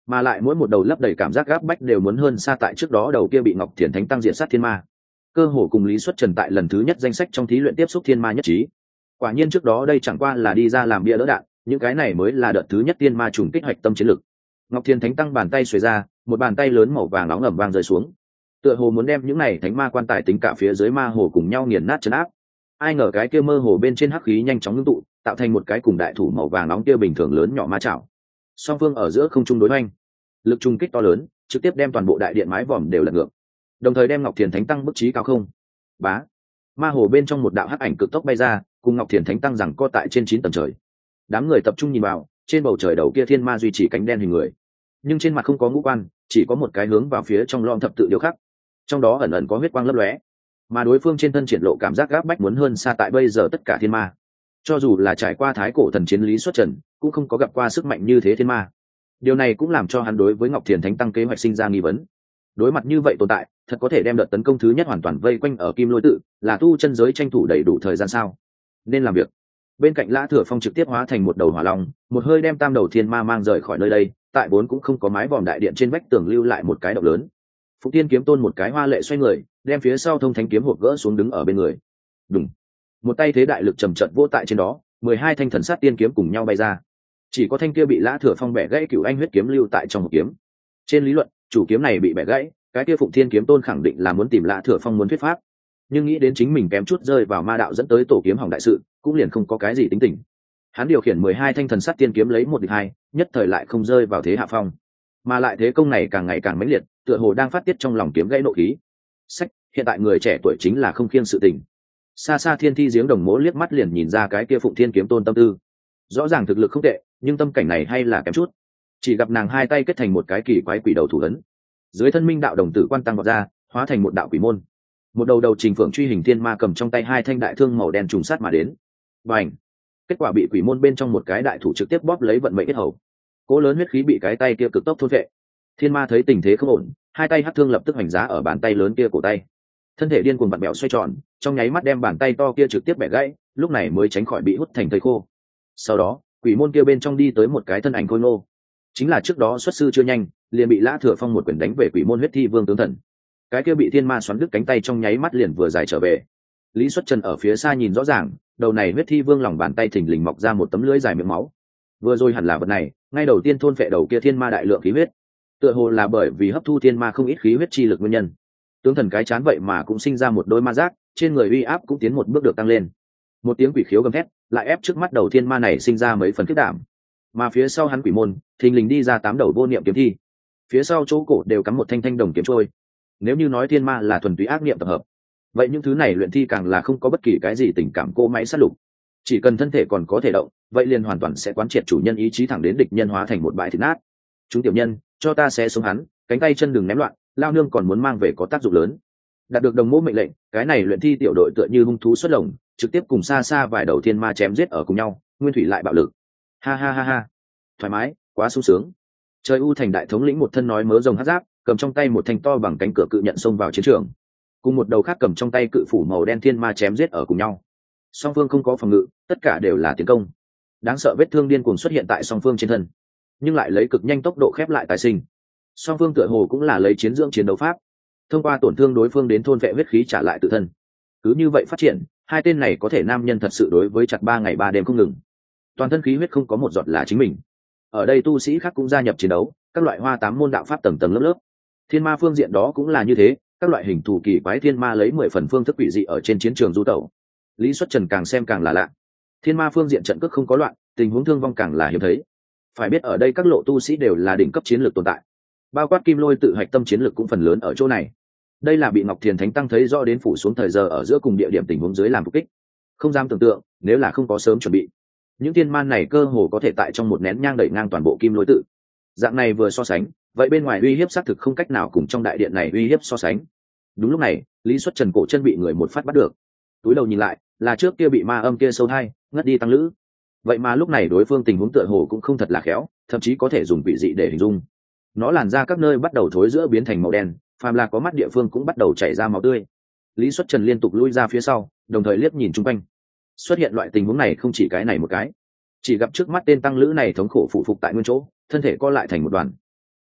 mà lại mỗi một đầu lấp đầy cảm giác gáp bách đều muốn hơn xa tại trước đó đầu kia bị Ngọc Thiền Thánh tăng diện sát thiên ma. Cơ hồ cùng Lý Xuất Trần tại lần thứ nhất danh sách trong thí luyện tiếp xúc thiên ma nhất trí. Quả nhiên trước đó đây chẳng qua là đi ra làm bia đỡ đạn, những cái này mới là đợt thứ nhất thiên ma trùng kích hoạch tâm chiến lực. Ngọc Thiền Thánh tăng bàn tay xuề ra, một bàn tay lớn màu vàng nóng ầm vang rơi xuống, tựa hồ muốn đem những này thánh ma quan tài tính cả phía dưới ma hồ cùng nhau nghiền nát trấn áp. Ai ngờ cái kia mơ hồ bên trên hắc khí nhanh chóng ngưng tụ, tạo thành một cái cùng đại thủ màu vàng nóng kia bình thường lớn nhỏ ma chảo. Song phương ở giữa không trung đối hoành, lực trùng kích to lớn, trực tiếp đem toàn bộ đại điện mái vòm đều lật ngược, đồng thời đem Ngọc Thiền Thánh tăng bức trí cao không. Bá, ma hồ bên trong một đạo hắc ảnh cực tốc bay ra, cùng Ngọc Thiền Thánh tăng rằng co tại trên 9 tầng trời. Đám người tập trung nhìn vào, trên bầu trời đầu kia thiên ma duy trì cánh đen hình người, nhưng trên mặt không có ngũ quan, chỉ có một cái hướng vào phía trong lõm thập tự điêu khắc, trong đó ẩn ẩn có huyết quang lấp lóe, mà đối phương trên thân triển lộ cảm giác gáp bách muốn hơn xa tại bây giờ tất cả thiên ma. Cho dù là trải qua thái cổ thần chiến Lý Xuất Trần cũng không có gặp qua sức mạnh như thế thiên ma. Điều này cũng làm cho hắn đối với Ngọc Thiền Thánh tăng kế hoạch sinh ra nghi vấn. Đối mặt như vậy tồn tại, thật có thể đem đợt tấn công thứ nhất hoàn toàn vây quanh ở Kim Lôi tự, là tu chân giới tranh thủ đầy đủ thời gian sao? Nên làm việc. Bên cạnh Lã Thừa Phong trực tiếp hóa thành một đầu hỏa long, một hơi đem tam đầu thiên ma mang rời khỏi nơi đây, tại vốn cũng không có mái vòm đại điện trên vách tường lưu lại một cái động lớn. Phục Tiên kiếm tôn một cái hoa lệ xoay người, đem phía sau thông thánh kiếm hộp gỡ xuống đứng ở bên người. Đùng, một tay thế đại lực trầm trận vỗ tại trên đó, 12 thanh thần sát tiên kiếm cùng nhau bay ra. Chỉ có thanh kia bị Lã Thừa Phong bẻ gãy cửu anh huyết kiếm lưu tại trong một kiếm. Trên lý luận, chủ kiếm này bị bẻ gãy, cái kia Phụng Thiên kiếm tôn khẳng định là muốn tìm Lã Thừa Phong muốn thuyết pháp, nhưng nghĩ đến chính mình kém chút rơi vào ma đạo dẫn tới tổ kiếm hỏng đại sự, cũng liền không có cái gì tính tình. Hắn điều khiển 12 thanh thần sát tiên kiếm lấy 1 địch 2, nhất thời lại không rơi vào thế hạ phong, mà lại thế công này càng ngày càng mãnh liệt, tựa hồ đang phát tiết trong lòng kiếm gãy nộ khí. Sách, hiện tại người trẻ tuổi chính là không khiêng sự tình. Xa xa Thiên Thi giếng đồng mỗ liếc mắt liền nhìn ra cái kia Phụng Thiên kiếm tôn tâm tư. Rõ ràng thực lực không tệ, nhưng tâm cảnh này hay là kém chút. Chỉ gặp nàng hai tay kết thành một cái kỳ quái quỷ đầu thủ ấn, dưới thân minh đạo đồng tử quan tăng vọt ra, hóa thành một đạo quỷ môn. Một đầu đầu trình phượng truy hình thiên ma cầm trong tay 2 thanh đại thương màu đen trùng sát mà đến. Bành! Kết quả bị quỷ môn bên trong một cái đại thủ trực tiếp bóp lấy vận mệnh kết hầu. Cỗ lớn huyết khí bị cái tay kia cực tốc thôn vệ. Thiên ma thấy tình thế không ổn, 2 tay hắc thương lập tức hoành giá ở bàn tay lớn kia cổ tay. Thân thể điên cuồng vặn bẹo xoay tròn, trong nháy mắt đem bàn tay to kia trực tiếp bẻ gãy, lúc này mới tránh khỏi bị hút thành thây khô. Sau đó, quỷ môn kia bên trong đi tới một cái thân ảnh khôi ngô, chính là trước đó xuất sư chưa nhanh, liền bị Lã Thừa Phong một quyền đánh về quỷ môn huyết thi vương tướng thần. Cái kia bị thiên ma xoắn đứt cánh tay trong nháy mắt liền vừa dài trở về. Lý Xuất Trần ở phía xa nhìn rõ ràng, đầu này huyết thi vương lòng bàn tay thình lình mọc ra một tấm lưỡi dài miệng máu. Vừa rồi hẳn là vật này, ngay đầu tiên thôn phệ đầu kia thiên ma đại lượng khí huyết. Tựa hồ là bởi vì hấp thu thiên ma không ít khí huyết chi lực nguyên nhân. Tướng thần cái chán vậy mà cũng sinh ra một đôi ma giác, trên người uy áp cũng tiến một bước được tăng lên. Một tiếng quỷ khiếu gầm thét, lại ép trước mắt đầu thiên ma này sinh ra mấy phần khiếp đảm. Mà phía sau hắn quỷ môn, thình lình đi ra 8 đầu vô niệm kiếm thi. Phía sau chỗ cổ đều cắm một thanh thanh đồng kiếm trôi. Nếu như nói thiên ma là thuần túy ác niệm tập hợp, vậy những thứ này luyện thi càng là không có bất kỳ cái gì tình cảm cô máy sát lục. Chỉ cần thân thể còn có thể động, vậy liền hoàn toàn sẽ quán triệt chủ nhân ý chí thẳng đến địch nhân hóa thành một bãi thịt nát. Chúng tiểu nhân, cho ta sẽ xuống hắn, cánh tay chân đừng ném loạn, lao nương còn muốn mang về có tác dụng lớn. Đạt được đồng mô mệnh lệnh, cái này luyện thi tiểu đội tựa như hung thú xuất lồng, trực tiếp cùng xa xa vài đầu thiên ma chém giết ở cùng nhau, nguyên thủy lại bạo lực. Ha ha ha ha, thoải mái, quá sung sướng. Trời U thành đại thống lĩnh một thân nói mớ rồng hắc giáp, cầm trong tay một thanh to bằng cánh cửa cự nhận xông vào chiến trường, cùng một đầu khác cầm trong tay cự phủ màu đen thiên ma chém giết ở cùng nhau. Song phương không có phòng ngự, tất cả đều là tiến công. Đáng sợ vết thương điên cuồng xuất hiện tại song phương trên thân, nhưng lại lấy cực nhanh tốc độ khép lại tái sinh. Song phương tựa hồ cũng là lấy chiến dưỡng chiến đấu pháp, thông qua tổn thương đối phương đến thôn vệ huyết khí trả lại tự thân. Cứ như vậy phát triển, hai tên này có thể nam nhân thật sự đối với chặt 3 ngày 3 đêm không ngừng. Toàn thân khí huyết không có một giọt là chính mình. Ở đây tu sĩ khác cũng gia nhập chiến đấu, các loại hoa 8 môn đạo pháp tầng tầng lớp lớp. Thiên ma phương diện đó cũng là như thế, các loại hình thù kỳ quái thiên ma lấy 10 phần phương thức quỷ dị ở trên chiến trường du tẩu. Lý Xuất Trần càng xem càng là lạ. Thiên ma phương diện trận cước không có loạn, tình huống thương vong càng là hiếm thấy. Phải biết ở đây các lộ tu sĩ đều là đỉnh cấp chiến lược tồn tại, bao quát Kim Lôi tự hạch tâm chiến lược cũng phần lớn ở chỗ này. Đây là bị Ngọc Thiền Thánh tăng thấy rõ đến phủ xuống thời giờ ở giữa cùng địa điểm tình huống dưới làm phục kích. Không dám tưởng tượng, nếu là không có sớm chuẩn bị, những thiên man này cơ hồ có thể tại trong một nén nhang đẩy ngang toàn bộ Kim Lôi tự. Dạng này vừa so sánh, vậy bên ngoài uy hiếp xác thực không cách nào cùng trong đại điện này uy hiếp so sánh. Đúng lúc này, Lý Xuất Trần cổ chân bị người một phát bắt được. Túi đầu nhìn lại, là trước kia bị ma âm kia sâu hai, ngất đi tăng lữ. Vậy mà lúc này đối phương tình huống tựa hồ cũng không thật là khéo, thậm chí có thể dùng quỷ dị để hình dung. Nó làn ra các nơi bắt đầu thối giữa biến thành màu đen, phàm là có mắt địa phương cũng bắt đầu chảy ra máu tươi. Lý Xuất Trần liên tục lui ra phía sau, đồng thời liếc nhìn chung quanh. Xuất hiện loại tình huống này không chỉ cái này một cái, chỉ gặp trước mắt tên tăng lữ này thống khổ phụ phục tại nguyên chỗ, thân thể co lại thành một đoàn.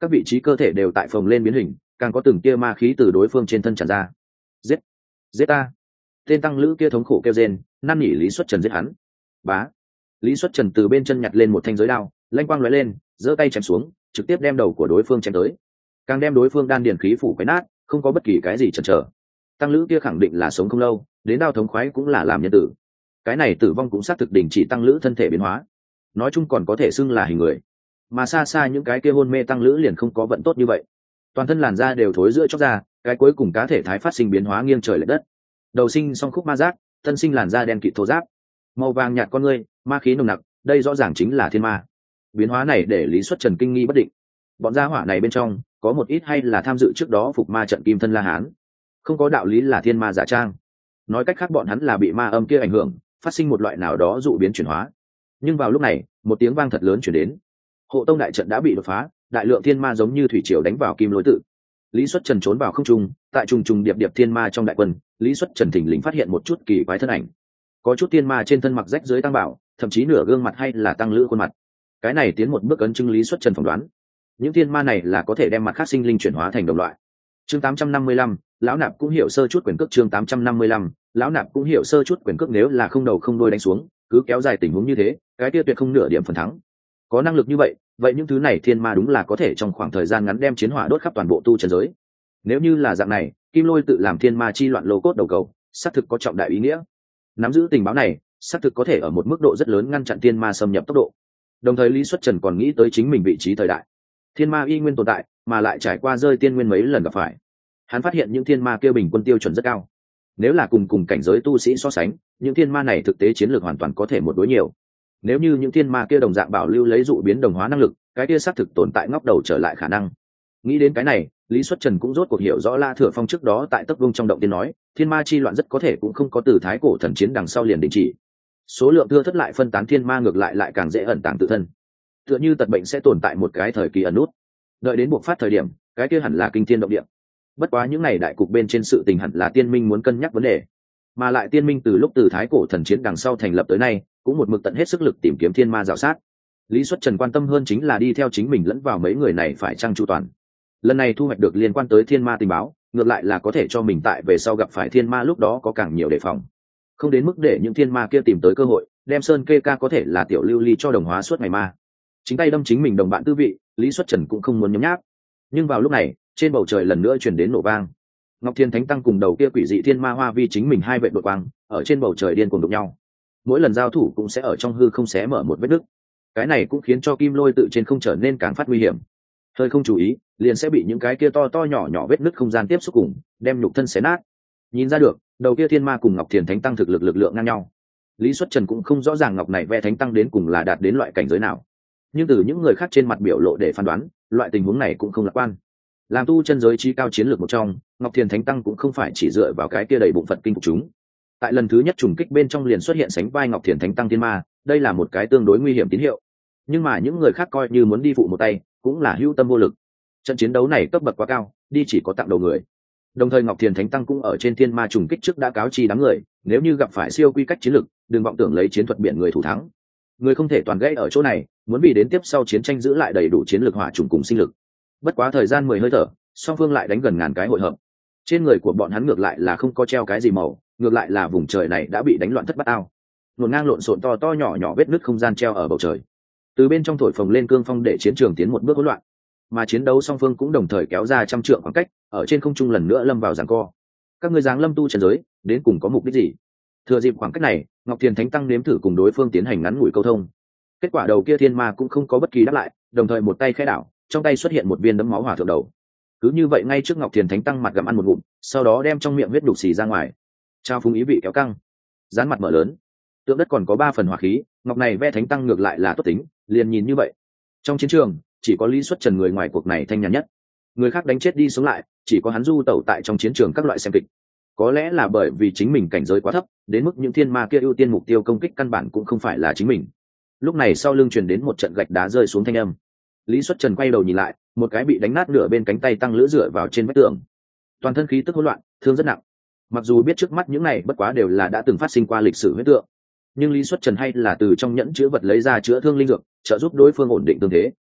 các vị trí cơ thể đều tại phồng lên biến hình, càng có từng tia ma khí từ đối phương trên thân tràn ra. Giết, giết ta! Tên tăng lữ kia thống khổ kêu rên, năn nỉ Lý Xuất Trần giết hắn. Bá! Lý Xuất Trần từ bên chân nhặt lên một thanh giới đao, lanh quang lóe lên, giơ tay chém xuống, trực tiếp đem đầu của đối phương chém tới, càng đem đối phương đan điền khí phủ quấy nát, không có bất kỳ cái gì chần chờ. Tăng lữ kia khẳng định là sống không lâu, đến đao thống khoái cũng là làm nhân tử. Cái này tử vong cũng xác thực đình chỉ tăng lữ thân thể biến hóa, nói chung còn có thể xưng là hình người. Mà xa xa những cái kia hôn mê tăng lữ liền không có vận tốt như vậy, toàn thân làn da đều thối rữa chóc ra, cái cuối cùng cá thể thái phát sinh biến hóa nghiêng trời lệch đất. Đầu sinh song khúc ma giác, thân sinh làn da đen kịt thô ráp, màu vàng nhạt con ngươi, ma khí nồng nặc, đây rõ ràng chính là thiên ma. Biến hóa này để Lý Xuất Trần kinh nghi bất định. Bọn gia hỏa này bên trong có một ít hay là tham dự trước đó phục ma trận Kim Thân La Hán, không có đạo lý là thiên ma giả trang. Nói cách khác bọn hắn là bị ma âm kia ảnh hưởng, phát sinh một loại nào đó dụ biến chuyển hóa. Nhưng vào lúc này, một tiếng vang thật lớn chuyển đến. Hộ tông đại trận đã bị đột phá, đại lượng thiên ma giống như thủy triều đánh vào Kim Lôi tự. Lý Xuất Trần trốn vào không trung, tại trùng trùng điệp điệp thiên ma trong đại quân, Lý Xuất Trần thình lình phát hiện một chút kỳ quái thân ảnh. Có chút thiên ma trên thân mặc rách dưới tăng bảo, thậm chí nửa gương mặt hay là tăng lữ khuôn mặt. Cái này tiến một bước ấn chứng Lý Xuất Trần phỏng đoán, những thiên ma này là có thể đem mặt khác sinh linh chuyển hóa thành đồng loại. Chương 855, lão nạp cũng hiểu sơ chút quyền cước. Chương 855, lão nạp cũng hiểu sơ chút quyền cước. Nếu là không đầu không đuôi đánh xuống, cứ kéo dài tình huống như thế, cái kia tuyệt không nửa điểm phần thắng. Có năng lực như vậy, vậy những thứ này thiên ma đúng là có thể trong khoảng thời gian ngắn đem chiến hỏa đốt khắp toàn bộ tu chân giới. Nếu như là dạng này, Kim Lôi tự làm thiên ma chi loạn lô cốt đầu cầu, xác thực có trọng đại ý nghĩa. Nắm giữ tình báo này, xác thực có thể ở một mức độ rất lớn ngăn chặn thiên ma xâm nhập tốc độ. Đồng thời Lý Xuất Trần còn nghĩ tới chính mình vị trí thời đại. Thiên ma y nguyên tồn tại, mà lại trải qua rơi tiên nguyên mấy lần gặp phải. Hắn phát hiện những thiên ma kia bình quân tiêu chuẩn rất cao. Nếu là cùng cảnh giới tu sĩ so sánh, những thiên ma này thực tế chiến lược hoàn toàn có thể một đối nhiều. Nếu như những thiên ma kia đồng dạng bảo lưu lấy dụ biến đồng hóa năng lực, cái kia xác thực tồn tại ngóc đầu trở lại khả năng. Nghĩ đến cái này, Lý Xuất Trần cũng rốt cuộc hiểu rõ La Thừa Phong trước đó tại Tấc Vương trong động tiên nói, thiên ma chi loạn rất có thể cũng không có từ thái cổ thần chiến đằng sau liền đình chỉ. Số lượng thưa thất lại phân tán thiên ma ngược lại càng dễ ẩn tàng tự thân. Tựa như tật bệnh sẽ tồn tại một cái thời kỳ ẩn nút, đợi đến buộc phát thời điểm, cái kia hẳn là kinh thiên động địa. Bất quá những này đại cục bên trên sự tình hẳn là tiên minh muốn cân nhắc vấn đề, mà lại tiên minh từ lúc từ thái cổ thần chiến đằng sau thành lập tới nay cũng một mực tận hết sức lực tìm kiếm thiên ma rào sát. Lý Xuất Trần quan tâm hơn chính là đi theo chính mình lẫn vào mấy người này phải chăng chu toàn. Lần này thu hoạch được liên quan tới thiên ma tình báo, ngược lại là có thể cho mình tại về sau gặp phải thiên ma lúc đó có càng nhiều đề phòng, không đến mức để những thiên ma kia tìm tới cơ hội đem Sơn Kê Ca có thể là tiểu lưu ly cho đồng hóa suốt ngày ma. Chính tay đâm chính mình đồng bạn tư vị, Lý Xuất Trần cũng không muốn nhấm nháp. Nhưng vào lúc này, trên bầu trời lần nữa truyền đến nổ vang. Ngọc Thiên Thánh Tăng cùng đầu kia quỷ dị thiên ma hoa vi chính mình hai vệ đội quang ở trên bầu trời điên cuồng đụng nhau. Mỗi lần giao thủ cũng sẽ ở trong hư không xé mở một vết nứt. Cái này cũng khiến cho Kim Lôi tự trên không trở nên càng phát nguy hiểm. Hơi không chú ý, liền sẽ bị những cái kia to nhỏ nhỏ vết nứt không gian tiếp xúc cùng, đem nhục thân xé nát. Nhìn ra được, đầu kia thiên ma cùng Ngọc Thiên Thánh Tăng thực lực lượng ngang nhau. Lý Xuất Trần cũng không rõ ràng Ngọc này ve Thánh Tăng đến cùng là đạt đến loại cảnh giới nào, nhưng từ những người khác trên mặt biểu lộ để phán đoán, loại tình huống này cũng không lạc quan. Làm tu chân giới trí cao chiến lược một trong, Ngọc Thiền Thánh Tăng cũng không phải chỉ dựa vào cái kia đầy bụng phận kinh của chúng. Tại lần thứ nhất trùng kích bên trong liền xuất hiện sánh vai Ngọc Thiền Thánh Tăng thiên ma, đây là một cái tương đối nguy hiểm tín hiệu. Nhưng mà những người khác coi như muốn đi phụ một tay, cũng là hữu tâm vô lực. Trận chiến đấu này cấp bậc quá cao, đi chỉ có tặng đầu người. Đồng thời Ngọc Thiền Thánh Tăng cũng ở trên thiên ma trùng kích trước đã cáo chi đám người, nếu như gặp phải siêu quy cách chiến lược, đừng vọng tưởng lấy chiến thuật biển người thủ thắng. Người không thể toàn gãy ở chỗ này, muốn vì đến tiếp sau chiến tranh giữ lại đầy đủ chiến lược hỏa trùng cùng sinh lực. Bất quá thời gian 10 hơi thở, song phương lại đánh gần ngàn cái hội hợp. Trên người của bọn hắn ngược lại là không có treo cái gì màu, ngược lại là vùng trời này đã bị đánh loạn thất bát ao. Nổn ngang lộn xộn to nhỏ nhỏ vết nứt không gian treo ở bầu trời. Từ bên trong thổi phồng lên cương phong để chiến trường tiến một bước hỗn loạn. Mà chiến đấu song phương cũng đồng thời kéo ra trăm trượng khoảng cách, ở trên không trung lần nữa lâm vào giằng co. Các ngươi giáng lâm tu trần giới, đến cùng có mục đích gì? Thừa dịp khoảng cách này, Ngọc Thiền Thánh Tăng nếm thử cùng đối phương tiến hành ngắn ngủi câu thông. Kết quả đầu kia thiên ma cũng không có bất kỳ đáp lại, đồng thời một tay khẽ đảo, trong tay xuất hiện một viên đấm máu hỏa thượng đầu. Cứ như vậy ngay trước Ngọc Thiền Thánh Tăng mặt gặm ăn một ngụm, sau đó đem trong miệng huyết đục xì ra ngoài. Trao phúng ý vị kéo căng, dán mặt mở lớn. Tượng đất còn có 3 phần hỏa khí, Ngọc này ve Thánh Tăng ngược lại là tốt tính, liền nhìn như vậy. Trong chiến trường, chỉ có Lý Xuất Trần người ngoài cuộc này thanh nhàn nhất. Người khác đánh chết đi sống lại, chỉ có hắn du tẩu tại trong chiến trường các loại xem kịch. Có lẽ là bởi vì chính mình cảnh giới quá thấp, đến mức những thiên ma kia ưu tiên mục tiêu công kích căn bản cũng không phải là chính mình. Lúc này sau lưng truyền đến một trận gạch đá rơi xuống thanh âm. Lý Xuất Trần quay đầu nhìn lại, một cái bị đánh nát nửa bên cánh tay tăng lữ dựa vào trên vách tường, toàn thân khí tức hỗn loạn, thương rất nặng. Mặc dù biết trước mắt những này bất quá đều là đã từng phát sinh qua lịch sử huyết tượng, nhưng Lý Xuất Trần hay là từ trong nhẫn chứa vật lấy ra chữa thương linh dược, trợ giúp đối phương ổn định thương thế.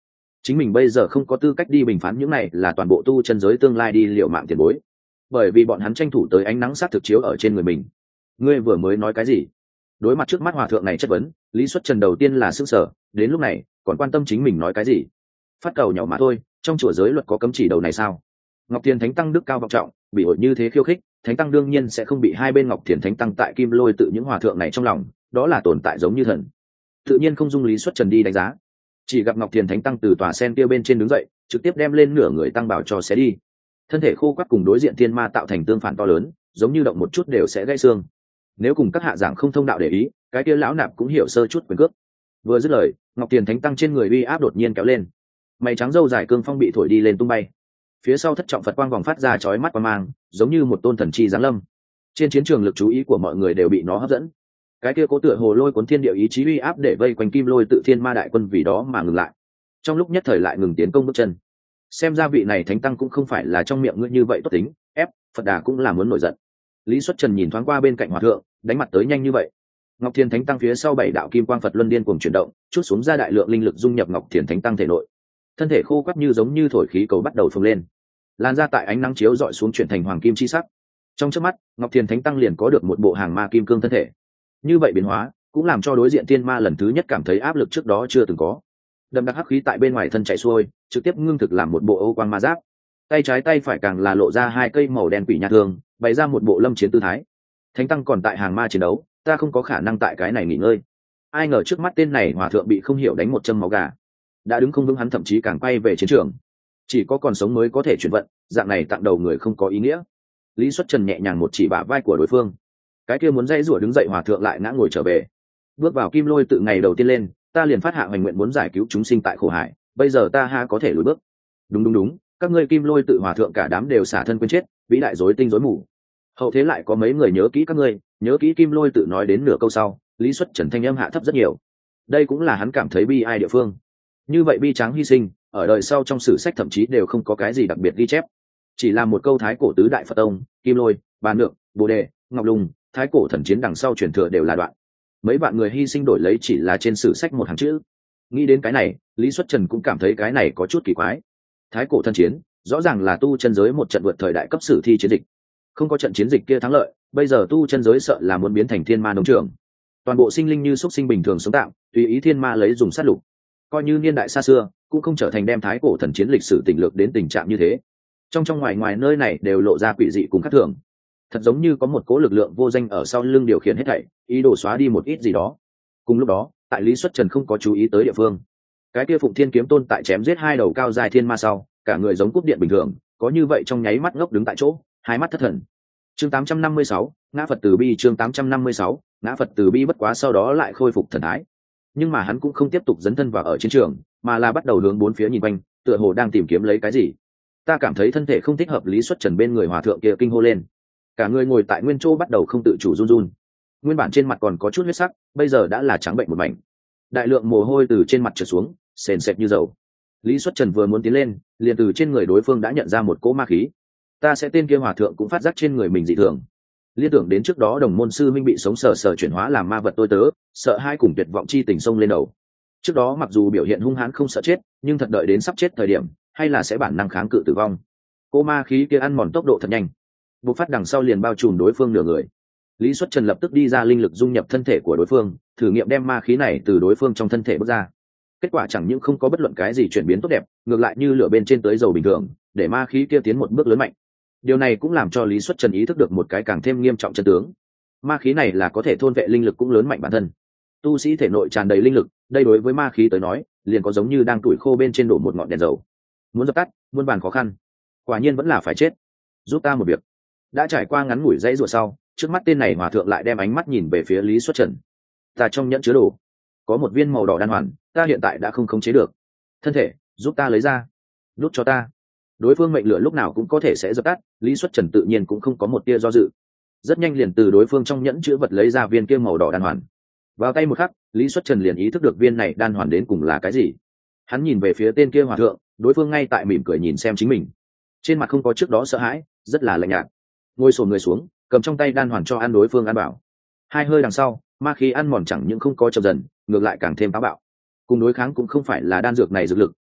chính mình bây giờ không có tư cách đi bình phán những này là toàn bộ tu chân giới tương lai đi liệu mạng tiền bối, bởi vì bọn hắn tranh thủ tới ánh nắng sát thực chiếu ở trên người mình. Ngươi vừa mới nói cái gì? Đối mặt trước mắt hòa thượng này chất vấn, Lý Xuất Trần đầu tiên là sững sờ, đến lúc này còn quan tâm chính mình nói cái gì? Phát cầu nhỏ mà thôi, trong chùa giới luật có cấm chỉ đầu này sao? Ngọc Thiền Thánh Tăng đức cao vọng trọng, bị ổi như thế khiêu khích, Thánh Tăng đương nhiên sẽ không bị hai bên Ngọc Thiền Thánh Tăng tại Kim Lôi tự những hòa thượng này trong lòng, đó là tồn tại giống như thần, tự nhiên không dung Lý Xuất Trần đi đánh giá. Chỉ gặp Ngọc Thiền Thánh Tăng từ tòa sen kia bên trên đứng dậy, trực tiếp đem lên nửa người tăng bảo cho xé đi. Thân thể khô quắt cùng đối diện thiên ma tạo thành tương phản to lớn, giống như động một chút đều sẽ gãy xương. Nếu cùng các hạ giảng không thông đạo để ý, cái kia lão nạp cũng hiểu sơ chút quyền cước. Vừa dứt lời, Ngọc Thiền Thánh Tăng trên người uy áp đột nhiên kéo lên, mày trắng râu dài cương phong bị thổi đi lên tung bay. Phía sau thất trọng Phật quang vòng phát ra chói mắt quang mang, giống như một tôn thần chi giáng lâm. Trên chiến trường lực chú ý của mọi người đều bị nó hấp dẫn. Cái kia cố tựa hồ lôi cuốn thiên địa ý chí uy áp để vây quanh Kim Lôi tự thiên ma đại quân vì đó mà ngừng lại. Trong lúc nhất thời lại ngừng tiến công bước chân. Xem ra vị này Thánh Tăng cũng không phải là trong miệng ngươi như vậy tốt tính, ép Phật Đà cũng là muốn nổi giận. Lý Xuất Trần nhìn thoáng qua bên cạnh hòa thượng, đánh mặt tới nhanh như vậy. Ngọc Thiền Thánh Tăng phía sau bảy đạo kim quang Phật luân điên cuồng chuyển động, chút xuống ra đại lượng linh lực dung nhập Ngọc Thiền Thánh Tăng thể nội. Thân thể khô quắt như giống như thổi khí cầu bắt đầu phồng lên, lan ra tại ánh nắng chiếu dọi xuống chuyển thành hoàng kim chi sắc. Trong chớp mắt, Ngọc Thiền Thánh Tăng liền có được một bộ hàng ma kim cương thân thể. Như vậy biến hóa cũng làm cho đối diện tiên ma lần thứ nhất cảm thấy áp lực trước đó chưa từng có. Đậm đặc hắc khí tại bên ngoài thân chạy xuôi, trực tiếp ngưng thực làm một bộ ô quang ma giáp. Tay trái tay phải càng là lộ ra hai cây màu đen quỷ nha thương, bày ra một bộ lâm chiến tư thái. Thánh Tăng còn tại hàng ma chiến đấu, ta không có khả năng tại cái này nghỉ ngơi. Ai ngờ trước mắt tên này hòa thượng bị không hiểu đánh một châm máu gà, đã đứng không vững, hắn thậm chí càng quay về chiến trường. Chỉ có còn sống mới có thể chuyển vận, dạng này tặng đầu người không có ý nghĩa. Lý Xuất Trần nhẹ nhàng một chỉ bả vai của đối phương, cái kia muốn dãy rủa đứng dậy hòa thượng lại ngã ngồi trở về. Bước vào Kim Lôi tự ngày đầu tiên lên, ta liền phát hạ hoành nguyện muốn giải cứu chúng sinh tại khổ hải, bây giờ ta ha có thể lùi bước? Đúng, các ngươi Kim Lôi tự hòa thượng cả đám đều xả thân quên chết, vĩ đại rối tinh rối mù. Hậu thế lại có mấy người nhớ kỹ các ngươi, nhớ kỹ Kim Lôi tự nói đến nửa câu sau, Lý Xuất Trần thanh âm hạ thấp rất nhiều. Đây cũng là hắn cảm thấy bi ai địa phương. Như vậy bi tráng hy sinh, ở đời sau trong sử sách thậm chí đều không có cái gì đặc biệt ghi chép. Chỉ là một câu thái cổ tứ đại Phật tông, Kim Lôi, Bàn Nhược, Bồ Đề, Ngọc Lùng, thái cổ thần chiến đằng sau truyền thừa đều là đoạn. Mấy bạn người hy sinh đổi lấy chỉ là trên sử sách một hàng chữ. Nghĩ đến cái này, Lý Xuất Trần cũng cảm thấy cái này có chút kỳ quái. Thái cổ thần chiến rõ ràng là tu chân giới một trận vượt thời đại cấp sử thi chiến dịch, không có trận chiến dịch kia thắng lợi, bây giờ tu chân giới sợ là muốn biến thành thiên ma nông trường, toàn bộ sinh linh như xuất sinh bình thường sống tạm, tùy ý thiên ma lấy dùng sát lục. Coi như niên đại xa xưa cũng không trở thành đem thái cổ thần chiến lịch sử tình lược đến tình trạng như thế. Trong ngoài ngoài nơi này đều lộ ra quỷ dị cùng khác thường, thật giống như có một cố lực lượng vô danh ở sau lưng điều khiển hết thảy, ý đồ xóa đi một ít gì đó. Cùng lúc đó, tại Lý Xuất Trần không có chú ý tới địa phương, cái kia Phụng Thiên kiếm tôn tại chém giết hai đầu cao dài thiên ma sau, cả người giống cúp điện bình thường, có như vậy trong nháy mắt ngốc đứng tại chỗ, hai mắt thất thần. Chương 856, ngã Phật từ bi. Chương 856, ngã Phật từ bi. Bất quá sau đó lại khôi phục thần thái, nhưng mà hắn cũng không tiếp tục dấn thân vào ở chiến trường, mà là bắt đầu hướng bốn phía nhìn quanh, tựa hồ đang tìm kiếm lấy cái gì. Ta cảm thấy thân thể không thích hợp. Lý Xuất Trần bên người hòa thượng kia kinh hô lên, cả người ngồi tại nguyên chỗ bắt đầu không tự chủ run run. Nguyên bản trên mặt còn có chút huyết sắc, bây giờ đã là trắng bệnh một mảnh, đại lượng mồ hôi từ trên mặt trượt xuống, sền sệt như dầu. Lý Xuất Trần vừa muốn tiến lên, liền từ trên người đối phương đã nhận ra một cỗ ma khí. Ta sẽ tên kia hòa thượng cũng phát giác trên người mình dị thường, liên tưởng đến trước đó đồng môn sư minh bị sống sờ sờ chuyển hóa làm ma vật tôi tớ, sợ hai cùng tuyệt vọng chi tình sông lên đầu. Trước đó mặc dù biểu hiện hung hãn không sợ chết, nhưng thật đợi đến sắp chết thời điểm, hay là sẽ bản năng kháng cự tử vong. Cỗ ma khí kia ăn mòn tốc độ thật nhanh, bộc phát đằng sau liền bao trùm đối phương nửa người. Lý Xuất Trần lập tức đi ra linh lực dung nhập thân thể của đối phương, thử nghiệm đem ma khí này từ đối phương trong thân thể bước ra. Kết quả chẳng những không có bất luận cái gì chuyển biến tốt đẹp, ngược lại như lửa bên trên tới dầu bình thường, để ma khí kia tiến một bước lớn mạnh. Điều này cũng làm cho Lý Xuất Trần ý thức được một cái càng thêm nghiêm trọng chân tướng. Ma khí này là có thể thôn vệ linh lực cũng lớn mạnh bản thân. Tu sĩ thể nội tràn đầy linh lực, đây đối với ma khí tới nói, liền có giống như đang tuổi khô bên trên đổ một ngọn đèn dầu. Muốn dập tắt, muôn vàn khó khăn. Quả nhiên vẫn là phải chết. Giúp ta một việc. Đã trải qua ngắn ngủi dãy rủa sau, trước mắt tên này hòa thượng lại đem ánh mắt nhìn về phía Lý Xuất Trần. Ta trong nhẫn chứa đồ có một viên màu đỏ đan hoàn, ta hiện tại đã không khống chế được. Thân thể, giúp ta lấy ra. Đút cho ta. Đối phương mệnh lửa lúc nào cũng có thể sẽ dập tắt, Lý Xuất Trần tự nhiên cũng không có một tia do dự, rất nhanh liền từ đối phương trong nhẫn chứa vật lấy ra viên kia màu đỏ đan hoàn. Vào tay một khắc, Lý Xuất Trần liền ý thức được viên này đan hoàn đến cùng là cái gì. Hắn nhìn về phía tên kia hòa thượng, đối phương ngay tại mỉm cười nhìn xem chính mình, trên mặt không có trước đó sợ hãi, rất là lạnh nhạt. Ngồi xổm người xuống, cầm trong tay đan hoàn cho ăn đối phương ăn bảo. Hai hơi đằng sau, ma khí ăn mòn chẳng những không có chậm dần, ngược lại càng thêm táo bạo. Cùng đối kháng cũng không phải là đan dược này dược lực,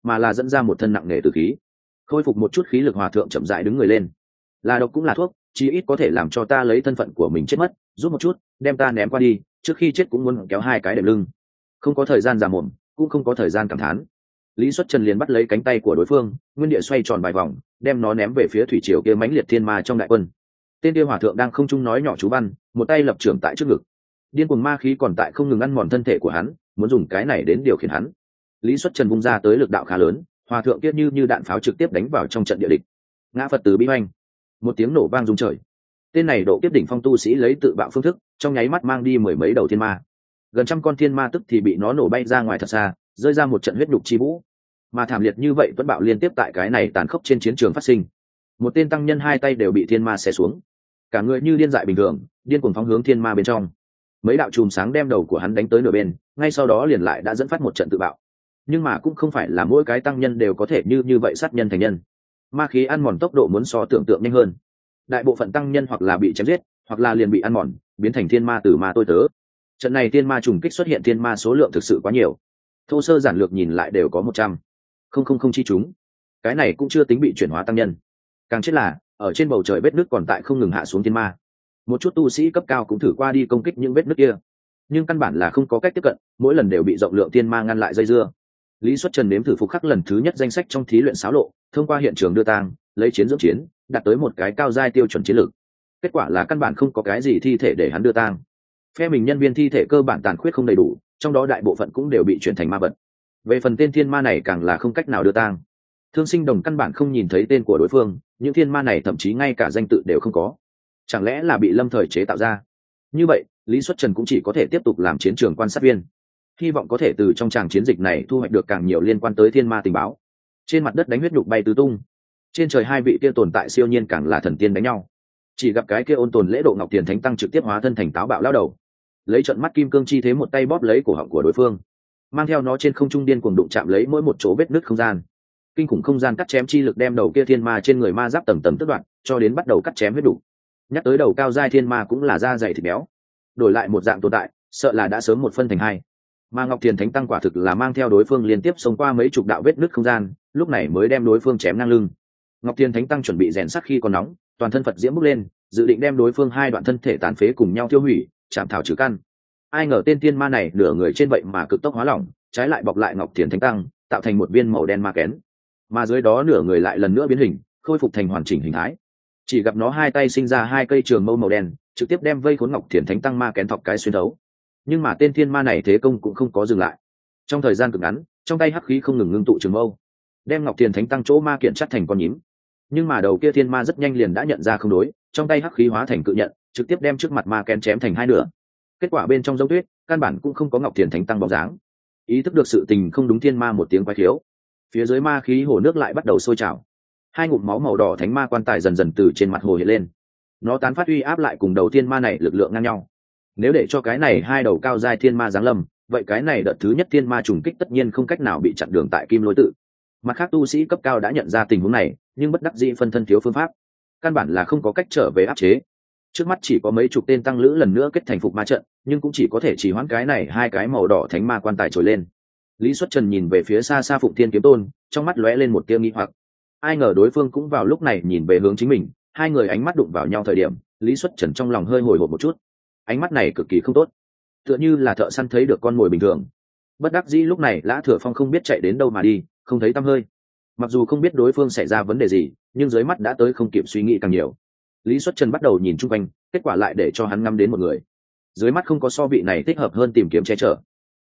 mà là dẫn ra một thân nặng nề từ khí. Khôi phục một chút khí lực, hòa thượng chậm rãi đứng người lên. Là độc cũng là thuốc, chí ít có thể làm cho ta lấy thân phận của mình chết mất, giúp một chút đem ta ném qua đi, trước khi chết cũng muốn kéo hai cái đệm lưng. Không có thời gian già mồm, cũng không có thời gian cảm thán. Lý Xuất Trần liền bắt lấy cánh tay của đối phương, nguyên địa xoay tròn vài vòng, đem nó ném về phía thủy triều kia mãnh liệt thiên ma trong đại quân. Tên kia hòa thượng đang không trung nói nhỏ chú văn, một tay lập trưởng tại trước ngực. Điên cuồng ma khí còn tại không ngừng ăn mòn thân thể của hắn, muốn dùng cái này đến điều khiển hắn. Lý Xuất Trần vung ra tới lực đạo khá lớn, hòa thượng kia như đạn pháo trực tiếp đánh vào trong trận địa địch. Ngã Phật từ bi hoành, một tiếng nổ vang rung trời. Tên này độ kiếp đỉnh phong tu sĩ lấy tự bạo phương thức, trong nháy mắt mang đi mười mấy đầu thiên ma. Gần trăm con thiên ma tức thì bị nó nổ bay ra ngoài thật xa, rơi ra một trận huyết nhục chi vũ. Mà thảm liệt như vậy tuấn bạo liên tiếp tại cái này tàn khốc trên chiến trường phát sinh. Một tên tăng nhân hai tay đều bị thiên ma xé xuống, cả người như điên dại bình thường, điên cuồng phóng hướng thiên ma bên trong. Mấy đạo chùm sáng đem đầu của hắn đánh tới nửa bên, ngay sau đó liền lại đã dẫn phát một trận tự bạo. Nhưng mà cũng không phải là mỗi cái tăng nhân đều có thể như vậy sát nhân thành nhân. Ma khí ăn mòn tốc độ muốn so tưởng tượng nhanh hơn. Đại bộ phận tăng nhân hoặc là bị chém giết, hoặc là liền bị ăn mòn, biến thành thiên ma từ ma tôi tớ. Trận này thiên ma trùng kích xuất hiện thiên ma số lượng thực sự quá nhiều. Thô sơ giản lược nhìn lại đều có 100,000 chi chúng. Cái này cũng chưa tính bị chuyển hóa tăng nhân. Càng chết là ở trên bầu trời vết nứt còn tại không ngừng hạ xuống thiên ma. Một chút tu sĩ cấp cao cũng thử qua đi công kích những vết nứt kia, nhưng căn bản là không có cách tiếp cận, mỗi lần đều bị rộng lượng thiên ma ngăn lại dây dưa. Lý Xuất Trần nếm thử phục khắc lần thứ nhất danh sách trong thí luyện xáo lộ, thông qua hiện trường đưa tang, lấy chiến dưỡng chiến, đạt tới một cái cao giai tiêu chuẩn chiến lược. Kết quả là căn bản không có cái gì thi thể để hắn đưa tang. Phe mình nhân viên thi thể cơ bản tàn khuyết không đầy đủ, trong đó đại bộ phận cũng đều bị chuyển thành ma vật. Về phần tên thiên ma này càng là không cách nào đưa tang. Thương Sinh Đồng căn bản không nhìn thấy tên của đối phương, những thiên ma này thậm chí ngay cả danh tự đều không có. Chẳng lẽ là bị lâm thời chế tạo ra? Như vậy, Lý Xuất Trần cũng chỉ có thể tiếp tục làm chiến trường quan sát viên, hy vọng có thể từ trong tràng chiến dịch này thu hoạch được càng nhiều liên quan tới thiên ma tình báo. Trên mặt đất đánh huyết nhục bay tứ tung, trên trời hai vị kia tồn tại siêu nhiên càng là thần tiên đánh nhau. Chỉ gặp cái kia ôn tồn lễ độ Ngọc Tiền Thánh Tăng trực tiếp hóa thân thành táo bạo lao đầu, lấy trận mắt kim cương chi thế một tay bóp lấy cổ họng của đối phương, mang theo nó trên không trung điên cuồng đụng chạm lấy mỗi một chỗ vết nứt không gian. Kinh khủng không gian cắt chém chi lực đem đầu kia thiên ma trên người ma giáp tầng tầng tức đoạn, cho đến bắt đầu cắt chém huyết đủ. Nhắc tới đầu cao giai thiên ma cũng là da dày thịt béo, đổi lại một dạng tồn tại, sợ là đã sớm một phân thành hai. Mà Ngọc Tiền Thánh Tăng quả thực là mang theo đối phương liên tiếp xông qua mấy chục đạo vết nứt không gian, lúc này mới đem đối phương chém ngang lưng. Ngọc Tiền Thánh Tăng chuẩn bị rèn sắt khi còn nóng, toàn thân Phật diễm bốc lên, dự định đem đối phương hai đoạn thân thể tàn phế cùng nhau tiêu hủy, chạm thảo trừ căn. Ai ngờ tên thiên ma này nửa người trên vậy mà cực tốc hóa lỏng, trái lại bọc lại Ngọc Tiền Thánh Tăng, tạo thành một viên màu đen ma kén. Mà dưới đó nửa người lại lần nữa biến hình, khôi phục thành hoàn chỉnh hình thái. Chỉ gặp nó hai tay sinh ra hai cây trường mâu màu đen, trực tiếp đem vây khốn Ngọc Tiền Thánh Tăng ma kén thọc cái xuyên thấu. Nhưng mà tên thiên ma này thế công cũng không có dừng lại. Trong thời gian cực ngắn, trong tay hắc khí không ngừng ngưng tụ trường mâu, đem Ngọc Tiền Thánh Tăng chỗ ma kiện chắt thành con nhím. Nhưng mà đầu kia thiên ma rất nhanh liền đã nhận ra không đối, trong tay hắc khí hóa thành cự nhận, trực tiếp đem trước mặt ma kén chém thành hai nửa. Kết quả bên trong giống tuyết, căn bản cũng không có Ngọc Tiền Thánh Tăng bóng dáng. Ý thức được sự tình không đúng, thiên ma một tiếng quái khiếu, phía dưới ma khí hồ nước lại bắt đầu sôi trào. Hai ngụm máu màu đỏ thánh ma quan tài dần dần từ trên mặt hồ hiện lên, nó tán phát uy áp lại cùng đầu thiên ma này lực lượng ngang nhau. Nếu để cho cái này hai đầu cao giai thiên ma giáng lâm, vậy cái này đợt thứ nhất thiên ma trùng kích tất nhiên không cách nào bị chặn đường tại Kim Lôi Tự. Mặt khác tu sĩ cấp cao đã nhận ra tình huống này, nhưng bất đắc dĩ phân thân thiếu phương pháp, căn bản là không có cách trở về áp chế. Trước mắt chỉ có mấy chục tên tăng lữ lần nữa kết thành phục ma trận, nhưng cũng chỉ có thể chỉ hoãn cái này hai cái màu đỏ thánh ma quan tài trồi lên. Lý Xuất Trần nhìn về phía xa xa Phụng Thiên Kiếm Tôn, trong mắt lóe lên một tia nghi hoặc. Ai ngờ đối phương cũng vào lúc này nhìn về hướng chính mình, hai người ánh mắt đụng vào nhau thời điểm, Lý Xuất Trần trong lòng hơi hồi hộp một chút. Ánh mắt này cực kỳ không tốt, tựa như là thợ săn thấy được con mồi bình thường. Bất đắc dĩ lúc này Lã Thừa Phong không biết chạy đến đâu mà đi, không thấy tăm hơi. Mặc dù không biết đối phương xảy ra vấn đề gì, nhưng dưới mắt đã tới không kịp suy nghĩ càng nhiều. Lý Xuất Trần bắt đầu nhìn chung quanh, kết quả lại để cho hắn ngắm đến một người. Dưới mắt không có so vị này thích hợp hơn tìm kiếm che chở.